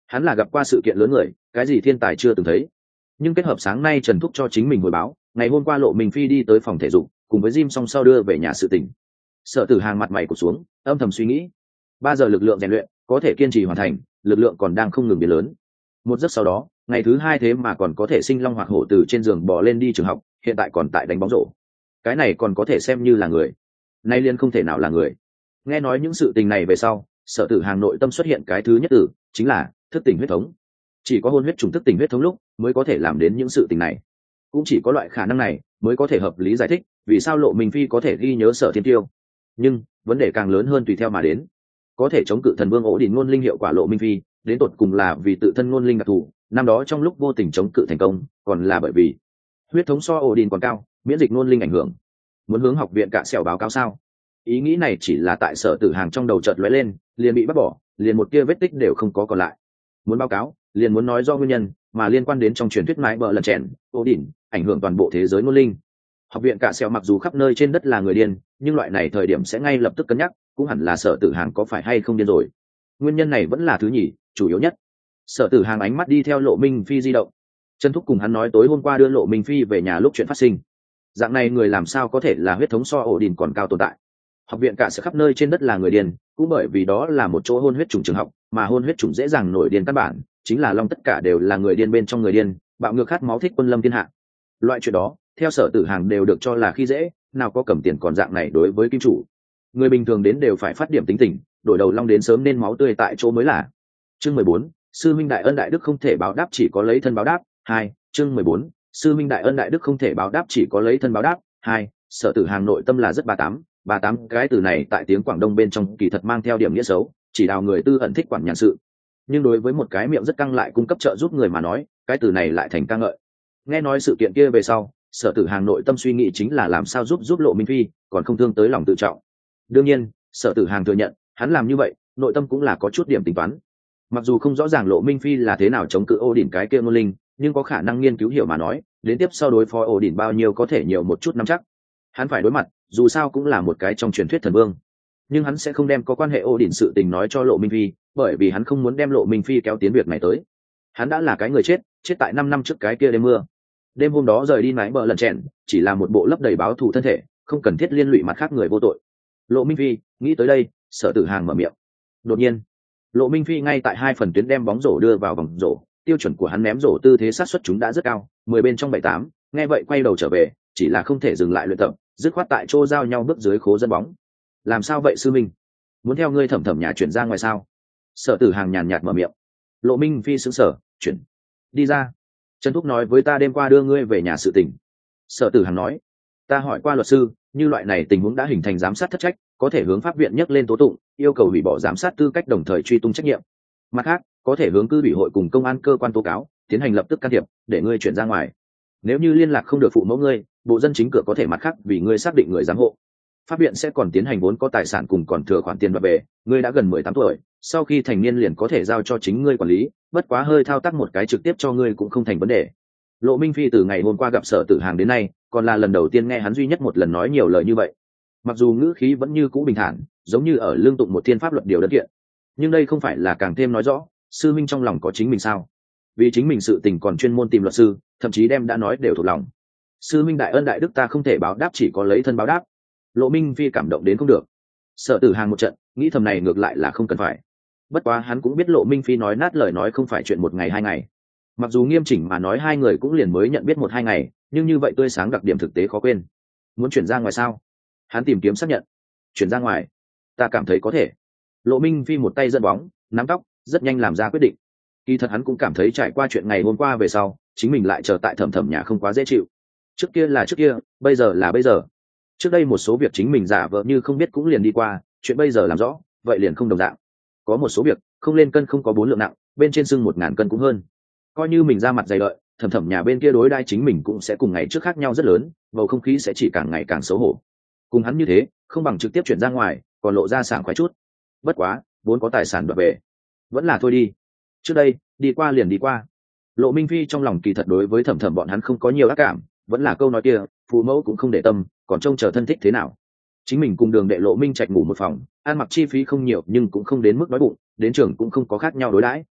Hắn là gặp qua sự kiện lớn người, cái gì thiên tài chưa từng thấy. Nhưng kết hợp sáng nay Trần Thúc cho chính mình hồi báo, ngày hôm qua Lộ Minh Phi đi tới phòng thể dục cùng với gym xong sau đưa về nhà sự tỉnh. Sở Tử Hàng mặt mày cụp xuống, âm thầm suy nghĩ, ba giờ lực lượng rèn luyện có thể kiên trì hoàn thành, lực lượng còn đang không ngừng biến lớn. Một giấc sau đó, ngày thứ hai thế mà còn có thể sinh long hoạt hổ từ trên giường bò lên đi trường học, hiện tại còn tại đánh bóng rổ. Cái này còn có thể xem như là người, nay liên không thể nào là người. Nghe nói những sự tình này về sau, Sở Tử Hàng nội tâm xuất hiện cái thứ nhất từ chính là thức tỉnh huyết thống. Chỉ có hôn huyết trùng thức tỉnh huyết thống lúc mới có thể làm đến những sự tình này, cũng chỉ có loại khả năng này mới có thể hợp lý giải thích vì sao Lộ Minh Phi có thể ghi nhớ Sở Thiên Tiêu. Nhưng vấn đề càng lớn hơn tùy theo mà đến, có thể chống cự thần vương ổ đỉnh ngôn linh hiệu quả Lộ Minh Phi đến tột cùng là vì tự thân ngôn linh đặc thù, năm đó trong lúc vô tình chống cự thành công, còn là bởi vì huyết thống so ổ đỉnh còn cao, miễn dịch ngôn linh ảnh hưởng. Muốn hướng học viện Cạ Sẹo báo cáo sao? Ý nghĩ này chỉ là tại Sở Tử Hàng trong đầu chợt lóe lên, liền bị bắt bỏ, liền một tia vết tích đều không có còn lại. Muốn báo cáo, liền muốn nói do nguyên nhân mà liên quan đến trong truyền thuyết mái bờ lần chèn, ổ đỉnh ảnh hưởng toàn bộ thế giới ngôn linh. Học viện Cạ Sẹo mặc dù khắp nơi trên đất là người điên, nhưng loại này thời điểm sẽ ngay lập tức cân nhắc, cũng hẳn là Sở Tử Hàng có phải hay không điên rồi. Nguyên nhân này vẫn là thứ nhì, chủ yếu nhất. Sở Tử Hàng ánh mắt đi theo Lộ Minh Phi di động. Trần Thúc cùng hắn nói tối hôm qua đưa Lộ Minh Phi về nhà lúc chuyện phát sinh. Dạng này người làm sao có thể là huyết thống so ổ đỉnh còn cao tồn tại. Học viện Cạ Sẹo khắp nơi trên đất là người điên, cũng bởi vì đó là một chỗ hôn huyết chủng trường học, mà hôn huyết chủng dễ dàng nổi điên căn bản chính là long tất cả đều là người điên bên trong người điên, bạo ngược khát máu thích quân lâm thiên hạ. Loại chuyện đó, theo Sở Tử Hàng đều được cho là khi dễ, nào có cầm tiền còn dạng này đối với kim chủ. Người bình thường đến đều phải phát điểm tính tình, đổi đầu long đến sớm nên máu tươi tại chỗ mới là. Chương mười bốn, sư minh đại ân đại đức không thể báo đáp chỉ có lấy thân báo đáp. Hai, chương mười bốn, sư minh đại ân đại đức không thể báo đáp chỉ có lấy thân báo đáp. Hai, Sở Tử Hàng nội tâm là rất ba tám, ba tám cái từ này tại tiếng Quảng Đông bên trong kỳ thật mang theo điểm nghĩa xấu, chỉ đào người tư ẩn thích quản nhàn sự. Nhưng đối với một cái miệng rất căng lại cung cấp trợ giúp người mà nói, cái từ này lại thành ca ngợi. Nghe nói sự kiện kia về sau, Sở Tử Hàng nội tâm suy nghĩ chính là làm sao giúp giúp Lộ Minh Phi, còn không thương tới lòng tự trọng. Đương nhiên, Sở Tử Hàng thừa nhận, hắn làm như vậy, nội tâm cũng là có chút điểm tính toán. Mặc dù không rõ ràng Lộ Minh Phi là thế nào chống cự ô đỉnh cái kia ngôn linh, nhưng có khả năng nghiên cứu hiểu mà nói, đến tiếp sau đối phó ô đỉnh bao nhiêu có thể nhiều một chút nắm chắc. Hắn phải đối mặt, dù sao cũng là một cái trong truyền thuyết thần vương. Nhưng hắn sẽ không đem có quan hệ ô đỉnh sự tình nói cho Lộ Minh Phi, bởi vì hắn không muốn đem Lộ Minh Phi kéo tiến việc này tới. Hắn đã là cái người chết, chết tại năm năm trước cái kia đêm mưa. Đêm hôm đó rời đi mái bờ lần chèn, chỉ là một bộ lấp đầy báo thù thân thể, không cần thiết liên lụy mặt khác người vô tội. Lộ Minh Phi nghĩ tới đây, Sở Tử Hàng mở miệng. Đột nhiên, Lộ Minh Phi ngay tại hai phần tuyến đem bóng rổ đưa vào vòng rổ, tiêu chuẩn của hắn ném rổ tư thế sát xuất chúng đã rất cao, mười bên trong bảy tám, nghe vậy quay đầu trở về, chỉ là không thể dừng lại luyện tập, dứt khoát tại chỗ giao nhau bước dưới khố dẫn bóng. Làm sao vậy sư minh? Muốn theo ngươi thẩm thẩm nhà chuyển ra ngoài sao? Sở Tử Hàng nhàn nhạt mở miệng. Lộ Minh Phi sững sờ, chuyển đi ra. Trần Thúc nói với ta đêm qua đưa ngươi về nhà sự tình. Sở Tử Hàng nói, ta hỏi qua luật sư, như loại này tình huống đã hình thành giám sát thất trách, có thể hướng pháp viện nhắc lên tố tụng, yêu cầu hủy bỏ giám sát tư cách đồng thời truy tung trách nhiệm. Mặt khác, có thể hướng cư ủy hội cùng công an cơ quan tố cáo, tiến hành lập tức can thiệp, để ngươi chuyển ra ngoài. Nếu như liên lạc không được phụ mẫu ngươi, bộ dân chính cửa có thể mặt khác vì ngươi xác định người giám hộ. Pháp viện sẽ còn tiến hành vốn có tài sản cùng còn thừa khoản tiền đoạt về, ngươi đã gần mười tám tuổi, sau khi thành niên liền có thể giao cho chính ngươi quản lý, bất quá hơi thao tác một cái trực tiếp cho ngươi cũng không thành vấn đề. Lộ Minh Phi từ ngày hôm qua gặp Sở Tử Hàng đến nay, còn là lần đầu tiên nghe hắn duy nhất một lần nói nhiều lời như vậy. Mặc dù ngữ khí vẫn như cũ bình thản, giống như ở lương tụng một thiên pháp luật điều đơn kiện, nhưng đây không phải là càng thêm nói rõ, sư minh trong lòng có chính mình sao? Vì chính mình sự tình còn chuyên môn tìm luật sư, thậm chí đem đã nói đều thuộc lòng. Sư minh đại ân đại đức ta không thể báo đáp chỉ có lấy thân báo đáp. Lộ Minh Phi cảm động đến không được. Sở Tử Hàng một trận, nghĩ thầm này ngược lại là không cần phải. Bất quá hắn cũng biết Lộ Minh Phi nói nát lời nói không phải chuyện một ngày hai ngày. Mặc dù nghiêm chỉnh mà nói hai người cũng liền mới nhận biết một hai ngày, nhưng như vậy tươi sáng đặc điểm thực tế khó quên. Muốn chuyển ra ngoài sao? Hắn tìm kiếm xác nhận. Chuyển ra ngoài, ta cảm thấy có thể. Lộ Minh Phi một tay dẫn bóng, nắm tóc, rất nhanh làm ra quyết định. Kỳ thật hắn cũng cảm thấy trải qua chuyện ngày hôm qua về sau, chính mình lại chờ tại thẩm thẩm nhà không quá dễ chịu. Trước kia là trước kia, bây giờ là bây giờ. Trước đây một số việc chính mình giả vờ như không biết cũng liền đi qua, chuyện bây giờ làm rõ, vậy liền không đồng dạng. Có một số việc, không lên cân không có bốn lượng nặng, bên trên sưng một ngàn cân cũng hơn. Coi như mình ra mặt dày lợi, thẩm thẩm nhà bên kia đối đai chính mình cũng sẽ cùng ngày trước khác nhau rất lớn, bầu không khí sẽ chỉ càng ngày càng xấu hổ. Cùng hắn như thế, không bằng trực tiếp chuyển ra ngoài, còn lộ ra sảng khoái chút. Bất quá, vốn có tài sản đoạt về, vẫn là thôi đi. Trước đây, đi qua liền đi qua. Lộ Minh Phi trong lòng kỳ thật đối với thẩm thẩm bọn hắn không có nhiều ác cảm, vẫn là câu nói kia, phụ mẫu cũng không để tâm, còn trông chờ thân thích thế nào. Chính mình cùng Đường Đệ Lộ Minh Trạch ngủ một phòng, ăn mặc chi phí không nhiều nhưng cũng không đến mức đói bụng, đến trường cũng không có khác nhau đối đãi.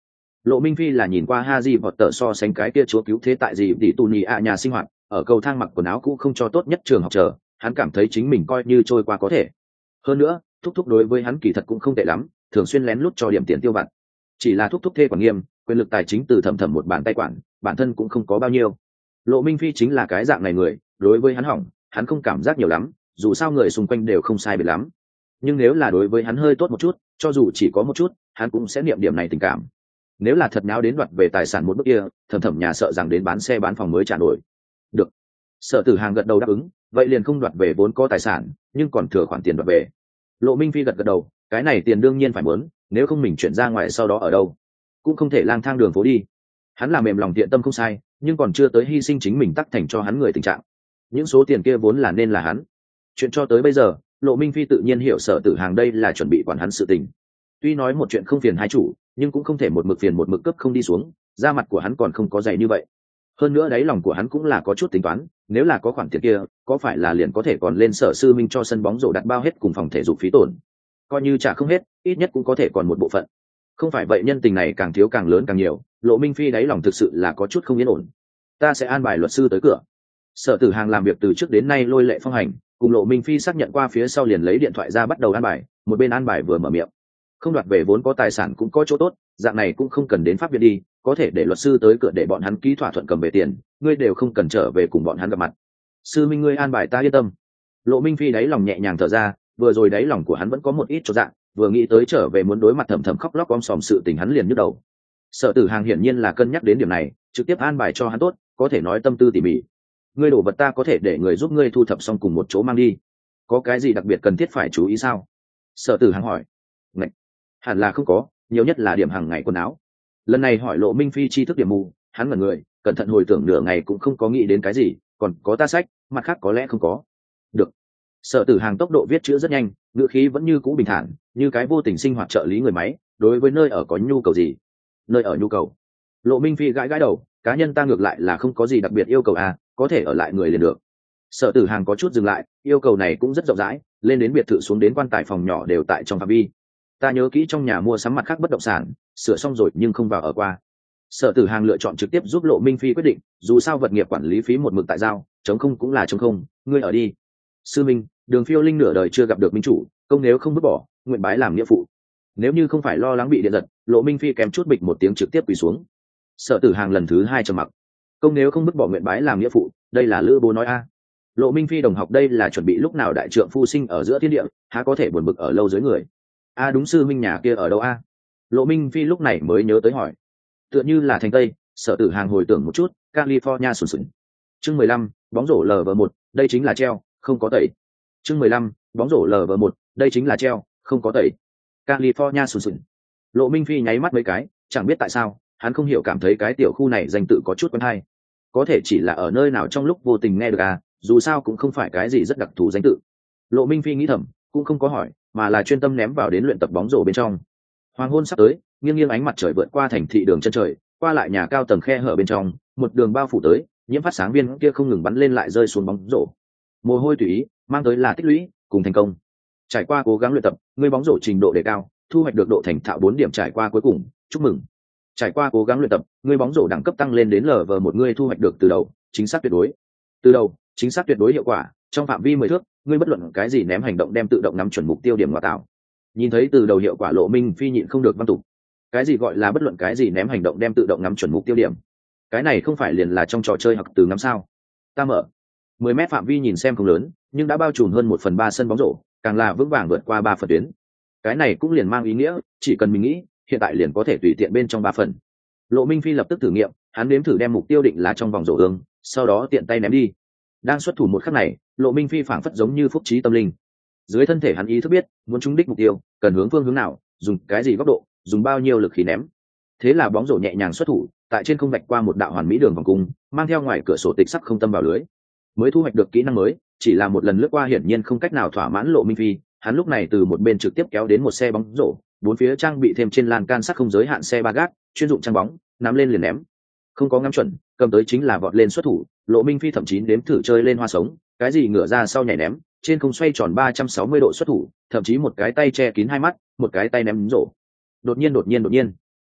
Lộ Minh Phi là nhìn qua Harry Potter so sánh cái kia chúa cứu thế tại gì tỷ tù nhì ạ nhà sinh hoạt, ở cầu thang mặc quần áo cũ không cho tốt nhất trường học chờ, hắn cảm thấy chính mình coi như trôi qua có thể. Hơn nữa, thúc thúc đối với hắn kỳ thật cũng không tệ lắm, thường xuyên lén lút cho điểm tiền tiêu vặt. Chỉ là thúc thúc thê quản nghiêm, quyền lực tài chính từ thầm thầm một bàn tay quản, bản thân cũng không có bao nhiêu. Lộ Minh Phi chính là cái dạng này người, đối với hắn hỏng, hắn không cảm giác nhiều lắm, dù sao người xung quanh đều không sai biệt lắm. Nhưng nếu là đối với hắn hơi tốt một chút, cho dù chỉ có một chút, hắn cũng sẽ niệm điểm này tình cảm. Nếu là thật nháo đến đoạt về tài sản một bước kia, thầm thầm nhà sợ rằng đến bán xe bán phòng mới trả nổi. Được. Sở Tử Hàng gật đầu đáp ứng, vậy liền không đoạt về vốn có tài sản, nhưng còn thừa khoản tiền đoạt về. Lộ Minh Phi gật gật đầu, cái này tiền đương nhiên phải muốn, nếu không mình chuyển ra ngoài sau đó ở đâu, cũng không thể lang thang đường phố đi. Hắn là mềm lòng tiện tâm không sai, nhưng còn chưa tới hy sinh chính mình tắc thành cho hắn người tình trạng. Những số tiền kia vốn là nên là hắn. Chuyện cho tới bây giờ, Lộ Minh Phi tự nhiên hiểu Sở Tử Hàng đây là chuẩn bị quản hắn sự tình. Tuy nói một chuyện không phiền hai chủ, nhưng cũng không thể một mực phiền một mực cấp không đi xuống, da mặt của hắn còn không có dày như vậy. Hơn nữa đáy lòng của hắn cũng là có chút tính toán, nếu là có khoản tiền kia, có phải là liền có thể còn lên Sở Sư Minh cho sân bóng rổ đặt bao hết cùng phòng thể dục phí tổn. Coi như trả không hết, ít nhất cũng có thể còn một bộ phận. Không phải vậy nhân tình này càng thiếu càng lớn càng nhiều, Lộ Minh Phi đáy lòng thực sự là có chút không yên ổn. Ta sẽ an bài luật sư tới cửa. Sở Tử Hàng làm việc từ trước đến nay lôi lệ phong hành, cùng Lộ Minh Phi xác nhận qua phía sau liền lấy điện thoại ra bắt đầu an bài, một bên an bài vừa mở miệng. Không đoạt về vốn có tài sản cũng có chỗ tốt, dạng này cũng không cần đến pháp viện đi, có thể để luật sư tới cửa để bọn hắn ký thỏa thuận cầm về tiền, ngươi đều không cần trở về cùng bọn hắn gặp mặt. Sư Minh ngươi an bài ta yên tâm. Lộ Minh Phi đáy lòng nhẹ nhàng thở ra, vừa rồi đáy lòng của hắn vẫn có một ít chỗ dạng, vừa nghĩ tới trở về muốn đối mặt thầm thầm khóc lóc om sòm sự tình hắn liền nhức đầu. Sở Tử Hàng hiển nhiên là cân nhắc đến điểm này, trực tiếp an bài cho hắn tốt, có thể nói tâm tư tỉ mỉ. Ngươi đổ vật ta có thể để người giúp ngươi thu thập xong cùng một chỗ mang đi. Có cái gì đặc biệt cần thiết phải chú ý sao? Sở Tử Hàng hỏi. Ngậy. Hẳn là không có, nhiều nhất là điểm hàng ngày quần áo. Lần này hỏi Lộ Minh Phi tri thức điểm mù, hắn ngẩn người, cẩn thận hồi tưởng nửa ngày cũng không có nghĩ đến cái gì, còn có ta sách, mặt khác có lẽ không có. Được. Sở Tử Hàng tốc độ viết chữ rất nhanh, ngữ khí vẫn như cũ bình thản, như cái vô tình sinh hoạt trợ lý người máy, đối với nơi ở có nhu cầu gì? Nơi ở nhu cầu. Lộ Minh Phi gãi gãi đầu, cá nhân ta ngược lại là không có gì đặc biệt yêu cầu à, có thể ở lại người liền được. Sở Tử Hàng có chút dừng lại, yêu cầu này cũng rất rộng rãi, lên đến biệt thự xuống đến quan tài phòng nhỏ đều tại trong phạm vi. Ta nhớ kỹ trong nhà mua sắm mặt khác bất động sản, sửa xong rồi nhưng không vào ở qua. Sở Tử Hàng lựa chọn trực tiếp giúp Lộ Minh Phi quyết định, dù sao vật nghiệp quản lý phí một mực tại giao, chống không cũng là chống không, ngươi ở đi. Sư Minh, Đường Phiêu Linh nửa đời chưa gặp được minh chủ, công nếu không vứt bỏ, nguyện bái làm nghĩa phụ. Nếu như không phải lo lắng bị điện giật, Lộ Minh Phi kèm chút bịch một tiếng trực tiếp quỳ xuống. Sở Tử Hàng lần thứ hai trầm mặc. Công nếu không vứt bỏ nguyện bái làm nghĩa phụ, đây là lữ bố nói a. Lộ Minh Phi đồng học đây là chuẩn bị lúc nào đại trượng phu sinh ở giữa thiên địa, há có thể buồn bực ở lâu dưới người. A đúng, sư Minh nhà kia ở đâu a? Lộ Minh Phi lúc này mới nhớ tới hỏi. Tựa như là thành Tây. Sở Tử Hàng hồi tưởng một chút, California sùn sùn. Chương mười lăm, bóng rổ lờ vê một, đây chính là treo, không có tẩy. Chương mười lăm, bóng rổ lờ vê một, đây chính là treo, không có tẩy. California sùn sùn. Lộ Minh Phi nháy mắt mấy cái, chẳng biết tại sao, hắn không hiểu cảm thấy cái tiểu khu này danh tự có chút quen hay. Có thể chỉ là ở nơi nào trong lúc vô tình nghe được à, dù sao cũng không phải cái gì rất đặc thù danh tự. Lộ Minh Phi nghĩ thầm, cũng không có hỏi, mà là chuyên tâm ném vào đến luyện tập bóng rổ bên trong. Hoàng hôn sắp tới, nghiêng nghiêng ánh mặt trời vượt qua thành thị đường chân trời, qua lại nhà cao tầng khe hở bên trong, một đường bao phủ tới, nhiễm phát sáng viên kia không ngừng bắn lên lại rơi xuống bóng rổ. Mồ hôi tùy ý, mang tới là tích lũy, cùng thành công. Trải qua cố gắng luyện tập, người bóng rổ trình độ đề cao, thu hoạch được độ thành thạo bốn điểm trải qua cuối cùng, chúc mừng. Trải qua cố gắng luyện tập, người bóng rổ đẳng cấp tăng lên đến lờ vờ một, người thu hoạch được từ đầu, chính xác tuyệt đối. Từ đầu, chính xác tuyệt đối hiệu quả, trong phạm vi mười thước, ngươi bất luận cái gì ném hành động đem tự động nắm chuẩn mục tiêu điểm ngoại tạo. Nhìn thấy từ đầu hiệu quả, Lộ Minh Phi nhịn không được văn tục. Cái gì gọi là bất luận cái gì ném hành động đem tự động nắm chuẩn mục tiêu điểm? Cái này không phải liền là trong trò chơi học từ ngắm sao? Ta mở mười mét phạm vi nhìn xem không lớn, nhưng đã bao trùm hơn một phần ba sân bóng rổ, càng là vững vàng vượt qua ba phần tuyến. Cái này cũng liền mang ý nghĩa, chỉ cần mình nghĩ, hiện tại liền có thể tùy tiện bên trong ba phần. Lộ Minh Phi lập tức thử nghiệm, hắn nếm thử đem mục tiêu định là trong vòng rổ ương, sau đó tiện tay ném đi. Đang xuất thủ một khắc này, Lộ Minh Phi phảng phất giống như phúc trí tâm linh. Dưới thân thể hắn ý thức biết, muốn trúng đích mục tiêu, cần hướng phương hướng nào, dùng cái gì góc độ, dùng bao nhiêu lực khí ném. Thế là bóng rổ nhẹ nhàng xuất thủ, tại trên không vạch qua một đạo hoàn mỹ đường vòng cung, mang theo ngoài cửa sổ tịch sắc không tâm vào lưới. Mới thu hoạch được kỹ năng mới, chỉ là một lần lướt qua hiển nhiên không cách nào thỏa mãn Lộ Minh Phi, hắn lúc này từ một bên trực tiếp kéo đến một xe bóng rổ, bốn phía trang bị thêm trên lan can sắt không giới hạn xe ba gác, chuyên dụng trang bóng, nắm lên liền ném. Không có ngắm chuẩn, cầm tới chính là vọt lên xuất thủ, Lộ Minh Phi thậm chí đếm thử chơi lên hoa sống, cái gì ngửa ra sau nhảy ném, trên không xoay tròn ba trăm sáu mươi độ xuất thủ, thậm chí một cái tay che kín hai mắt, một cái tay ném rổ. Đột nhiên đột nhiên đột nhiên,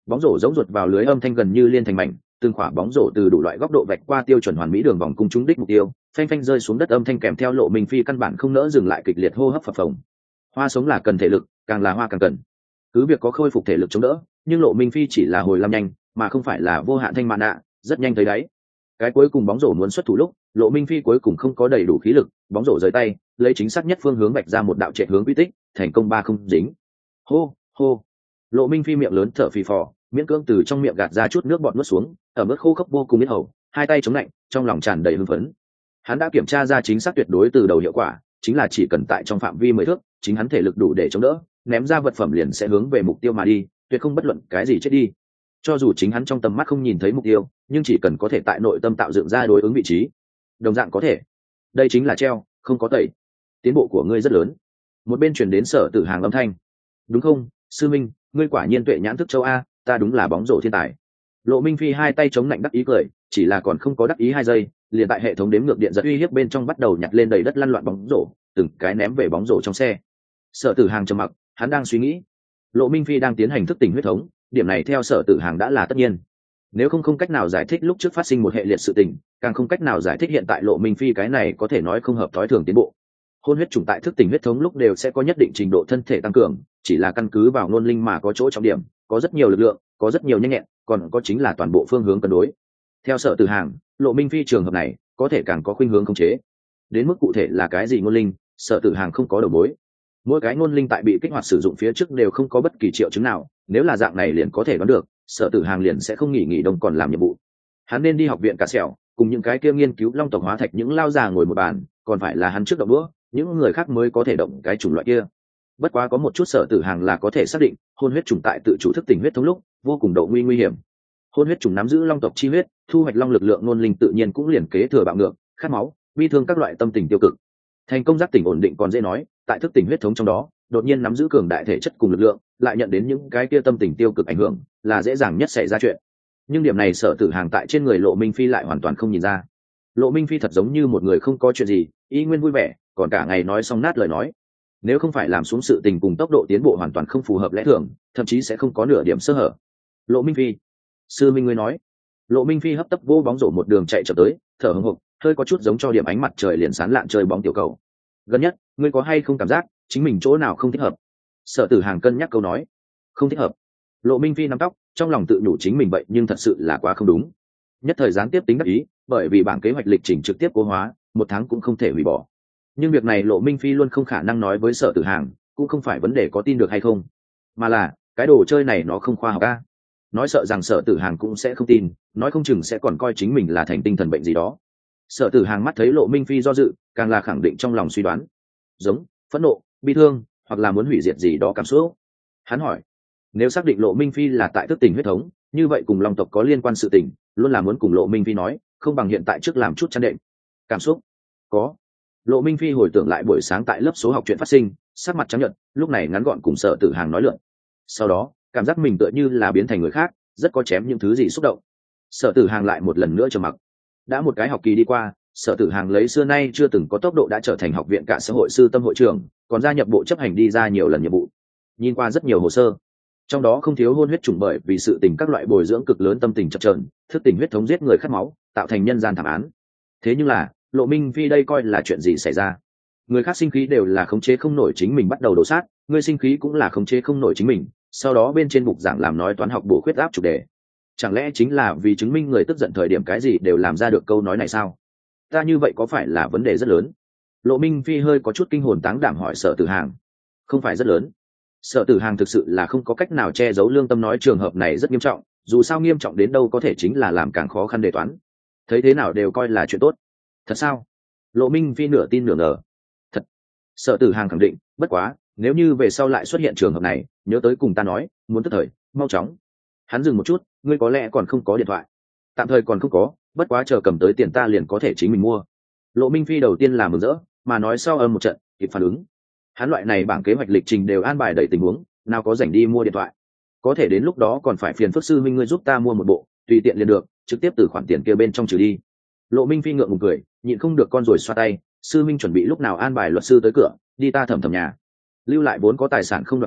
bóng rổ giống ruột vào lưới, âm thanh gần như liên thành mảnh, từng quả bóng rổ từ đủ loại góc độ vạch qua tiêu chuẩn hoàn mỹ đường vòng cung trúng đích mục tiêu, phanh phanh rơi xuống đất, âm thanh kèm theo Lộ Minh Phi căn bản không nỡ dừng lại kịch liệt hô hấp phập phồng. Hoa sống là cần thể lực, càng là hoa càng cần. Cứ việc có khôi phục thể lực chống đỡ, nhưng Lộ Minh Phi chỉ là hồi làm nhanh, mà không phải là vô hạn thanh mạn nạ, rất nhanh tới đáy. Cái cuối cùng bóng rổ muốn xuất thủ lúc, Lộ Minh Phi cuối cùng không có đầy đủ khí lực, bóng rổ rời tay, lấy chính xác nhất phương hướng vạch ra một đạo trệ hướng quy tích, thành công ba không dính. Hô, hô. Lộ Minh Phi miệng lớn thở phì phò, miễn cưỡng từ trong miệng gạt ra chút nước bọt nuốt xuống, ở mức khô khốc vô cùng biết hầu, hai tay chống lạnh, trong lòng tràn đầy hưng phấn. Hắn đã kiểm tra ra chính xác tuyệt đối từ đầu hiệu quả, chính là chỉ cần tại trong phạm vi mười thước, chính hắn thể lực đủ để chống đỡ, ném ra vật phẩm liền sẽ hướng về mục tiêu mà đi, tuyệt không bất luận cái gì chết đi. Cho dù chính hắn trong tầm mắt không nhìn thấy mục tiêu, nhưng chỉ cần có thể tại nội tâm tạo dựng ra đối ứng vị trí, đồng dạng có thể. Đây chính là treo, không có tẩy. Tiến bộ của ngươi rất lớn. Một bên truyền đến Sở Tử Hàng âm thanh. Đúng không, sư minh, ngươi quả nhiên tuệ nhãn thức châu a, ta đúng là bóng rổ thiên tài. Lộ Minh Phi hai tay chống lạnh đắc ý cười, chỉ là còn không có đắc ý hai giây, liền tại hệ thống đếm ngược điện giật uy hiếp bên trong bắt đầu nhặt lên đầy đất lăn loạn bóng rổ, từng cái ném về bóng rổ trong xe. Sở Tử Hàng trầm mặc, hắn đang suy nghĩ. Lộ Minh Phi đang tiến hành thức tỉnh huyết thống, điểm này theo Sở Tử Hàng đã là tất nhiên. Nếu không không cách nào giải thích lúc trước phát sinh một hệ liệt sự tình, càng không cách nào giải thích hiện tại Lộ Minh Phi cái này có thể nói không hợp thói thường tiến bộ. Hôn huyết chủng tại thức tỉnh huyết thống lúc đều sẽ có nhất định trình độ thân thể tăng cường, chỉ là căn cứ vào ngôn linh mà có chỗ trọng điểm, có rất nhiều lực lượng, có rất nhiều nhanh nhẹn, còn có chính là toàn bộ phương hướng cân đối. Theo Sở Tử Hàng, Lộ Minh Phi trường hợp này có thể càng có khuynh hướng khống chế. Đến mức cụ thể là cái gì ngôn linh, Sở Tử Hàng không có đầu mối. Mỗi cái ngôn linh tại bị kích hoạt sử dụng phía trước đều không có bất kỳ triệu chứng nào, nếu là dạng này liền có thể đoán được, Sở Tử Hàng liền sẽ không nghỉ nghỉ đông còn làm nhiệm vụ. Hắn nên đi học viện cả sẹo, cùng những cái kia nghiên cứu long tộc hóa thạch những lao già ngồi một bàn, còn phải là hắn trước động đũa, những người khác mới có thể động cái chủng loại kia. Bất quá có một chút Sở Tử Hàng là có thể xác định, hôn huyết chủng tại tự chủ thức tỉnh huyết thống lúc vô cùng độ nguy nguy hiểm. Hôn huyết chủng nắm giữ long tộc chi huyết, thu hoạch long lực lượng ngôn linh tự nhiên cũng liền kế thừa bạo ngược, khát máu, bi thương các loại tâm tình tiêu cực. Thành công giác tỉnh ổn định còn dễ nói, tại thức tỉnh huyết thống trong đó, đột nhiên nắm giữ cường đại thể chất cùng lực lượng, lại nhận đến những cái kia tâm tình tiêu cực ảnh hưởng, là dễ dàng nhất xảy ra chuyện. Nhưng điểm này Sở Tử Hàng tại trên người Lộ Minh Phi lại hoàn toàn không nhìn ra. Lộ Minh Phi thật giống như một người không có chuyện gì, y nguyên vui vẻ, còn cả ngày nói xong nát lời nói. Nếu không phải làm xuống sự tình cùng tốc độ tiến bộ hoàn toàn không phù hợp lẽ thường, thậm chí sẽ không có nửa điểm sơ hở. Lộ Minh Phi, sư minh ngươi nói. Lộ Minh Phi hấp tấp vô bóng rổ một đường chạy chậm tới, thở hổn hộc, hơi có chút giống cho điểm ánh mặt trời liền sáng lạn chơi bóng tiểu cầu. Gần nhất, ngươi có hay không cảm giác chính mình chỗ nào không thích hợp? Sở Tử Hàng cân nhắc câu nói. Không thích hợp. Lộ Minh Phi nắm tóc, trong lòng tự nhủ chính mình vậy nhưng thật sự là quá không đúng. Nhất thời gián tiếp tính đắc ý, bởi vì bảng kế hoạch lịch trình trực tiếp cố hóa, một tháng cũng không thể hủy bỏ. Nhưng việc này Lộ Minh Phi luôn không khả năng nói với Sở Tử Hàng, cũng không phải vấn đề có tin được hay không, mà là cái đồ chơi này nó không khoa học a. Nói sợ rằng Sở Tử Hàng cũng sẽ không tin, nói không chừng sẽ còn coi chính mình là thành tinh thần bệnh gì đó. Sở Tử Hàng mắt thấy Lộ Minh Phi do dự, càng là khẳng định trong lòng suy đoán, giống phẫn nộ, bi thương, hoặc là muốn hủy diệt gì đó cảm xúc. Hắn hỏi, nếu xác định Lộ Minh Phi là tại thức tỉnh huyết thống, như vậy cùng long tộc có liên quan sự tình, luôn là muốn cùng Lộ Minh Phi nói, không bằng hiện tại trước làm chút chăn đệm. Cảm xúc có. Lộ Minh Phi hồi tưởng lại buổi sáng tại lớp số học chuyện phát sinh, sắc mặt trắng nhợt, lúc này ngắn gọn cùng Sở Tử Hàng nói lượn. Sau đó, cảm giác mình tựa như là biến thành người khác, rất có chém những thứ gì xúc động. Sở Tử Hàng lại một lần nữa trầm mặc. Đã một cái học kỳ đi qua, Sở Tử Hàng lấy xưa nay chưa từng có tốc độ đã trở thành học viện cả xã hội sư tâm hội trưởng, còn gia nhập bộ chấp hành đi ra nhiều lần nhiệm vụ. Nhìn qua rất nhiều hồ sơ, trong đó không thiếu hôn huyết chủng bởi vì sự tình các loại bồi dưỡng cực lớn tâm tình chập chờn, thức tỉnh huyết thống giết người khát máu, tạo thành nhân gian thảm án. Thế nhưng là, Lộ Minh Phi đây coi là chuyện gì xảy ra? Người khác sinh khí đều là khống chế không nổi chính mình bắt đầu đổ sát, người sinh khí cũng là khống chế không nổi chính mình, sau đó bên trên bục giảng làm nói toán học bổ khuyết áp chủ đề. Chẳng lẽ chính là vì chứng minh người tức giận thời điểm cái gì đều làm ra được câu nói này sao? Ta như vậy có phải là vấn đề rất lớn? Lộ Minh Phi hơi có chút kinh hồn táng đảm hỏi Sở Tử Hàng. Không phải rất lớn. Sở Tử Hàng thực sự là không có cách nào che giấu lương tâm nói trường hợp này rất nghiêm trọng, dù sao nghiêm trọng đến đâu có thể chính là làm càng khó khăn đề toán. Thấy thế nào đều coi là chuyện tốt. Thật sao? Lộ Minh Phi nửa tin nửa ngờ. Thật. Sở Tử Hàng khẳng định, bất quá, nếu như về sau lại xuất hiện trường hợp này, nhớ tới cùng ta nói, muốn tức thời, mau chóng. Hắn dừng một chút, ngươi có lẽ còn không có điện thoại. Tạm thời còn không có, bất quá chờ cầm tới tiền ta liền có thể chính mình mua. Lộ Minh Phi đầu tiên là mừng rỡ, mà nói sau âm một trận, kịp phản ứng. Hắn loại này bảng kế hoạch lịch trình đều an bài đầy tình huống, nào có rảnh đi mua điện thoại. Có thể đến lúc đó còn phải phiền phức sư minh ngươi giúp ta mua một bộ, tùy tiện liền được, trực tiếp từ khoản tiền kia bên trong trừ đi. Lộ Minh Phi ngượng ngùng cười, nhịn không được con rồi xoa tay, sư minh chuẩn bị lúc nào an bài luật sư tới cửa, đi ta thẩm thẩm nhà. Lưu lại vốn có tài sản không đoạt về,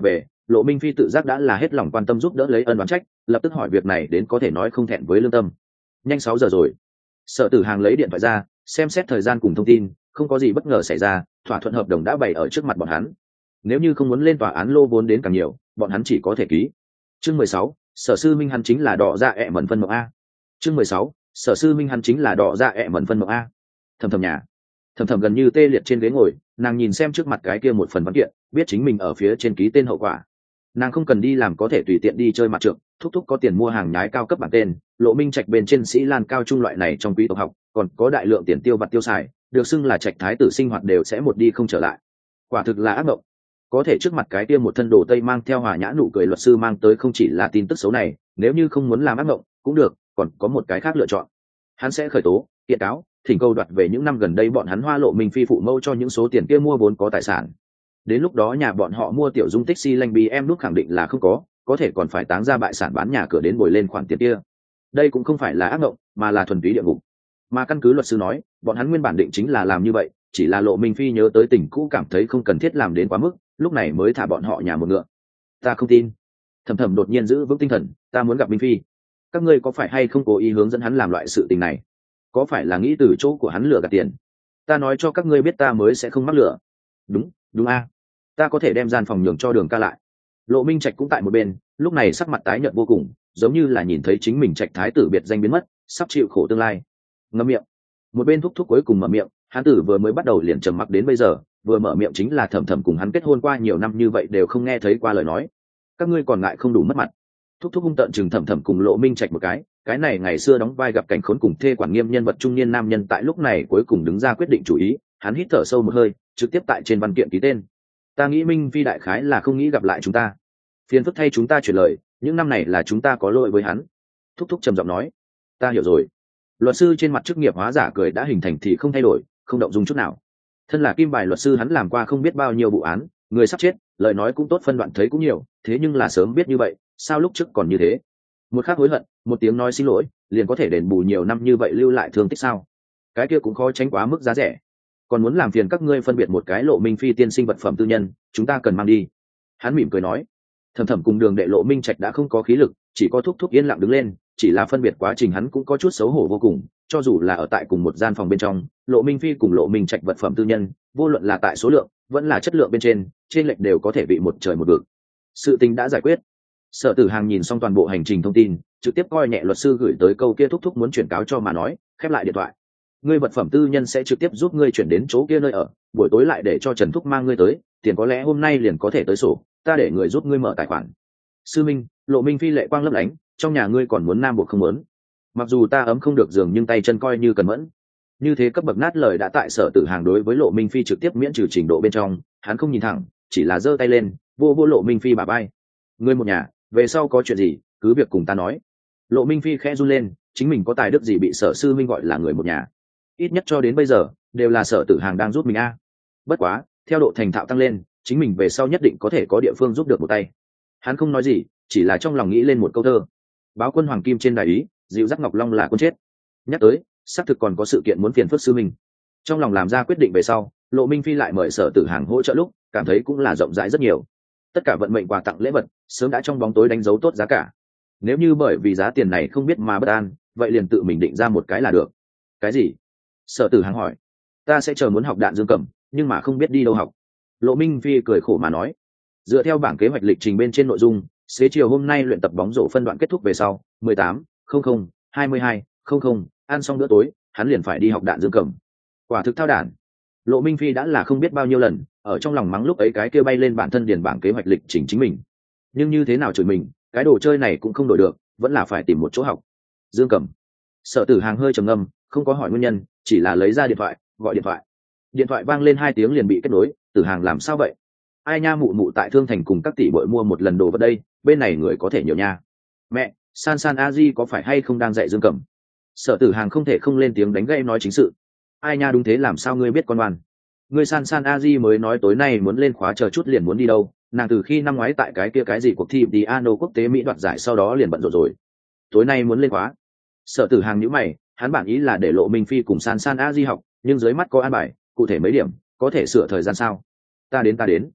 Lộ Minh Phi tự giác đã là hết lòng quan tâm giúp đỡ lấy ân oán trách, lập tức hỏi việc này đến có thể nói không thẹn với lương tâm. Nhanh sáu giờ rồi. Sở Tử Hàng lấy điện thoại ra, xem xét thời gian cùng thông tin, không có gì bất ngờ xảy ra, thỏa thuận hợp đồng đã bày ở trước mặt bọn hắn. Nếu như không muốn lên tòa án lô vốn đến càng nhiều, bọn hắn chỉ có thể ký. Chương mười sáu, Sở Sư Minh hắn chính là đỏ ra ẹ mẩn phân mộng a. Chương mười sáu, Sở Sư Minh hắn chính là đỏ ra ẹ mẩn phân mộng a. Thầm thầm nhà. Thầm thầm gần như tê liệt trên ghế ngồi, nàng nhìn xem trước mặt cái kia một phần văn kiện, biết chính mình ở phía trên ký tên hậu quả. Nàng không cần đi làm có thể tùy tiện đi chơi mặt trượng, thúc thúc có tiền mua hàng nhái cao cấp bản tên, Lộ Minh Trạch bên trên sĩ lan cao trung loại này trong quý tộc học, còn có đại lượng tiền tiêu vặt tiêu xài, được xưng là Trạch thái tử sinh hoạt đều sẽ một đi không trở lại. Quả thực là ác mộng. Có thể trước mặt cái kia một thân đồ tây mang theo hòa nhã nụ cười luật sư mang tới không chỉ là tin tức xấu này, nếu như không muốn làm ác mộng cũng được, còn có một cái khác lựa chọn. Hắn sẽ khởi tố, kiện cáo, thỉnh cầu đoạt về những năm gần đây bọn hắn hoa Lộ Minh Phi phụ mẫu cho những số tiền kia mua vốn có tài sản. Đến lúc đó nhà bọn họ mua tiểu dung tích xi lanh bi em nút khẳng định là không có, có thể còn phải táng ra bại sản bán nhà cửa đến bồi lên khoản tiền kia. Đây cũng không phải là ác mộng, mà là thuần túy địa ngục. Mà căn cứ luật sư nói, bọn hắn nguyên bản định chính là làm như vậy, chỉ là Lộ Minh Phi nhớ tới tình cũ cảm thấy không cần thiết làm đến quá mức, lúc này mới thả bọn họ nhà một ngựa. Ta không tin. Thầm Thầm đột nhiên giữ vững tinh thần, ta muốn gặp Minh Phi. Các ngươi có phải hay không cố ý hướng dẫn hắn làm loại sự tình này? Có phải là nghĩ từ chỗ của hắn lừa gạt tiền? Ta nói cho các ngươi biết ta mới sẽ không mắc lừa. Đúng, đúng a. Ta có thể đem gian phòng nhường cho Đường ca lại. Lộ Minh Trạch cũng tại một bên, lúc này sắc mặt tái nhợt vô cùng, giống như là nhìn thấy chính mình Trạch thái tử biệt danh biến mất, sắp chịu khổ tương lai. Ngậm miệng. Một bên thúc thúc cuối cùng mở miệng, hắn tử vừa mới bắt đầu liền trầm mặc đến bây giờ, vừa mở miệng chính là Thầm Thầm cùng hắn kết hôn qua nhiều năm như vậy đều không nghe thấy qua lời nói. Các ngươi còn ngại không đủ mất mặt. Thúc thúc hung tợn chừng Thầm Thầm cùng Lộ Minh Trạch một cái, cái này ngày xưa đóng vai gặp cảnh khốn cùng thê quản nghiêm nhân vật trung niên nam nhân tại lúc này cuối cùng đứng ra quyết định chủ ý, hắn hít thở sâu một hơi, trực tiếp tại trên văn kiện ký tên. Ta nghĩ Minh Phi đại khái là không nghĩ gặp lại chúng ta, phiền phức thay chúng ta chuyển lời, những năm này là chúng ta có lỗi với hắn. Thúc thúc trầm giọng nói. Ta hiểu rồi. Luật sư trên mặt chức nghiệp hóa giả cười đã hình thành thì không thay đổi, không động dung chút nào. Thân là kim bài luật sư hắn làm qua không biết bao nhiêu vụ án, người sắp chết, lời nói cũng tốt phân đoạn thấy cũng nhiều, thế nhưng là sớm biết như vậy, sao lúc trước còn như thế? Một khắc hối hận, một tiếng nói xin lỗi, liền có thể đền bù nhiều năm như vậy lưu lại thương tích sao? Cái kia cũng khó tránh quá mức giá rẻ. Còn muốn làm phiền các ngươi phân biệt một cái Lộ Minh Phi tiên sinh vật phẩm tư nhân, chúng ta cần mang đi. Hắn mỉm cười nói. Thầm Thầm cùng Đường đệ Lộ Minh Trạch đã không có khí lực, chỉ có thúc thúc yên lặng đứng lên, chỉ là phân biệt quá trình hắn cũng có chút xấu hổ vô cùng, cho dù là ở tại cùng một gian phòng bên trong, Lộ Minh Phi cùng Lộ Minh Trạch vật phẩm tư nhân, vô luận là tại số lượng, vẫn là chất lượng bên trên, trên lệch đều có thể bị một trời một vực. Sự tình đã giải quyết. Sở Tử Hàng nhìn xong toàn bộ hành trình thông tin, trực tiếp coi nhẹ luật sư gửi tới câu kia thúc thúc muốn chuyển cáo cho mà nói, khép lại điện thoại. Ngươi vật phẩm tư nhân sẽ trực tiếp giúp ngươi chuyển đến chỗ kia nơi ở, buổi tối lại để cho Trần thúc mang ngươi tới, tiền có lẽ hôm nay liền có thể tới sổ, ta để người giúp ngươi mở tài khoản. Sư Minh, Lộ Minh Phi lệ quang lấp lánh, trong nhà ngươi còn muốn nam buộc không muốn. Mặc dù ta ấm không được giường nhưng tay chân coi như cần mẫn. Như thế cấp bậc nát lời đã tại Sở Tử Hàng đối với Lộ Minh Phi trực tiếp miễn trừ trình độ bên trong, hắn không nhìn thẳng, chỉ là giơ tay lên, vô vô Lộ Minh Phi bả vai. Ngươi một nhà, về sau có chuyện gì, cứ việc cùng ta nói. Lộ Minh Phi khẽ run lên, chính mình có tài đức gì bị Sở Sư Minh gọi là người một nhà. Ít nhất cho đến bây giờ, đều là Sở Tử Hàng đang giúp mình a. Bất quá, theo độ thành thạo tăng lên, chính mình về sau nhất định có thể có địa phương giúp được một tay. Hắn không nói gì, chỉ là trong lòng nghĩ lên một câu thơ. Báo quân hoàng kim trên đài ý, dịu dắt ngọc long là quân chết. Nhắc tới, xác thực còn có sự kiện muốn phiền phức sư mình. Trong lòng làm ra quyết định về sau, Lộ Minh Phi lại mời Sở Tử Hàng hỗ trợ lúc, cảm thấy cũng là rộng rãi rất nhiều. Tất cả vận mệnh quà tặng lễ vật, sớm đã trong bóng tối đánh dấu tốt giá cả. Nếu như bởi vì giá tiền này không biết mà bất an, vậy liền tự mình định ra một cái là được. Cái gì? Sở Tử Hàng hỏi. Ta sẽ chờ muốn học đạn dương cầm, nhưng mà không biết đi đâu học. Lộ Minh Phi cười khổ mà nói. Dựa theo bảng kế hoạch lịch trình bên trên nội dung, xế chiều hôm nay luyện tập bóng rổ phân đoạn kết thúc về sau, mười tám, không không, hai mươi hai, không không, ăn xong bữa tối, hắn liền phải đi học đạn dương cầm. Quả thực thao đản. Lộ Minh Phi đã là không biết bao nhiêu lần, ở trong lòng mắng lúc ấy cái kia bay lên bản thân điền bảng kế hoạch lịch trình chính mình. Nhưng như thế nào chửi mình, cái đồ chơi này cũng không đổi được, vẫn là phải tìm một chỗ học. Dương cầm. Sở Tử Hàng hơi trầm ngâm, không có hỏi nguyên nhân, chỉ là lấy ra điện thoại, gọi điện thoại. Điện thoại vang lên hai tiếng liền bị kết nối. Tử Hàng làm sao vậy? Ai nha, mụ mụ tại Thương Thành cùng các tỷ bội mua một lần đồ vật đây, bên này người có thể nhiều nha. Mẹ, San San a di có phải hay không đang dạy dương cầm? Sở Tử Hàng không thể không lên tiếng đánh gãy nói chính sự. Ai nha, đúng thế, làm sao ngươi biết con ngoan? Ngươi San San a di mới nói tối nay muốn lên khóa, chờ chút liền muốn đi đâu, nàng từ khi năm ngoái tại cái kia cái gì cuộc thi piano quốc tế Mỹ đoạt giải sau đó liền bận rộn rồi. Tối nay muốn lên khóa. Sở Tử Hàng nhíu mày, hắn bản ý là để Lộ Minh Phi cùng San San a di học, nhưng dưới mắt có an bài, cụ thể mấy điểm, có thể sửa thời gian sao? Ta đến ta đến.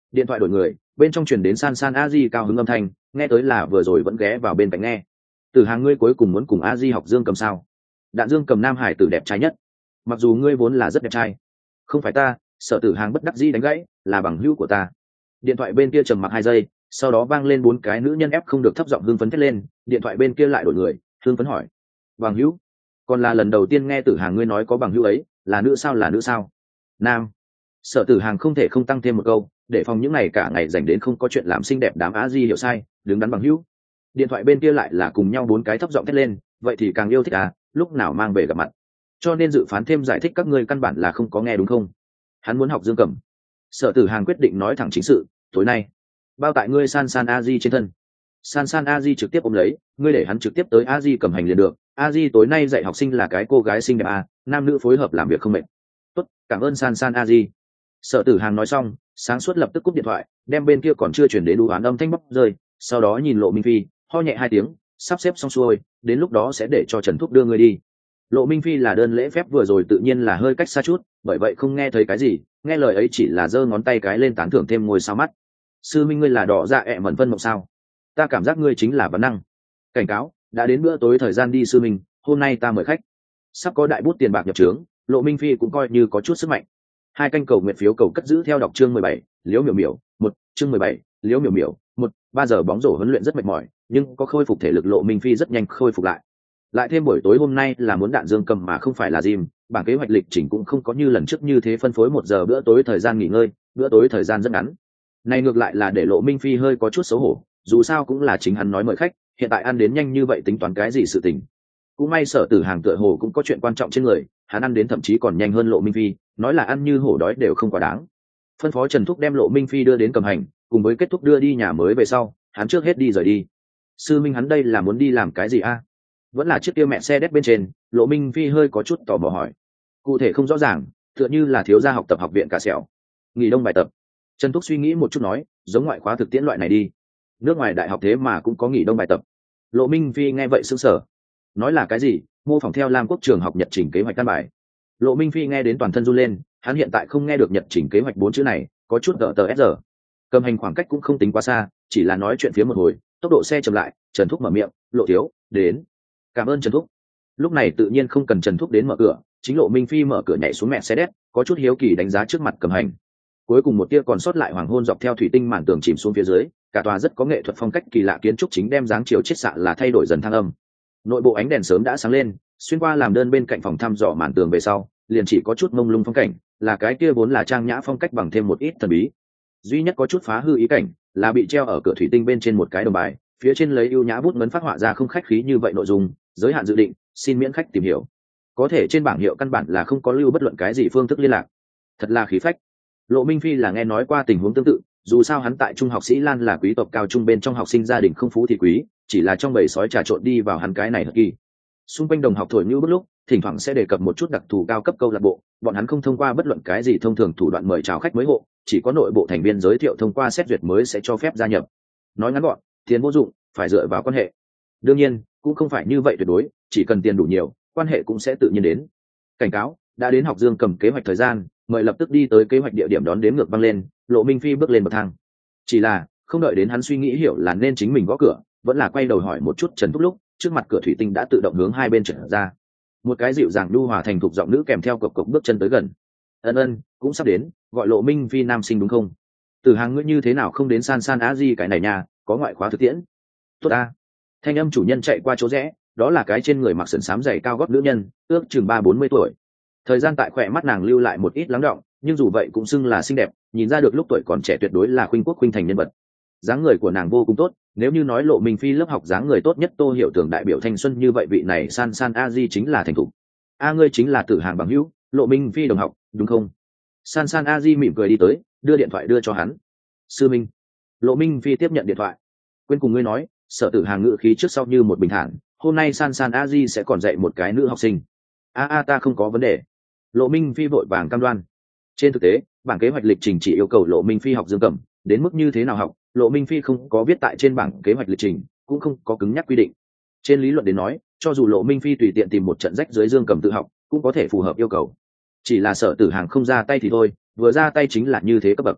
Điện thoại đổi người, bên trong truyền đến san san a di cao hứng âm thanh, nghe tới là vừa rồi vẫn ghé vào bên cạnh nghe. Từ hàng ngươi cuối cùng muốn cùng a di học dương cầm sao? Đạn dương cầm nam hải tử đẹp trai nhất, mặc dù ngươi vốn là rất đẹp trai. Không phải ta. Sở Tử Hàng bất đắc dĩ đánh gãy, là bằng hữu của ta. Điện thoại bên kia trầm mặc hai giây, sau đó vang lên bốn cái nữ nhân ép không được thấp giọng hưng phấn thét lên. Điện thoại bên kia lại đổi người, hưng phấn hỏi: bằng hữu? Còn là lần đầu tiên nghe Tử Hàng ngươi nói có bằng hữu ấy, là nữ sao là nữ sao? Nam. Sở Tử Hàng không thể không tăng thêm một câu, để phòng những ngày cả ngày dành đến không có chuyện làm xinh đẹp đám á di hiểu sai, đứng đắn bằng hữu. Điện thoại bên kia lại là cùng nhau bốn cái thấp giọng thét lên, vậy thì càng yêu thích à, lúc nào mang về gặp mặt. Cho nên dự phán thêm giải thích các ngươi căn bản là không có nghe đúng không? Hắn muốn học dương cầm. Sở Tử Hàng quyết định nói thẳng chính sự, tối nay bao tại ngươi san san a di trên thân. San san a di trực tiếp ôm lấy ngươi, để hắn trực tiếp tới a di cầm hành liền được. A di tối nay dạy học sinh là cái cô gái xinh đẹp à, nam nữ phối hợp làm việc không mệt. Tốt, cảm ơn san san a di. Sở Tử Hàng nói xong, sáng suốt lập tức cúp điện thoại, đem bên kia còn chưa chuyển đến đu oán âm thanh bóc rơi, sau đó nhìn Lộ Minh Phi, ho nhẹ hai tiếng, sắp xếp xong xuôi, đến lúc đó sẽ để cho Trần Thúc đưa ngươi đi. Lộ Minh Phi là đơn lễ phép vừa rồi tự nhiên là hơi cách xa chút, bởi vậy không nghe thấy cái gì, nghe lời ấy chỉ là giơ ngón tay cái lên tán thưởng thêm ngôi sao mắt. Sư minh ngươi là đỏ dạ ẹ mẩn vân mộng sao? Ta cảm giác ngươi chính là vấn năng. Cảnh cáo, đã đến bữa tối thời gian đi sư minh, hôm nay ta mời khách. Sắp có đại bút tiền bạc nhập trướng, Lộ Minh Phi cũng coi như có chút sức mạnh. Hai canh cầu nguyện phiếu cầu cất giữ theo đọc chương mười bảy, Liễu Miểu Miểu, một, chương mười bảy, Liễu Miểu Miểu, một, ba giờ bóng rổ huấn luyện rất mệt mỏi, nhưng có khôi phục thể lực Lộ Minh Phi rất nhanh khôi phục lại. Lại thêm buổi tối hôm nay là muốn đạn dương cầm mà không phải là gym, bảng kế hoạch lịch trình cũng không có như lần trước như thế phân phối một giờ bữa tối thời gian nghỉ ngơi, bữa tối thời gian rất ngắn. Này ngược lại là để Lộ Minh Phi hơi có chút xấu hổ, dù sao cũng là chính hắn nói mời khách, hiện tại ăn đến nhanh như vậy tính toán cái gì sự tình. Cũng may Sở Tử Hàng tựa hồ cũng có chuyện quan trọng trên người, hắn ăn đến thậm chí còn nhanh hơn Lộ Minh Phi, nói là ăn như hổ đói đều không quá đáng. Phân phó Trần Thúc đem Lộ Minh Phi đưa đến cầm hành, cùng với kết thúc đưa đi nhà mới về sau, hắn trước hết đi rời đi. Sư minh hắn đây là muốn đi làm cái gì a? Vẫn là chiếc kia mẹ xe đét bên trên. Lộ Minh Phi hơi có chút tò mò hỏi. Cụ thể không rõ ràng, tựa như là thiếu gia học tập học viện cả sẹo. Nghỉ đông bài tập. Trần Thúc suy nghĩ một chút nói, giống ngoại khóa thực tiễn loại này đi. Nước ngoài đại học thế mà cũng có nghỉ đông bài tập. Lộ Minh Phi nghe vậy sững sờ. Nói là cái gì? Mô phỏng theo Lam Quốc trường học nhật trình kế hoạch căn bài. Lộ Minh Phi nghe đến toàn thân run lên, hắn hiện tại không nghe được nhật trình kế hoạch bốn chữ này, có chút gờ tờ ép giờ. Cầm hành khoảng cách cũng không tính quá xa, chỉ là nói chuyện phía một hồi, tốc độ xe chậm lại. Trần Thúc mở miệng, Lộ thiếu, đến. Cảm ơn Trần Thúc. Lúc này tự nhiên không cần Trần Thúc đến mở cửa, chính Lộ Minh Phi mở cửa nhảy xuống mẹ xe đét, có chút hiếu kỳ đánh giá trước mặt cầm hành. Cuối cùng một tia còn sót lại hoàng hôn dọc theo thủy tinh màn tường chìm xuống phía dưới, cả tòa rất có nghệ thuật phong cách kỳ lạ kiến trúc chính đem dáng chiều chiết xạ là thay đổi dần thăng âm. Nội bộ ánh đèn sớm đã sáng lên, xuyên qua làm đơn bên cạnh phòng thăm dò màn tường về sau, liền chỉ có chút mông lung phong cảnh, là cái kia vốn là trang nhã phong cách bằng thêm một ít thần bí. Duy nhất có chút phá hư ý cảnh, là bị treo ở cửa thủy tinh bên trên một cái đồng bài, phía trên lấy ưu nhã bút ngấn phát họa ra không khách khí như vậy nội dung, giới hạn dự định, xin miễn khách tìm hiểu. Có thể trên bảng hiệu căn bản là không có lưu bất luận cái gì phương thức liên lạc. Thật là khí phách. Lộ Minh Phi là nghe nói qua tình huống tương tự, dù sao hắn tại trung học Sĩ Lan là quý tộc cao trung bên trong học sinh gia đình không phú thì quý, chỉ là trong bầy sói trà trộn đi vào hắn cái này hợp kỳ. Xung quanh đồng học thổi như bất lúc, thỉnh thoảng sẽ đề cập một chút đặc thù cao cấp câu lạc bộ, bọn hắn không thông qua bất luận cái gì thông thường thủ đoạn mời chào khách mới hộ, chỉ có nội bộ thành viên giới thiệu thông qua xét duyệt mới sẽ cho phép gia nhập. Nói ngắn gọn, tiền vô dụng, phải dựa vào quan hệ. Đương nhiên, cũng không phải như vậy tuyệt đối, chỉ cần tiền đủ nhiều, quan hệ cũng sẽ tự nhiên đến. Cảnh cáo, đã đến học dương cầm kế hoạch thời gian, mời lập tức đi tới kế hoạch địa điểm đón đếm ngược băng lên. Lộ Minh Phi bước lên bậc thang. Chỉ là không đợi đến hắn suy nghĩ hiểu là nên chính mình gõ cửa, vẫn là quay đầu hỏi một chút Trần Thúc lúc, trước mặt cửa thủy tinh đã tự động hướng hai bên trở ra. Một cái dịu dàng nhu hòa thành thục giọng nữ kèm theo cộc cộc bước chân tới gần. Ân ân, cũng sắp đến, gọi Lộ Minh Phi nam sinh đúng không? Từ hàng ngươi như thế nào không đến san san á di cái này nha, có ngoại khóa thực tiễn. Tốt a. Thanh âm chủ nhân chạy qua chỗ rẽ, đó là cái trên người mặc sườn xám dày cao gót nữ nhân, ước chừng ba bốn mươi tuổi. Thời gian tại khỏe mắt nàng lưu lại một ít lắng đọng, nhưng dù vậy cũng xưng là xinh đẹp, nhìn ra được lúc tuổi còn trẻ tuyệt đối là khuynh quốc khuynh thành nhân vật. Dáng người của nàng vô cùng tốt, nếu như nói Lộ Minh Phi lớp học dáng người tốt nhất Tô Hiểu Tưởng đại biểu thanh xuân như vậy, vị này san san a di chính là thành thục. A ngươi chính là Tử Hàng bằng hữu, Lộ Minh Phi đồng học, đúng không? San san a di mỉm cười đi tới, đưa điện thoại đưa cho hắn. Sư Minh. Lộ Minh Phi tiếp nhận điện thoại. Quên cùng ngươi nói, Sở Tử Hàng ngữ khí trước sau như một bình thản, hôm nay san san a di sẽ còn dạy một cái nữ học sinh. A a ta không có vấn đề. Lộ Minh Phi vội vàng cam đoan. Trên thực tế, bảng kế hoạch lịch trình chỉ yêu cầu Lộ Minh Phi học dương cầm, đến mức như thế nào học, Lộ Minh Phi không có viết tại trên bảng kế hoạch lịch trình, cũng không có cứng nhắc quy định. Trên lý luận đến nói, cho dù Lộ Minh Phi tùy tiện tìm một trận rách dưới dương cầm tự học, cũng có thể phù hợp yêu cầu. Chỉ là Sở Tử Hàng không ra tay thì thôi, vừa ra tay chính là như thế cấp bậc.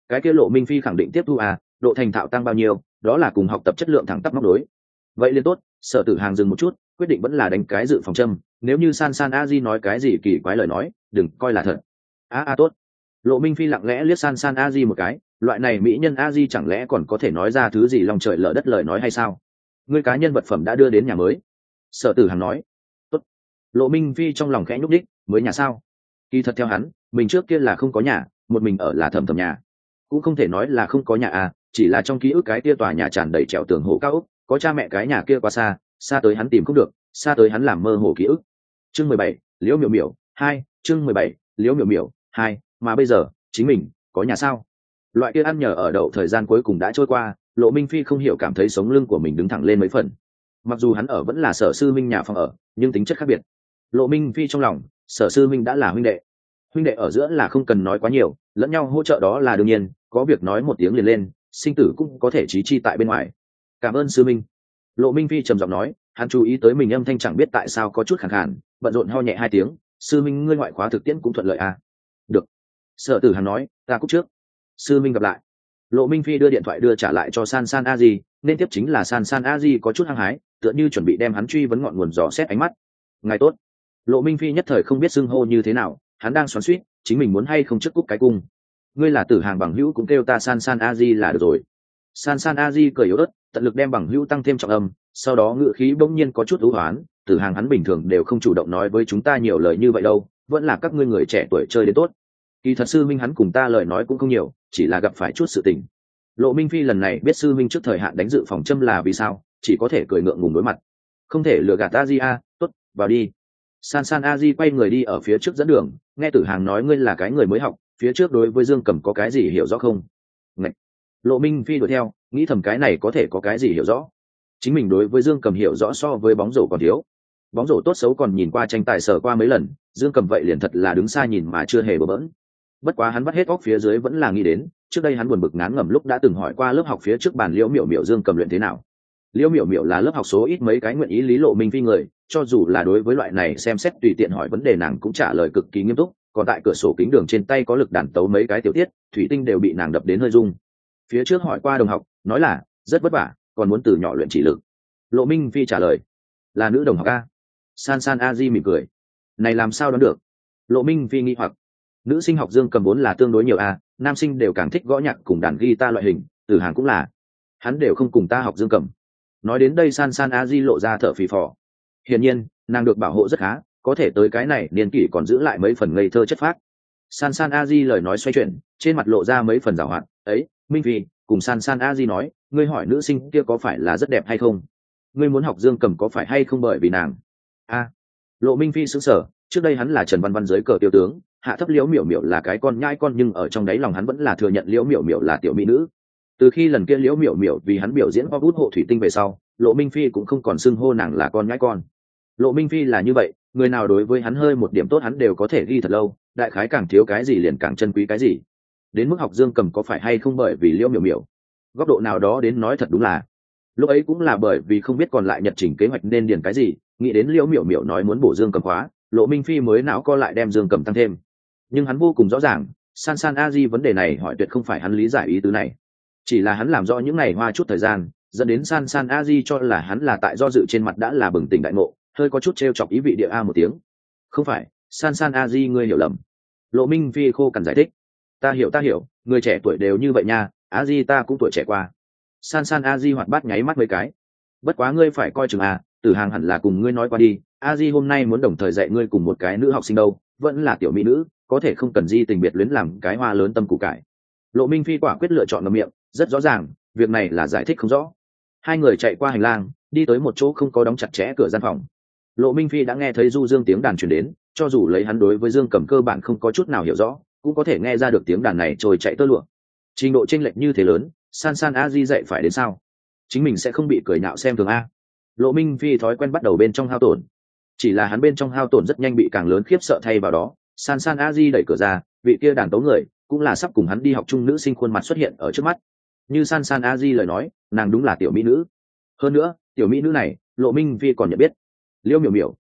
cái kia Lộ Minh Phi khẳng định tiếp thu à, độ thành thạo tăng bao nhiêu, đó là cùng học tập chất lượng thẳng tắp móc đối. Vậy liên tốt. Sở Tử Hàng dừng một chút, quyết định vẫn là đánh cái dự phòng châm, nếu như San San A Di nói cái gì kỳ quái lời nói, đừng coi là thật. A a tốt. Lộ Minh Phi lặng lẽ liếc San San A Di một cái, loại này mỹ nhân A Di chẳng lẽ còn có thể nói ra thứ gì lòng trời lở đất lời nói hay sao? Ngươi cá nhân vật phẩm đã đưa đến nhà mới. Sở Tử Hàng nói. Tốt. Lộ Minh Phi trong lòng khẽ nhúc đích, mới nhà sao? Kỳ thật theo hắn, mình trước kia là không có nhà, một mình ở là thầm thầm nhà. Cũng không thể nói là không có nhà à, chỉ là trong ký ức cái kia tòa nhà tràn đầy trèo tường hồ cao ốc, có cha mẹ cái nhà kia quá xa, xa tới hắn tìm không được, xa tới hắn làm mơ hồ ký ức. Chương mười bảy, Liễu Miểu Miểu hai, chương mười bảy, Liễu Miểu Miểu hai, mà bây giờ, chính mình có nhà sao? Loại kia ăn nhờ ở đậu thời gian cuối cùng đã trôi qua, Lộ Minh Phi không hiểu cảm thấy sống lưng của mình đứng thẳng lên mấy phần. Mặc dù hắn ở vẫn là Sở Sư Minh nhà phòng ở, nhưng tính chất khác biệt. Lộ Minh Phi trong lòng, Sở Sư Minh đã là huynh đệ. Huynh đệ ở giữa là không cần nói quá nhiều, lẫn nhau hỗ trợ đó là đương nhiên, có việc nói một tiếng liền lên, sinh tử cũng có thể chí chi tại bên ngoài. Cảm ơn Sư Minh. Lộ Minh Phi trầm giọng nói, hắn chú ý tới mình âm thanh chẳng biết tại sao có chút khàn khàn, bận rộn ho nhẹ hai tiếng. Sư Minh ngươi ngoại khóa thực tiễn cũng thuận lợi à? Được. Sở Tử Hàng nói, ta cúp trước. Sư Minh gặp lại. Lộ Minh Phi đưa điện thoại đưa trả lại cho San San A Di, nên tiếp chính là San San A Di có chút hăng hái, tựa như chuẩn bị đem hắn truy vấn ngọn nguồn dò xét ánh mắt. Ngài tốt. Lộ Minh Phi nhất thời không biết xưng hô như thế nào, hắn đang xoắn xuýt, chính mình muốn hay không trước cúp cái cung. Ngươi là Tử Hàng bằng hữu cũng kêu ta San San A Di là được rồi. San San A Di cười yếu ớt, tận lực đem bằng hữu tăng thêm trọng âm, sau đó ngữ khí bỗng nhiên có chút u hoán, Tử Hàng hắn bình thường đều không chủ động nói với chúng ta nhiều lời như vậy đâu, vẫn là các ngươi người trẻ tuổi chơi đến tốt. Kỳ thật Sư Minh hắn cùng ta lời nói cũng không nhiều, chỉ là gặp phải chút sự tình. Lộ Minh Phi lần này biết Sư Minh trước thời hạn đánh dự phòng châm là vì sao, chỉ có thể cười ngượng ngùng đối mặt. Không thể lừa gạt A Di a, tốt, vào đi. San San A Di quay người đi ở phía trước dẫn đường, nghe Tử Hàng nói ngươi là cái người mới học, phía trước đối với Dương Cầm có cái gì hiểu rõ không? Ngậy. Lộ Minh Phi đuổi theo, nghĩ thầm cái này có thể có cái gì hiểu rõ. Chính mình đối với Dương Cầm hiểu rõ so với bóng rổ còn thiếu. Bóng rổ tốt xấu còn nhìn qua tranh tài sở qua mấy lần, Dương Cầm vậy liền thật là đứng xa nhìn mà chưa hề bỡ bỡn. Bất quá hắn bắt hết óc phía dưới vẫn là nghĩ đến, trước đây hắn buồn bực ngán ngẩm lúc đã từng hỏi qua lớp học phía trước bàn Liễu Miểu Miểu Dương Cầm luyện thế nào. Liễu Miểu Miểu là lớp học số ít mấy cái nguyện ý lý Lộ Minh Phi người, cho dù là đối với loại này xem xét tùy tiện hỏi vấn đề nàng cũng trả lời cực kỳ nghiêm túc, còn tại cửa sổ kính đường trên tay có lực đàn tấu mấy cái tiểu tiết, thủy tinh đều bị nàng đập đến hơi rung. Phía trước hỏi qua đồng học, nói là rất vất vả, còn muốn từ nhỏ luyện chỉ lực. Lộ Minh Phi trả lời, là nữ đồng học a. San San A Di mỉm cười, này làm sao đoán được? Lộ Minh Phi nghi hoặc, nữ sinh học Dương Cầm vốn là tương đối nhiều a, nam sinh đều càng thích gõ nhạc cùng đàn guitar loại hình, Tử Hàng cũng là, hắn đều không cùng ta học Dương Cầm. Nói đến đây San San A Di lộ ra thở phì phò. Hiển nhiên, nàng được bảo hộ rất khá, có thể tới cái này niên kỷ còn giữ lại mấy phần ngây thơ chất phác. San San A Di lời nói xoay chuyển, trên mặt lộ ra mấy phần giảo hoạt. Ấy, Minh Phi, cùng San San A Di nói, ngươi hỏi nữ sinh kia có phải là rất đẹp hay không? Ngươi muốn học Dương Cầm có phải hay không bởi vì nàng? A. Lộ Minh Phi sững sờ, trước đây hắn là Trần Văn Văn dưới cờ tiêu tướng, hạ thấp Liễu Miểu Miểu là cái con nhãi con, nhưng ở trong đáy lòng hắn vẫn là thừa nhận Liễu Miểu Miểu là tiểu mỹ nữ. Từ khi lần kia Liễu Miểu Miểu vì hắn biểu diễn pop bút hộ thủy tinh về sau, Lộ Minh Phi cũng không còn xưng hô nàng là con nhãi con. Lộ Minh Phi là như vậy, người nào đối với hắn hơi một điểm tốt hắn đều có thể ghi thật lâu, đại khái càng thiếu cái gì liền càng trân quý cái gì. Đến mức học Dương Cầm có phải hay không bởi vì Liễu Miểu Miểu, góc độ nào đó đến nói thật đúng là, lúc ấy cũng là bởi vì không biết còn lại nhật trình kế hoạch nên điền cái gì, nghĩ đến Liễu Miểu Miểu nói muốn bổ Dương Cầm khóa, Lộ Minh Phi mới não co lại đem Dương Cầm tăng thêm. Nhưng hắn vô cùng rõ ràng, San San A Di vấn đề này hỏi tuyệt không phải hắn lý giải ý tứ này, chỉ là hắn làm rõ những ngày hoa chút thời gian, dẫn đến San San A Di cho là hắn là tại do dự trên mặt đã là bừng tỉnh đại ngộ, hơi có chút trêu chọc ý vị địa a một tiếng. Không phải, San San A Di ngươi hiểu lầm. Lộ Minh Phi khô cằn giải thích. Ta hiểu ta hiểu, người trẻ tuổi đều như vậy nha, A Di ta cũng tuổi trẻ qua. San San A Di hoạt bát nháy mắt mấy cái. Bất quá ngươi phải coi chừng à, Tử Hàng hẳn là cùng ngươi nói qua đi, A Di hôm nay muốn đồng thời dạy ngươi cùng một cái nữ học sinh đâu, vẫn là tiểu mỹ nữ, có thể không cần di tình biệt luyến làm cái hoa lớn tâm củ cải. Lộ Minh Phi quả quyết lựa chọn ngậm miệng, rất rõ ràng, việc này là giải thích không rõ. Hai người chạy qua hành lang, đi tới một chỗ không có đóng chặt chẽ cửa gian phòng. Lộ Minh Phi đã nghe thấy du dương tiếng đàn truyền đến, cho dù lấy hắn đối với Dương Cầm cơ bản không có chút nào hiểu rõ, cũng có thể nghe ra được tiếng đàn này trôi chạy tơ lụa. Trình độ chênh lệch như thế lớn, San San A Di dạy phải đến sao? Chính mình sẽ không bị cười nhạo xem thường a. Lộ Minh Phi thói quen bắt đầu bên trong hao tổn, chỉ là hắn bên trong hao tổn rất nhanh bị càng lớn khiếp sợ thay vào đó. San San A Di đẩy cửa ra, vị kia đàn tấu người cũng là sắp cùng hắn đi học chung nữ sinh khuôn mặt xuất hiện ở trước mắt. Như San San A Di lời nói, nàng đúng là tiểu mỹ nữ. Hơn nữa, tiểu mỹ nữ này, Lộ Minh Phi còn nhận biết. Liễu Miểu Miểu,